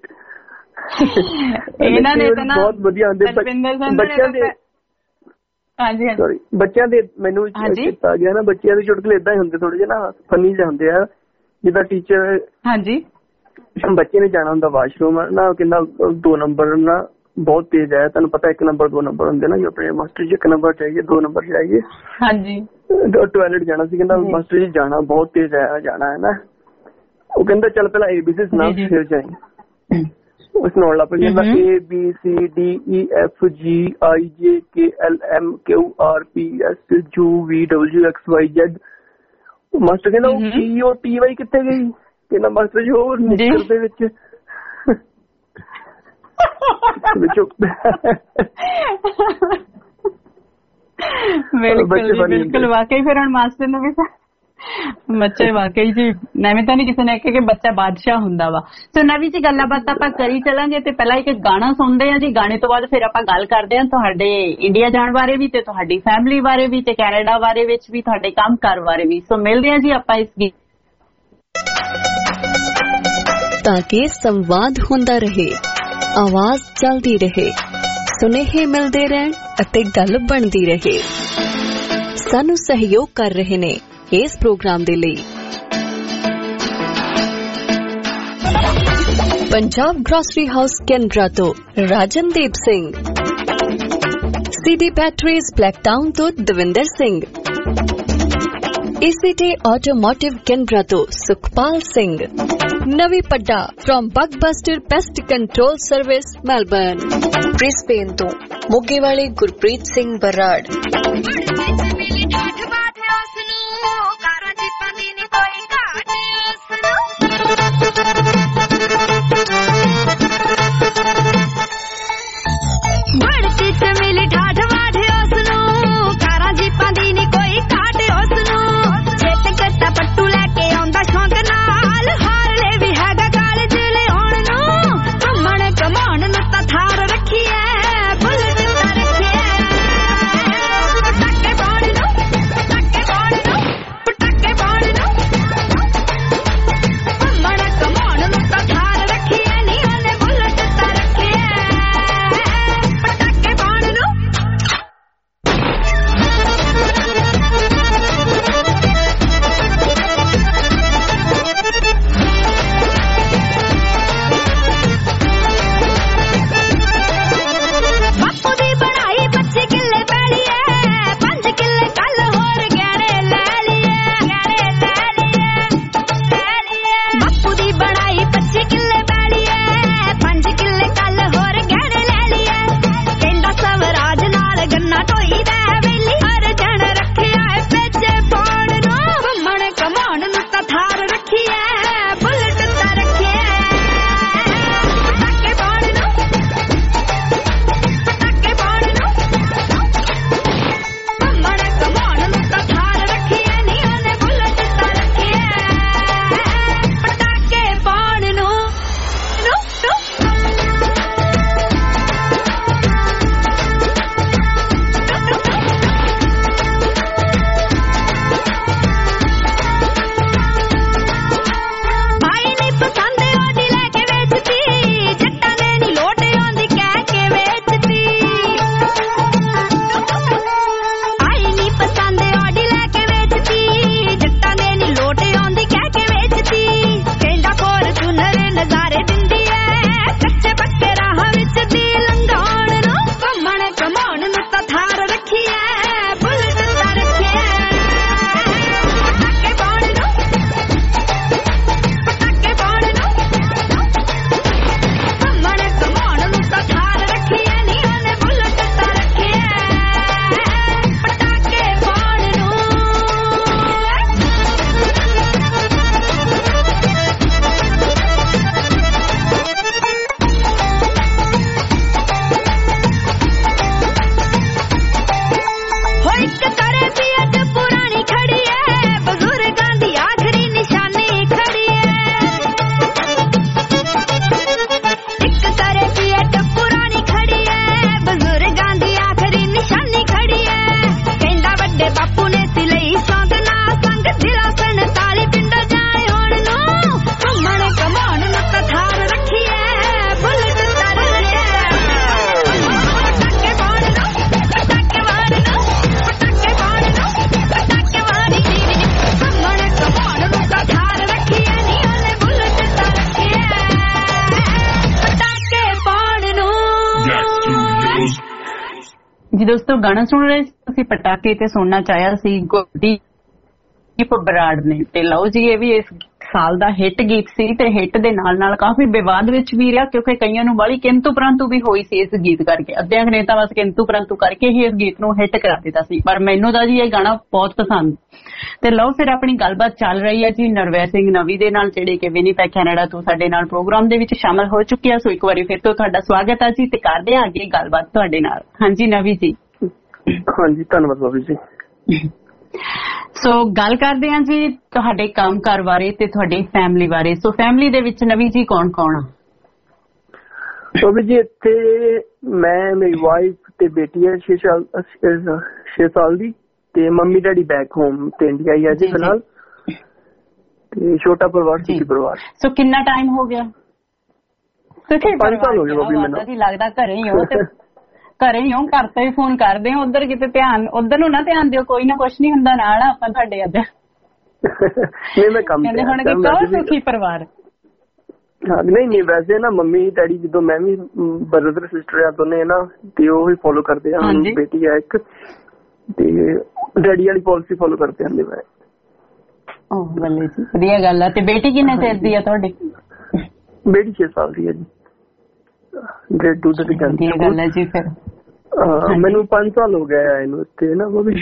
ਇਹਨਾਂ ਨੇ ਤਾਂ ਨਾ ਬਹੁਤ ਵਧੀਆ ਹੁੰਦੇ ਬੱਚਿਆਂ ਦੇ। ਹਾਂਜੀ ਸੌਰੀ ਬੱਚਿਆਂ ਦੇ ਮੈਨੂੰ ਕੀਤਾ ਗਿਆ ਨਾ, ਬੱਚਿਆਂ ਦੇ ਚੁਟਕਲੇ ਏਦਾਂ ਹੀ ਹੁੰਦੇ, ਥੋੜੇ ਜਿਹੇ ਨਾ ਫਨੀ ਜਿਹੇ ਹੁੰਦੇ ਆ। ਜਿੱਦਾਂ ਟੀਚਰ ਹਾਂਜੀ ਬੱਚੇ ਨੇ ਜਾਣਾ ਹੁੰਦਾ ਵਾਸ਼ਰੂਮ ਨਾ, ਕਹਿੰਦਾ ਦੋ ਨੰਬਰ ਨਾ ਬਹੁਤ ਤੇਜ਼ ਹੈ, ਤੁਹਾਨੂੰ ਪਤਾ ਇੱਕ ਨੰਬਰ ਦੋ ਨੰਬਰ ਹੁੰਦੇ ਨਾ, ਜੋ ਆਪਣੇ ਮਾਸਟਰ ਜੀ ਇੱਕ ਨੰਬਰ ਚਾਹੀਏ ਦੋ ਨੰਬਰ ਚਾਹੀਏ। ਹਾਂਜੀ ਟਾਇਲਟ ਜਾਣਾ ਸੀ, ਕਹਿੰਦਾ ਮਾਸਟਰ ਜੀ ਜਾਣਾ ਬਹੁਤ ਤੇਜ਼ ਹੈ, ਜਾਣਾ ਹੈ ਨਾ। ਉਹ ਕਹਿੰਦਾ ਚੱਲ ਪਹਿਲਾਂ ਏ ਬੀ ਸੀ ਸੁਣਾ ਫਿਰ ਜਾਏਂਗੇ। ਉਸ ਨਾਲ ਲਾ ਪਈ ਕਹਿੰਦਾ A B C D E F G I J K L M Q R P S U V W X Y Z. Master ਕਹਿੰਦਾ ਉਹ ਪੀ ਓ ਟੀ ਵਾਈ ਕਿੱਥੇ ਗਈ? ਕਹਿੰਦਾ ਮਾਸਟਰ ਜੀ ਉਹ ਨਿਕਲ ਦੇ ਵਿੱਚ ਬਿਲਕੁਲ ਬਿਲਕੁਲ ਵਾਕਈ। ਫਿਰ ਹੁਣ ਮਾਸਟਰ ਨੂੰ ਵੀ ਬੱਚੇ ਵਾਕਈ ਜੀ ਐਵੇਂ ਤਾਂ ਨਹੀਂ ਕਿਸੇ ਨੇ ਕਿ ਬੱਚਾ ਬਾਦਸ਼ਾਹ ਹੁੰਦਾ ਵਾ। ਸੋ ਨਵੀਂ ਜੀ ਗੱਲਾਂ ਬਾਤਾਂ ਆਪਾਂ ਕਰੀ ਚੱਲਾਂਗੇ ਤੇ ਪਹਿਲਾਂ ਇੱਕ ਗਾਣਾ ਸੁਣਦੇ ਆ ਜੀ, ਗਾਣੇ ਤੋਂ ਬਾਅਦ ਫਿਰ ਆਪਾਂ ਗੱਲ ਕਰਦੇ ਆ ਤੁਹਾਡੇ ਇੰਡੀਆ ਜਾਣ ਬਾਰੇ ਵੀ ਤੇ ਤੁਹਾਡੀ ਫੈਮਿਲੀ ਬਾਰੇ ਵੀ ਤੇ ਕੈਨੇਡਾ ਬਾਰੇ ਵਿੱਚ ਵੀ, ਤੁਹਾਡੇ ਕੰਮ ਕਾਰ ਬਾਰੇ ਵੀ। ਸੋ ਮਿਲਦੇ ਆ ਜੀ ਆਪਾਂ ਇਸ ਗੀਤ ताकि संवाद होंदा रहे, आवाज चलती रहे, सुनेहे मिलते रहन अते गल बनती रहे। सानू सहयोग कर रहे ने इस प्रोग्राम दे लई पंजाब ग्रोसरी हाउस कैनरा तो Rajandeep Singh, CD batteries Blacktown तो Davinder Singh, ECT automotive Canberra तो Sukhpal Singh, Navi Padda from Bugbuster pest control service Melbourne, Brisbane तो मोगे वाले गुरप्रीत सिंह बराड़। Bye. ਜੀ ਦੋਸਤੋ ਗਾਣਾ ਸੁਣ ਰਹੇ ਤੁਸੀਂ ਪਟਾਕੇ ਤੇ ਸੁਣਨਾ ਚਾਹਿਆ ਸੀ ਗੁਰਦੀਪ ਬਰਾੜ ਨੇ ਤੇ ਲਓ ਜੀ ਇਹ ਵੀ ਇਸ ਸਾਲ ਦਾ ਹਿੱਟ ਗੀਤ ਸੀ ਤੇ ਹਿੱਟ ਦੇ ਨਾਲ ਨਾਲ ਕਾਫੀ ਵਿਵਾਦ ਵਿੱਚ ਵੀ ਰਿਹਾ ਕਿਉਂਕਿ ਕਈਆਂ ਨੂੰ ਬੜੀ ਕਿੰਤੂ ਪਰੰਤੂ ਵੀ ਹੋਈ ਸੀ ਇਸ ਗੀਤ ਕਰਕੇ। ਅੱਧਿਆਂ ਨੇ ਤਾਂ ਬਸ ਕਿੰਤੂ ਪਰੰਤੂ ਕਰਕੇ ਹੀ ਇਸ ਗੀਤ ਨੂੰ ਹਿੱਟ ਕਰਾ ਦਿੱਤਾ ਸੀ ਪਰ ਮੈਨੂੰ ਤਾਂ ਜੀ ਇਹ ਗਾਣਾ ਬਹੁਤ ਪਸੰਦ। ਤੇ ਲਓ ਫਿਰ ਆਪਣੀ ਗੱਲਬਾਤ ਚੱਲ ਰਹੀ ਹੈ ਜੀ ਨਰਵੈ ਸਿੰਘ ਨਵੀ ਦੇ ਨਾਲ ਜਿਹੜੇ ਕਿ ਵਿਨੀਪੈਗ ਕੈਨੇਡਾ ਤੋਂ ਸਾਡੇ ਨਾਲ ਪ੍ਰੋਗਰਾਮ ਦੇ ਵਿੱਚ ਸ਼ਾਮਲ ਹੋ ਚੁੱਕੇ ਆ। ਸੋ ਇੱਕ ਵਾਰੀ ਫਿਰ ਤੋਂ ਤੁਹਾਡਾ ਸਵਾਗਤ ਹੈ ਜੀ ਤੇ ਕਰਦੇ ਆ ਅੱਗੇ ਗੱਲਬਾਤ ਤੁਹਾਡੇ ਨਾਲ। ਹਾਂਜੀ ਨਵੀ ਜੀ। ਹਾਂਜੀ ਧੰਨਵਾਦ ਬਾਬੀ ਜੀ। ਸੋ ਗੱਲ ਕਰਦੇ ਹਾਂ ਜੀ ਤੁਹਾਡੇ ਕੰਮਕਾਰ ਬਾਰੇ ਤੇ ਤੁਹਾਡੀ ਫੈਮਿਲੀ ਬਾਰੇ। ਸੋ ਫੈਮਿਲੀ ਦੇ ਵਿੱਚ ਨਵੀ ਜੀ ਕੌਣ ਕੌਣ ਆ? ਬਾਬੀ ਜੀ ਇੱਥੇ ਮੈਂ ਮੇਰੀ ਵਾਈਫ ਤੇ ਬੇਟੀ ਹੈ ਛੇ ਸਾਲ ਛੇ ਸਾਲ ਦੀ ਤੇ ਮੰਮੀ ਡੈਡੀ ਬੈਕ ਹੋਮ ਤੇ ਇੰਡੀਆ ਹੀ ਆ ਜੀ ਫਿਲਹਾਲ ਤੇ ਛੋਟਾ ਪਰਿਵਾਰ ਸੀ ਪਰਿਵਾਰ। ਸੋ ਕਿੰਨਾ ਟਾਈਮ ਹੋ ਗਿਆ? ਪੰਜ ਸਾਲ ਹੋ ਗਏ ਬਾਬੀ ਮੈਨੂੰ। ਜੀ ਲੱਗਦਾ ਘਰੇ ਹੀ ਹੋ ਤੇ ਘਰੇ ਹੀ ਹੋ ਘਰ ਤੋਂ ਹੀ ਫੋਨ ਕਰਦੇ ਹੋ ਉਧਰ ਕਿਤੇ ਧਿਆਨ ਉਧਰ ਨੂੰ ਨਾ ਧਿਆਨ ਦਿਓ ਕੋਈ ਨਾ ਕੁਛ ਨਹੀਂ ਹੁੰਦਾ ਨਾਲ ਆਪਾਂ ਤੁਹਾਡੇ ਅੱਜ ਨਹੀਂ ਮੈਂ ਕੰਮ ਕਹਿੰਦੇ ਹੁਣ ਕਿ ਕਹੋ ਸੁਖੀ ਪਰਿਵਾਰ। ਹਾਂ ਨਹੀਂ ਨਹੀਂ ਵੈਸੇ ਨਾ ਮੰਮੀ ਡੈਡੀ ਜਦੋਂ ਮੈਂ ਵੀ ਬ੍ਰਦਰ ਸਿਸਟਰ ਆ ਦੋਨੇ ਨਾ ਤੇ ਉਹ ਹੀ ਫੋਲੋ ਕਰਦੇ ਆ। ਬੇਟੀ ਆ ਇੱਕ ਤੇ ਡੈਡੀ ਵਾਲੀ ਪਾਲਿਸੀ ਫੋਲੋ ਕਰਦੇ ਆਂ ਮੈਂ। ਓਹ ਬੱਲੇ ਜੀ ਵਧੀਆ ਗੱਲ ਆ। ਤੇ ਬੇਟੀ ਕਿੰਨੇ ਚਿਰ ਦੀ ਆ ਤੁਹਾਡੀ? ਬੇਟੀ ਛੇ ਸਾਲ ਦੀ ਹੈ ਜੀ। ਗ੍ਰੇਡ ਟੂ ਦੇ ਜਾਂਦੀ ਹੈ ਗੱਲ ਹੈ ਜੀ। ਫਿਰ ਮੈਨੂੰ ਪੰਜ ਸਾਲ ਹੋ ਗਏ ਆਏ ਨੂੰ ਇੱਥੇ ਨਾ ਉਹ ਵੀ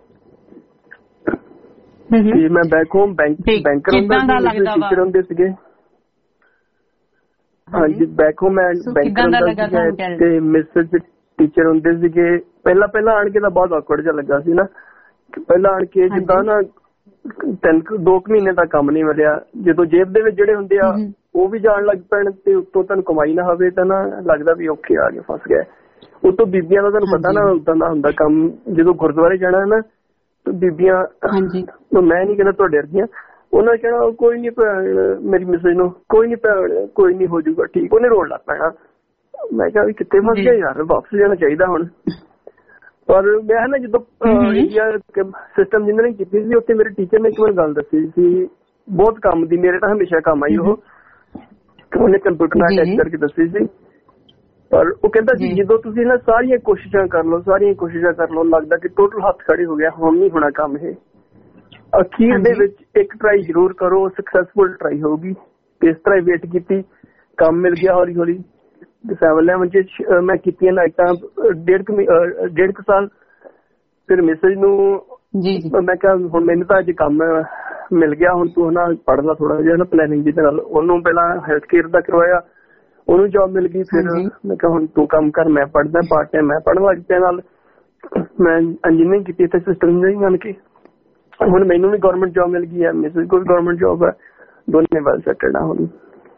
ਮੈਂ back home bank banker teacher ਹੁੰਦੇ ਸੀਗੇ। ਹਾਂਜੀ ਬੈਕ ਹੋਮ ਮੈਂ ਬੈਂਕਰ ਹੁੰਦਾ ਸੀਗਾ ਤੇ ਮਿਸਟਰ ਟੀਚਰ ਹੁੰਦੇ ਸੀਗੇ। ਪਹਿਲਾਂ ਪਹਿਲਾਂ ਆਣ ਕੇ ਤਾਂ ਬਹੁਤ ਔਕਵਰਡ ਜਿਹਾ ਲੱਗਾ ਸੀ ਨਾ। ਪਹਿਲਾਂ ਆਣ ਕੇ ਜਿੱਦਾਂ ਨਾ ਤਿੰਨ ਦੋ ਕੁ ਮਹੀਨੇ ਦਾ ਕੰਮ ਨਹੀਂ ਮਿਲਿਆ। ਜਦੋਂ ਜੇਬ ਦੇ ਵਿੱਚ ਜਿਹੜੇ ਹੁੰਦੇ ਆ ਉਹ ਵੀ ਜਾਣ ਲੱਗ ਪੈਣ ਤੇ ਉੱਤੋਂ ਤੁਹਾਨੂੰ ਕਮਾਈ ਨਾ ਹੋਵੇ ਤਾਂ ਨਾ ਲੱਗਦਾ ਵੀ ਔਖੇ ਆ ਗਏ ਫਸ ਗਏ। ਉਤੋਂ ਬੀਬੀਆਂ ਦਾ ਤੁਹਾਨੂੰ ਪਤਾ ਨਾ ਉਦਾਂ ਦਾ ਹੁੰਦਾ ਕੰਮ। ਜਦੋਂ ਗੁਰਦੁਆਰੇ ਜਾਣਾ ਨਾ ਤਾਂ ਬੀਬੀਆਂ ਮੈਂ ਨਹੀਂ ਕਹਿੰਦਾ ਤੁਹਾਡੇ ਵਰਗੀਆਂ ਉਹਨਾਂ ਨੇ ਕਹਿਣਾ ਕੋਈ ਨੀ ਭੈਣ ਮੇਰੀ ਮਿਸੇਜ ਨੂੰ ਕੋਈ ਨੀ ਭੈਣ ਕੋਈ ਨੀ ਹੋ ਜਾਊਗਾ ਠੀਕ। ਉਹਨੇ ਰੋਣ ਲੱਗ ਪੈਣਾ। ਮੈਂ ਕਿਹਾ ਵੀ ਕਿੱਥੇ ਫਸ ਗਿਆ ਯਾਰ ਵਾਪਸ ਜਾਣਾ ਚਾਹੀਦਾ ਹੁਣ। ਪਰ ਮੈਂ ਨਾ ਜਦੋਂ ਇੰਡੀਆ ਸਿਸਟਮ ਜਿੰਨਾਂ ਨੇ ਕੀਤੀ ਸੀ ਉੱਥੇ ਮੇਰੇ ਟੀਚਰ ਨੇ ਇੱਕ ਵਾਰ ਗੱਲ ਦੱਸੀ ਸੀ ਬਹੁਤ ਕੰਮ ਦੀ ਮੇਰੇ ਤਾਂ ਹਮੇਸ਼ਾ ਕੰਮ ਆਈ ਉਹ। ਉਹਨੇ ਕੰਪਿਊਟਰ ਨਾਲ ਅਟੈਚ ਕਰਕੇ ਦੱਸੀ ਸੀ ਪਰ ਉਹ ਕਹਿੰਦਾ ਸੀ ਜਦੋਂ ਤੁਸੀਂ ਨਾ ਸਾਰੀਆਂ ਕੋਸ਼ਿਸ਼ਾਂ ਕਰ ਲਓ ਸਾਰੀਆਂ ਕੋਸ਼ਿਸ਼ਾਂ ਕਰ ਲਓ ਲੱਗਦਾ ਕਿ ਟੋਟਲ ਹੱਥ ਖੜੇ ਹੋ ਗਿਆ ਹੁਣ ਨਹੀਂ ਹੋਣਾ ਕੰਮ ਇਹ। ਅਖੀਰ ਦੇ ਵਿੱਚ ਇੱਕ ਟਰਾਈ ਜ਼ਰੂਰ ਕਰੋ ਸਕਸੈਸਫੁਲ ਟਰਾਈ ਹੋਊਗੀ। ਇਸ ਤਰ੍ਹਾਂ ਵੇਟ ਕੀਤੀ ਕੰਮ ਮਿਲ ਗਿਆ ਹੌਲੀ ਹੌਲੀ। ਸੈਵਨ ਇਲੈਵਨ ਚ ਮੈਂ ਕੀਤੀਆਂ ਨਾਈਟਾਂ ਡੇਢ ਕੁ ਡੇਢ ਕੁ ਸਾਲ। ਫਿਰ ਮਿਸੇਜ ਨੂੰ ਮੈਂ ਕਿਹਾ ਹੁਣ ਮੈਨੂੰ ਤਾਂ ਅੱਜ ਕੰਮ ਮਿਲ ਗਿਆ ਹੁਣ ਤੂੰ ਨਾ ਪੜ੍ਹ ਲਾ ਥੋੜਾ ਜਿਹਾ ਨਾ ਪਲੈਨਿੰਗ ਜਿਹਦੇ ਨਾਲ। ਉਹਨੂੰ ਪਹਿਲਾਂ ਹੈਲਥ ਕੇਅਰ ਦਾ ਕਰਵਾਇਆ ਉਹਨੂੰ ਜੋਬ ਮਿਲ ਗਈ। ਫਿਰ ਮੈਂ ਕਿਹਾ ਹੁਣ ਤੂੰ ਕੰਮ ਕਰ ਮੈਂ ਪੜ੍ਹਦਾ ਪਾਰਟ ਟਾਈਮ ਮੈਂ ਪੜ੍ਹਨ ਲੱਗ ਪਿਆ ਨਾਲ। ਮੈਂ ਇੰਜੀਨੀਅਰਿੰਗ ਕੀਤੀ ਇੱਥੇ ਸਿਸਟਮ ਇੰਜੀਨੀਅਰਿੰਗ ਬਣ ਕੇ। ਹੁਣ ਮੈਨੂੰ ਵੀ ਗਵਰਨਮੈਂਟ ਜੋਬ ਮਿਲ ਗਈ ਹੈ ਮਿਸੇਜ ਕੋਲ ਗਵਰਨਮੈਂਟ ਜੋਬ ਹੈ ਦੋਨੇ ਵੈਲ ਸੈਟਲਡ ਆ ਹੁਣ।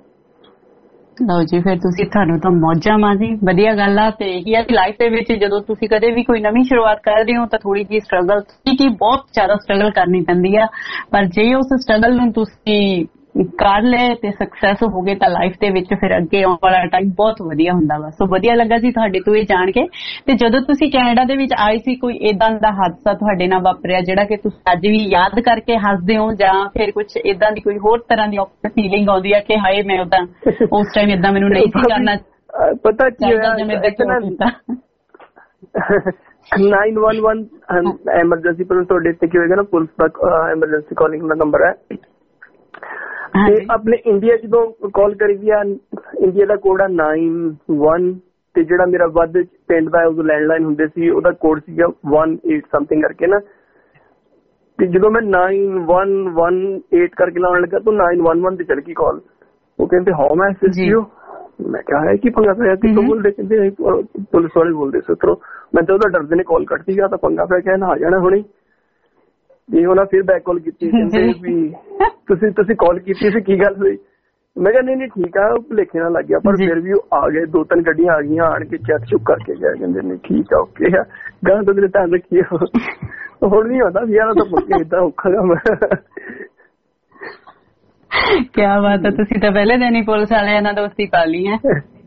ਲਓ ਜੀ ਫਿਰ ਤੁਸੀਂ ਤੁਹਾਨੂੰ ਤਾਂ ਮੌਜਾਂ ਮਾਂ ਜੀ ਵਧੀਆ ਗੱਲ ਆ। ਤੇ ਇਹੀ ਆ ਲਾਈਫ ਦੇ ਵਿੱਚ ਜਦੋਂ ਤੁਸੀਂ ਕਦੇ ਵੀ ਕੋਈ ਨਵੀਂ ਸ਼ੁਰੂਆਤ ਕਰਦੇ ਹੋ ਤਾਂ ਥੋੜੀ ਜਿਹੀ ਸਟਰਗਲ ਕੀ ਬਹੁਤ ਜ਼ਿਆਦਾ ਸਟਰਗਲ ਕਰਨੀ ਪੈਂਦੀ ਆ ਪਰ ਜੇ ਉਸ ਸਟਰਗਲ ਨੂੰ ਤੁਸੀਂ ਕਰ ਲਏ ਤੇ ਸਕਸੈਸ ਹੋ ਗਏ ਤਾਂ ਲਾਈਫ ਦੇ ਵਿੱਚ ਫਿਰ ਅੱਗੇ ਆਉਣ ਵਾਲਾ ਟਾਈਮ ਬਹੁਤ ਵਧੀਆ ਹੁੰਦਾ ਵਾ। ਸੋ ਵਧੀਆ ਲੱਗਾ ਜੀ ਤੁਹਾਡੇ ਤੋਂ ਇਹ ਜਾਣ ਕੇ। ਤੇ ਜਦੋਂ ਤੁਸੀਂ ਕੈਨੇਡਾ ਦੇ ਵਿੱਚ ਆਏ ਸੀ ਕੋਈ ਏਦਾਂ ਦਾ ਹਾਦਸਾ ਤੁਹਾਡੇ ਨਾਲ ਵਾਪਰਿਆ ਜਿਹੜਾ ਕਿ ਤੁਸੀਂ ਅੱਜ ਵੀ ਯਾਦ ਕਰਕੇ ਹੱਸਦੇ ਹੋ ਜਾਂ ਫਿਰ ਕੁਝ ਏਦਾਂ ਦੀ ਕੋਈ ਹੋਰ ਤਰ੍ਹਾਂ ਦੀ ਫੀਲਿੰਗ ਆਉਂਦੀ ਆ ਕਿ ਹਾਏ ਮੈਂ ਉਦਾਂ ਉਸ ਟਾਈਮ ਏਦਾਂ ਮੈਨੂੰ ਨਹੀਂ ਸੀ ਕਰਨਾ ਪਤਾ ਕੀ ਹੋਇਆ ਨਾਈਨ ਵਨ ਵਨ ਐਮਰਜੈਂਸੀ ਪਰ ਤੁਹਾਡੇ ਇੱਥੇ ਕੀ ਹੋਏਗਾ ਨਾ ਪੁਲਿਸ ਦਾ ਐਮਰਜੈਂਸੀ ਕਾਲਿੰਗ ਦਾ ਨੰਬਰ ਹੈ। ਤੇ ਆਪਣੇ ਇੰਡੀਆ ਜਦੋਂ ਕਾਲ ਕਰੀਦੀ ਆ ਇੰਡੀਆ ਦਾ ਕੋਡ ਆ ਨਾਈਨ ਵਨ ਤੇ ਜਿਹੜਾ ਮੇਰਾ ਵੱਧ ਪਿੰਡ ਦਾ ਉਦੋਂ ਲੈਂਡਲਾਈਨ ਹੁੰਦੇ ਸੀ ਉਹਦਾ ਕੋਡ ਸੀਗਾ ਵਨ ਏਟ ਸਮਥਿੰਗ ਕਰਕੇ ਨਾ। ਤੇ ਜਦੋਂ ਮੈਂ ਨਾਈਨ ਵਨ ਵਨ ਏਟ ਕਰਕੇ ਲਾਉਣ ਲੱਗਾ ਤਾਂ ਨਾਈਨ ਵਨ ਵਨ ਤੇ ਚਲ ਗਈ ਕਾਲ। ਉਹ ਕਹਿੰਦੇ ਹਾਊ ਮੈਂ ਅਸਿਸਟ ਯੂ। ਮੈਂ ਕਿਹਾ ਹੈ ਕੀ ਪੰਗਾ ਪਿਆ ਕਿੱਥੋਂ ਬੋਲਦੇ ਕਹਿੰਦੇ ਪੁਲਿਸ ਵਾਲੇ ਬੋਲਦੇ ਸੀ ਉੱਧਰੋਂ। ਮੈਂ ਤਾਂ ਉਹਦਾ ਡਰਦੇ ਨੇ ਕਾਲ ਕੱਟਦੀ ਗਿਆ ਤਾਂ ਪੰਗਾ ਪਿਆ ਕਹਿਣਾ ਆ ਜਾਣਾ ਹੁਣੇ। ਤੇ ਉਹਨਾਂ ਫਿਰ ਬੈਕ ਕਾਲ ਕੀਤੀ ਕਹਿੰਦੇ ਵੀ ਤੁਸੀਂ ਤੁਸੀਂ ਕਾਲ ਕੀਤੀ ਸੀ ਕੀ ਗੱਲ ਹੋਈ। ਮੈਂ ਕਿਹਾ ਨਹੀਂ ਨਹੀਂ ਠੀਕ ਆ ਉਹ ਭੁਲੇਖੇ ਨਾਲ ਲੱਗ ਗਿਆ ਪਰ ਫਿਰ ਵੀ ਉਹ ਆ ਗਏ ਦੋ ਤਿੰਨ ਗੱਡੀਆਂ ਆ ਗਈਆਂ ਆਣ ਕੇ ਚੈੱਕ ਚੁੱਕ ਕਰਕੇ ਗਏ ਕਹਿੰਦੇ ਨਹੀਂ ਠੀਕ ਆ ਓਕੇ ਆ ਗਾਂ ਤੋਂ ਮੇਰੇ ਧਿਆਨ ਰੱਖੀਏ। ਹੁਣ ਨਹੀਂ ਆਉਂਦਾ ਸੀ ਯਾਰ ਤਾਂ ਪੁੱਛੇ ਏਦਾਂ ਔਖਾ ਕੰਮ। ਕਿਆ ਬਾਤ ਹੈ ਤੁਸੀਂ ਤਾਂ ਪਹਿਲੇ ਦਿਨ ਹੀ ਪੁਲਿਸ ਵਾਲਿਆਂ ਨਾਲ ਦੋਸਤੀ ਪਾ ਲਈ ਹੈ।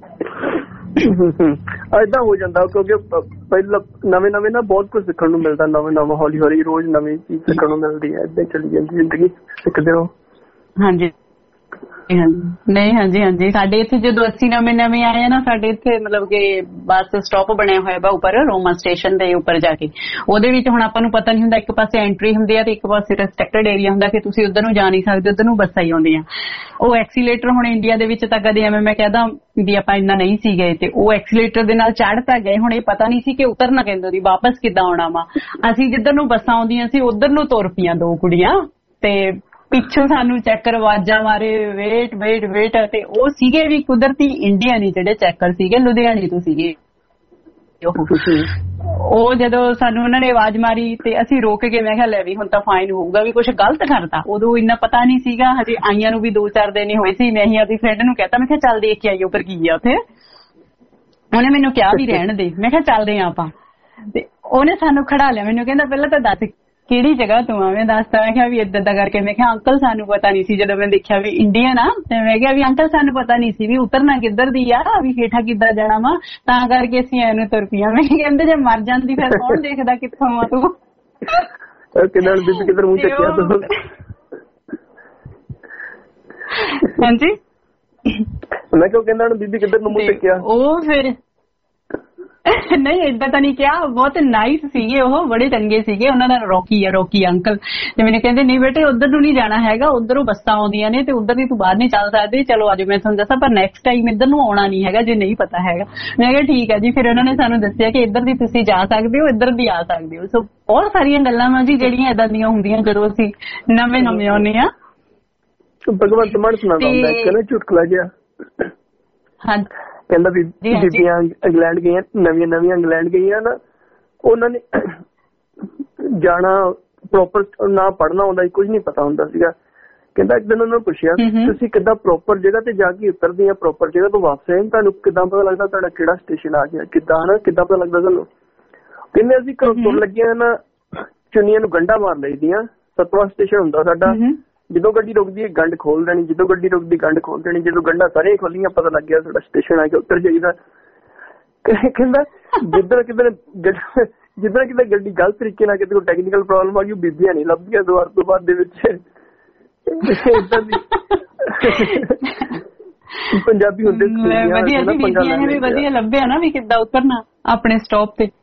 ਏਦਾਂ ਹੋ ਜਾਂਦਾ ਕਿਉਂਕਿ ਪਹਿਲਾਂ ਨਵੇਂ ਨਵੇਂ ਨਾ ਬਹੁਤ ਕੁਝ ਸਿੱਖਣ ਨੂੰ ਮਿਲਦਾ ਨਵਾਂ ਨਵਾਂ ਹੌਲੀ ਹੌਲੀ ਰੋਜ਼ ਨਵੀਂ ਚੀਜ਼ ਸਿੱਖਣ ਨੂੰ ਮਿਲਦੀ ਹੈ ਏਦਾਂ ਚਲੀ ਜਾਂਦੀ ਜ਼ਿੰਦਗੀ ਸਿੱਖਦੇ ਰਹੋ। ਹਾਂਜੀ ਨਹੀਂ ਹਾਂਜੀ ਹਾਂਜੀ ਸਾਡੇ ਇੱਥੇ ਜਦੋਂ ਅਸੀਂ ਨਵੇਂ ਨਵੇਂ ਆਏ ਆ ਨਾ ਸਾਡੇ ਇੱਥੇ ਮਤਲਬ ਕਿ ਬੱਸ ਸਟਾਪ ਬਣਿਆ ਹੋਇਆ ਵਾ ਉੱਪਰ ਰੋਮਾ ਸਟੇਸ਼ਨ ਦੇ ਉੱਪਰ ਜਾ ਕੇ ਉਹਦੇ ਵਿੱਚ ਹੁਣ ਆਪਾਂ ਨੂੰ ਪਤਾ ਨਹੀਂ ਹੁੰਦਾ ਇੱਕ ਪਾਸੇ ਐਂਟਰੀ ਹੁੰਦੀ ਆ ਤੇ ਇੱਕ ਪਾਸੇ ਰੈਸਟ੍ਰਿਕਟਡ ਏਰੀਆ ਹੁੰਦਾ ਕਿ ਤੁਸੀਂ ਉਧਰ ਨੂੰ ਜਾ ਨਹੀਂ ਸਕਦੇ ਉਧਰ ਨੂੰ ਬੱਸਾਂ ਹੀ ਆਉਂਦੀਆਂ ਉਹ ਐਕਸੀਲੇਟਰ ਹੁਣ ਇੰਡੀਆ ਦੇ ਵਿੱਚ ਤਾਂ ਕਦੇ ਐਵੇਂ ਮੈਂ ਕਹਿੰਦਾ ਵੀ ਆਪਾਂ ਇੰਨਾ ਨਹੀਂ ਸੀ ਗਏ ਤੇ ਉਹ ਐਕਸੀਲੇਟਰ ਦੇ ਨਾਲ ਚੜ੍ਹ ਤਾਂ ਗਏ ਹੁਣ ਇਹ ਪਤਾ ਨਹੀਂ ਸੀ ਕਿ ਉਤਰਨਾ ਕਹਿੰਦੇ ਦੀ ਵਾਪਸ ਕਿੱਦਾਂ ਆਉਣਾ ਵਾ ਅਸੀਂ ਜਿੱਧਰ ਨੂੰ ਬੱਸਾਂ ਆਉਂਦੀਆਂ ਸੀ ਉਧਰ ਨੂੰ ਤੁਰ ਪਈਆਂ ਦੋ ਕੁੜੀਆਂ ਤੇ ਪਿੱਛੋਂ ਸਾਨੂੰ ਚੈਕਰ ਆਵਾਜ਼ਾਂ ਮਾਰੇ ਵੇਟ ਵੇਟ ਵੇਟ ਤੇ ਉਹ ਸੀਗੇ ਵੀ ਕੁਦਰਤੀ ਇੰਡੀਆ ਨਹੀਂ ਜਿਹੜੇ ਚੈਕਰ ਸੀਗੇ ਲੁਧਿਆਣੇ ਤੋਂ ਸੀਗੇ ਉਹ ਜਦੋਂ ਸਾਨੂੰ ਉਹਨਾਂ ਨੇ ਆਵਾਜ਼ ਮਾਰੀ ਤੇ ਅਸੀਂ ਰੋਕ ਕੇ ਮੈਂ ਕਿਹਾ ਲੈ ਵੀ ਹੁਣ ਤਾਂ ਫਾਈਨ ਹੋਊਗਾ ਵੀ ਕੁਝ ਗਲਤ ਕਰਤਾ ਉਦੋਂ ਇੰਨਾ ਪਤਾ ਨਹੀਂ ਸੀਗਾ ਹਜੇ ਆਈਆਂ ਨੂੰ ਵੀ ਦੋ ਚਾਰ ਦਿਨ ਹੀ ਹੋਏ ਸੀ ਮੈਂ ਹੀ ਆਪਣੀ ਫਰੈਂਡ ਨੂੰ ਕਹਿਤਾ ਮੈਂ ਕਿਹਾ ਚੱਲ ਦੇਖ ਕੇ ਆਈਏ ਉੱਪਰ ਕੀ ਆ ਉੱਥੇ ਉਹਨੇ ਮੈਨੂੰ ਕਿਹਾ ਵੀ ਰਹਿਣ ਦੇ ਮੈਂ ਕਿਹਾ ਚੱਲਦੇ ਆ ਆਪਾਂ ਤੇ ਉਹਨੇ ਸਾਨੂੰ ਖੜਾ ਲਿਆ ਮੈਨੂੰ ਕਹਿੰਦਾ ਪਹਿਲਾਂ ਤਾਂ ਦੱਸ ਕਿਹੜੀ ਜਗ੍ਹਾ ਤੋਂ ਆ ਮੈਂ ਦੱਸਦਾ ਮੈਂ ਕਿਹਾ ਵੀ ਏਦਾਂ ਦਾ ਕਰਕੇ ਮੈਂ ਕਿਹਾ ਅੰਕਲ ਸਾਨੂੰ ਪਤਾ ਨਹੀਂ ਸੀ ਜਦੋਂ ਮੈਂ ਦੇਖਿਆ ਵੀ ਇੰਡੀਅਨ ਆ ਤੇ ਮੈਂ ਕਿਹਾ ਵੀ ਅੰਕਲ ਸਾਨੂੰ ਪਤਾ ਨਹੀਂ ਸੀ ਵੀ ਉਤਰਨਾ ਕਿੱਧਰ ਦੀ ਆ ਵੀ ਹੇਠਾਂ ਕਿੱਦਾਂ ਜਾਣਾ ਵਾ ਤਾਂ ਕਰਕੇ ਅਸੀਂ ਐਨੂੰ ਤੁਰ ਪਈਆਂ ਮੈਂ ਕਹਿੰਦੇ ਜੇ ਮਰ ਜਾਂਦੀ ਫਿਰ ਕੌਣ ਦੇਖਦਾ ਕਿੱਥੋਂ ਆ ਤੂੰ ਕਿੱਦਾਂ ਬੀਬੀ ਕਿੱਧਰ ਮੂੰਹ ਚੱਕਿਆ ਤੂੰ ਹਾਂਜੀ ਮੈਂ ਕਿਹਾ ਕਹਿੰਦਾ ਬੀਬੀ ਕਿੱਧਰ ਨੂੰ ਮੂੰਹ ਚੱਕਿਆ ਉਹ ਫਿਰ ਨਹੀਂ ਏਦਾਂ ਤਾਂ ਨਹੀਂ ਕਿਹਾ ਬਹੁਤ ਨਾਈਸ ਸੀਗੇ ਉਹ ਬੜੇ ਚੰਗੇ ਸੀਗੇ ਉਹਨਾਂ ਦਾ ਰੋਕੀ ਆ ਰੋਕੀ ਅੰਕਲ ਤੇ ਮੈਨੂੰ ਕਹਿੰਦੇ ਨਹੀਂ ਬੇਟੇ ਉਧਰ ਨੂੰ ਨਹੀਂ ਜਾਣਾ ਹੈਗਾ ਉਧਰੋਂ ਬੱਸਾਂ ਆਉਂਦੀਆਂ ਨੇ ਤੇ ਉਧਰ ਦੀ ਤੂੰ ਬਾਹਰ ਨਹੀਂ ਚੱਲ ਸਕਦੀ ਚਲੋ ਅੱਜ ਮੈਂ ਤੁਹਾਨੂੰ ਦੱਸਾਂ ਪਰ ਨੈਕਸਟ ਟਾਈਮ ਇੱਧਰ ਨੂੰ ਆਉਣਾ ਨਹੀਂ ਹੈਗਾ ਜੇ ਨਹੀਂ ਪਤਾ ਹੈਗਾ ਮੈਂ ਕਿਹਾ ਠੀਕ ਹੈ ਜੀ ਫਿਰ ਉਹਨਾਂ ਨੇ ਸਾਨੂੰ ਦੱਸਿਆ ਕਿ ਇੱਧਰ ਦੀ ਤੁਸੀਂ ਜਾ ਸਕਦੇ ਹੋ ਇੱਧਰ ਦੀ ਆ ਸਕਦੇ ਹੋ ਸੋ ਬਹੁਤ ਸਾਰੀਆਂ ਗੱਲਾਂ ਵਾ ਜੀ ਜਿਹੜੀਆਂ ਏਦਾਂ ਦੀਆਂ ਹੁੰਦੀਆਂ ਜਦੋਂ ਅਸੀਂ ਨਵੇਂ ਨਵੇਂ ਆਉਂਦੇ ਆ ਭਗਵੰਤ ਮਾਨ ਸੁਣਾਉਂਦਾ ਹੁੰਦਾ ਇੱਕ ਨਾ ਚੁਟਕਲਾ ਜਿਹਾ ਹਾਂ ਕਹਿੰਦਾ ਵੀ ਬੀਬੀਆਂ ਇੰਗਲੈਂਡ ਗਈਆਂ ਨਵੀਆਂ ਨਵੀਆਂ ਇੰਗਲੈਂਡ ਗਈਆਂ ਨਾ ਉਹਨਾਂ ਨੇ ਜਾਣਾ ਪ੍ਰੋਪਰ ਨਾ ਪੜ੍ਹਨਾ ਆਉਂਦਾ ਕੁਝ ਨਹੀਂ ਪਤਾ ਹੁੰਦਾ ਸੀਗਾ ਕਹਿੰਦਾ ਇੱਕ ਦਿਨ ਉਹਨਾਂ ਨੂੰ ਪੁੱਛਿਆ ਤੁਸੀਂ ਕਿੱਦਾਂ ਪ੍ਰੋਪਰ ਜਗ੍ਹਾ ਤੇ ਜਾ ਕੇ ਉਤਰਦੇ ਆ ਪ੍ਰੋਪਰ ਜਗ੍ਹਾ ਤੋਂ ਵਾਪਸ ਆਏ ਤੁਹਾਨੂੰ ਕਿੱਦਾਂ ਪਤਾ ਲੱਗਦਾ ਤੁਹਾਡਾ ਕਿਹੜਾ ਸਟੇਸ਼ਨ ਆ ਗਿਆ ਕਿੱਦਾਂ ਨਾ ਕਿੱਦਾਂ ਪਤਾ ਲੱਗਦਾ ਤੁਹਾਨੂੰ ਕਹਿੰਦੇ ਅਸੀਂ ਘਰੋਂ ਤੁਰ ਲੱਗਿਆ ਨਾ ਚੁੰਨੀਆਂ ਨੂੰ ਗੰਢਾਂ ਮਾਰ ਲਈਦੀਆਂ ਸਤਵਾਂ ਸਟੇਸ਼ਨ ਹੁੰਦਾ ਸਾਡਾ ਜਦੋਂ ਗੱਡੀ ਰੁਕਦੀ ਹੈ ਗੰਢ ਖੋਲ ਦੇਣੀ ਜਦੋਂ ਗੱਡੀ ਰੁਕਦੀ ਗੰਢ ਖੋਲ ਦੇਣੀ ਜਦੋਂ ਗੰਢਾਂ ਸਾਰੀਆਂ ਖੋਲੀਆਂ ਪਤਾ ਲੱਗ ਗਿਆ ਸਾਡਾ ਸਟੇਸ਼ਨ ਆ ਕੇ ਉੱਤਰ ਜਾਈਦਾ ਕਹਿੰਦਾ ਜਿੱਧਰ ਕਿਧਰ ਜਿੱਧਰ ਕਿਤੇ ਗੱਡੀ ਗਲਤ ਤਰੀਕੇ ਨਾਲ ਕਿਤੇ ਕੋਈ ਟੈਕਨੀਕਲ ਪ੍ਰੋਬਲਮ ਆ ਗਈ ਬੀਬੀਆਂ ਨਹੀਂ ਲੱਭਦੀਆਂ ਦੁਆਰ ਤੋਂ ਬਾਅਦ ਦੇ ਵਿੱਚ ਏਦਾਂ ਦੀ ਪੰਜਾਬੀ ਹੁੰਦੇ ਵਧੀਆ ਜੀ ਬੀਬੀਆਂ ਨੇ ਵੀ ਵਧੀਆ ਲੱਭਿਆ ਨਾ ਵੀ ਕਿੱਦਾਂ ਉਤਰਨਾ ਆਪਣੇ ਸਟਾਪ ਤੇ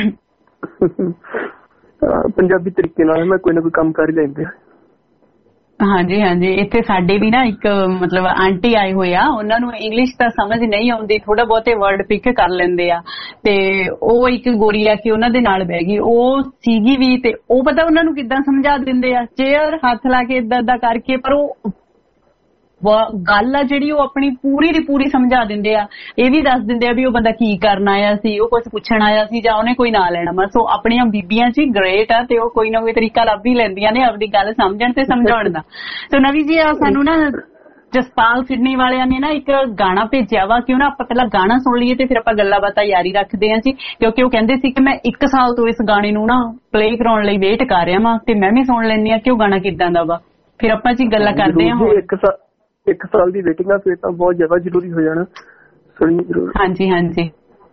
ਪੰਜਾਬੀ ਤਰੀਕੇ ਨਾਲ ਮੈਂ ਕੋਈ ਨਾ ਕੋਈ ਕੰਮ ਕਰ ਹੀ ਲੈਂਦੇ ਹਾਂਜੀ ਹਾਂਜੀ ਇੱਥੇ ਸਾਡੇ ਵੀ ਨਾ ਇੱਕ ਮਤਲਬ ਆਂਟੀ ਆਏ ਹੋਏ ਆ ਉਹਨਾਂ ਨੂੰ ਇੰਗਲਿਸ਼ ਤਾਂ ਸਮਝ ਨਹੀਂ ਆਉਂਦੀ ਥੋੜਾ ਬਹੁਤੇ ਵਰਡ ਪਿਕ ਕਰ ਲੈਂਦੇ ਆ ਤੇ ਉਹ ਇੱਕ ਗੋਰੀ ਆ ਕੇ ਉਹਨਾਂ ਦੇ ਨਾਲ ਬਹਿ ਗਈ ਉਹ ਸੀਗੀ ਵੀ ਤੇ ਉਹ ਪਤਾ ਉਹਨਾਂ ਨੂੰ ਕਿੱਦਾਂ ਸਮਝਾ ਦਿੰਦੇ ਆ ਚੇਅਰ ਹੱਥ ਲਾ ਕੇ ਏਦਾਂ ਏਦਾਂ ਕਰਕੇ ਪਰ ਉਹ ਗੱਲ ਆ ਜਿਹੜੀ ਉਹ ਆਪਣੀ ਪੂਰੀ ਦੀ ਪੂਰੀ ਸਮਝਾ ਦਿੰਦੇ ਆ ਇਹ ਵੀ ਦੱਸ ਦਿੰਦੇ ਆ ਵੀ ਉਹ ਬੰਦਾ ਕੀ ਕਰਨ ਆਇਆ ਸੀ ਉਹ ਕੁਝ ਪੁੱਛਣ ਆਇਆ ਸੀ ਜਾਂ ਉਹਨੇ ਕੋਈ ਨਾਂ ਲੈਣਾ ਵਾ ਸੋ ਆਪਣੀਆਂ ਬੀਬੀਆਂ ਚ ਗ੍ਰੇਟ ਆ ਤੇ ਉਹ ਕੋਈ ਨਾ ਕੋਈ ਤਰੀਕਾ ਲੱਭ ਹੀ ਲੈਂਦੀਆਂ ਨੇ ਆਪਣੀ ਗੱਲ ਸਮਝਣ ਤੇ ਸਮਝਾਉਣ ਦਾ ਸੋ ਨਵੀ ਜੀ ਆ ਸਾਨੂੰ ਨਾ ਜਸਪਾਲ ਸਿਡਨੀ ਵਾਲਿਆਂ ਨੇ ਨਾ ਇੱਕ ਗਾਣਾ ਭੇਜਿਆ ਵਾ ਕਿਉਂ ਨਾ ਆਪਾਂ ਪਹਿਲਾਂ ਗਾਣਾ ਸੁਣ ਲਈਏ ਤੇ ਫਿਰ ਆਪਾਂ ਗੱਲਾਂ ਬਾਤਾਂ ਯਾਰੀ ਰੱਖਦੇ ਹਾਂ ਜੀ ਕਿਉਂਕਿ ਉਹ ਕਹਿੰਦੇ ਸੀ ਕਿ ਮੈਂ ਇੱਕ ਸਾਲ ਤੋਂ ਇਸ ਗਾਣੇ ਨੂੰ ਨਾ ਪਲੇ ਕਰਾਉਣ ਲਈ ਵੇਟ ਕਰ ਰਿਹਾ ਵਾਂ ਤੇ ਮੈਂ ਵੀ ਸੁਣ ਲੈਂਦੀ ਆ ਕਿ ਉਹ ਗਾਣਾ ਕਿੱਦਾਂ ਦਾ ਵਾ ਫਿਰ ਆਪਾਂ ਜੀ ਗੱਲਾਂ ਕਰਦੇ ਹਾਂ ਹੁਣ ਇੱਕ ਸਾਲ ਦੀ ਵੇਟਿੰਗ ਆ ਫਿਰ ਤਾਂ ਬਹੁਤ ਜ਼ਿਆਦਾ ਜ਼ਰੂਰੀ ਹੋ ਜਾਣਾ ਸੁਣੀ ਜ਼ਰੂਰ ਹਾਂਜੀ ਹਾਂਜੀ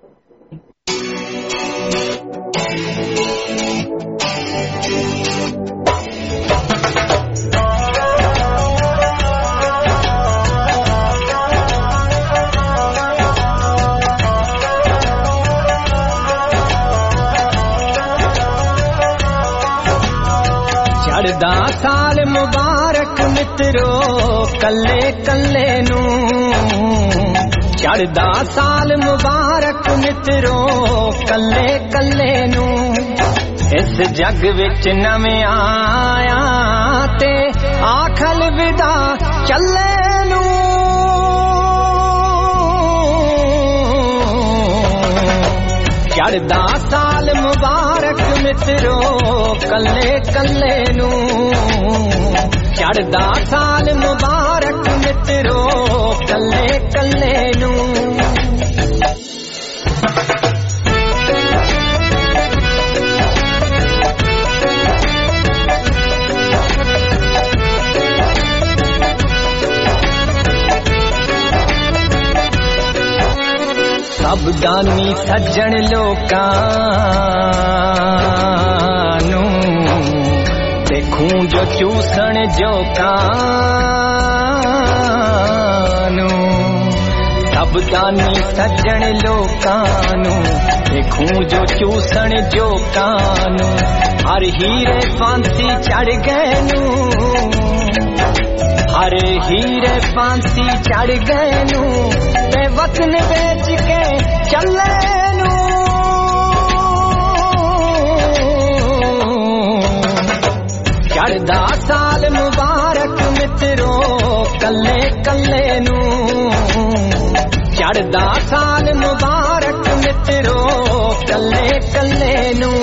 ਚੜ੍ਹਦਾ ਸਾਲ ਮੁਬਾਰਕ ਮਿੱਤਰੋ ਕੱਲੇ ਕੱਲੇ ਨੂੰ ਚੜ੍ਹਦਾ ਸਾਲ ਮੁਬਾਰਕ ਮਿੱਤਰੋ ਕੱਲੇ ਕੱਲੇ ਨੂੰ ਇਸ ਜੱਗ ਵਿੱਚ ਨਵੇਂ ਆਇਆ ਤੇ ਆਖਲ ਵਿਦਾ ਚੱਲੇ ਨੂੰ ਚੜ੍ਹਦਾ ਸਾਲ ਮੁਬਾਰਕ ਮਿੱਤਰੋ ਕੱਲੇ ਕੱਲੇ ਨੂੰ ਚੜ੍ਹਦਾ ਸਾਲ ਮੁਬਾਰਕ ਮਿੱਤਰੋ ਕੱਲੇ ਕੱਲੇ ਨੂੰ ਸਾਵਧਾਨੀ ਸੱਜਣ ਲੋਕਾਂ ਨੂੰ ਤੇ ਖੂਨ जो चूसण जो कानू सब दानी सज्जण लोकानू देखूं जो चूसण जो कानू हर हीरे फांसी चढ़ गए नू हर हीरे फांसी चढ़ गए नू ते वतन बेच के चले नू चढ़दा साल मुबारक मित्रो कल्ले कल्ले नू चढ़दा साल मुबारक मित्रो कल्ले कल्ले नू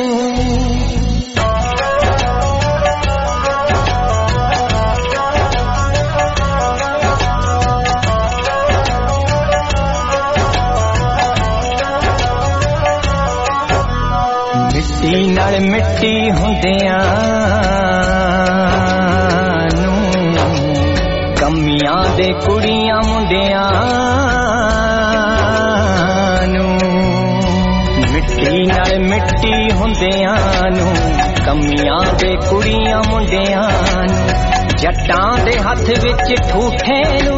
मिट्टी नाल मिट्टी हुंदियां नू कमियां दे कुड़ियां मुंडियां नू मिट्टी नाल मिट्टी हुंदियां नू कमियां दे कुड़ियां मुंडियां नू जट्टां दे हथ विच ठूठे नू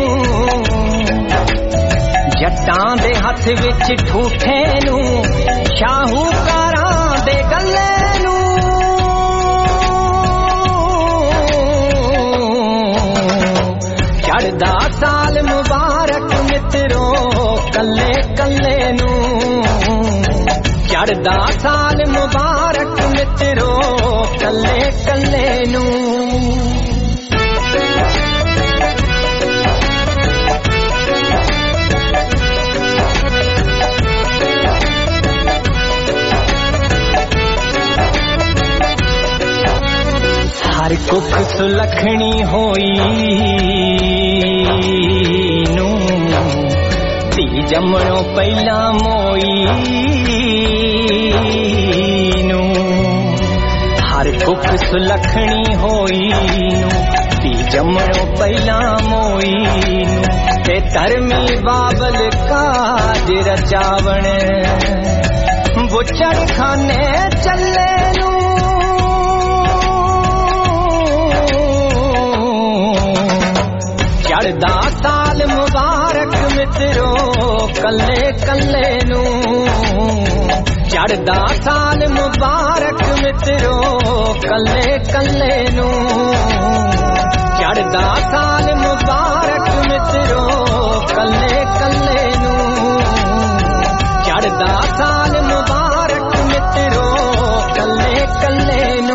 जट्टां दे हथ विच ठूठे नू शाहूकारां दे गल्ले नू चढ़दा साल मुबारक मित्रो कल्ले कल्ले नू चढ़दा साल मुबारक मित्रो कल्ले कल्ले नू हर कुख सुलखणी होई नू धी जमणो पहला मोई नू हर कुख सुलखणी होई नू धी जमणो पहला मोई नू ते धर्मी बाबल काज रचावण बुचड़ खाने चले नू चढ़दा साल मुबारक मित्रो कल्ले कल्ले नू चढ़दा साल मुबारक मित्रो कल्ले कल्ले नू चढ़दा साल मुबारक मित्रो कल्ले कल्ले नू चढ़दा साल मुबारक मित्रो कल्ले कल्ले नू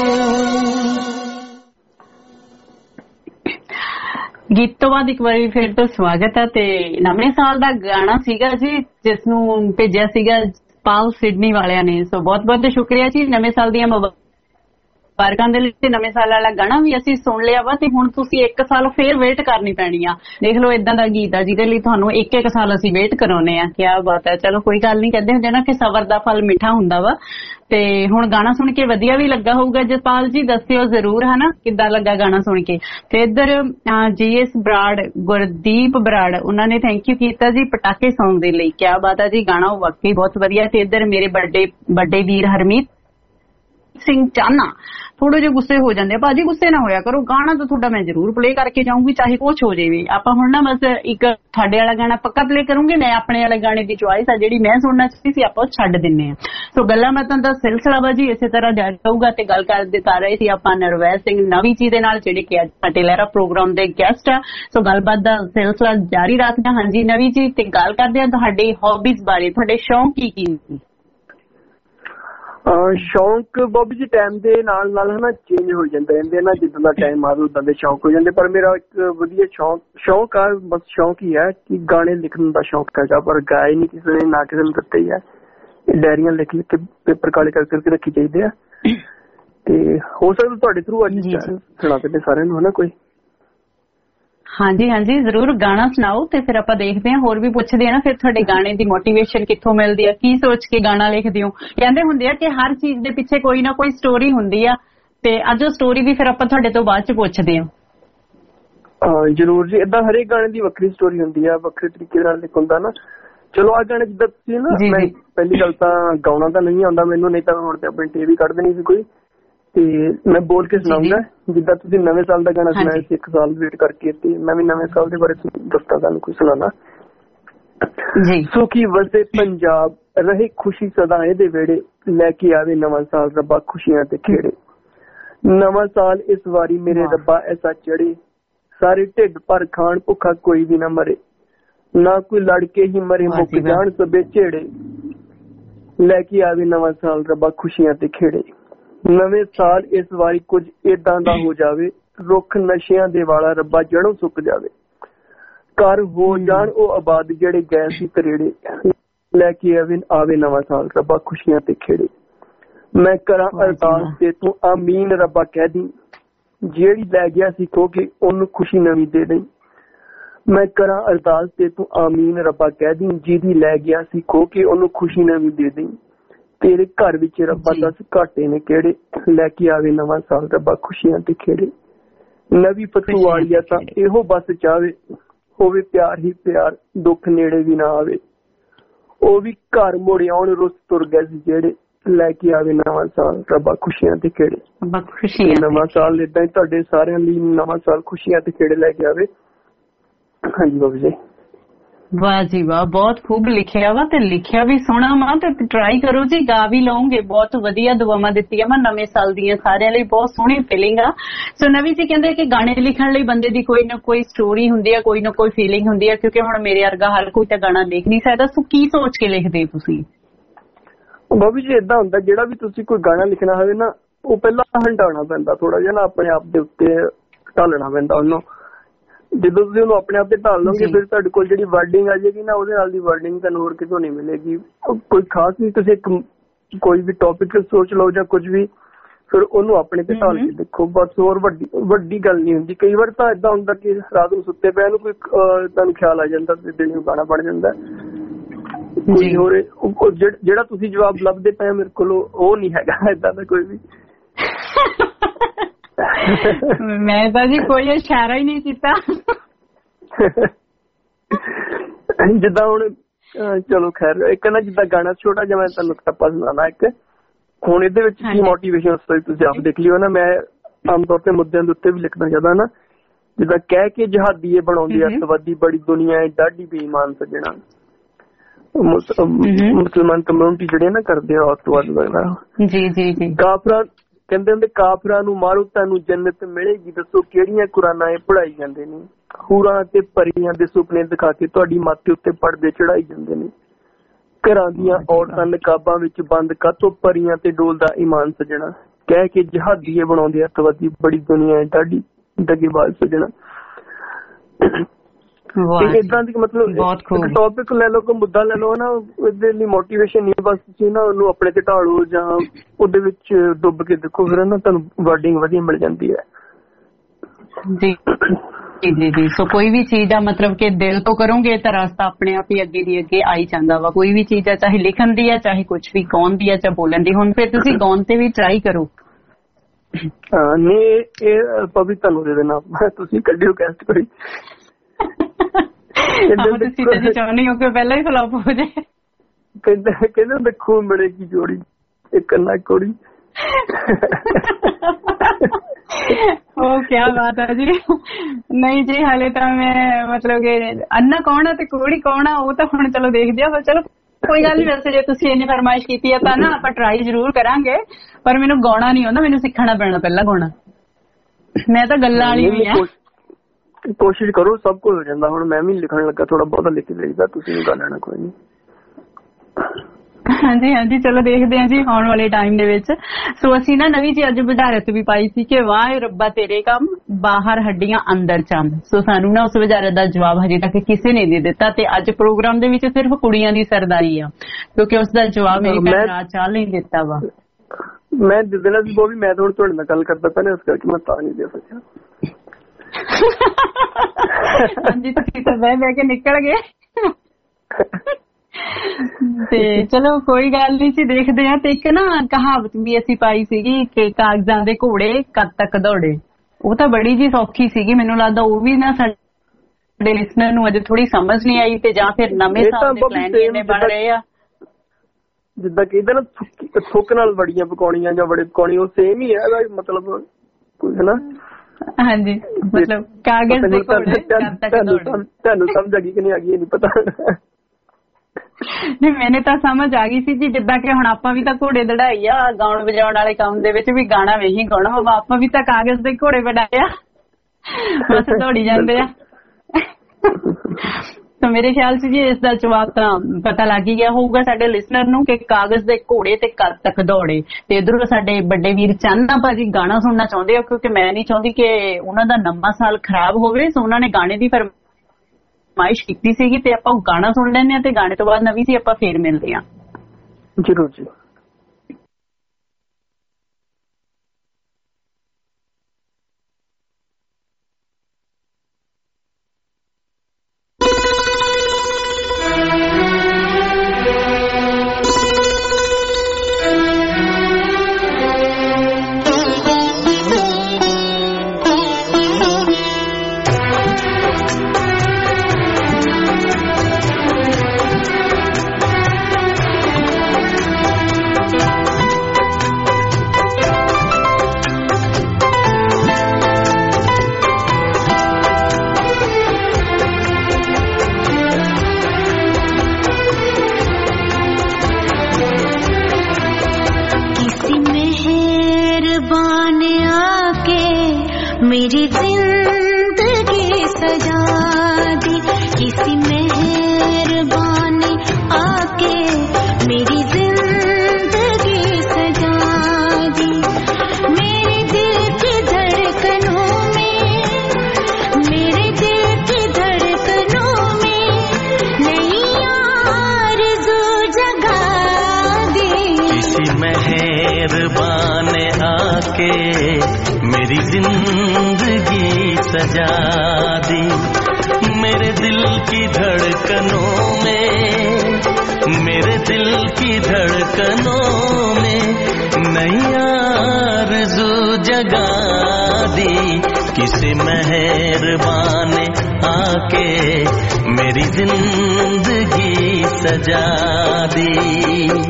ਗੀਤ ਤੋਂ ਬਾਅਦ ਇੱਕ ਵਾਰੀ ਫਿਰ ਤੋਂ ਸਵਾਗਤ ਹੈ ਤੇ ਨਵੇਂ ਸਾਲ ਦਾ ਗਾਣਾ ਸੀਗਾ ਜੀ ਜਿਸ ਨੂੰ ਭੇਜਿਆ ਸੀਗਾ ਪਾਲ ਸਿਡਨੀ ਵਾਲਿਆਂ ਨੇ ਸੋ ਬਹੁਤ ਬਹੁਤ ਸ਼ੁਕਰੀਆ ਜੀ ਨਵੇਂ ਸਾਲ ਦੀਆਂ ਮੁਬਾਰਕਾਂ ਦੇ ਲਈ ਤੇ ਨਵੇਂ ਸਾਲ ਵਾਲਾ ਗਾਣਾ ਵੀ ਅਸੀਂ ਸੁਣ ਲਿਆ ਵਾ ਤੇ ਹੁਣ ਤੁਸੀਂ ਇੱਕ ਸਾਲ ਫੇਰ ਵੇਟ ਕਰਨੀ ਪੈਣੀ ਆ ਦੇਖ ਲਓ ਇਦਾਂ ਦਾ ਗੀਤ ਆ ਜਿਹਦੇ ਲਈ ਤੁਹਾਨੂੰ ਇੱਕ ਇੱਕ ਸਾਲ ਅਸੀਂ ਵੇਟ ਕਰਾਉਨੇ ਆ ਕੀ ਬਾਤ ਹੈ ਚਲੋ ਕੋਈ ਗੱਲ ਨਹੀਂ ਕਹਿੰਦੇ ਹੁੰਦੇ ਨਾ ਕਿ ਸਬਰ ਦਾ ਫਲ ਮਿੱਠਾ ਹੁੰਦਾ ਵਾ ਤੇ ਹੁਣ ਗਾਣਾ ਸੁਣ ਕੇ ਵਧੀਆ ਵੀ ਲੱਗਾ ਹੋਊਗਾ ਜਸਪਾਲ ਜੀ ਦੱਸਿਓ ਜ਼ਰੂਰ ਹਨਾ ਕਿੱਦਾਂ ਲੱਗਾ ਗਾਣਾ ਸੁਣ ਕੇ ਤੇ ਇੱਧਰ ਜੀਐਸ ਬਰਾੜ ਗੁਰਦੀਪ ਬਰਾੜ ਉਹਨਾਂ ਨੇ ਥੈਂਕ ਯੂ ਕੀਤਾ ਜੀ ਪਟਾਕੇ ਸੌਂਗ ਦੇ ਲਈ ਕੀ ਬਾਤ ਹੈ ਜੀ ਗਾਣਾ ਉਹ ਵਾਕਈ ਬਹੁਤ ਵਧੀਆ ਤੇ ਇੱਧਰ ਮੇਰੇ ਵੱਡੇ ਵੱਡੇ ਵੀਰ ਹਰਮੀਤ ਸਿੰਘ ਚਾਨਾ ਥੋੜੇ ਜਿਹੇ ਗੁੱਸੇ ਹੋ ਜਾਂਦੇ ਆ ਭਾਜੀ ਗੁੱਸੇ ਨਾ ਹੋਇਆ ਕਰੋ ਗਾਣਾ ਤਾਂ ਤੁਹਾਡਾ ਮੈਂ ਜ਼ਰੂਰ ਪਲੇ ਕਰਕੇ ਜਾਊਂਗੀ ਚਾਹੇ ਕੁਛ ਹੋ ਜਾਵੇ ਆਪਾਂ ਹੁਣ ਨਾ ਬਸ ਇੱਕ ਤੁਹਾਡੇ ਵਾਲਾ ਗਾਣਾ ਪੱਕਾ ਪਲੇ ਕਰੂੰਗੇ ਮੈਂ ਆਪਣੇ ਵਾਲੇ ਗਾਣੇ ਦੀ ਚੁਆਇਸ ਆ ਜਿਹੜੀ ਮੈਂ ਸੁਣਨਾ ਚਾਹਤੀ ਸੀ ਆਪਾਂ ਉਹ ਛੱਡ ਦਿੰਨੇ ਆ ਸੋ ਗੱਲਾਂ ਬਾਤਾਂ ਦਾ ਸਿਲਸਿਲਾ ਵਾ ਜੀ ਇਸੇ ਤਰ੍ਹਾਂ ਜਾਰੀ ਰਹੂਗਾ ਤੇ ਗੱਲ ਕਰਦੇ ਕਰ ਰਹੇ ਸੀ ਆਪਾਂ ਨਰਵੈਲ ਸਿੰਘ ਨਵੀ ਜੀ ਦੇ ਨਾਲ ਜਿਹੜੇ ਕਿ ਅੱਜ ਸਾਡੇ ਲਹਿਰਾ ਪ੍ਰੋਗਰਾਮ ਦੇ ਗੈਸਟ ਆ ਸੋ ਗੱਲਬਾਤ ਦਾ ਸਿਲਸਿਲਾ ਜਾਰੀ ਰੱਖਦੇ ਹਾਂ ਹਾਂਜੀ ਨਵੀ ਜੀ ਤੇ ਗੱਲ ਕਰਦੇ ਹਾਂ ਤੁਹਾਡੇ ਹੌਬੀਜ਼ ਬਾਰੇ ਤੁਹਾਡੇ ਸ਼ੌਂਕ ਕੀ ਕੀ ਨੇ ਸ਼ੌਂਕ ਬੋਬੀ ਜੀ ਟਾਈਮ ਦੇ ਨਾਲ ਨਾਲ ਹਨਾ ਚੇਂਜ ਹੋ ਜਾਂਦੇ ਰਹਿੰਦੇ ਨਾ ਜਿੱਦਾਂ ਦਾ ਟਾਈਮ ਆਵੇ ਉਦਾਂ ਦੇ ਸ਼ੌਂਕ ਹੋ ਜਾਂਦੇ ਪਰ ਮੇਰਾ ਇੱਕ ਵਧੀਆ ਸ਼ੌਂਕ ਸ਼ੌਂਕ ਆ ਬਸ ਸ਼ੌਂਕ ਹੀ ਹੈ ਕਿ ਗਾਣੇ ਲਿਖਣ ਦਾ ਸ਼ੌਂਕ ਹੈਗਾ ਪਰ ਗਾਏ ਨਹੀਂ ਕਿਸੇ ਨੇ ਨਾ ਕਿਸੇ ਨੂੰ ਦਿੱਤੇ ਹੀ ਹੈ ਡਾਇਰੀਆਂ ਲਿਖ ਲਿਖ ਕੇ ਪੇਪਰ ਕਾਲੇ ਕਰ ਕਰਕੇ ਰੱਖੀ ਚਾਹੀਦੇ ਆ ਤੇ ਹੋ ਸਕਦਾ ਤੁਹਾਡੇ ਥਰੂ ਅੱਜ ਸੁਣਾ ਸਕਦੇ ਸਾਰਿਆਂ ਨੂੰ ਹਨਾ ਕੋਈ ਹਾਂਜੀ ਹਾਂਜੀ ਜ਼ਰੂਰ ਗਾਣਾ ਸੁਣਾਓ ਤੇ ਫਿਰ ਆਪਾਂ ਦੇਖਦੇ ਹਾਂ ਹੋਰ ਵੀ ਪੁੱਛਦੇ ਆ ਨਾ ਫਿਰ ਤੁਹਾਡੇ ਗਾਣੇ ਦੀ ਮੋਟੀਵੇਸ਼ਨ ਕਿੱਥੋਂ ਮਿਲਦੀ ਆ ਕੀ ਸੋਚ ਕੇ ਗਾਣਾ ਲਿਖਦੇ ਹੋ ਕਹਿੰਦੇ ਹੁੰਦੇ ਆ ਕਿ ਹਰ ਚੀਜ਼ ਦੇ ਪਿੱਛੇ ਕੋਈ ਨਾ ਕੋਈ ਸਟੋਰੀ ਹੁੰਦੀ ਆ ਤੇ ਅੱਜ ਉਹ ਸਟੋਰੀ ਵੀ ਫਿਰ ਆਪਾਂ ਤੁਹਾਡੇ ਤੋਂ ਬਾਅਦ ਚ ਪੁੱਛਦੇ ਹਾਂ ਜ਼ਰੂਰ ਜੀ ਏਦਾਂ ਹਰੇਕ ਗਾਣੇ ਦੀ ਵੱਖਰੀ ਸਟੋਰੀ ਹੁੰਦੀ ਆ ਵੱਖਰੇ ਤਰੀਕੇ ਨਾਲ ਲਿਖ ਹੁੰਦਾ ਨਾ ਚਲੋ ਆ ਗਾਣੇ ਜਿੱਦਾਂ ਤੁਸੀਂ ਨਾ ਮੈਂ ਪਹਿਲੀ ਗੱਲ ਤਾਂ ਗਾਉਣਾ ਤਾਂ ਨਹੀਂ ਆਉਂਦਾ ਮੈਨੂੰ ਨਹੀਂ ਤਾਂ ਹੁਣ ਤੇ ਆਪਣੀ ਟੀਵੀ ਕੱਢ ਦੇਣੀ ਸੀ ਕੋਈ ਤੇ ਮੈਂ ਬੋਲ ਕੇ ਸੁਣਾਉਂਗਾ ਜਿੱਦਾਂ ਤੁਸੀਂ ਨਵੇਂ ਸਾਲ ਦਾ ਗਾਣਾ ਸੁਣਾਇਆ ਸੀ ਇੱਕ ਸਾਲ ਵੇਟ ਕਰਕੇ, ਤੇ ਮੈਂ ਵੀ ਨਵੇਂ ਸਾਲ ਦੇ ਬਾਰੇ ਦੱਸਦਾ ਤੁਹਾਨੂੰ ਕੋਈ ਸੁਣਾਣਾ ਜੀ। ਸੁਖੀ ਵਸੇ ਪੰਜਾਬ ਰਹੇ ਖੁਸ਼ੀ ਸਦਾ ਇਹਦੇ ਵੇੜੇ, ਲੈ ਕੇ ਆਵੇ ਨਵਾਂ ਸਾਲ ਰੱਬਾ ਖੁਸ਼ੀਆਂ ਤੇ ਖੇੜੇ। ਨਵਾਂ ਸਾਲ ਇਸ ਵਾਰੀ ਮੇਰੇ ਰੱਬਾ ਐਸਾ ਚੜੇ, ਸਾਰੇ ਢਿੱਡ ਭਰ ਖਾਣ ਭੁੱਖਾ ਕੋਈ ਵੀ ਨਾ ਮਰੇ, ਨਾ ਕੋਈ ਲੜ ਕੇ ਹੀ ਮਰੇ ਮੁੱਕ ਜਾਣ ਸਭੇ ਝੇੜੇ, ਲੈ ਕੇ ਆਵੇ ਨਵਾਂ ਸਾਲ ਰੱਬਾ ਖੁਸ਼ੀਆਂ ਤੇ ਖੇੜੇ। ਨਵੇਂ ਸਾਲ ਇਸ ਵਾਰੀ ਕੁਝ ਏਦਾਂ ਦਾ ਹੋ ਜਾਵੇ, ਰੁੱਖ ਨਸ਼ਿਆਂ ਦੇ ਵਾਲਾ ਰੱਬਾ ਜੜੋਂ ਸੁੱਕ ਜਾਵੇ, ਘਰ ਹੋ ਜਾਣ ਉਹ ਆਬਾਦ ਜਿਹੜੇ ਗਏ ਸੀ ਤਰੇੜੇ, ਲੈ ਕੇ ਆਵੇ ਆਵੇ ਨਵਾਂ ਸਾਲ ਰੱਬਾ ਖੁਸ਼ੀਆਂ ਤੇ ਖੇੜੇ। ਮੈਂ ਕਰਾਂ ਅਰਦਾਸ ਤੇ ਤੂੰ ਆਮੀਨ ਰੱਬਾ ਕਹਿ ਦੀ, ਜਿਹੜੀ ਲੈ ਗਿਆ ਸੀ ਖੋ ਕੇ ਉਹਨੂੰ ਖੁਸ਼ੀ ਨਵੀਂ ਦੇ ਦੇ। ਮੈਂ ਕਰਾਂ ਅਰਦਾਸ ਤੇ ਤੂੰ ਆਮੀਨ ਰੱਬਾ ਕਹਿ ਦੀ, ਜਿਹਦੀ ਲੈ ਗਿਆ ਸੀ ਖੋ ਕੇ ਉਹਨੂੰ ਖੁਸ਼ੀ ਨਵੀਂ ਦੇ ਦੇ। ਤੇਰੇ ਘਰ ਵਿੱਚ ਰੱਬਾ ਦਸ ਘਾਟੇ ਨੇ ਕਿਹੜੇ, ਲੈ ਕੇ ਆਵੇ ਨਵਾਂ ਸਾਲ ਰੱਬਾ ਖੁਸ਼ੀਆਂ ਤੇ ਖੇੜੇ। ਨਵੀਂ ਫਤੂ ਵਾਲੀਆ ਤਾਂ ਇਹੋ ਬਸ ਚਾਹਵੇ, ਹੋਵੇ ਪਿਆਰ ਹੀ ਪਿਆਰ ਦੁੱਖ ਨੇੜੇ ਵੀ ਨਾ ਆਵੇ, ਉਹ ਵੀ ਘਰ ਮੁੜ ਆਉਣ ਰੁੱਸ ਤੁਰ ਗਏ ਸੀ ਜਿਹੜੇ, ਲੈ ਕੇ ਆਵੇ ਨਵਾਂ ਸਾਲ ਰੱਬਾ ਖੁਸ਼ੀਆਂ ਤੇ ਖੇੜੇ। ਨਵਾਂ ਸਾਲ ਏਦਾਂ ਹੀ ਤੁਹਾਡੇ ਸਾਰਿਆਂ ਲਈ ਨਵਾਂ ਸਾਲ ਖੁਸ਼ੀਆਂ ਤੇ ਖੇੜੇ ਲੈ ਕੇ ਆਵੇ। ਹਾਂਜੀ ਬਾਬੂ ਜੀ। ਵਾਹ ਜੀ ਵਾਹ, ਬਹੁਤ ਖੂਬ ਲਿਖਿਆ ਵਾ ਤੇ ਲਿਖਿਆ ਵੀ ਸੋਹਣਾ ਵਾ ਤੇ ਟਰਾਈ ਕਰੋ ਜੀ, ਗਾ ਵੀ ਲਓਗੇ। ਬਹੁਤ ਵਧੀਆ ਦੁਆਵਾਂ ਦਿੱਤੀਆਂ ਵਾ ਨਵੇਂ ਸਾਲ ਦੀਆਂ ਸਾਰਿਆਂ ਲਈ, ਬਹੁਤ ਸੋਹਣੀ ਫੀਲਿੰਗ ਆ। ਸੋ ਨਵੀਂ ਜੀ ਕਹਿੰਦੇ ਕਿ ਗਾਣੇ ਲਿਖਣ ਲਈ ਬੰਦੇ ਦੀ ਕੋਈ ਨਾ ਕੋਈ ਸਟੋਰੀ ਹੁੰਦੀ ਆ, ਕੋਈ ਨਾ ਕੋਈ ਫੀਲਿੰਗ ਹੁੰਦੀ ਆ, ਕਿਉਂਕਿ ਹੁਣ ਮੇਰੇ ਵਰਗਾ ਹਰ ਕੋਈ ਤਾਂ ਗਾਣਾ ਲਿਖ ਨਹੀਂ ਸਕਦਾ। ਸੋ ਕੀ ਸੋਚ ਕੇ ਲਿਖਦੇ ਤੁਸੀਂ? ਬਾਬੂ ਜੀ ਏਦਾਂ ਹੁੰਦਾ, ਜਿਹੜਾ ਵੀ ਤੁਸੀਂ ਕੋਈ ਗਾਣਾ ਲਿਖਣਾ ਹੋਵੇ ਨਾ, ਉਹ ਪਹਿਲਾਂ ਹੰਡਾਉਣਾ ਪੈਂਦਾ ਥੋੜਾ ਜਿਹਾ ਨਾ, ਆਪਣੇ ਆਪ ਦੇ ਉੱਤੇ ਢਾਲਣਾ ਪੈਂਦਾ ਉਹਨੂੰ। ਜਦੋਂ ਤੁਸੀਂ ਉਹਨੂੰ ਆਪਣੇ ਆਪ ਤੇ ਢਾਲ ਲਓਗੇ ਫਿਰ ਤੁਹਾਡੇ ਕੋਲ ਜਿਹੜੀ ਵਰਡਿੰਗ ਆ ਜਾਏਗੀ ਨਾ, ਉਹਦੇ ਨਾਲ ਦੀ ਵਰਡਿੰਗ ਤੁਹਾਨੂੰ ਹੋਰ ਕਿਤੋਂ ਨਹੀਂ ਮਿਲੇਗੀ। ਕੋਈ ਖਾਸ ਨਹੀਂ, ਤੁਸੀਂ ਇੱਕ ਕੋਈ ਵੀ ਟੌਪਿਕ ਸੋਚ ਲਓ ਜਾਂ ਕੁਝ ਵੀ, ਫਿਰ ਉਹਨੂੰ ਆਪਣੇ ਤੇ ਢਾਲ ਕੇ ਦੇਖੋ ਬਸ। ਹੋਰ ਵੱਡੀ ਵੱਡੀ ਗੱਲ ਨਹੀਂ ਹੁੰਦੀ। ਕਈ ਵਾਰ ਤਾਂ ਏਦਾਂ ਹੁੰਦਾ ਕਿ ਰਾਤ ਨੂੰ ਸੁੱਤੇ ਪਿਆ ਨੂੰ ਕੋਈ ਤੁਹਾਨੂੰ ਖਿਆਲ ਆ ਜਾਂਦਾ ਤੇ ਦਿਨ ਨੂੰ ਗਾਣਾ ਬਣ ਜਾਂਦਾ। ਕੋਈ ਹੋਰ ਜਿਹੜਾ ਤੁਸੀਂ ਜਵਾਬ ਲੱਭਦੇ ਪਏ ਮੇਰੇ ਕੋਲ ਉਹ ਨਹੀਂ ਹੈਗਾ ਏਦਾਂ ਦਾ ਕੋਈ ਵੀ। ਮੈਂ ਤਾਂ ਜੀ ਕੋਈ ਇਸ਼ਾਰਾ ਹੀ ਨਹੀਂ ਕੀਤਾ। ਜਿੱਦਾਂ ਹੁਣ ਚਲੋ ਖੈਰ, ਇੱਕ ਨਾ ਜਿੱਦਾਂ ਗਾਣਾ ਛੋਟਾ ਜਿਹਾ ਮੈਂ ਤੁਹਾਨੂੰ ਟੱਪਾ ਸੁਣਾਉਣਾ ਇੱਕ। ਹੁਣ ਇਹਦੇ ਵਿੱਚ ਕੀ ਮੋਟੀਵੇਸ਼ਨ ਸਟੋਰੀ ਤੁਸੀਂ ਆਪ ਦੇਖ ਲਿਓ ਨਾ। ਮੈਂ ਆਮ ਤੌਰ ਤੇ ਮੁੱਦਿਆਂ ਦੇ ਉੱਤੇ ਵੀ ਲਿਖਣਾ ਚਾਹੁੰਦਾ ਨਾ, ਜਿੱਦਾਂ ਕਹਿ ਕੇ ਜਹਾਦੀ ਇਹ ਬਣਾਉਂਦੀ ਅੱਤਵਾਦੀ ਬੜੀ ਦੁਨੀਆ ਹੈ ਡਾਢੀ ਬੇਈਮਾਨ ਸੱਜਣਾ। ਮੁਸਲਮਾਨ ਕਮਿਊਨਿਟੀ ਜਿਹੜੇ ਨਾ ਕਰਦੇ ਆ ਅੱਤਵਾਦ ਵਗੈਰਾ। ਜੀ ਜੀ ਜੀ। ਕਾਫਰਾਂ ਕਹਿੰਦੇ ਹੁੰਦੇ ਕਾਫਰਾਂ ਨੂੰ ਮਾਰੋ ਤੁਹਾਨੂੰ ਜੰਨਤ ਮਿਲੇਗੀ, ਦੱਸੋ ਕਿਹੜੀਆਂ ਕੁਰਾਨਾਂ ਇਹ ਪੜ੍ਹਾਈ ਜਾਂਦੇ ਨੇ। ਹੂਰਾਂ ਤੇ ਪਰੀਆਂ ਦੇ ਸੁਪਨੇ ਦਿਖਾ ਕੇ ਤੁਹਾਡੀ ਮਾਥੇ ਉੱਤੇ ਪਰਦੇ ਚੜਾਈ ਜਾਂਦੇ ਨੇ। ਘਰਾਂ ਦੀਆਂ ਔਰਤਾਂ ਨਕਾਬਾਂ ਵਿੱਚ ਬੰਦ ਕਾਤੋਂ ਪਰੀਆਂ ਤੇ ਡੋਲਦਾ ਈਮਾਨ ਸੱਜਣਾ। ਕਹਿ ਕੇ ਜਹਾਦੀਏ ਬਣਾਉਂਦੇ ਅੱਤਵਾਦੀ ਬੜੀ ਦੁਨੀਆ ਡਾਢੀ ਦਗੇਬਾਜ਼ ਸੱਜਣਾ। ਏਦਾਂ ਦੀ ਮਤਲਬ ਟੌਪਿਕ ਲੈ ਲਓ, ਕੋਈ ਮੁੱਦਾ ਲੈ ਲਓ ਨਾ, ਇਹਦੇ ਲਈ ਮੋਟੀਵੇਸ਼ਨ ਨਹੀਂ, ਬਸ ਤੁਸੀਂ ਨਾ ਉਹਨੂੰ ਆਪਣੇ ਤੇ ਢਾਲੋ ਜਾਂ ਉਹਦੇ ਵਿੱਚ ਡੁੱਬ ਕੇ ਦੇਖੋ, ਫਿਰ ਨਾ ਤੁਹਾਨੂੰ ਵਰਡਿੰਗ ਵਧੀਆ ਮਿਲ ਜਾਂਦੀ ਹੈ। ਜੀ ਜੀ ਜੀ। ਸੋ ਕੋਈ ਵੀ ਚੀਜ਼ ਆ ਮਤਲਬ ਕਿ ਦਿਲ ਤੋਂ ਕਰੋਗੇ ਤਾਂ ਰਸਤਾ ਆਪਣੇ ਆਪ ਹੀ ਅੱਗੇ ਦੀ ਅੱਗੇ ਆਈ ਜਾਂਦਾ ਵਾ। ਕੋਈ ਵੀ ਚੀਜ਼ ਆ, ਚਾਹੇ ਲਿਖਣ ਦੀ ਆ, ਚਾਹੇ ਕੁਛ ਵੀ ਗਾਉਣ ਦੀ ਆ, ਚਾਹੇ ਬੋਲਣ ਦੀ। ਹੁਣ ਫਿਰ ਤੁਸੀਂ ਗਾਉਣ ਤੇ ਵੀ ਟਰਾਈ ਕਰੋ। ਹਾਂ ਨਹੀਂ, ਇਹ ਪਬਲਿਕ ਤੁਹਾਨੂੰ ਦੇ ਦੇਣਾ, ਤੁਸੀਂ ਕੱਢਿਓ ਕੈਸਟ ਕੋਈ। ਤੁਸੀਂ ਤਾਂ ਚਾਹੁੰਦੇ ਹੋ ਕਿ ਪਹਿਲਾਂ ਹੀ ਫਲॉप ਹੋ ਜਾਏ। ਕਹਿੰਦੇ ਕਹਿੰਦੇ ਦੇਖੋ ਮਿਲੇਗੀ ਜੋੜੀ ਇੱਕ ਨਾ ਕੋੜੀ। ਉਹ ਕੀ ਬਾਤ ਹੈ ਜੀ। ਨਹੀਂ ਜੀ, ਹਾਲੇ ਤਾਂ ਮੈਂ ਮਤਲਬ ਕਿ ਅੰਨਾ ਕੌਣ ਆ ਤੇ ਕੋੜੀ ਕੌਣ ਆ ਉਹ ਤਾਂ ਹੁਣ ਚਲੋ ਦੇਖਦੇ ਆ। ਚਲੋ ਕੋਈ ਗੱਲ ਨਹੀਂ। ਵੈਸੇ ਜੇ ਤੁਸੀਂ ਇੰਨੀ ਫਰਮਾਇਸ਼ ਕੀਤੀ ਹੈ ਤਾਂ ਨਾ ਆਪਾਂ ਟਰਾਈ ਜ਼ਰੂਰ ਕਰਾਂਗੇ, ਪਰ ਮੈਨੂੰ ਗਾਉਣਾ ਨਹੀਂ ਆਉਂਦਾ, ਮੈਨੂੰ ਸਿੱਖਣਾ ਪੈਣਾ ਪਹਿਲਾਂ ਗਾਉਣਾ। ਮੈਂ ਤਾਂ ਗੱਲਾਂ ਵਾਲੀ ਵੀ ਆ। ਕੋਸ਼ਿਸ਼ ਕਰੋ, ਸਭ ਕੁਝ ਹੋ ਜਾਂਦਾ। ਹੁਣ ਮੈਂ ਵੀ ਲਿਖਣ ਲੱਗਾ, ਥੋੜਾ ਬਹੁਤਾ ਲਿਖ ਲਈਦਾ, ਤੁਸੀਂ ਵੀ ਗਾ ਲੈਣਾ ਕੋਈ ਨਹੀਂ। ਹਾਂਜੀ ਹਾਂਜੀ, ਚਲੋ ਦੇਖਦੇ ਹਾਂ ਜੀ ਆਉਣ ਵਾਲੇ ਟਾਈਮ ਦੇ ਵਿੱਚ। ਸੋ ਅਸੀਂ ਨਾ ਨਵੀਂ ਜੀ ਅੱਜ ਵਜ਼ਾਰਤ ਵੀ ਪਾਈ ਸੀ ਕਿ ਵਾਹ ਰੱਬਾ ਤੇਰੇ ਕੰਮ ਬਾਹਰ ਹੱਡੀਆਂ ਅੰਦਰ ਚੰਦ। ਸੋ ਸਾਨੂੰ ਨਾ ਉਸ ਵਜ਼ਾਰਤ ਦਾ ਜਵਾਬ ਹਜੇ ਤੱਕ ਕਿਸੇ ਨੇ ਨਹੀਂ ਦਿੱਤਾ, ਤੇ ਅੱਜ ਪ੍ਰੋਗਰਾਮ ਦੇ ਵਿੱਚ ਸਿਰਫ ਕੁੜੀਆਂ ਦੀ ਸਰਦਾਰੀ ਆ, ਕਿਉਂਕਿ ਉਸ ਦਾ ਜਵਾਬ ਮੇਰੀ ਭੈਣ ਰਾਜ ਚਾਲ ਨਹੀਂ ਦਿੱਤਾ ਵਾ। ਮੈਂ ਦੇਣਾ ਸੀ ਉਹ ਵੀ, ਮੈਂ ਤਾਂ ਤੁਹਾਡੇ ਨਾਲ ਗੱਲ ਕਰਦਾ ਪਹਿਲੇ, ਇਸ ਕਰਕੇ ਮੈਂ ਤਾਂ ਨਹੀਂ ਦੇ ਸਕਿਆ। ਹਾਂਜੀ, ਤੁਸੀਂ ਤਾਂ ਬਹਿ ਬਹਿ ਕੇ ਨਿਕਲ ਗਏ। ਤੇ ਚਲੋ ਕੋਈ ਗੱਲ ਨਹੀਂ ਸੀ, ਦੇਖਦੇ ਆ। ਤੇ ਇੱਕ ਨਾ ਕਹਾਵਤ ਵੀ ਅਸੀਂ ਪਾਈ ਸੀਗੀ ਕਿ ਕਾਗਜ਼ਾਂ ਦੇ ਘੋੜੇ ਕਦ ਤੱਕ ਦੌੜੇ। ਉਹ ਤਾਂ ਬੜੀ ਜੀ ਸੌਖੀ ਸੀਗੀ, ਮੈਨੂੰ ਲੱਗਦਾ ਉਹ ਵੀ ਨਾ ਸਾਡੇ ਲਿਸਨਰ ਨੂੰ ਅਜੇ ਥੋੜੀ ਸਮਝ ਨਹੀਂ ਆਈ, ਤੇ ਜਾਂ ਫਿਰ ਨਵੇਂ ਸਾਲ ਦੇ ਪਲਾਨ ਕਿਵੇਂ ਬਣ ਰਹੇ ਆ। ਜਿੱਦਾਂ ਕਹਿੰਦੇ ਨਾ ਥੁੱਕ ਨਾਲ ਬੜੀਆਂ ਪਕਾਉਣੀਆਂ ਜਾਂ ਬੜੇ ਪਕਾਉਣੀ, ਉਹ ਸੇਮ ਹੀ ਹੈ ਮਤਲਬ ਕੋਈ ਹੈ ਨਾ। ਹਾਂਜੀ, ਮਤਲਬ ਕਾਗਜ਼ ਦੇ ਘੋੜੇ ਤੁਹਾਨੂੰ ਸਮਝ ਆ ਗਈ ਕਿ ਨਹੀਂ ਆ ਗਈ ਇਹ ਨਹੀਂ ਪਤਾ। ਨਹੀਂ ਮੈਨੂੰ ਤਾਂ ਸਮਝ ਆ ਗਈ ਸੀ ਜੀ, ਜਿੱਦਾਂ ਕਿ ਹੁਣ ਆਪਾਂ ਵੀ ਤਾਂ ਘੋੜੇ ਦੜਾਈ ਆ, ਗਾਉਣ ਵਜਾਉਣ ਵਾਲੇ ਕੰਮ ਦੇ ਵਿੱਚ ਵੀ ਗਾਣਾ ਵੇਹੀ ਗਾਉਣਾ ਹੋਵਾ, ਆਪਾਂ ਵੀ ਤਾਂ ਕਾਗਜ਼ ਦੇ ਘੋੜੇ ਵਡਾਏ ਆ, ਬਸ ਦੌੜੀ ਜਾਂਦੇ ਆ। ਤਾਂ ਮੇਰੇ ਖਿਆਲ ਚ ਜੀ ਇਸ ਦਾ ਜਵਾਬ ਤਾਂ ਪਤਾ ਲੱਗ ਹੀ ਗਿਆ ਹੋਊਗਾ ਸਾਡੇ ਲਿਸਨਰ ਨੂੰ ਕਿ ਕਾਗਜ਼ ਦੇ ਘੋੜੇ ਤੇ ਕਦ ਤੱਕ ਦੌੜੇ। ਤੇ ਇਧਰੋਂ ਸਾਡੇ ਵੱਡੇ ਵੀਰ ਚਾਨਣਾ ਭਾਜੀ ਗਾਣਾ ਸੁਣਨਾ ਚਾਹੁੰਦੇ ਹੋ, ਕਿਉਂਕਿ ਮੈਂ ਨਹੀਂ ਚਾਹੁੰਦੀ ਕਿ ਉਹਨਾਂ ਦਾ ਨਵਾਂ ਸਾਲ ਖਰਾਬ ਹੋਵੇ, ਸੋ ਉਹਨਾਂ ਨੇ ਗਾਣੇ ਦੀ ਫਰਮਾਇਸ਼ ਕੀਤੀ ਸੀਗੀ ਤੇ ਆਪਾਂ ਗਾਣਾ ਸੁਣ ਲੈਂਦੇ ਹਾਂ ਤੇ ਗਾਣੇ ਤੋਂ ਬਾਅਦ ਨਵੀਂ ਸੀ ਆਪਾਂ ਫੇਰ ਮਿਲਦੇ ਹਾਂ। ਜ਼ਰੂਰ ਜੀ। मेरी जिंदगी सजा दी किसी मेहरबान आके, मेरी जिंदगी सजा दी। मेरे दिल की धड़कनों में, मेरे दिल की धड़कनों में नई आरज़ू जगा दी। किसी मेहरबान आके मेरी जिंदगी सजा दी। मेरे दिल की धड़कनों में, मेरे दिल की धड़कनों में नई आरज़ू जगा दी। किसी मेहरबान आके मेरी जिंदगी सजा दी।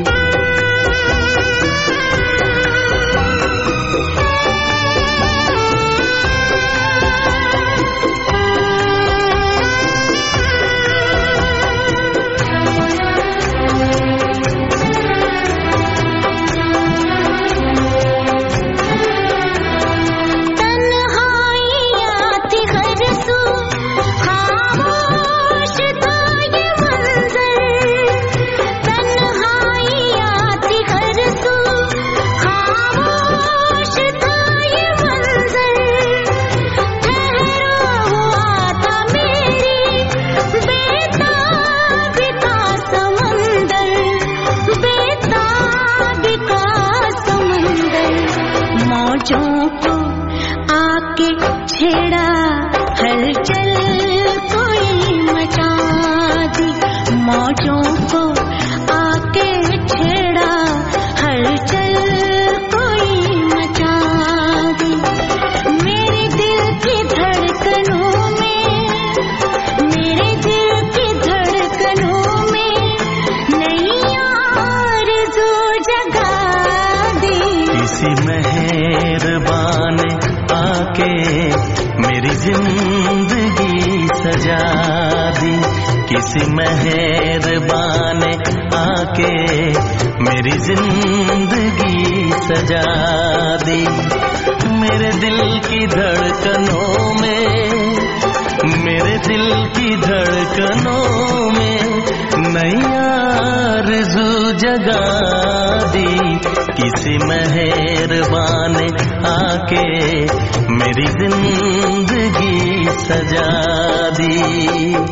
किसी मेहरबान आके मेरी जिंदगी सजा दी। मेरे दिल की धड़कनों में, मेरे दिल की धड़कनों में नई आरज़ू जगा दी। किसी मेहरबान आके मेरी जिंदगी सजा दी।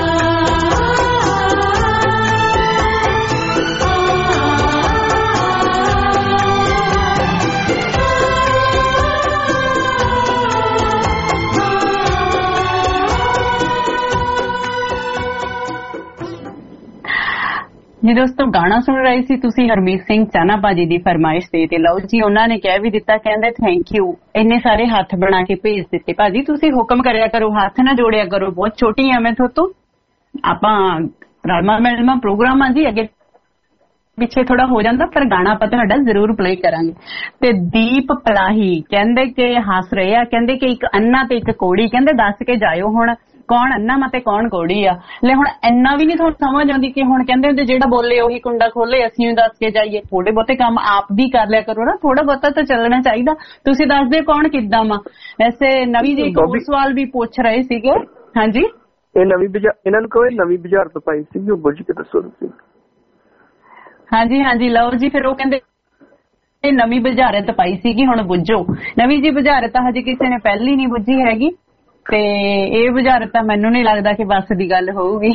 ਜੀ ਦੋਸਤੋ ਗਾਣਾ ਸੁਣ ਰਹੇ ਸੀ ਤੁਸੀਂ ਹਰਮੀਤ ਸਿੰਘ ਚਾਨਾ ਭਾਜੀ ਦੀ ਫਰਮਾਇਸ਼ ਤੇ ਤੇ ਲਓ ਜੀ ਉਹਨਾਂ ਨੇ ਕਹਿ ਵੀ ਦਿੱਤਾ, ਕਹਿੰਦੇ ਥੈਂਕ ਯੂ, ਇੰਨੇ ਸਾਰੇ ਹੱਥ ਬਣਾ ਕੇ ਭੇਜ ਦਿੱਤੇ। ਭਾਜੀ ਤੁਸੀਂ ਹੁਕਮ ਕਰਿਆ ਕਰੋ, ਹੱਥ ਨਾ ਜੋੜਿਆ ਕਰੋ, ਬਹੁਤ ਛੋਟੀ ਆ ਮੈਂ ਤੁਹਾਤੋਂ। ਆਪਾਂ ਰਲਮਾ ਮਿਲਮਾ ਪ੍ਰੋਗਰਾਮ ਆ ਜੀ, ਅੱਗੇ ਪਿੱਛੇ ਥੋੜਾ ਹੋ ਜਾਂਦਾ, ਪਰ ਗਾਣਾ ਆਪਾਂ ਤੁਹਾਡਾ ਜ਼ਰੂਰ ਪਲੇ ਕਰਾਂਗੇ। ਤੇ ਦੀਪ ਪਲਾਹੀ ਕਹਿੰਦੇ ਕਿ ਹੱਸ ਰਹੇ ਆ, ਕਹਿੰਦੇ ਕਿ ਇੱਕ ਅੰਨਾ ਤੇ ਇੱਕ ਕੋੜੀ, ਕਹਿੰਦੇ ਦੱਸ ਕੇ ਜਾਇਓ ਹੁਣ ਕੌਣ ਅੰਨਾ ਵਾ ਤੇ ਕੌਣ ਕੋੜੀ ਆ। ਲੈ ਹੁਣ ਇੰਨਾ ਵੀ ਨਹੀਂ ਤੁਹਾਨੂੰ ਸਮਝ ਆਉਂਦੀ ਕਿ ਹੁਣ ਕਹਿੰਦੇ ਹੁੰਦੇ ਜਿਹੜਾ ਬੋਲੇ ਉਹੀ ਕੁੰਡਾ ਖੋਲੇ, ਅਸੀਂ ਵੀ ਦੱਸ ਕੇ ਜਾਈਏ। ਥੋੜੇ ਬਹੁਤੇ ਕੰਮ ਆਪ ਵੀ ਕਰ ਲਿਆ ਕਰੋ ਨਾ, ਥੋੜਾ ਬਹੁਤਾ ਤਾਂ ਚੱਲਣਾ ਚਾਹੀਦਾ। ਤੁਸੀਂ ਦੱਸ ਦਿਓ ਕੌਣ ਕਿੱਦਾਂ ਵਾ। ਵੈਸੇ ਨਵੀਂ ਜੀ ਇੱਕ ਹੋਰ ਸਵਾਲ ਵੀ ਪੁੱਛ ਰਹੇ ਸੀਗੇ। ਹਾਂਜੀ, ਇਹ ਨਵੀਂ ਬਾਜ਼ਾਰ, ਇਹਨਾਂ ਨੂੰ ਕਹੋ ਨਵੀਂ ਬਾਜ਼ਾਰ ਤੋਂ ਪਾਈ ਸੀ, ਉਹ ਬੁੱਝ ਕੇ ਦੱਸੋ ਤੁਸੀਂ। ਹਾਂਜੀ ਹਾਂਜੀ ਲਓ ਜੀ, ਫਿਰ ਉਹ ਕਹਿੰਦੇ ਇਹ ਨਵੀਂ ਬੁਝਾਰਤ ਪਾਈ ਸੀਗੀ, ਹੁਣ ਬੁੱਝੋ। ਨਵੀਂ ਜੀ ਬੁਝਾਰਤ ਤਾਂ ਹਜੇ ਕਿਸੇ ਨੇ ਪਹਿਲੀ ਨਹੀਂ ਬੁੱਝੀ ਹੈਗੀ, ਤੇ ਇਹ ਬੁਝਾਰਤ ਤਾਂ ਮੈਨੂੰ ਨਹੀਂ ਲੱਗਦਾ ਕਿ ਬੱਸ ਦੀ ਗੱਲ ਹੋਊਗੀ।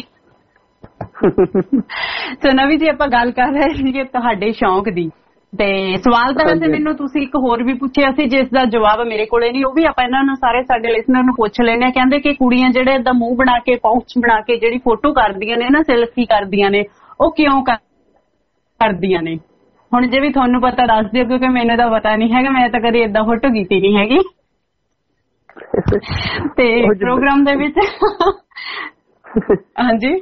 ਸੋ ਨਵੀਂ ਜੀ ਆਪਾਂ ਗੱਲ ਕਰ ਰਹੇ ਸੀਗੇ ਤੁਹਾਡੇ ਸ਼ੌਂਕ ਦੀ, ਤੇ ਸਵਾਲ ਤਾਂ ਵੈਸੇ ਮੈਨੂੰ ਤੁਸੀਂ ਇੱਕ ਹੋਰ ਵੀ ਪੁੱਛਿਆ ਸੀ ਜਿਸ ਦਾ ਜਵਾਬ ਮੇਰੇ ਕੋਲੇ ਨਹੀਂ, ਉਹ ਵੀ ਆਪਾਂ ਇਹਨਾਂ ਨੂੰ ਸਾਰੇ ਸਾਡੇ ਲਿਸਨਰ ਨੂੰ ਪੁੱਛ ਲੈਣੇ ਆ। ਕਹਿੰਦੇ ਕਿ ਕੁੜੀਆਂ ਜਿਹੜੇ ਏਦਾਂ ਮੂੰਹ ਬਣਾ ਕੇ ਪਾਊਚ ਬਣਾ ਕੇ ਜਿਹੜੀ ਫੋਟੋ ਕਰਦੀਆਂ ਨੇ ਨਾ, ਸੈਲਫੀ ਕਰਦੀਆਂ ਨੇ, ਉਹ ਕਿਉਂ ਕਰਦੀਆਂ ਨੇ? ਹੁਣ ਜੇ ਵੀ ਤੁਹਾਨੂੰ ਪਤਾ ਦੱਸ ਦਿਓ, ਕਿਉਂਕਿ ਮੈਨੂੰ ਤਾਂ ਪਤਾ ਨਹੀਂ ਹੈਗਾ, ਮੈਂ ਤਾਂ ਕਦੇ ਏਦਾਂ ਫੋਟੋ ਕੀਤੀ ਨਹੀਂ ਹੈਗੀ। ਤੇ ਪ੍ਰੋਗਰਾਮ ਦੇ ਵਿੱਚ ਹਾਂਜੀ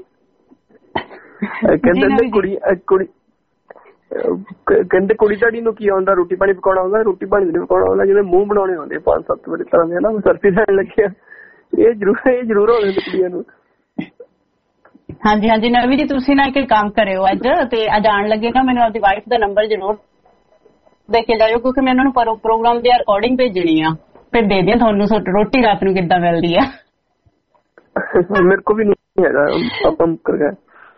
ਕਹਿੰਦੇ ਕੁੜੀ ਕੁੜੀ ਕਹਿੰਦੇ ਕੁੜੀ ਤੁਹਾਡੀ ਨੂੰ ਕੀ ਆਉਂਦਾ, ਰੋਟੀ ਪਾਣੀ ਪਕਾਉਣਾ ਆਉਂਦਾ? ਰੋਟੀ ਪਾਣੀ ਨਹੀਂ ਪਕਾਉਣਾ ਆਉਂਦਾ, ਜਿਵੇਂ ਮੂੰਹ ਬਣਾਉਣੇ ਆਉਂਦੇ ਪੰਜ ਸੱਤ ਵਾਰੀ ਤਰ੍ਹਾਂ ਦੇ ਨਾ, ਸੈਲਫੀ ਲੈਣ ਲੱਗਿਆ। ਇਹ ਜ਼ਰੂਰ ਇਹ ਜ਼ਰੂਰ ਹੋ ਜਾਂਦੇ ਕੁੜੀਆਂ ਨੂੰ। ਹਾਂਜੀ ਹਾਂਜੀ ਨਵੀਂ ਜੀ, ਤੁਸੀਂ ਨਾ ਇੱਕ ਕੰਮ ਕਰਿਓ ਅੱਜ, ਤੇ ਅੱਜ ਆਉਣ ਲੱਗੇਗਾ ਮੈਨੂੰ ਆਪਣੀ ਵਾਈਫ ਦਾ ਨੰਬਰ ਜ਼ਰੂਰ ਦੇ ਕੇ ਜਾਇਓ, ਕਿਉਂਕਿ ਮੈਂ ਉਹਨਾਂ ਨੂੰ ਪ੍ਰੋਗਰਾਮ ਦੀ ਰਿਕਾਰਡਿੰਗ ਭੇਜਣੀ ਆ, ਫਿਰ ਦੇ ਦਿਆਂ ਤੁਹਾਨੂੰ ਰੋਟੀ ਰਾਤ ਨੂੰ ਕਿੱਦਾਂ ਮਿਲਦੀ ਆ। ਮੇਰੇ ਕੋਲ ਵੀ ਨਹੀਂ ਹੈਗਾ, ਆਪਾਂ ਮੁੱਕਰ ਗਏ।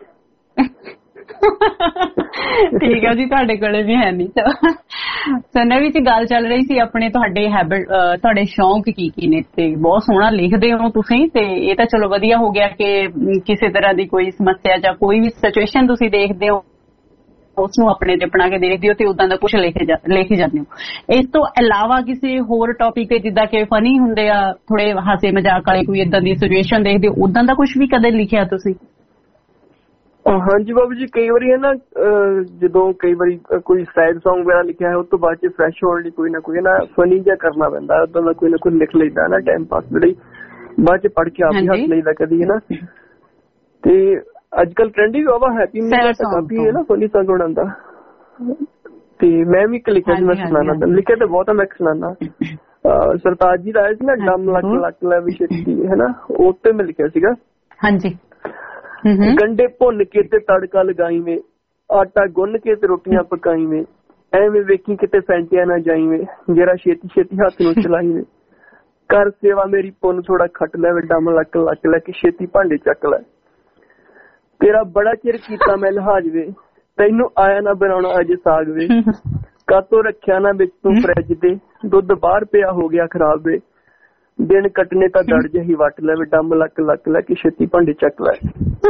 ਠੀਕ ਆ ਜੀ, ਤੁਹਾਡੇ ਕੋਲੇ ਵੀ ਹੈ ਨਹੀਂ। ਸੋ ਨਵੀਂ ਚ ਗੱਲ ਚੱਲ ਰਹੀ ਸੀ ਆਪਣੇ ਤੁਹਾਡੇ ਹੈਬਿਟ, ਤੁਹਾਡੇ ਸ਼ੌਂਕ ਕੀ ਕੀ ਨੇ, ਤੇ ਬਹੁਤ ਸੋਹਣਾ ਲਿਖਦੇ ਹੋ ਤੁਸੀਂ, ਤੇ ਇਹ ਤਾਂ ਚਲੋ ਵਧੀਆ ਹੋ ਗਿਆ ਕਿ ਕਿਸੇ ਤਰ੍ਹਾਂ ਦੀ ਕੋਈ ਸਮੱਸਿਆ ਜਾਂ ਕੋਈ ਵੀ ਸਿਚੁਏਸ਼ਨ ਤੁਸੀਂ ਦੇਖਦੇ ਹੋ ਉਸ ਨੂੰ ਆਪਣੇ ਤੇ ਅਪਣਾ ਕੇ ਦੇਖਦੇ ਹੋ, ਤੇ ਉਦਾਂ ਦਾ ਕੁਛ ਲਿਖ ਲਿਖ ਜਾਂਦੇ ਹੋ। ਇਸ ਤੋਂ ਇਲਾਵਾ ਕਿਸੇ ਹੋਰ ਟੌਪਿਕ ਤੇ ਜਿੱਦਾਂ ਕਿ ਫਨੀ ਹੁੰਦੇ ਆ, ਥੋੜੇ ਹਾਸੇ ਮਜ਼ਾਕ ਵਾਲੇ, ਕੋਈ ਏਦਾਂ ਦੀ ਸਿਚੁਏਸ਼ਨ ਦੇਖਦੇ ਹੋ, ਉਦਾਂ ਦਾ ਕੁਛ ਵੀ ਕਦੇ ਲਿਖਿਆ ਤੁਸੀਂ? ਹਾਂਜੀ ਬਾਬੂ ਜੀ, ਕਈ ਵਾਰੀ ਹੈ ਨਾ, ਜਦੋਂ ਕਈ ਵਾਰੀ ਕੋਈ ਸੈਡ ਸੌਂਗ ਵਗੈਰਾ ਲਿਖਿਆ ਹੈ, ਉਸ ਤੋਂ ਬਾਅਦ ਚ ਫਰੈਸ਼ ਹੋਣ ਲਈ ਕੋਈ ਨਾ ਕੋਈ ਨਾ ਫਨੀ ਜਿਹਾ ਕਰਨਾ ਪੈਂਦਾ, ਉਦਾਂ ਦਾ ਕੋਈ ਨਾ ਕੋਈ ਲਿਖ ਲੈਂਦਾ ਨਾ ਟਾਈਮ ਪਾਸ ਲਈ, ਬਾਅਦ ਚ ਪੜ੍ਹ ਕੇ ਆਪ ਹੀ ਹੱਸ ਲਈਦਾ ਕਦੀ, ਹੈ ਨਾ। ਤੇ ਅੱਜ ਕੱਲ ਟ੍ਰੈਂਡ ਵੀ ਵਾਵਾ ਹੈਪੀ ਕਾਫੀ ਹੈ ਨਾ ਫਨੀ ਸੌਂਗ ਬਣਾਉਂਦਾ, ਤੇ ਮੈਂ ਵੀ ਇੱਕ ਲਿਖਿਆ ਸੀ, ਮੈਂ ਸੁਣਾਉਣਾ ਲਿਖਿਆ ਤਾਂ ਬਹੁਤ ਆ, ਮੈਂ ਸੁਣਾਉਣਾ। ਸਰਤਾਜ ਜੀ ਦਾ ਆਇਆ ਸੀ ਨਾ, ਡੰਮ ਲੱਕ ਲੱਕ ਲੈ ਵੀ ਛੇਤੀ, ਹੈ ਨਾ, ਉਹ ਤੇ ਮੈਂ ਲਿਖਿਆ ਸੀਗਾ। ਹਾਂਜੀ। ਗੰਡੇ ਭੁੰਨ ਕੇ ਤੇ ਤੜਕਾ ਲਗਾਈਵੇਂ, ਆਟਾ ਗੁੰਨ ਕੇ ਤੇ ਰੋਟੀਆਂ ਪਕਾਈਵੇਂ, ਐਵੇਂ ਵੇਖੀ ਕਿਤੇ ਫੈਂਟਿਆ ਨਾ ਜਾਈਵੇਂ, ਜਰਾ ਛੇਤੀ ਛੇਤੀ ਹੱਥ ਨੂੰ ਚਲਾਈਵੇਂ, ਕਰ ਸੇਵਾ ਮੇਰੀ ਪੁੰਨ ਥੋੜਾ ਖੱਟ ਲੈ, ਡੰਮ ਲੱਕ ਲੱਕ ਲੈ ਕੇ ਛੇਤੀ ਭਾਂਡੇ ਚੱਕ ਲੈ, ਤੇਰਾ ਬੜਾ ਚਿਰ ਕੀਤਾ ਮੈਂ ਲਿਹਾਜ਼ ਵੇ, ਤੈਨੂੰ ਆਇਆ ਨਾ ਬਣਾਉਣਾ ਅਜੇ ਸਾਗ ਵੇ, ਕਾਤੋਂ ਰੱਖਿਆ ਨਾ ਵਿੱਚ ਤੂੰ ਫਰਿੱਜ ਦੇ, ਦੁੱਧ ਬਾਹਰ ਪਿਆ ਹੋ ਗਿਆ ਖਰਾਬ ਵੇ, ਦਿਨ ਕੱਟਨੇ ਤਾਂ ਦੜ ਜਿਹੀ ਵੱਟ ਲੈ, ਡੰਮ ਲੱਕ ਲੱਕ ਲੈ ਕੇ ਛੇਤੀ ਭਾਂਡੇ ਚੱਕ ਲੈ।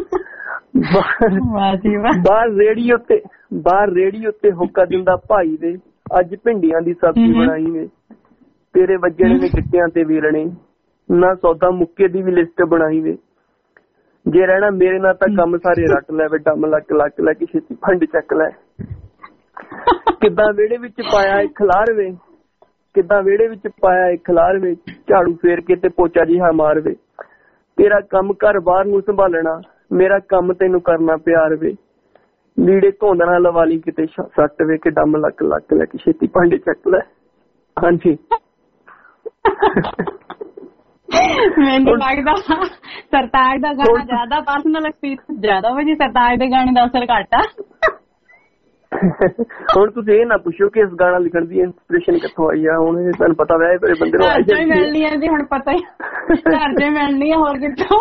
ਬਾਹਰ ਰੇੜੀ ਉੱਤੇ ਬਾਹਰ ਰੇੜੀ ਉੱਤੇ ਹੁੱਕਾ ਦਿੰਦਾ ਭਾਈ ਦੇ, ਅੱਜ ਭਿੰਡੀਆਂ ਦੀ ਸਬਜ਼ੀ ਬਣਾਈ ਵੇ, ਤੇਰੇ ਵੱਜਣੇ ਨੇ ਗਿੱਟਿਆਂ ਤੇ ਵੀਰਣੇ, ਨਾ ਸੌਦਾ ਮੁੱਕੇ ਦੀ ਵੀ ਲਿਸਟ ਬਣਾਈ ਵੇ, ਜੇ ਰਹਿਣਾ ਮੇਰੇ ਨਾਲ ਤਾਂ ਕੰਮ ਸਾਰੇ ਰੱਟ ਲੈ, ਡੰਮ ਲੱਕ ਲੱਕ ਲੈ ਕੇ ਛੇਤੀ ਭਾਂਡੇ ਚੱਕ ਲੈ, ਕਿੱਦਾਂ ਵਿਹੜੇ ਵਿੱਚ ਪਾਇਆ ਇੱਕ ਖਲਾਰ ਵੇ, ਕਿੱਦਾਂ ਵਿਹੜੇ ਵਿੱਚ ਪਾਇਆ ਇੱਕ ਖਲਾਰ ਵੇ, ਝਾੜੂ ਫੇਰ ਕੇ ਤੇ ਪੋਚਾ ਜਿਹਾ ਮਾਰ ਵੇ, ਤੇਰਾ ਕੰਮ ਘਰ ਬਾਹਰ ਨੂੰ ਸੰਭਾਲਣਾ, ਮੇਰਾ ਕੰਮ ਤੈਨੂੰ ਕਰਨਾ ਪਿਆਰ ਵੇ, ਲੀੜੇ ਧੋਂਦ ਨਾ ਲਵਾ ਲਈ ਕਿਤੇ ਸੱਟ ਵੇ, ਕਿ ਡੰਮ ਲੱਕ ਲੱਕ ਲੈ ਕੇ ਛੇਤੀ ਭਾਂਡੇ ਚੱਕ ਲੈ। ਹਾਂਜੀ ਮੈਨੂੰ ਲੱਗਦਾ ਸਰਤਾਜ ਦਾ ਗਾਣਾ ਜ਼ਿਆਦਾ ਪਰਸਨਲ ਐਕਸਪੀਰੀਅੰਸ ਜ਼ਿਆਦਾ ਵਾ ਜੀ, ਸਰਤਾਜ ਦੇ ਗਾਣੇ ਦਾ ਅਸਰ ਘੱਟ ਆ। ਹੁਣ ਤੁਸੀਂ ਇਹ ਨਾ ਪੁੱਛੋ ਕਿ ਇਸ ਗਾਣਾ ਲਿਖਣ ਦੀ ਇੰਸਪੀਰੇਸ਼ਨ ਕਿੱਥੋਂ ਆਈ ਆ, ਹੁਣ ਇਹ ਤੁਹਾਨੂੰ ਪਤਾ ਵੈ ਮੇਰੇ ਬੰਦੇ ਨੂੰ ਘਰ ਚੋਂ ਹੀ ਮਿਲਣੀ ਆ ਜੀ, ਹੁਣ ਪਤਾ ਹੀ ਘਰ ਚੋਂ ਹੀ ਮਿਲਣੀ ਆ, ਹੋਰ ਕਿੱਥੋਂ।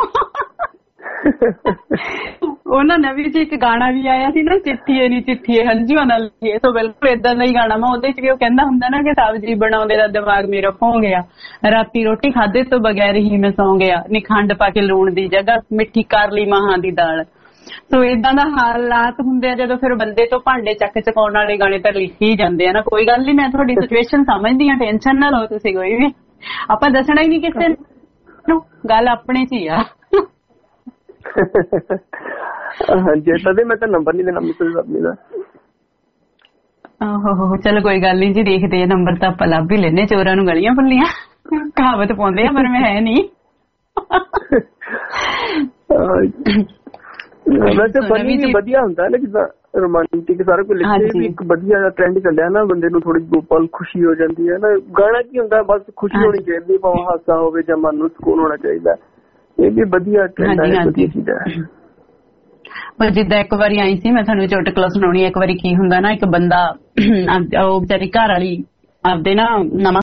ਉਹਨਾਂ ਨਵੀਂ ਚ ਇੱਕ ਗਾਣਾ ਵੀ ਆਇਆ ਸੀ ਨਾ, ਚਿੱਠੀਏ ਨੀ ਚਿੱਠੀਏ ਹੰਝੂਆਂ ਨਾਲ ਲਿਖੀਏ, ਸੋ ਬਿਲਕੁਲ ਏਦਾਂ ਦਾ ਹੀ ਗਾਣਾ ਵਾ। ਉਹਦੇ ਚ ਵੀ ਉਹ ਕਹਿੰਦਾ ਹੁੰਦਾ ਨਾ ਕਿ ਸਬਜ਼ੀ ਬਣਾਉਂਦੇ ਦਾ ਦਿਮਾਗ ਮੇਰਾ ਭੌਂ ਗਿਆ, ਰਾਤੀ ਰੋਟੀ ਖਾਦੇ ਤੋਂ ਬਗੈਰ ਹੀ ਮੈਂ ਸੌਂ ਗਿਆ, ਨੀ ਖੰਡ ਪਾ ਕੇ ਲੂਣ ਦੀ ਜਗ੍ਹਾ ਮਿੱਠੀ ਕਰ ਲਈ ਮਾਹਾਂ ਦੀ ਦਾਲ। ਸੋ ਏਦਾਂ ਦਾ ਹਾਲਾਤ ਹੁੰਦੇ ਆ ਜਦੋਂ ਫਿਰ ਬੰਦੇ ਤੋਂ ਭਾਂਡੇ ਚੱਕ ਚਕਾਉਣ ਵਾਲੇ ਗਾਣੇ ਤਾਂ ਲਿਖੇ ਹੀ ਜਾਂਦੇ ਆ ਨਾ। ਕੋਈ ਗੱਲ ਨੀ, ਮੈਂ ਤੁਹਾਡੀ ਸਿਚੁਏਸ਼ਨ ਸਮਝਦੀ ਆ, ਟੈਨਸ਼ਨ ਨਾ ਲਓ ਤੁਸੀਂ ਕੋਈ ਵੀ, ਆਪਾਂ ਦੱਸਣਾ ਹੀ ਨਹੀਂ ਕਿਸੇ ਨੂੰ, ਗੱਲ ਆਪਣੇ ਚ ਹੀ ਆ। ਹਾਂਜੀ ਤਦੇ ਮੈਂ ਤਾਂ ਨੰਬਰ ਨਹੀਂ ਦੇਣਾ ਮਿਸਟਰ ਆਪਣੀ ਦਾ। ਆਹੋ ਚਲੋ ਕੋਈ ਗੱਲ ਨੀ ਜੀ, ਦੇਖਦੇ ਆ ਨੰਬਰ ਤਾਂ ਆਪਾਂ ਲੱਭ ਹੀ ਲੈਨੇ, ਚੋਰਾਂ ਨੂੰ ਗਲੀਆਂ ਭੁੱਲੀਆਂ ਕਹਾਵਤ ਪਾਉਂਦੇ ਆ, ਪਰ ਮੈਂ ਹੈ ਨੀ। ਵੈਸੇ ਫਨੀ ਵੀ ਵਧੀਆ ਹੁੰਦਾ ਨਾ, ਜਿੱਦਾਂ ਰੋਮਾਂਟਿਕ ਸਾਰਾ ਕੁਝ ਲਿਖੇ ਵੀ ਇੱਕ ਵਧੀਆ ਟ੍ਰੈਂਡ ਚੱਲਿਆ ਨਾ, ਬੰਦੇ ਨੂੰ ਥੋੜੀ ਗੋਪਾਲ ਖੁਸ਼ੀ ਹੋ ਜਾਂਦੀ ਹੈ ਨਾ। ਗਾਣਾ ਕੀ ਹੁੰਦਾ, ਬਸ ਖੁਸ਼ੀ ਹੋਣੀ ਚਾਹੀਦੀ, ਭਾਵੇਂ ਹਾਸਾ ਹੋਵੇ ਜਾਂ ਮਨ ਨੂੰ ਸਕੂਨ ਹੋਣਾ ਚਾਹੀਦਾ। ਇਹ ਵੀ ਵਧੀਆ ਟ੍ਰੈਂਡ ਹੈ, ਵਧੀਆ ਚੀਜ਼ ਹੈ। ਪਰ ਜਿੱਦਾਂ ਇੱਕ ਵਾਰੀ ਆਈ ਸੀ, ਮੈਂ ਤੁਹਾਨੂੰ ਚੁਟਕਲਾ ਸੁਣਾਉਣੀ। ਇੱਕ ਵਾਰੀ ਕੀ ਹੁੰਦਾ ਨਾ, ਇੱਕ ਬੰਦਾ ਉਹ ਵਿਚਾਰੀ ਘਰ ਵਾਲੀ ਆਪਦੇ ਨਾ ਨਵਾਂ